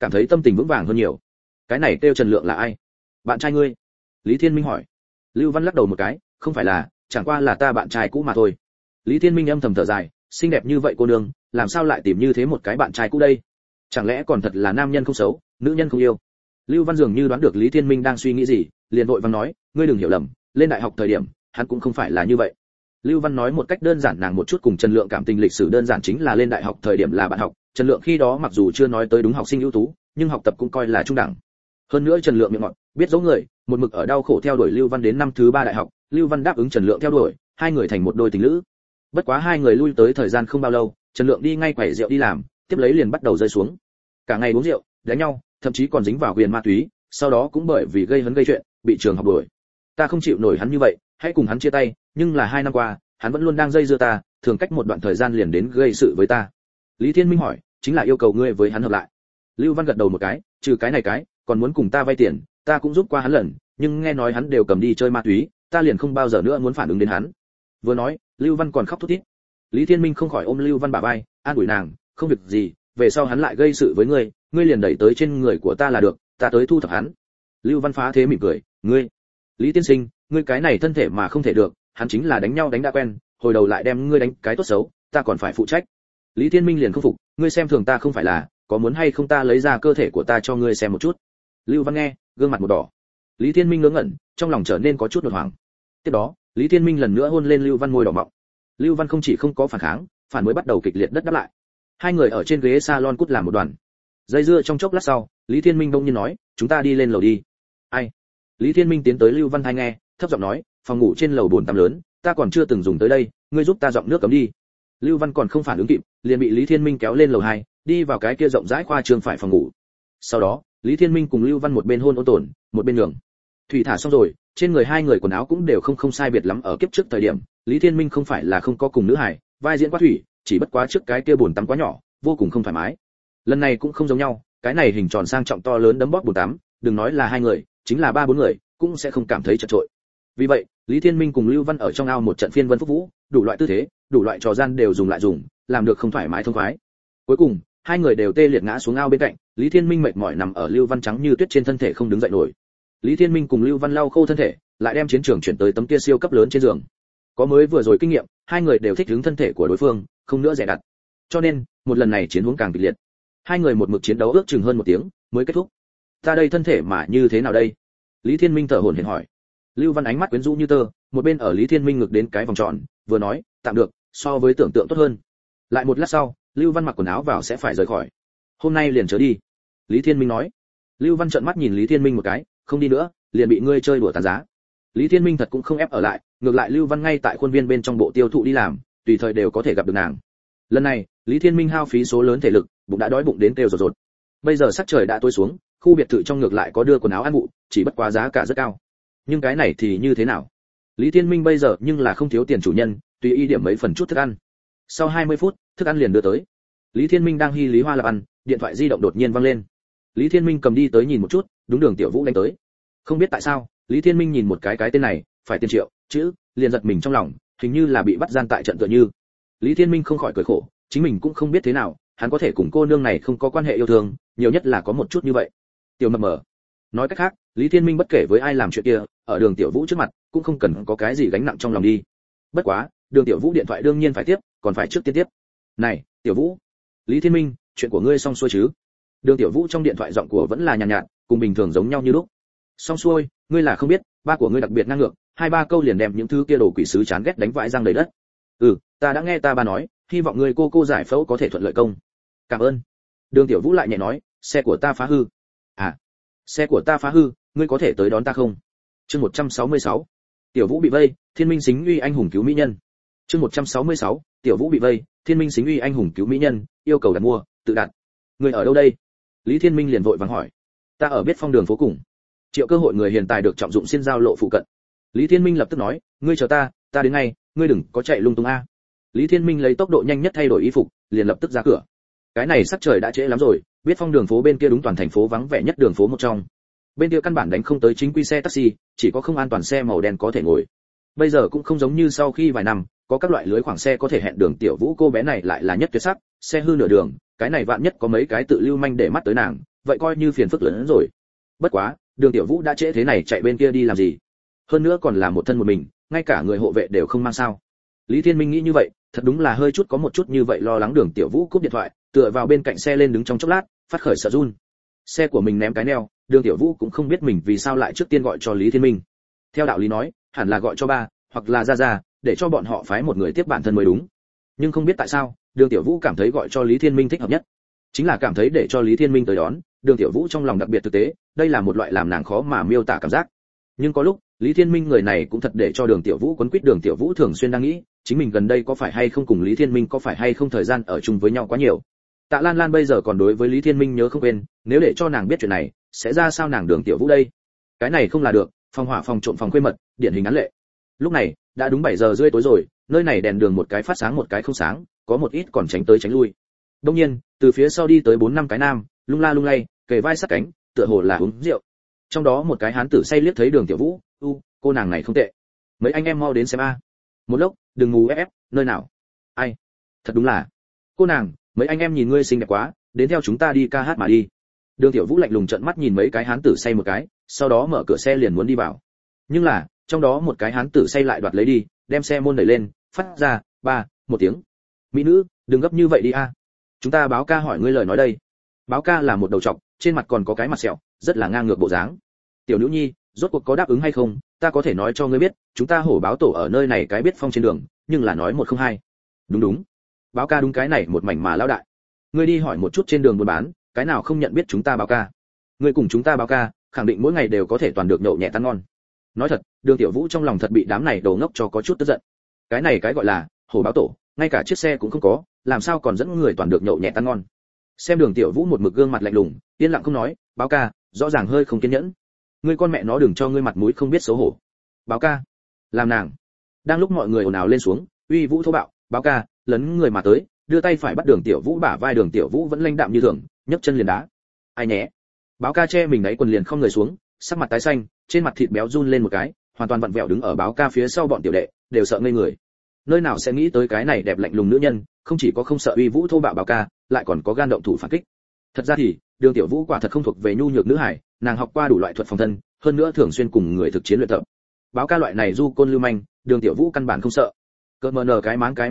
cảm thấy tâm tình vững vàng hơn nhiều. Cái này kêu Trần Lượng là ai? Bạn trai ngươi? Lý Thiên Minh hỏi. Lưu Văn lắc đầu một cái, không phải là, chẳng qua là ta bạn trai cũ mà thôi. Lý Thiên Minh âm thầm thở dài, xinh đẹp như vậy cô nương, làm sao lại tìm như thế một cái bạn trai cũ đây? Chẳng lẽ còn thật là nam nhân không xấu, nữ nhân không yêu? Lưu Văn dường như đoán được Lý Thiên Minh đang suy nghĩ gì, liền vội vàng nói, ngươi đừng hiểu lầm, lên đại học thời điểm, hắn cũng không phải là như vậy. Lưu Văn nói một cách đơn giản nàng một chút cùng Trần Lượng cảm tình lịch sử đơn giản chính là lên đại học thời điểm là bạn học, Trần Lượng khi đó mặc dù chưa nói tới đúng học sinh ưu tú, nhưng học tập cũng coi là trung đẳng. Hơn nữa Trần Lượng miệng ngọt, biết dỗ người, một mực ở đau khổ theo đuổi Lưu Văn đến năm thứ 3 đại học, Lưu Văn đáp ứng Trần Lượng theo đuổi, hai người thành một đôi tình lữ. Bất quá hai người lui tới thời gian không bao lâu, Trần Lượng đi ngay quẩy rượu đi làm, tiếp lấy liền bắt đầu rơi xuống. Cả ngày uống rượu, đánh nhau, thậm chí còn dính vào huyền ma túy, sau đó cũng bởi vì gây hấn gây chuyện, bị trường học đuổi. Ta không chịu nổi hắn như vậy, hãy cùng hắn chia tay, nhưng là 2 năm qua, hắn vẫn luôn đang dây dưa ta, thường cách một đoạn thời gian liền đến gây sự với ta. Lý Thiên Minh hỏi, chính là yêu cầu ngươi với hắn hợp lại. Lưu Văn gật đầu một cái, trừ cái này cái, còn muốn cùng ta vay tiền, ta cũng giúp qua hắn lần, nhưng nghe nói hắn đều cầm đi chơi ma túy, ta liền không bao giờ nữa muốn phản ứng đến hắn. Vừa nói, Lưu Văn còn khóc thút thít. Lý Thiên Minh không khỏi ôm Lưu Văn bả vai, an ủi nàng, không việc gì, về sau hắn lại gây sự với ngươi, ngươi liền đẩy tới trên người của ta là được, ta tới thu thập hắn. Lưu Văn phá thế mỉm cười, ngươi, Lý tiên sinh, ngươi cái này thân thể mà không thể được, hắn chính là đánh nhau đánh đã quen, hồi đầu lại đem ngươi đánh cái tốt xấu, ta còn phải phụ trách. Lý Thiên Minh liền không phục, ngươi xem thường ta không phải là, có muốn hay không ta lấy ra cơ thể của ta cho ngươi xem một chút. Lưu Văn nghe, gương mặt một đỏ. Lý Thiên Minh ngớ ngẩn, trong lòng trở nên có chút đột hoảng. Tiếp đó, Lý Thiên Minh lần nữa hôn lên Lưu Văn môi đỏ mọng. Lưu Văn không chỉ không có phản kháng, phản mới bắt đầu kịch liệt đất đáp lại. Hai người ở trên ghế salon cút làm một đoàn. Dây dưa trong chốc lát sau, Lý Thiên Minh đông nhiên nói, chúng ta đi lên lầu đi. Ai? Lý Thiên Minh tiến tới Lưu Văn tai nghe, thấp giọng nói, phòng ngủ trên lầu 4 tắm lớn, ta còn chưa từng dùng tới đây, ngươi giúp ta dọn nước cấm đi. Lưu Văn còn không phản ứng kịp, liền bị Lý Thiên Minh kéo lên lầu 2, đi vào cái kia rộng rãi khoa trường phải phòng ngủ. Sau đó, Lý Thiên Minh cùng Lưu Văn một bên hôn ôn tồn, một bên nhường. Thủy thả xong rồi, trên người hai người quần áo cũng đều không sai biệt lắm ở kiếp trước thời điểm, Lý Thiên Minh không phải là không có cùng nữ hải, vai diễn quá thủy, chỉ bất quá trước cái kia bồn tắm quá nhỏ, vô cùng không thoải mái. Lần này cũng không giống nhau, cái này hình tròn sang trọng to lớn đấm bóp bồn tắm, đừng nói là hai người, chính là 3-4 người, cũng sẽ không cảm thấy chật chội. Vì vậy, Lý Thiên Minh cùng Lưu Văn ở trong ao một trận phiên vân phúc vũ, đủ loại tư thế, đủ loại trò gian đều dùng lại dùng, làm được không thoải mái thông khoái. Cuối cùng, hai người đều tê liệt ngã xuống ao bên cạnh, Lý Thiên Minh mệt mỏi nằm ở Lưu Văn trắng như tuyết trên thân thể không đứng dậy nổi. Lý Thiên Minh cùng Lưu Văn lau khô thân thể, lại đem chiến trường chuyển tới tấm kia siêu cấp lớn trên giường. Có mới vừa rồi kinh nghiệm, hai người đều thích ứng thân thể của đối phương, không nữa dè đặt. Cho nên, một lần này chiến huống càng kịch liệt. Hai người một mực chiến đấu ước chừng hơn 1 tiếng mới kết thúc. Ta đây thân thể mà như thế nào đây? Lý Thiên Minh thở hổn hển hỏi. Lưu Văn ánh mắt quyến rũ như tơ, một bên ở Lý Thiên Minh ngực đến cái vòng tròn, vừa nói, tạm được, so với tưởng tượng tốt hơn. Lại một lát sau, Lưu Văn mặc quần áo vào sẽ phải rời khỏi. Hôm nay liền chớ đi. Lý Thiên Minh nói. Lưu Văn trợn mắt nhìn Lý Thiên Minh một cái, không đi nữa, liền bị ngươi chơi đùa tàn giá. Lý Thiên Minh thật cũng không ép ở lại, ngược lại Lưu Văn ngay tại khuôn viên bên trong bộ tiêu thụ đi làm, tùy thời đều có thể gặp được nàng. Lần này, Lý Thiên Minh hao phí số lớn thể lực, bụng đã đói bụng đến kêu rột rột. Bây giờ sắc trời đã tối xuống, khu biệt thự trong ngược lại có đưa quần áo ăn vụ, chỉ bất quá giá cả rất cao. Nhưng cái này thì như thế nào? Lý Thiên Minh bây giờ nhưng là không thiếu tiền chủ nhân, tùy ý điểm mấy phần chút thức ăn. Sau 20 phút, thức ăn liền đưa tới. Lý Thiên Minh đang hy lý hoa lập ăn, điện thoại di động đột nhiên vang lên. Lý Thiên Minh cầm đi tới nhìn một chút, đúng Đường Tiểu Vũ đánh tới. Không biết tại sao, Lý Thiên Minh nhìn một cái tên này, phải tiền triệu, chữ, liền giật mình trong lòng, hình như là bị bắt gian tại trận tựa như. Lý Thiên Minh không khỏi cười khổ, chính mình cũng không biết thế nào, hắn có thể cùng cô nương này không có quan hệ yêu thương, nhiều nhất là có một chút như vậy. Tiểu mập mờ. Nói cách khác, Lý Thiên Minh bất kể với ai làm chuyện kia, ở Đường Tiểu Vũ trước mặt, cũng không cần có cái gì gánh nặng trong lòng đi. Bất quá, Đường Tiểu Vũ điện thoại đương nhiên phải tiếp, còn phải trước tiên tiếp. Này, Tiểu Vũ. Lý Thiên Minh, chuyện của ngươi xong xuôi chứ? Đường Tiểu Vũ trong điện thoại giọng của vẫn là nhàn nhạt, cùng bình thường giống nhau như lúc. Xong xuôi, ngươi là không biết, ba của ngươi đặc biệt ngang ngược, 2-3 câu liền đem những thứ kia đồ quỷ sứ chán ghét đánh vãi răng đầy đất. Ừ, ta đã nghe ta ba nói, hy vọng ngươi cô giải phẫu có thể thuận lợi công. Cảm ơn. Đường Tiểu Vũ lại nhẹ nói, xe của ta phá hư. À, xe của ta phá hư, ngươi có thể tới đón ta không? Chương 166. Tiểu Vũ bị vây, Thiên Minh xính uy anh hùng cứu mỹ nhân. Chương 166. Tiểu Vũ bị vây, Thiên Minh xính uy anh hùng cứu mỹ nhân, yêu cầu đặt mua, tự đặt. Ngươi ở đâu đây? Lý Thiên Minh liền vội vàng hỏi. Ta ở Biết Phong đường phố cùng. Triệu Cơ hội người hiện tại được trọng dụng xin giao lộ phụ cận. Lý Thiên Minh lập tức nói, ngươi chờ ta đến ngay, ngươi đừng có chạy lung tung a. Lý Thiên Minh lấy tốc độ nhanh nhất thay đổi y phục, liền lập tức ra cửa. Cái này sắc trời đã trễ lắm rồi, Biết Phong đường phố bên kia đúng toàn thành phố vắng vẻ nhất đường phố một trong. Bên kia căn bản đánh không tới chính quy xe taxi, chỉ có không an toàn xe màu đen có thể ngồi. Bây giờ cũng không giống như sau khi vài năm, có các loại lưới khoảng xe có thể hẹn đường Tiểu Vũ cô bé này lại là nhất tuyệt sắc, xe hư nửa đường, cái này vạn nhất có mấy cái tự lưu manh để mắt tới nàng, vậy coi như phiền phức lớn hơn rồi. Bất quá, Đường Tiểu Vũ đã trễ thế này chạy bên kia đi làm gì? Hơn nữa còn là một thân một mình, ngay cả người hộ vệ đều không mang sao. Lý Thiên Minh nghĩ như vậy, thật đúng là hơi chút có một chút như vậy lo lắng. Đường Tiểu Vũ cúp điện thoại, tựa vào bên cạnh xe lên đứng trong chốc lát, phát khởi sợ run. Xe của mình ném cái neo, Đường Tiểu Vũ cũng không biết mình vì sao lại trước tiên gọi cho Lý Thiên Minh. Theo đạo lý nói, hẳn là gọi cho ba, hoặc là ra, để cho bọn họ phái một người tiếp bản thân mới đúng. Nhưng không biết tại sao, Đường Tiểu Vũ cảm thấy gọi cho Lý Thiên Minh thích hợp nhất. Chính là cảm thấy để cho Lý Thiên Minh tới đón, Đường Tiểu Vũ trong lòng đặc biệt thực tế, đây là một loại làm nàng khó mà miêu tả cảm giác. Nhưng có lúc, Lý Thiên Minh người này cũng thật để cho Đường Tiểu Vũ quấn quýt. Đường Tiểu Vũ thường xuyên đang nghĩ, chính mình gần đây có phải hay không cùng Lý Thiên Minh có phải hay không thời gian ở chung với nhau quá nhiều. Tạ Lan Lan bây giờ còn đối với Lý Thiên Minh nhớ không quên, nếu để cho nàng biết chuyện này, sẽ ra sao nàng Đường Tiểu Vũ đây? Cái này không là được, phòng hỏa phòng trộm phòng khuê mật, điển hình án lệ. Lúc này, đã đúng 7 giờ rưỡi tối rồi, nơi này đèn đường một cái phát sáng một cái không sáng, có một ít còn tránh tới tránh lui. Đương nhiên, từ phía sau đi tới 4-5 cái nam, lung la lung lay, kề vai sát cánh, tựa hồ là uống rượu. Trong đó một cái hán tử say liếc thấy Đường Tiểu Vũ, cô nàng này không tệ. Mấy anh em mau đến xem a. Một lốc, đừng ngủ ép, nơi nào? Ai? Thật đúng là. Cô nàng, mấy anh em nhìn ngươi xinh đẹp quá, đến theo chúng ta đi ca hát mà đi. Đường Tiểu Vũ lạnh lùng trợn mắt nhìn mấy cái hán tử say một cái, sau đó mở cửa xe liền muốn đi vào. Nhưng là, trong đó một cái hán tử say lại đoạt lấy đi, đem xe môn đẩy lên, phát ra một tiếng. Mỹ nữ, đừng gấp như vậy đi a. Chúng ta báo ca hỏi ngươi lời nói đây. Báo ca là một đầu trọc, trên mặt còn có cái mặt sẹo, rất là ngang ngược bộ dáng. Tiểu nữ nhi, rốt cuộc có đáp ứng hay không, ta có thể nói cho ngươi biết, chúng ta hổ báo tổ ở nơi này cái biết phong trên đường, nhưng là nói 102. Đúng. Báo ca đúng cái này một mảnh mà lão đại. Ngươi đi hỏi một chút trên đường buôn bán, cái nào không nhận biết chúng ta báo ca. Ngươi cùng chúng ta báo ca, khẳng định mỗi ngày đều có thể toàn được nhậu nhẹ tan ngon. Nói thật, Đường Tiểu Vũ trong lòng thật bị đám này đồ ngốc cho có chút tức giận. Cái này cái gọi là hổ báo tổ, ngay cả chiếc xe cũng không có, làm sao còn dẫn người toàn được nhậu nhẹ tan ngon. Xem Đường Tiểu Vũ một mực gương mặt lạnh lùng, yên lặng không nói, báo ca, rõ ràng hơi không kiên nhẫn. Ngươi con mẹ nó đừng cho ngươi mặt mũi không biết xấu hổ. Báo ca, làm nàng. Đang lúc mọi người ồn ào lên xuống, uy vũ thô bạo, báo ca, lấn người mà tới, đưa tay phải bắt Đường Tiểu Vũ bả vai. Đường Tiểu Vũ vẫn lãnh đạm như thường, nhấc chân liền đá. Ai nhé? Báo ca che mình đáy quần liền không người xuống, sắc mặt tái xanh, trên mặt thịt béo run lên một cái, hoàn toàn vặn vẹo đứng ở báo ca phía sau. Bọn tiểu đệ đều sợ ngây người. Nơi nào sẽ nghĩ tới cái này đẹp lạnh lùng nữ nhân, không chỉ có không sợ uy vũ thô bạo báo ca, lại còn có gan động thủ phản kích. Thật ra thì, Đường Tiểu Vũ quả thật không thuộc về nhu nhược nữ hải, nàng học qua đủ loại thuật phòng thân, hơn nữa thường xuyên cùng người thực chiến luyện tập. Báo ca loại này du côn lưu manh, Đường Tiểu Vũ căn bản không sợ. Cơn mờ nở cái máng.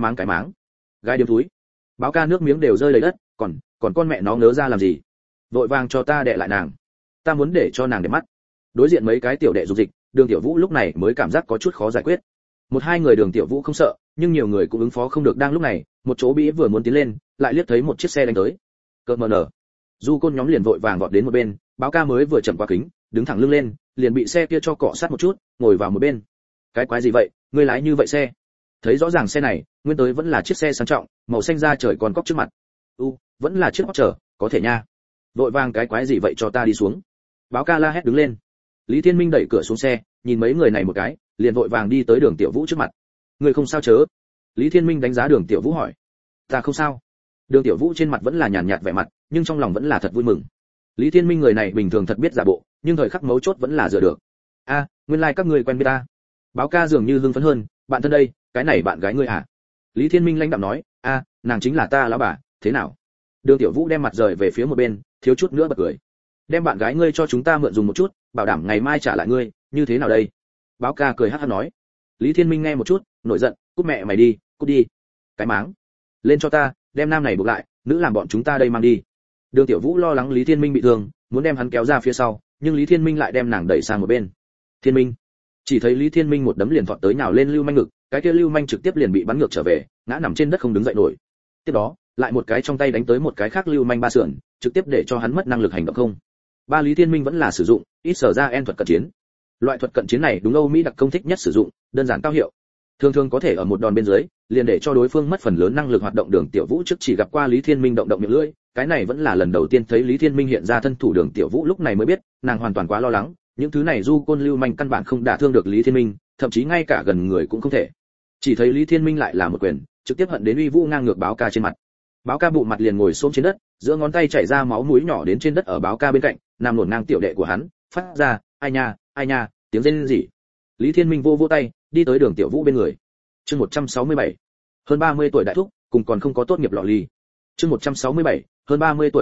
Gai điếm túi. Báo ca nước miếng đều rơi đầy đất, còn con mẹ nó ngớ ra làm gì? Vội vàng cho ta đè lại nàng. Ta muốn để cho nàng đẹp mắt. Đối diện mấy cái tiểu đệ dục dịch, Đường Tiểu Vũ lúc này mới cảm giác có chút khó giải quyết. 1-2 người Đường Tiểu Vũ không sợ, nhưng nhiều người cũng ứng phó không được. Đang lúc này, một chỗ bĩ vừa muốn tiến lên, lại liếc thấy một chiếc xe đánh tới. Cơn mờ nở. Du côn nhóm liền vội vàng vọt đến một bên, báo ca mới vừa chậm qua kính, đứng thẳng lưng lên, liền bị xe kia cho cọ sát một chút, ngồi vào một bên. Cái quái gì vậy, ngươi lái như vậy xe? Thấy rõ ràng xe này, nguyên tới vẫn là chiếc xe sang trọng, màu xanh da trời còn cóc trước mặt. Vẫn là chiếc Porsche, có thể nha. Vội vàng cái quái gì vậy cho ta đi xuống. Báo ca la hét đứng lên. Lý Thiên Minh đẩy cửa xuống xe, nhìn mấy người này một cái, liền vội vàng đi tới Đường Tiểu Vũ trước mặt. Ngươi không sao chớ? Lý Thiên Minh đánh giá Đường Tiểu Vũ hỏi. Ta không sao. Đường Tiểu Vũ trên mặt vẫn là nhàn nhạt vẻ mặt, nhưng trong lòng vẫn là thật vui mừng. Lý Thiên Minh người này bình thường thật biết giả bộ, nhưng thời khắc mấu chốt vẫn là dựa được. Nguyên lai các ngươi quen biết ta. Báo ca dường như hưng phấn hơn, bạn thân đây, cái này bạn gái ngươi hả? Lý Thiên Minh lãnh đạm nói, nàng chính là ta lão bà, thế nào? Đường Tiểu Vũ đem mặt rời về phía một bên, thiếu chút nữa bật cười. Đem bạn gái ngươi cho chúng ta mượn dùng một chút, bảo đảm ngày mai trả lại ngươi, như thế nào đây? Báo ca cười hắc hắc nói. Lý Thiên Minh nghe một chút, nổi giận, cút mẹ mày đi, cút đi. Cái máng. Lên cho ta, đem nam này buộc lại, nữ làm bọn chúng ta đây mang đi. Đường Tiểu Vũ lo lắng Lý Thiên Minh bị thương, muốn đem hắn kéo ra phía sau, nhưng Lý Thiên Minh lại đem nàng đẩy sang một bên. Thiên Minh. Chỉ thấy Lý Thiên Minh một đấm liền vọt tới nhào lên Lưu Manh ngực, cái kia Lưu Manh trực tiếp liền bị bắn ngược trở về, ngã nằm trên đất không đứng dậy nổi. Tiếp đó, lại một cái trong tay đánh tới một cái khác Lưu Manh ba sườn, trực tiếp để cho hắn mất năng lực hành động không. Ba Lý Thiên Minh vẫn là sử dụng ít sở ra en thuật cận chiến. Loại thuật cận chiến này đúng Âu Mỹ đặc công thích nhất sử dụng, đơn giản cao hiệu. Thường thường có thể ở một đòn bên dưới, liền để cho đối phương mất phần lớn năng lực hoạt động. Đường Tiểu Vũ trước chỉ gặp qua Lý Thiên Minh động miệng lưỡi, cái này vẫn là lần đầu tiên thấy Lý Thiên Minh hiện ra thân thủ. Đường Tiểu Vũ lúc này mới biết, nàng hoàn toàn quá lo lắng, những thứ này du côn lưu manh căn bản không đả thương được Lý Thiên Minh, thậm chí ngay cả gần người cũng không thể. Chỉ thấy Lý Thiên Minh lại là một quyền, trực tiếp hận đến uy vũ ngang ngược báo ca trên mặt. Báo ca bụng mặt liền ngồi xổm trên đất, giữa ngón tay chảy ra máu mũi nhỏ đến trên đất. Ở báo ca bên cạnh, nằm luồn ngang tiểu đệ của hắn, phát ra ai nha tiếng rên rỉ. Lý Thiên Minh vô tay, đi tới Đường Tiểu Vũ bên người. Chương 167. Hơn 30 tuổi đại thúc, cùng còn không có tốt nghiệp lọ ly. Chương 167. Hơn 30 tuổi đại thúc,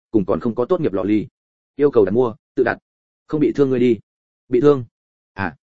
cùng còn không có tốt nghiệp lọ ly. Yêu cầu đặt mua, tự đặt. Không bị thương ngươi đi. Bị thương? À,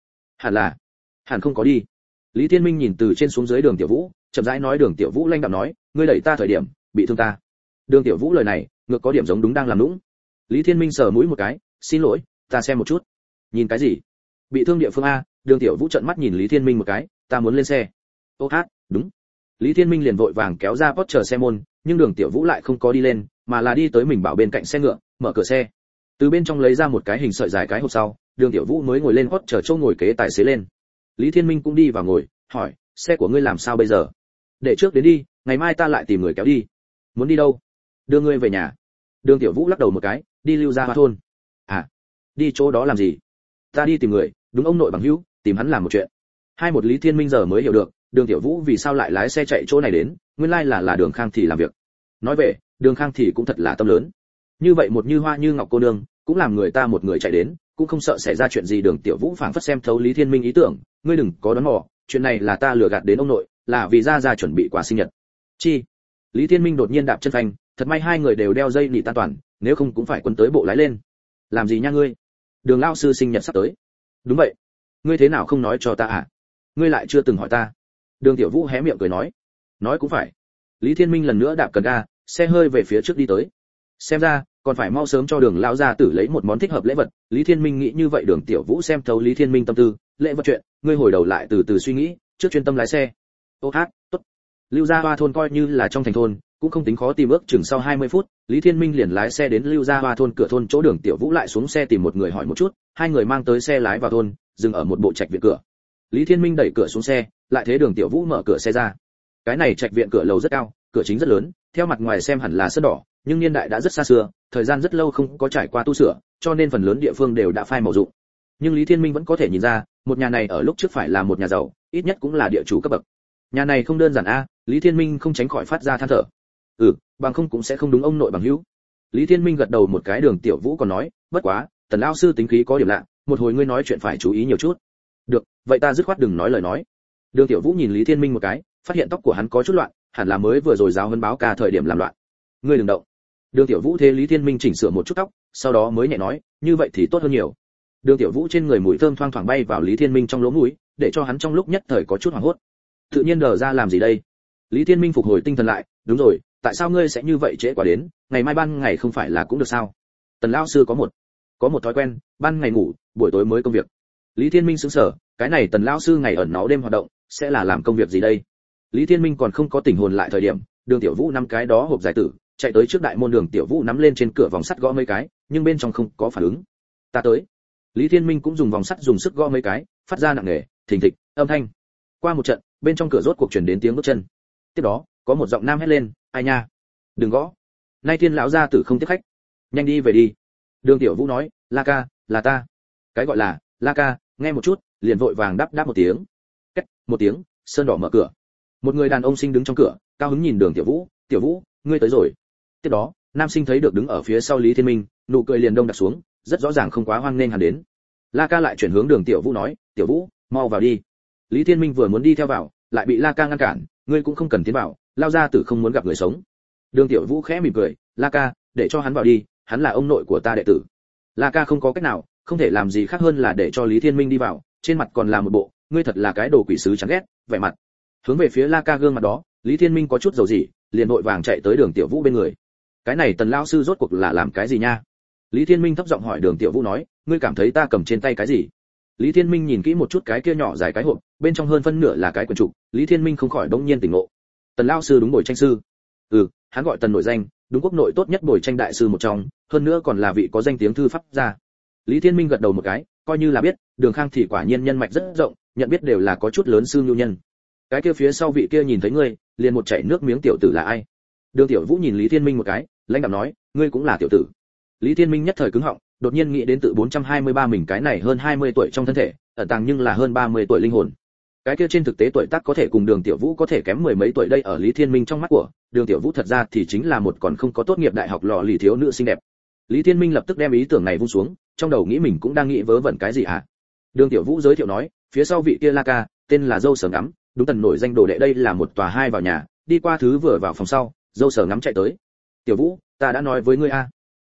hẳn không có đi. Lý Thiên Minh nhìn từ trên xuống dưới Đường Tiểu Vũ, chậm rãi nói. Đường Tiểu Vũ lanh đạm nói, ngươi đẩy ta thời điểm, bị thương ta. Đường Tiểu Vũ lời này, ngược có điểm giống đúng đang làm nũng. Lý Thiên Minh sờ mũi một cái, xin lỗi, ta xem một chút. Nhìn cái gì? Bị thương địa phương a? Đường Tiểu Vũ trợn mắt nhìn Lý Thiên Minh một cái, ta muốn lên xe. Ô hát, đúng. Lý Thiên Minh liền vội vàng kéo ra Porsche xe môn, nhưng Đường Tiểu Vũ lại không có đi lên, mà là đi tới mình bảo bên cạnh xe ngựa, mở cửa xe. Từ bên trong lấy ra một cái hình sợi dài cái hộp sau, Đường Tiểu Vũ mới ngồi lên Porsche chỗ ngồi kế tài xế lên. Lý Thiên Minh cũng đi vào ngồi, hỏi, xe của ngươi làm sao bây giờ? Để trước đến đi, ngày mai ta lại tìm người kéo đi. Muốn đi đâu? Đưa ngươi về nhà. Đường Tiểu Vũ lắc đầu một cái, đi Lưu Gia Hoa thôn. À, đi chỗ đó làm gì? Ta đi tìm người, đúng ông nội bằng hữu, tìm hắn làm một chuyện. Một Lý Thiên Minh giờ mới hiểu được, Đường Tiểu Vũ vì sao lại lái xe chạy chỗ này đến, nguyên lai là Đường Khang thì làm việc. Nói về, Đường Khang thì cũng thật là tâm lớn. Như vậy một như hoa như ngọc cô nương, cũng làm người ta một người chạy đến, cũng không sợ xảy ra chuyện gì. Đường Tiểu Vũ phảng phất xem thấu Lý Thiên Minh ý tưởng, ngươi đừng có đoán mò, chuyện này là ta lừa gạt đến ông nội, là vì ra chuẩn bị quà sinh nhật. Chi? Lý Thiên Minh đột nhiên đạp chân phanh, thật may hai người đều đeo dây nị an toàn, nếu không cũng phải quấn tới bộ lái lên. Làm gì nha ngươi? Đường lão sư sinh nhật sắp tới. Đúng vậy. Ngươi thế nào không nói cho ta à? Ngươi lại chưa từng hỏi ta. Đường Tiểu Vũ hé miệng cười nói cũng phải. Lý Thiên Minh lần nữa đạp cần ga, xe hơi về phía trước đi tới. Xem ra còn phải mau sớm cho Đường lão gia tử lấy một món thích hợp lễ vật. Lý Thiên Minh nghĩ như vậy. Đường Tiểu Vũ xem thấu Lý Thiên Minh tâm tư, lễ vật chuyện, ngươi hồi đầu lại từ từ suy nghĩ, trước chuyên tâm lái xe. Ô hát, tốt. Lưu Gia Hoa thôn coi như là trong thành thôn, cũng không tính khó tìm. Ước chừng sau 20 phút, Lý Thiên Minh liền lái xe đến Lưu Gia Hoa thôn cửa thôn chỗ. Đường Tiểu Vũ lại xuống xe tìm một người hỏi một chút, hai người mang tới xe lái vào thôn, dừng ở một bộ trạch viện cửa. Lý Thiên Minh đẩy cửa xuống xe, lại thế Đường Tiểu Vũ mở cửa xe ra. Cái này trạch viện cửa lầu rất cao, cửa chính rất lớn, theo mặt ngoài xem hẳn là sơn đỏ, nhưng niên đại đã rất xa xưa, thời gian rất lâu không có trải qua tu sửa, cho nên phần lớn địa phương đều đã phai màu rụng. Nhưng Lý Thiên Minh vẫn có thể nhìn ra, một nhà này ở lúc trước phải là một nhà giàu, ít nhất cũng là địa chủ cấp bậc. Nhà này không đơn giản a, Lý Thiên Minh không tránh khỏi phát ra than thở. Bằng không cũng sẽ không đúng ông nội bằng hữu. Lý Thiên Minh gật đầu một cái. Đường Tiểu Vũ còn nói, bất quá, Tần lão sư tính khí có điểm lạ, một hồi ngươi nói chuyện phải chú ý nhiều chút. Được, vậy ta dứt khoát đừng nói lời nói. Đường Tiểu Vũ nhìn Lý Thiên Minh một cái, phát hiện tóc của hắn có chút loạn, hẳn là mới vừa rồi giáo huấn báo ca thời điểm làm loạn. Ngươi đừng động. Đường Tiểu Vũ thế Lý Thiên Minh chỉnh sửa một chút tóc, sau đó mới nhẹ nói, như vậy thì tốt hơn nhiều. Đường Tiểu Vũ trên người mùi thơm thoang thoảng bay vào Lý Thiên Minh trong lỗ mũi, để cho hắn trong lúc nhất thời có chút hoảng hốt. Tự nhiên đờ ra làm gì đây? Lý Thiên Minh phục hồi tinh thần lại, đúng rồi, tại sao ngươi sẽ như vậy trễ quá đến, ngày mai ban ngày không phải là cũng được sao? Tần lão sư có một thói quen, ban ngày ngủ, buổi tối mới công việc. Lý Thiên Minh sững sờ, cái này Tần lão sư ngày ẩn náu đêm hoạt động, sẽ là làm công việc gì đây? Lý Thiên Minh còn không có tỉnh hồn lại thời điểm, Đường Tiểu Vũ nắm cái đó hộp giải tử, chạy tới trước đại môn. Đường Tiểu Vũ nắm lên trên cửa vòng sắt gõ mấy cái, nhưng bên trong không có phản ứng. Ta tới. Lý Thiên Minh cũng dùng vòng sắt dùng sức gõ mấy cái, phát ra nặng nề, thình thịch âm thanh. Qua một trận, bên trong cửa rốt cuộc truyền đến tiếng bước chân. Tiếp đó, có một giọng nam hét lên, ai nha, đừng gõ, nay Thiên lão gia tử không tiếp khách, nhanh đi về đi. Đường Tiểu Vũ nói, La ca, là ta. Cái gọi là La ca, nghe một chút, liền vội vàng đáp một tiếng. Cách một tiếng, sơn đỏ mở cửa. Một người đàn ông sinh đứng trong cửa, cao hứng nhìn Đường Tiểu Vũ, Tiểu Vũ, ngươi tới rồi. Tiếp đó, nam sinh thấy được đứng ở phía sau Lý Thiên Minh, nụ cười liền đông đặt xuống, rất rõ ràng không quá hoan nghênh hắn đến. La ca lại chuyển hướng Đường Tiểu Vũ nói, Tiểu Vũ, mau vào đi. Lý Thiên Minh vừa muốn đi theo vào, lại bị La ca ngăn cản, ngươi cũng không cần tiến vào, lao gia tử không muốn gặp người sống. Đường Tiểu Vũ khẽ mỉm cười, La ca, để cho hắn vào đi, hắn là ông nội của ta đệ tử. La ca không có cách nào, không thể làm gì khác hơn là để cho Lý Thiên Minh đi vào, trên mặt còn là một bộ, ngươi thật là cái đồ quỷ sứ chán ghét, vẻ mặt. Hướng về phía La ca gương mặt đó, Lý Thiên Minh có chút dầu dỉ, liền vội vàng chạy tới Đường Tiểu Vũ bên người. Cái này Tần lão sư rốt cuộc là làm cái gì nha? Lý Thiên Minh thấp giọng hỏi. Đường Tiểu Vũ nói, ngươi cảm thấy ta cầm trên tay cái gì? Lý Thiên Minh nhìn kỹ một chút cái kia nhỏ dài cái hộp, bên trong hơn phân nửa là cái quyển trục. Lý Thiên Minh không khỏi đống nhiên tỉnh ngộ. Tần lão sư đúng bồi tranh sư. Hắn gọi Tần nổi danh, đúng quốc nội tốt nhất bồi tranh đại sư một trong, hơn nữa còn là vị có danh tiếng thư pháp gia. Lý Thiên Minh gật đầu một cái, coi như là biết, Đường Khang thì quả nhiên nhân mạch rất rộng, nhận biết đều là có chút lớn sư nhu nhân. Cái kia phía sau vị kia nhìn thấy ngươi, liền một chảy nước miếng tiểu tử là ai? Đường Tiểu Vũ nhìn Lý Thiên Minh một cái, lãnh đạm nói, ngươi cũng là tiểu tử. Lý Thiên Minh nhất thời cứng họng, đột nhiên nghĩ đến tự 423 mình cái này hơn 20 tuổi trong thân thể, ẩn tàng nhưng là hơn 30 tuổi linh hồn. Cái kia trên thực tế tuổi tác có thể cùng Đường Tiểu Vũ có thể kém mười mấy tuổi đây. Ở Lý Thiên Minh trong mắt của Đường Tiểu Vũ thật ra thì chính là một còn không có tốt nghiệp đại học lọ lì thiếu nữ xinh đẹp. Lý Thiên Minh lập tức đem ý tưởng này vung xuống, trong đầu nghĩ mình cũng đang nghĩ vớ vẩn cái gì hả? Đường Tiểu Vũ giới thiệu nói, phía sau vị kia La ca, tên là Dâu Sở Ngắm, đúng Tần nổi danh đồ đệ. Đây là một tòa hai vào nhà, đi qua thứ vừa vào phòng sau, Dâu Sở Ngắm chạy tới. Tiểu Vũ, ta đã nói với ngươi a.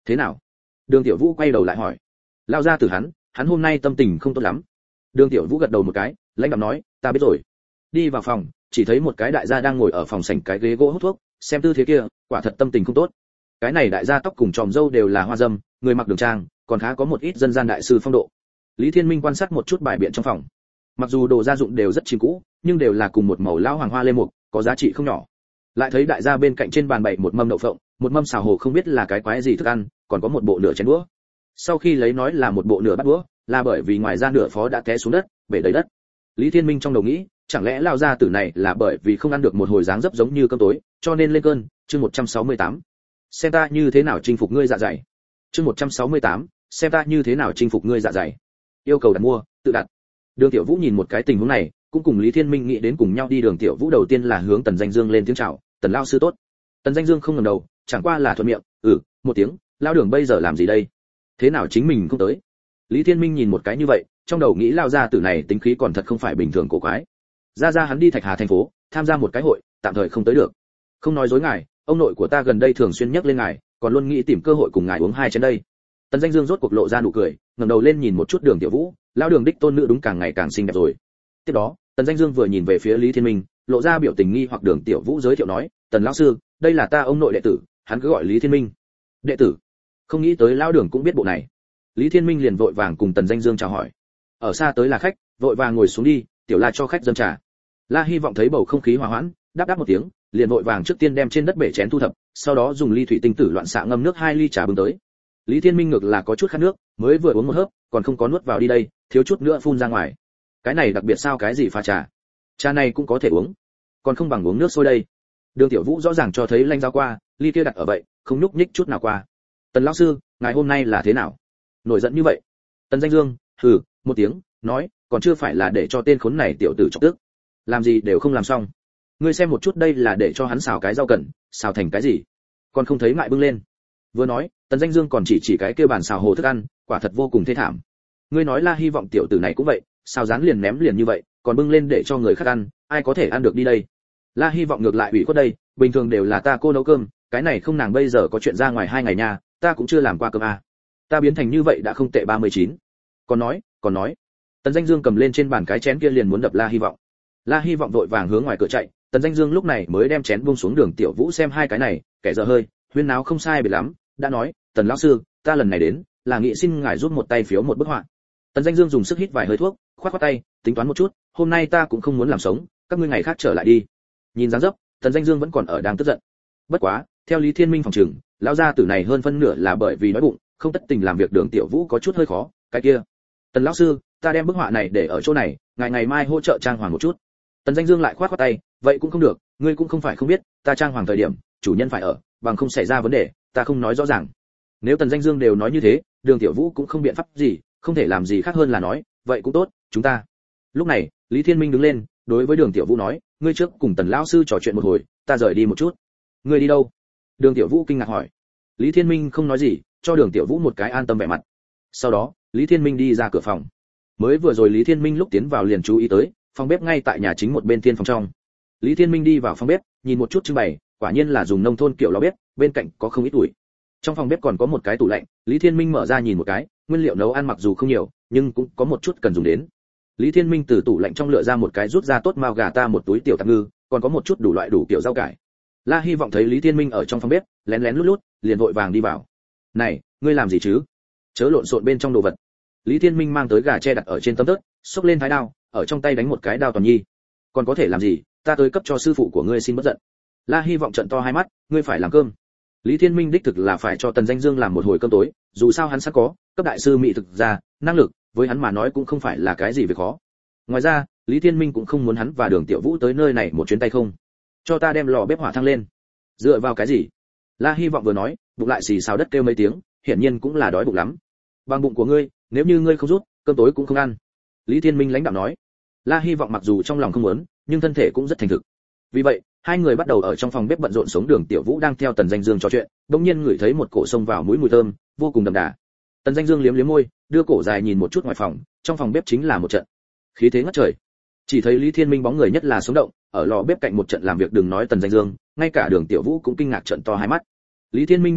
Thế nào? Đường Tiểu Vũ quay đầu lại hỏi. Lao ra từ hắn hôm nay tâm tình không tốt lắm. Đường Tiểu Vũ gật đầu một cái, lãnh đạm nói, ta biết rồi. Đi vào phòng, chỉ thấy một cái đại gia đang ngồi ở phòng sảnh cái ghế gỗ hút thuốc, xem tư thế kia, quả thật tâm tình không tốt. Cái này đại gia tóc cùng tròm râu đều là hoa dâm, người mặc đường trang, còn khá có một ít dân gian đại sư phong độ. Lý Thiên Minh quan sát một chút bài biện trong phòng. Mặc dù đồ gia dụng đều rất chìm cũ, nhưng đều là cùng một màu lão hoàng hoa lê mục, có giá trị không nhỏ. Lại thấy đại gia bên cạnh trên bàn bày một mâm đậu phộng, một mâm xào hồ không biết là cái quái gì thức ăn, còn có một bộ nửa chén đũa. Sau khi lấy nói là một bộ nửa bát đũa, là bởi vì ngoài ra nửa phó đã té xuống đất, bể đầy đất. Lý Thiên Minh trong đầu nghĩ, chẳng lẽ lao gia tử này là bởi vì không ăn được một hồi dáng dấp giống như cơm tối, cho nên lên cơn. Chương 168. Xem ta như thế nào chinh phục ngươi dạ dày. Chương 168. Xem ta như thế nào chinh phục ngươi dạ dày. Yêu cầu đặt mua, tự đặt. Đường Tiểu Vũ nhìn một cái tình huống này, cũng cùng Lý Thiên Minh nghĩ đến cùng nhau đi. Đường Tiểu Vũ đầu tiên là hướng Tần Danh Dương lên tiếng chào, "Tần lão sư tốt." Tần Danh Dương không ngẩng đầu, chẳng qua là thuận miệng, một tiếng, "Lão Đường bây giờ làm gì đây? Thế nào chính mình không tới?" Lý Thiên Minh nhìn một cái như vậy, trong đầu nghĩ lao gia tử này tính khí còn thật không phải bình thường cổ quái. Ra hắn đi Thạch Hà thành phố, tham gia một cái hội, tạm thời không tới được. Không nói dối ngài, ông nội của ta gần đây thường xuyên nhắc lên ngài, còn luôn nghĩ tìm cơ hội cùng ngài uống hai chén đây. Tần Danh Dương rốt cuộc lộ ra nụ cười, ngẩng đầu lên nhìn một chút Đường Tiểu Vũ, lão Đường đích tôn nữ đúng càng ngày càng xinh đẹp rồi. Tiếp đó, Tần Danh Dương vừa nhìn về phía Lý Thiên Minh, lộ ra biểu tình nghi hoặc. Đường Tiểu Vũ giới thiệu nói, "Tần lão sư, đây là ta ông nội đệ tử, hắn cứ gọi Lý Thiên Minh." "Đệ tử?" Không nghĩ tới lão Đường cũng biết bộ này. Lý Thiên Minh liền vội vàng cùng Tần Danh Dương chào hỏi. Ở xa tới là khách, vội vàng ngồi xuống đi, tiểu La cho khách dâng trà. La Hy vọng thấy bầu không khí hòa hoãn, đáp một tiếng, liền vội vàng trước tiên đem trên đất bể chén thu thập, sau đó dùng ly thủy tinh tử loạn xạ ngâm nước 2 ly trà bưng tới. Lý Thiên Minh ngược là có chút khát nước, mới vừa uống một hớp, còn không có nuốt vào đi đây, thiếu chút nữa phun ra ngoài. Cái này đặc biệt sao, cái gì pha trà? Trà này cũng có thể uống, còn không bằng uống nước sôi đây. Đường Tiểu Vũ rõ ràng cho thấy lanh giao qua, ly kia đặt ở vậy, không nhúc nhích chút nào qua. "Tần lão sư, ngài hôm nay là thế nào? Nổi giận như vậy?" Tần Danh Dương hừ một tiếng, nói, "Còn chưa phải là để cho tên khốn này tiểu tử chọc tức. Làm gì đều không làm xong. Ngươi xem một chút, đây là để cho hắn xào cái rau cần, xào thành cái gì? Còn không thấy ngại bưng lên." Vừa nói, Tần Danh Dương còn chỉ cái kia bàn xào hồ thức ăn, quả thật vô cùng thê thảm. Ngươi nói La Hy vọng tiểu tử này cũng vậy, xào rán liền ném liền như vậy, còn bưng lên để cho người khác ăn, ai có thể ăn được đi đây? La Hy vọng ngược lại ủy khuất đây, bình thường đều là ta cô nấu cơm, cái này không nàng bây giờ có chuyện ra ngoài 2 ngày nha, ta cũng chưa làm qua cơm à. Ta biến thành như vậy đã không tệ 39. Còn nói. Tần Danh Dương cầm lên trên bàn cái chén kia liền muốn đập La Hy vọng. La Hy vọng vội vàng hướng ngoài cửa chạy, Tần Danh Dương lúc này mới đem chén buông xuống. Đường Tiểu Vũ xem hai cái này, kẻ dở hơi, huyên náo không sai biệt lắm, đã nói, "Tần lão sư, ta lần này đến là nghị xin ngài giúp một tay phiếu một bức họa." Tần Danh Dương dùng sức hít vài hơi thuốc, khoát tay, tính toán một chút, "Hôm nay ta cũng không muốn làm sống, các ngươi ngày khác trở lại đi." Nhìn dáng dấp, Tần Danh Dương vẫn còn ở đang tức giận. Bất quá, theo Lý Thiên Minh phòng trừng, lão gia tử này hơn phân nửa là bởi vì đói bụng, không tất tình làm việc. Đường Tiểu Vũ có chút hơi khó, "Cái kia, Tần lão sư, ta đem bức họa này để ở chỗ này, ngài ngày mai hỗ trợ trang hoàng một chút." Tần Danh Dương lại khoát tay, "Vậy cũng không được, ngươi cũng không phải không biết, ta trang hoàng thời điểm, chủ nhân phải ở, bằng không xảy ra vấn đề, ta không nói rõ ràng." Nếu Tần Danh Dương đều nói như thế, Đường Tiểu Vũ cũng không biện pháp gì, không thể làm gì khác hơn là nói, "Vậy cũng tốt, chúng ta." Lúc này, Lý Thiên Minh đứng lên, đối với Đường Tiểu Vũ nói, "Ngươi trước cùng Tần lão sư trò chuyện một hồi, ta rời đi một chút." "Ngươi đi đâu?" Đường Tiểu Vũ kinh ngạc hỏi. Lý Thiên Minh không nói gì, cho Đường Tiểu Vũ một cái an tâm vẻ mặt. Sau đó, Lý Thiên Minh đi ra cửa phòng. Mới vừa rồi Lý Thiên Minh lúc tiến vào liền chú ý tới, phòng bếp ngay tại nhà chính một bên thiên phòng trong. Lý Thiên Minh đi vào phòng bếp, nhìn một chút trưng bày, quả nhiên là dùng nông thôn kiểu lò bếp, bên cạnh có không ít tuổi. Trong phòng bếp còn có một cái tủ lạnh, Lý Thiên Minh mở ra nhìn một cái, nguyên liệu nấu ăn mặc dù không nhiều, nhưng cũng có một chút cần dùng đến. Lý Thiên Minh từ tủ lạnh trong lựa ra một cái rút ra tốt mao gà ta, một túi tiểu tạp ngư, còn có một chút đủ loại đủ kiểu rau cải. La Hy vọng thấy Lý Thiên Minh ở trong phòng bếp, lén lén lút lút, liền vội vàng đi vào. "Này, ngươi làm gì chứ? Chớ lộn xộn bên trong đồ vật." Lý Thiên Minh mang tới gà tre đặt ở trên tấm tớt, xốc lên thái đao, ở trong tay đánh một cái đao toàn nhi. "Còn có thể làm gì, ta tới cấp cho sư phụ của ngươi xin bất giận." La Hy vọng trợn to hai mắt, "Ngươi phải làm cơm." Lý Thiên Minh đích thực là phải cho Tần Danh Dương làm một hồi cơm tối, dù sao hắn sẵn có cấp đại sư mỹ thực ra, năng lực, với hắn mà nói cũng không phải là cái gì việc khó. Ngoài ra, Lý Thiên Minh cũng không muốn hắn và Đường Tiểu Vũ tới nơi này một chuyến tay không. "Cho ta đem lò bếp hỏa thăng lên." "Dựa vào cái gì?" La Hy vọng vừa nói, bụng lại xì xào đất kêu mấy tiếng, hiển nhiên cũng là đói bụng lắm. "Bằng bụng của ngươi, nếu như ngươi không rút, cơm tối cũng không ăn." Lý Thiên Minh lãnh đạm nói. La Hy vọng mặc dù trong lòng không muốn, nhưng thân thể cũng rất thành thực. Vì vậy, hai người bắt đầu ở trong phòng bếp bận rộn. Sống Đường Tiểu Vũ đang theo Tần Danh Dương trò chuyện, đột nhiên ngửi thấy một cổ xông vào mũi mùi thơm, vô cùng đậm đà. Tần Danh Dương liếm liếm môi, đưa cổ dài nhìn một chút ngoài phòng, trong phòng bếp chính là một trận khí thế ngất trời. Chỉ thấy Lý Thiên Minh bóng người nhất là sống động, ở lò bếp cạnh một trận làm việc. Đừng nói Tần Danh Dương, ngay cả Đường Tiểu Vũ cũng kinh ngạc trợn to hai mắt. Lý Thiên Minh như vậy,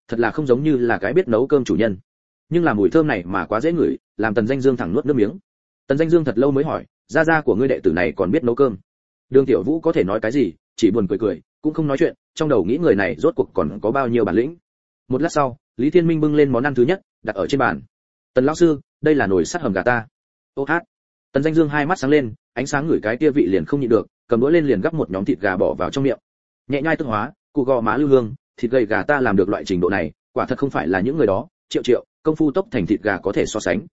thật là không giống như là cái biết nấu cơm chủ nhân. Nhưng là mùi thơm này mà quá dễ ngửi, làm Tần Danh Dương thẳng nuốt nước miếng. Tần Danh Dương thật lâu mới hỏi, gia gia của ngươi đệ tử này còn biết nấu cơm? Đường Tiểu Vũ có thể nói cái gì, chỉ buồn cười cười, cũng không nói chuyện, trong đầu nghĩ người này rốt cuộc còn có bao nhiêu bản lĩnh. Một lát sau, Lý Thiên Minh bưng lên món ăn thứ nhất, đặt ở trên bàn. Tần lão sư, đây là nồi sắt hầm gà ta. Ô hát. Tần Danh Dương hai mắt sáng lên, ánh sáng ngửi cái kia vị liền không nhịn được, cầm đũa lên liền gắp một nhóm thịt gà bỏ vào trong miệng. Nhẹ nhai tức hóa, củ gò má lưu hương, thịt gầy gà ta làm được loại trình độ này, quả thật không phải là những người đó, triệu công phu tốc thành thịt gà có thể so sánh.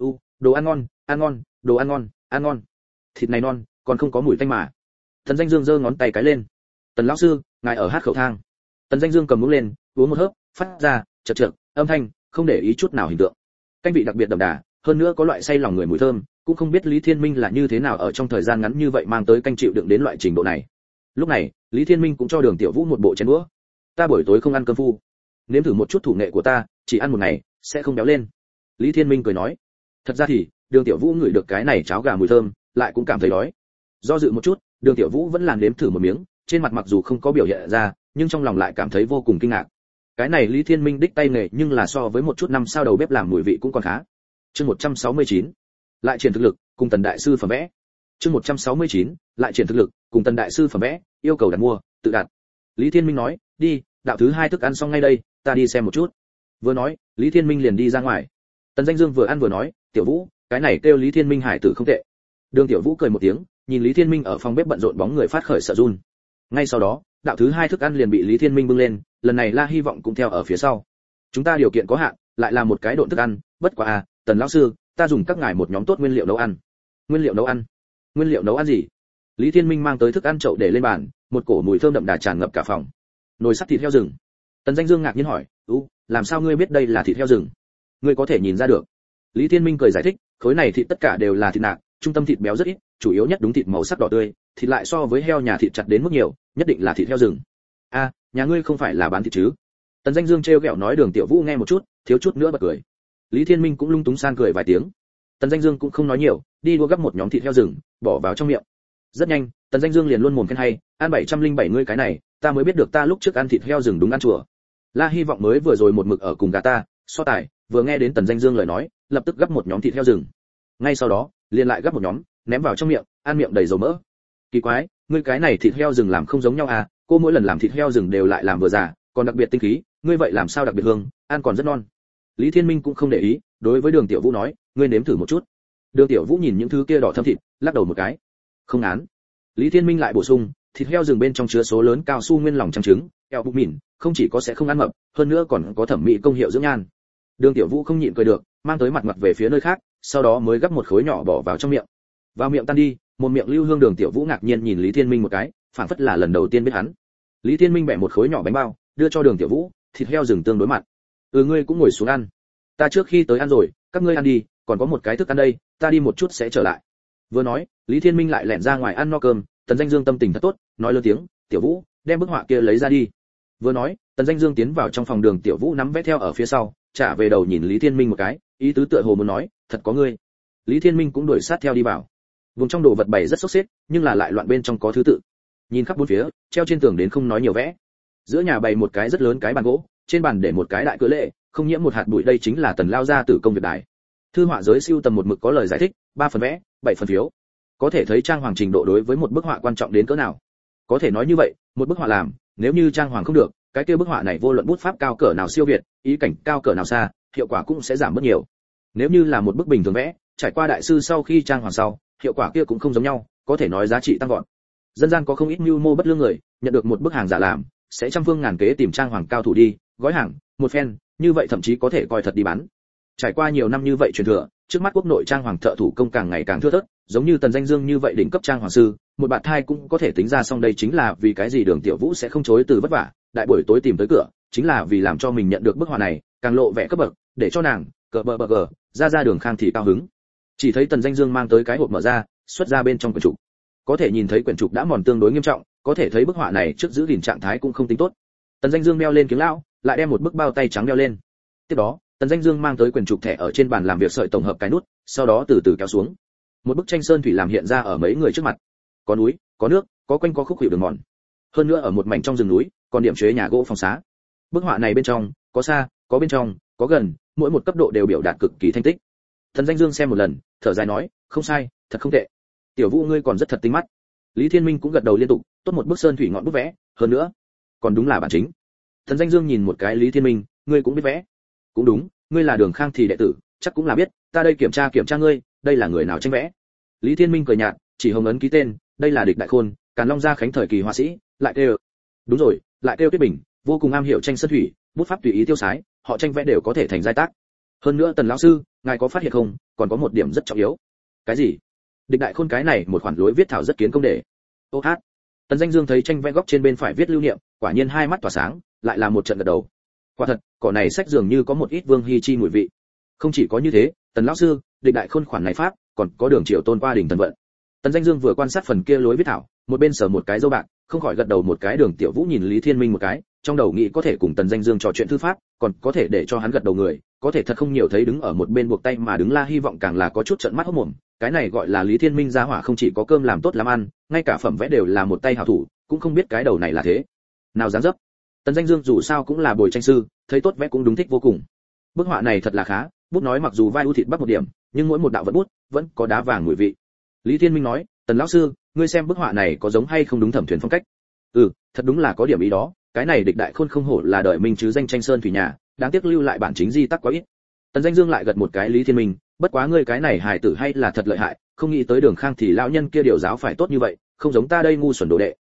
Đồ ăn ngon, ăn ngon, đồ ăn ngon, ăn ngon. Thịt này non, còn không có mùi tanh mà. Tần Danh Dương giơ ngón tay cái lên. Tần lão sư, ngài ở hát khẩu thang. Tần Danh Dương cầm muỗng lên, uống một hớp, phát ra chật âm thanh, không để ý chút nào hình tượng. Canh vị đặc biệt đậm đà, hơn nữa có loại say lòng người mùi thơm, cũng không biết Lý Thiên Minh là như thế nào ở trong thời gian ngắn như vậy mang tới canh chịu đựng đến loại trình độ này. Lúc này, Lý Thiên Minh cũng cho Đường Tiểu Vũ một bộ chén đũa. Ta buổi tối không ăn cơm phu, nếm thử một chút thủ nghệ của ta, chỉ ăn một ngày sẽ không béo lên. Lý Thiên Minh cười nói. Thật ra thì, Đường Tiểu Vũ ngửi được cái này cháo gà mùi thơm, lại cũng cảm thấy đói. Do dự một chút, Đường Tiểu Vũ vẫn làm nếm thử một miếng, trên mặt mặc dù không có biểu hiện ra, nhưng trong lòng lại cảm thấy vô cùng kinh ngạc. Cái này Lý Thiên Minh đích tay nghề nhưng là so với một chút năm sao đầu bếp làm mùi vị cũng còn khá. Chương 169. Lại triển thực lực, cùng Tần đại sư phẩm vẽ. Chương 169. Lại triển thực lực, cùng Tần đại sư phẩm vẽ, yêu cầu đặt mua, tự đặt. Lý Thiên Minh nói, đi, đạo thứ hai thức ăn xong ngay đây, ta đi xem một chút. Vừa nói, Lý Thiên Minh liền đi ra ngoài. Tần Danh Dương vừa ăn vừa nói, Tiểu Vũ, cái này kêu Lý Thiên Minh hải tử không tệ. Đường Tiểu Vũ cười một tiếng, nhìn Lý Thiên Minh ở phòng bếp bận rộn bóng người phát khởi sợ run. Ngay sau đó, đạo thứ hai thức ăn liền bị Lý Thiên Minh bưng lên, lần này La Hy vọng cũng theo ở phía sau. Chúng ta điều kiện có hạn, lại là một cái độn thức ăn, bất quá à, Tần lão sư, ta dùng các ngài một nhóm tốt nguyên liệu nấu ăn. Nguyên liệu nấu ăn? Nguyên liệu nấu ăn gì? Lý Thiên Minh mang tới thức ăn chậu để lên bàn, một cổ mùi thơm đậm đà tràn ngập cả phòng. Nồi sắt thịt heo rừng. Tần Danh Dương ngạc nhiên hỏi, làm sao ngươi biết đây là thịt heo rừng? Ngươi có thể nhìn ra được. Lý Thiên Minh cười giải thích, khối này thịt tất cả đều là thịt nạc, trung tâm thịt béo rất ít, chủ yếu nhất đúng thịt màu sắc đỏ tươi, thịt lại so với heo nhà thịt chặt đến mức nhiều, nhất định là thịt heo rừng. A, nhà ngươi không phải là bán thịt chứ? Tần Danh Dương trêu ghẹo nói Đường Tiểu Vũ nghe một chút, thiếu chút nữa bật cười. Lý Thiên Minh cũng lung túng san cười vài tiếng. Tần Danh Dương cũng không nói nhiều, đi đua gấp một nhóm thịt heo rừng, bỏ vào trong miệng. Rất nhanh, Tần Danh Dương liền luôn mồm khen hay, ăn 707 ngươi cái này, ta mới biết được ta lúc trước ăn thịt heo rừng đúng ăn chùa. La Hy vọng mới vừa rồi một mực ở cùng gà ta, so tài, vừa nghe đến Tần Danh Dương lời nói, lập tức gấp một nhóm thịt heo rừng. Ngay sau đó, liền lại gấp một nhóm, ném vào trong miệng, ăn miệng đầy dầu mỡ. Kỳ quái, ngươi cái này thịt heo rừng làm không giống nhau à, cô mỗi lần làm thịt heo rừng đều lại làm vừa già, còn đặc biệt tinh khí, ngươi vậy làm sao đặc biệt hương, ăn còn rất non. Lý Thiên Minh cũng không để ý, đối với Đường Tiểu Vũ nói, ngươi nếm thử một chút. Đường Tiểu Vũ nhìn những thứ kia đỏ thâm thịt, lắc đầu một cái. Không án. Lý Thiên Minh lại bổ sung, thịt heo rừng bên trong chứa số lớn cao su nguyên lòng trắng trứng, eo bụng mịn, không chỉ có sẽ không ăn mập, hơn nữa còn có thẩm mỹ công hiệu dưỡng nhan. Đường Tiểu Vũ không nhịn cười được, mang tới mặt về phía nơi khác, sau đó mới gắp một khối nhỏ bỏ vào trong miệng. Vào miệng tan đi, một miệng lưu hương. Đường Tiểu Vũ ngạc nhiên nhìn Lý Thiên Minh một cái, phảng phất là lần đầu tiên biết hắn. Lý Thiên Minh bẻ một khối nhỏ bánh bao, đưa cho Đường Tiểu Vũ, thịt heo rừng tương đối mặn. Ngươi cũng ngồi xuống ăn. Ta trước khi tới ăn rồi, các ngươi ăn đi, còn có một cái thức ăn đây, ta đi một chút sẽ trở lại. Vừa nói, Lý Thiên Minh lại lẻn ra ngoài ăn no cơm. Tần Danh Dương tâm tình thật tốt, nói lớn tiếng, Tiểu Vũ, đem bức họa kia lấy ra đi. Vừa nói, Tần Danh Dương tiến vào trong phòng. Đường Tiểu Vũ nắm vẽ theo ở phía sau, trả về đầu nhìn Lý Thiên Minh một cái, ý tứ tựa hồ muốn nói, thật có ngươi. Lý Thiên Minh cũng đuổi sát theo đi vào. Vùng trong đồ vật bày rất xốc xếp, nhưng là lại loạn bên trong có thứ tự. Nhìn khắp bốn phía, treo trên tường đến không nói nhiều vẽ. Giữa nhà bày một cái rất lớn cái bàn gỗ, trên bàn để một cái đại cửa lệ, không nhiễm một hạt bụi, đây chính là Tần lao gia tử công việc đài. Thư họa giới siêu tầm một mực có lời giải thích, 3 phần vẽ, 7 phần phiếu. Có thể thấy trang hoàng trình độ đối với một bức họa quan trọng đến cỡ nào. Có thể nói như vậy, một bức họa làm, nếu như trang hoàng không được, cái kia bức họa này vô luận bút pháp cao cỡ nào siêu việt, ý cảnh cao cỡ nào xa, hiệu quả cũng sẽ giảm bớt nhiều. Nếu như là một bức bình thường vẽ, trải qua đại sư sau khi trang hoàng sau, hiệu quả kia cũng không giống nhau, có thể nói giá trị tăng vọt. Dân gian có không ít mưu mô bất lương người, nhận được một bức hàng giả làm, sẽ trăm phương ngàn kế tìm trang hoàng cao thủ đi, gói hàng, một phen, như vậy thậm chí có thể coi thật đi bán. Trải qua nhiều năm như vậy truyền thừa, trước mắt quốc nội trang hoàng thợ thủ công càng ngày càng thưa thớt, giống như Tần Danh Dương như vậy đỉnh cấp trang hoàng sư, một bạt thai cũng có thể tính ra xong. Đây chính là vì cái gì Đường Tiểu Vũ sẽ không chối từ vất vả, đại buổi tối tìm tới cửa, chính là vì làm cho mình nhận được bức họa này, càng lộ vẻ cấp bậc, để cho nàng cờ ra Đường Khang thì cao hứng. Chỉ thấy Tần Danh Dương mang tới cái hộp mở ra, xuất ra bên trong quyển trục. Có thể nhìn thấy quyển trục đã mòn tương đối nghiêm trọng, có thể thấy bức họa này trước giữ gìn trạng thái cũng không tính tốt. Tần Danh Dương đeo lên kiếng lão, lại đem một bức bao tay trắng đeo lên. Tiếp đó, Tần Danh Dương mang tới quyển trục thẻ ở trên bàn làm việc sợi tổng hợp cái nút, sau đó từ từ kéo xuống. Một bức tranh sơn thủy làm hiện ra ở mấy người trước mặt. Có núi, có nước, có quanh có khúc khuỷu đường mòn. Hơn nữa ở một mảnh trong rừng núi, còn điểm chế nhà gỗ phòng xá. Bức họa này bên trong có xa, có bên trong, có gần, mỗi một cấp độ đều biểu đạt cực kỳ thanh tích. Tần Danh Dương xem một lần, thở dài nói, không sai, thật không tệ. Tiểu Vũ ngươi còn rất thật tinh mắt. Lý Thiên Minh cũng gật đầu liên tục, tốt một bức sơn thủy ngọn bút vẽ, hơn nữa, còn đúng là bản chính. Tần Danh Dương nhìn một cái Lý Thiên Minh, ngươi cũng biết vẽ. Cũng đúng, ngươi là Đường Khang thì đệ tử, chắc cũng là biết, ta đây kiểm tra ngươi, đây là người nào tranh vẽ. Lý Thiên Minh cười nhạt, chỉ hồng ấn ký tên, đây là Địch Đại Khôn, Càn Long gia khánh thời kỳ họa sĩ, lại kêu. Đúng rồi, lại kêu Tuyết Bình, vô cùng am hiểu tranh sơn thủy, bút pháp tùy ý tiêu sái, họ tranh vẽ đều có thể thành giai tác. Hơn nữa Tần lão sư, ngài có phát hiện không, còn có một điểm rất trọng yếu. Cái gì? Địch Đại Khôn cái này một khoản lối viết thảo rất kiến công đề. Ô hát. Tần Danh Dương thấy tranh vẽ góc trên bên phải viết lưu niệm, quả nhiên hai mắt tỏa sáng, lại là một trận gật đầu. Quả thật, cỏ này sách dường như có một ít Vương Hi Chi mùi vị. Không chỉ có như thế, Tần lão sư, Địch Đại Khôn khoản này pháp, còn có đường triều tôn qua đỉnh thần vận. Tần Danh Dương vừa quan sát phần kia lối viết thảo, một bên sờ một cái dâu bạc, không khỏi gật đầu một cái. Đường Tiểu Vũ nhìn Lý Thiên Minh một cái, trong đầu nghĩ có thể cùng Tần Danh Dương trò chuyện thư pháp, còn có thể để cho hắn gật đầu người, có thể thật không nhiều thấy đứng ở một bên buộc tay mà đứng La Hy vọng càng là có chút trợn mắt hốt mồm. Cái này gọi là Lý Thiên Minh gia hỏa không chỉ có cơm làm tốt làm ăn, ngay cả phẩm vẽ đều là một tay hảo thủ, cũng không biết cái đầu này là thế nào dáng dấp. Tần Danh Dương dù sao cũng là bồi tranh sư, thấy tốt vẽ cũng đúng thích vô cùng. Bức họa này thật là khá, bút nói mặc dù vai ưu thịt bắc một điểm, nhưng mỗi một đạo vẫn bút vẫn có đá vàng mùi vị. Lý Thiên Minh nói, Tần lão sư, ngươi xem bức họa này có giống hay không đúng Thẩm Thuyền phong cách? Thật đúng là có điểm ý đó, cái này Địch Đại Khôn không hổ là đời minh chứ danh tranh sơn thủy nhà, đáng tiếc lưu lại bản chính di tắc quá ít. Tần Danh Dương lại gật một cái Lý Thiên Minh, bất quá ngươi cái này hài tử hay là thật lợi hại, không nghĩ tới Đường Khang thì lão nhân kia điều giáo phải tốt như vậy, không giống ta đây ngu xuẩn đồ đệ,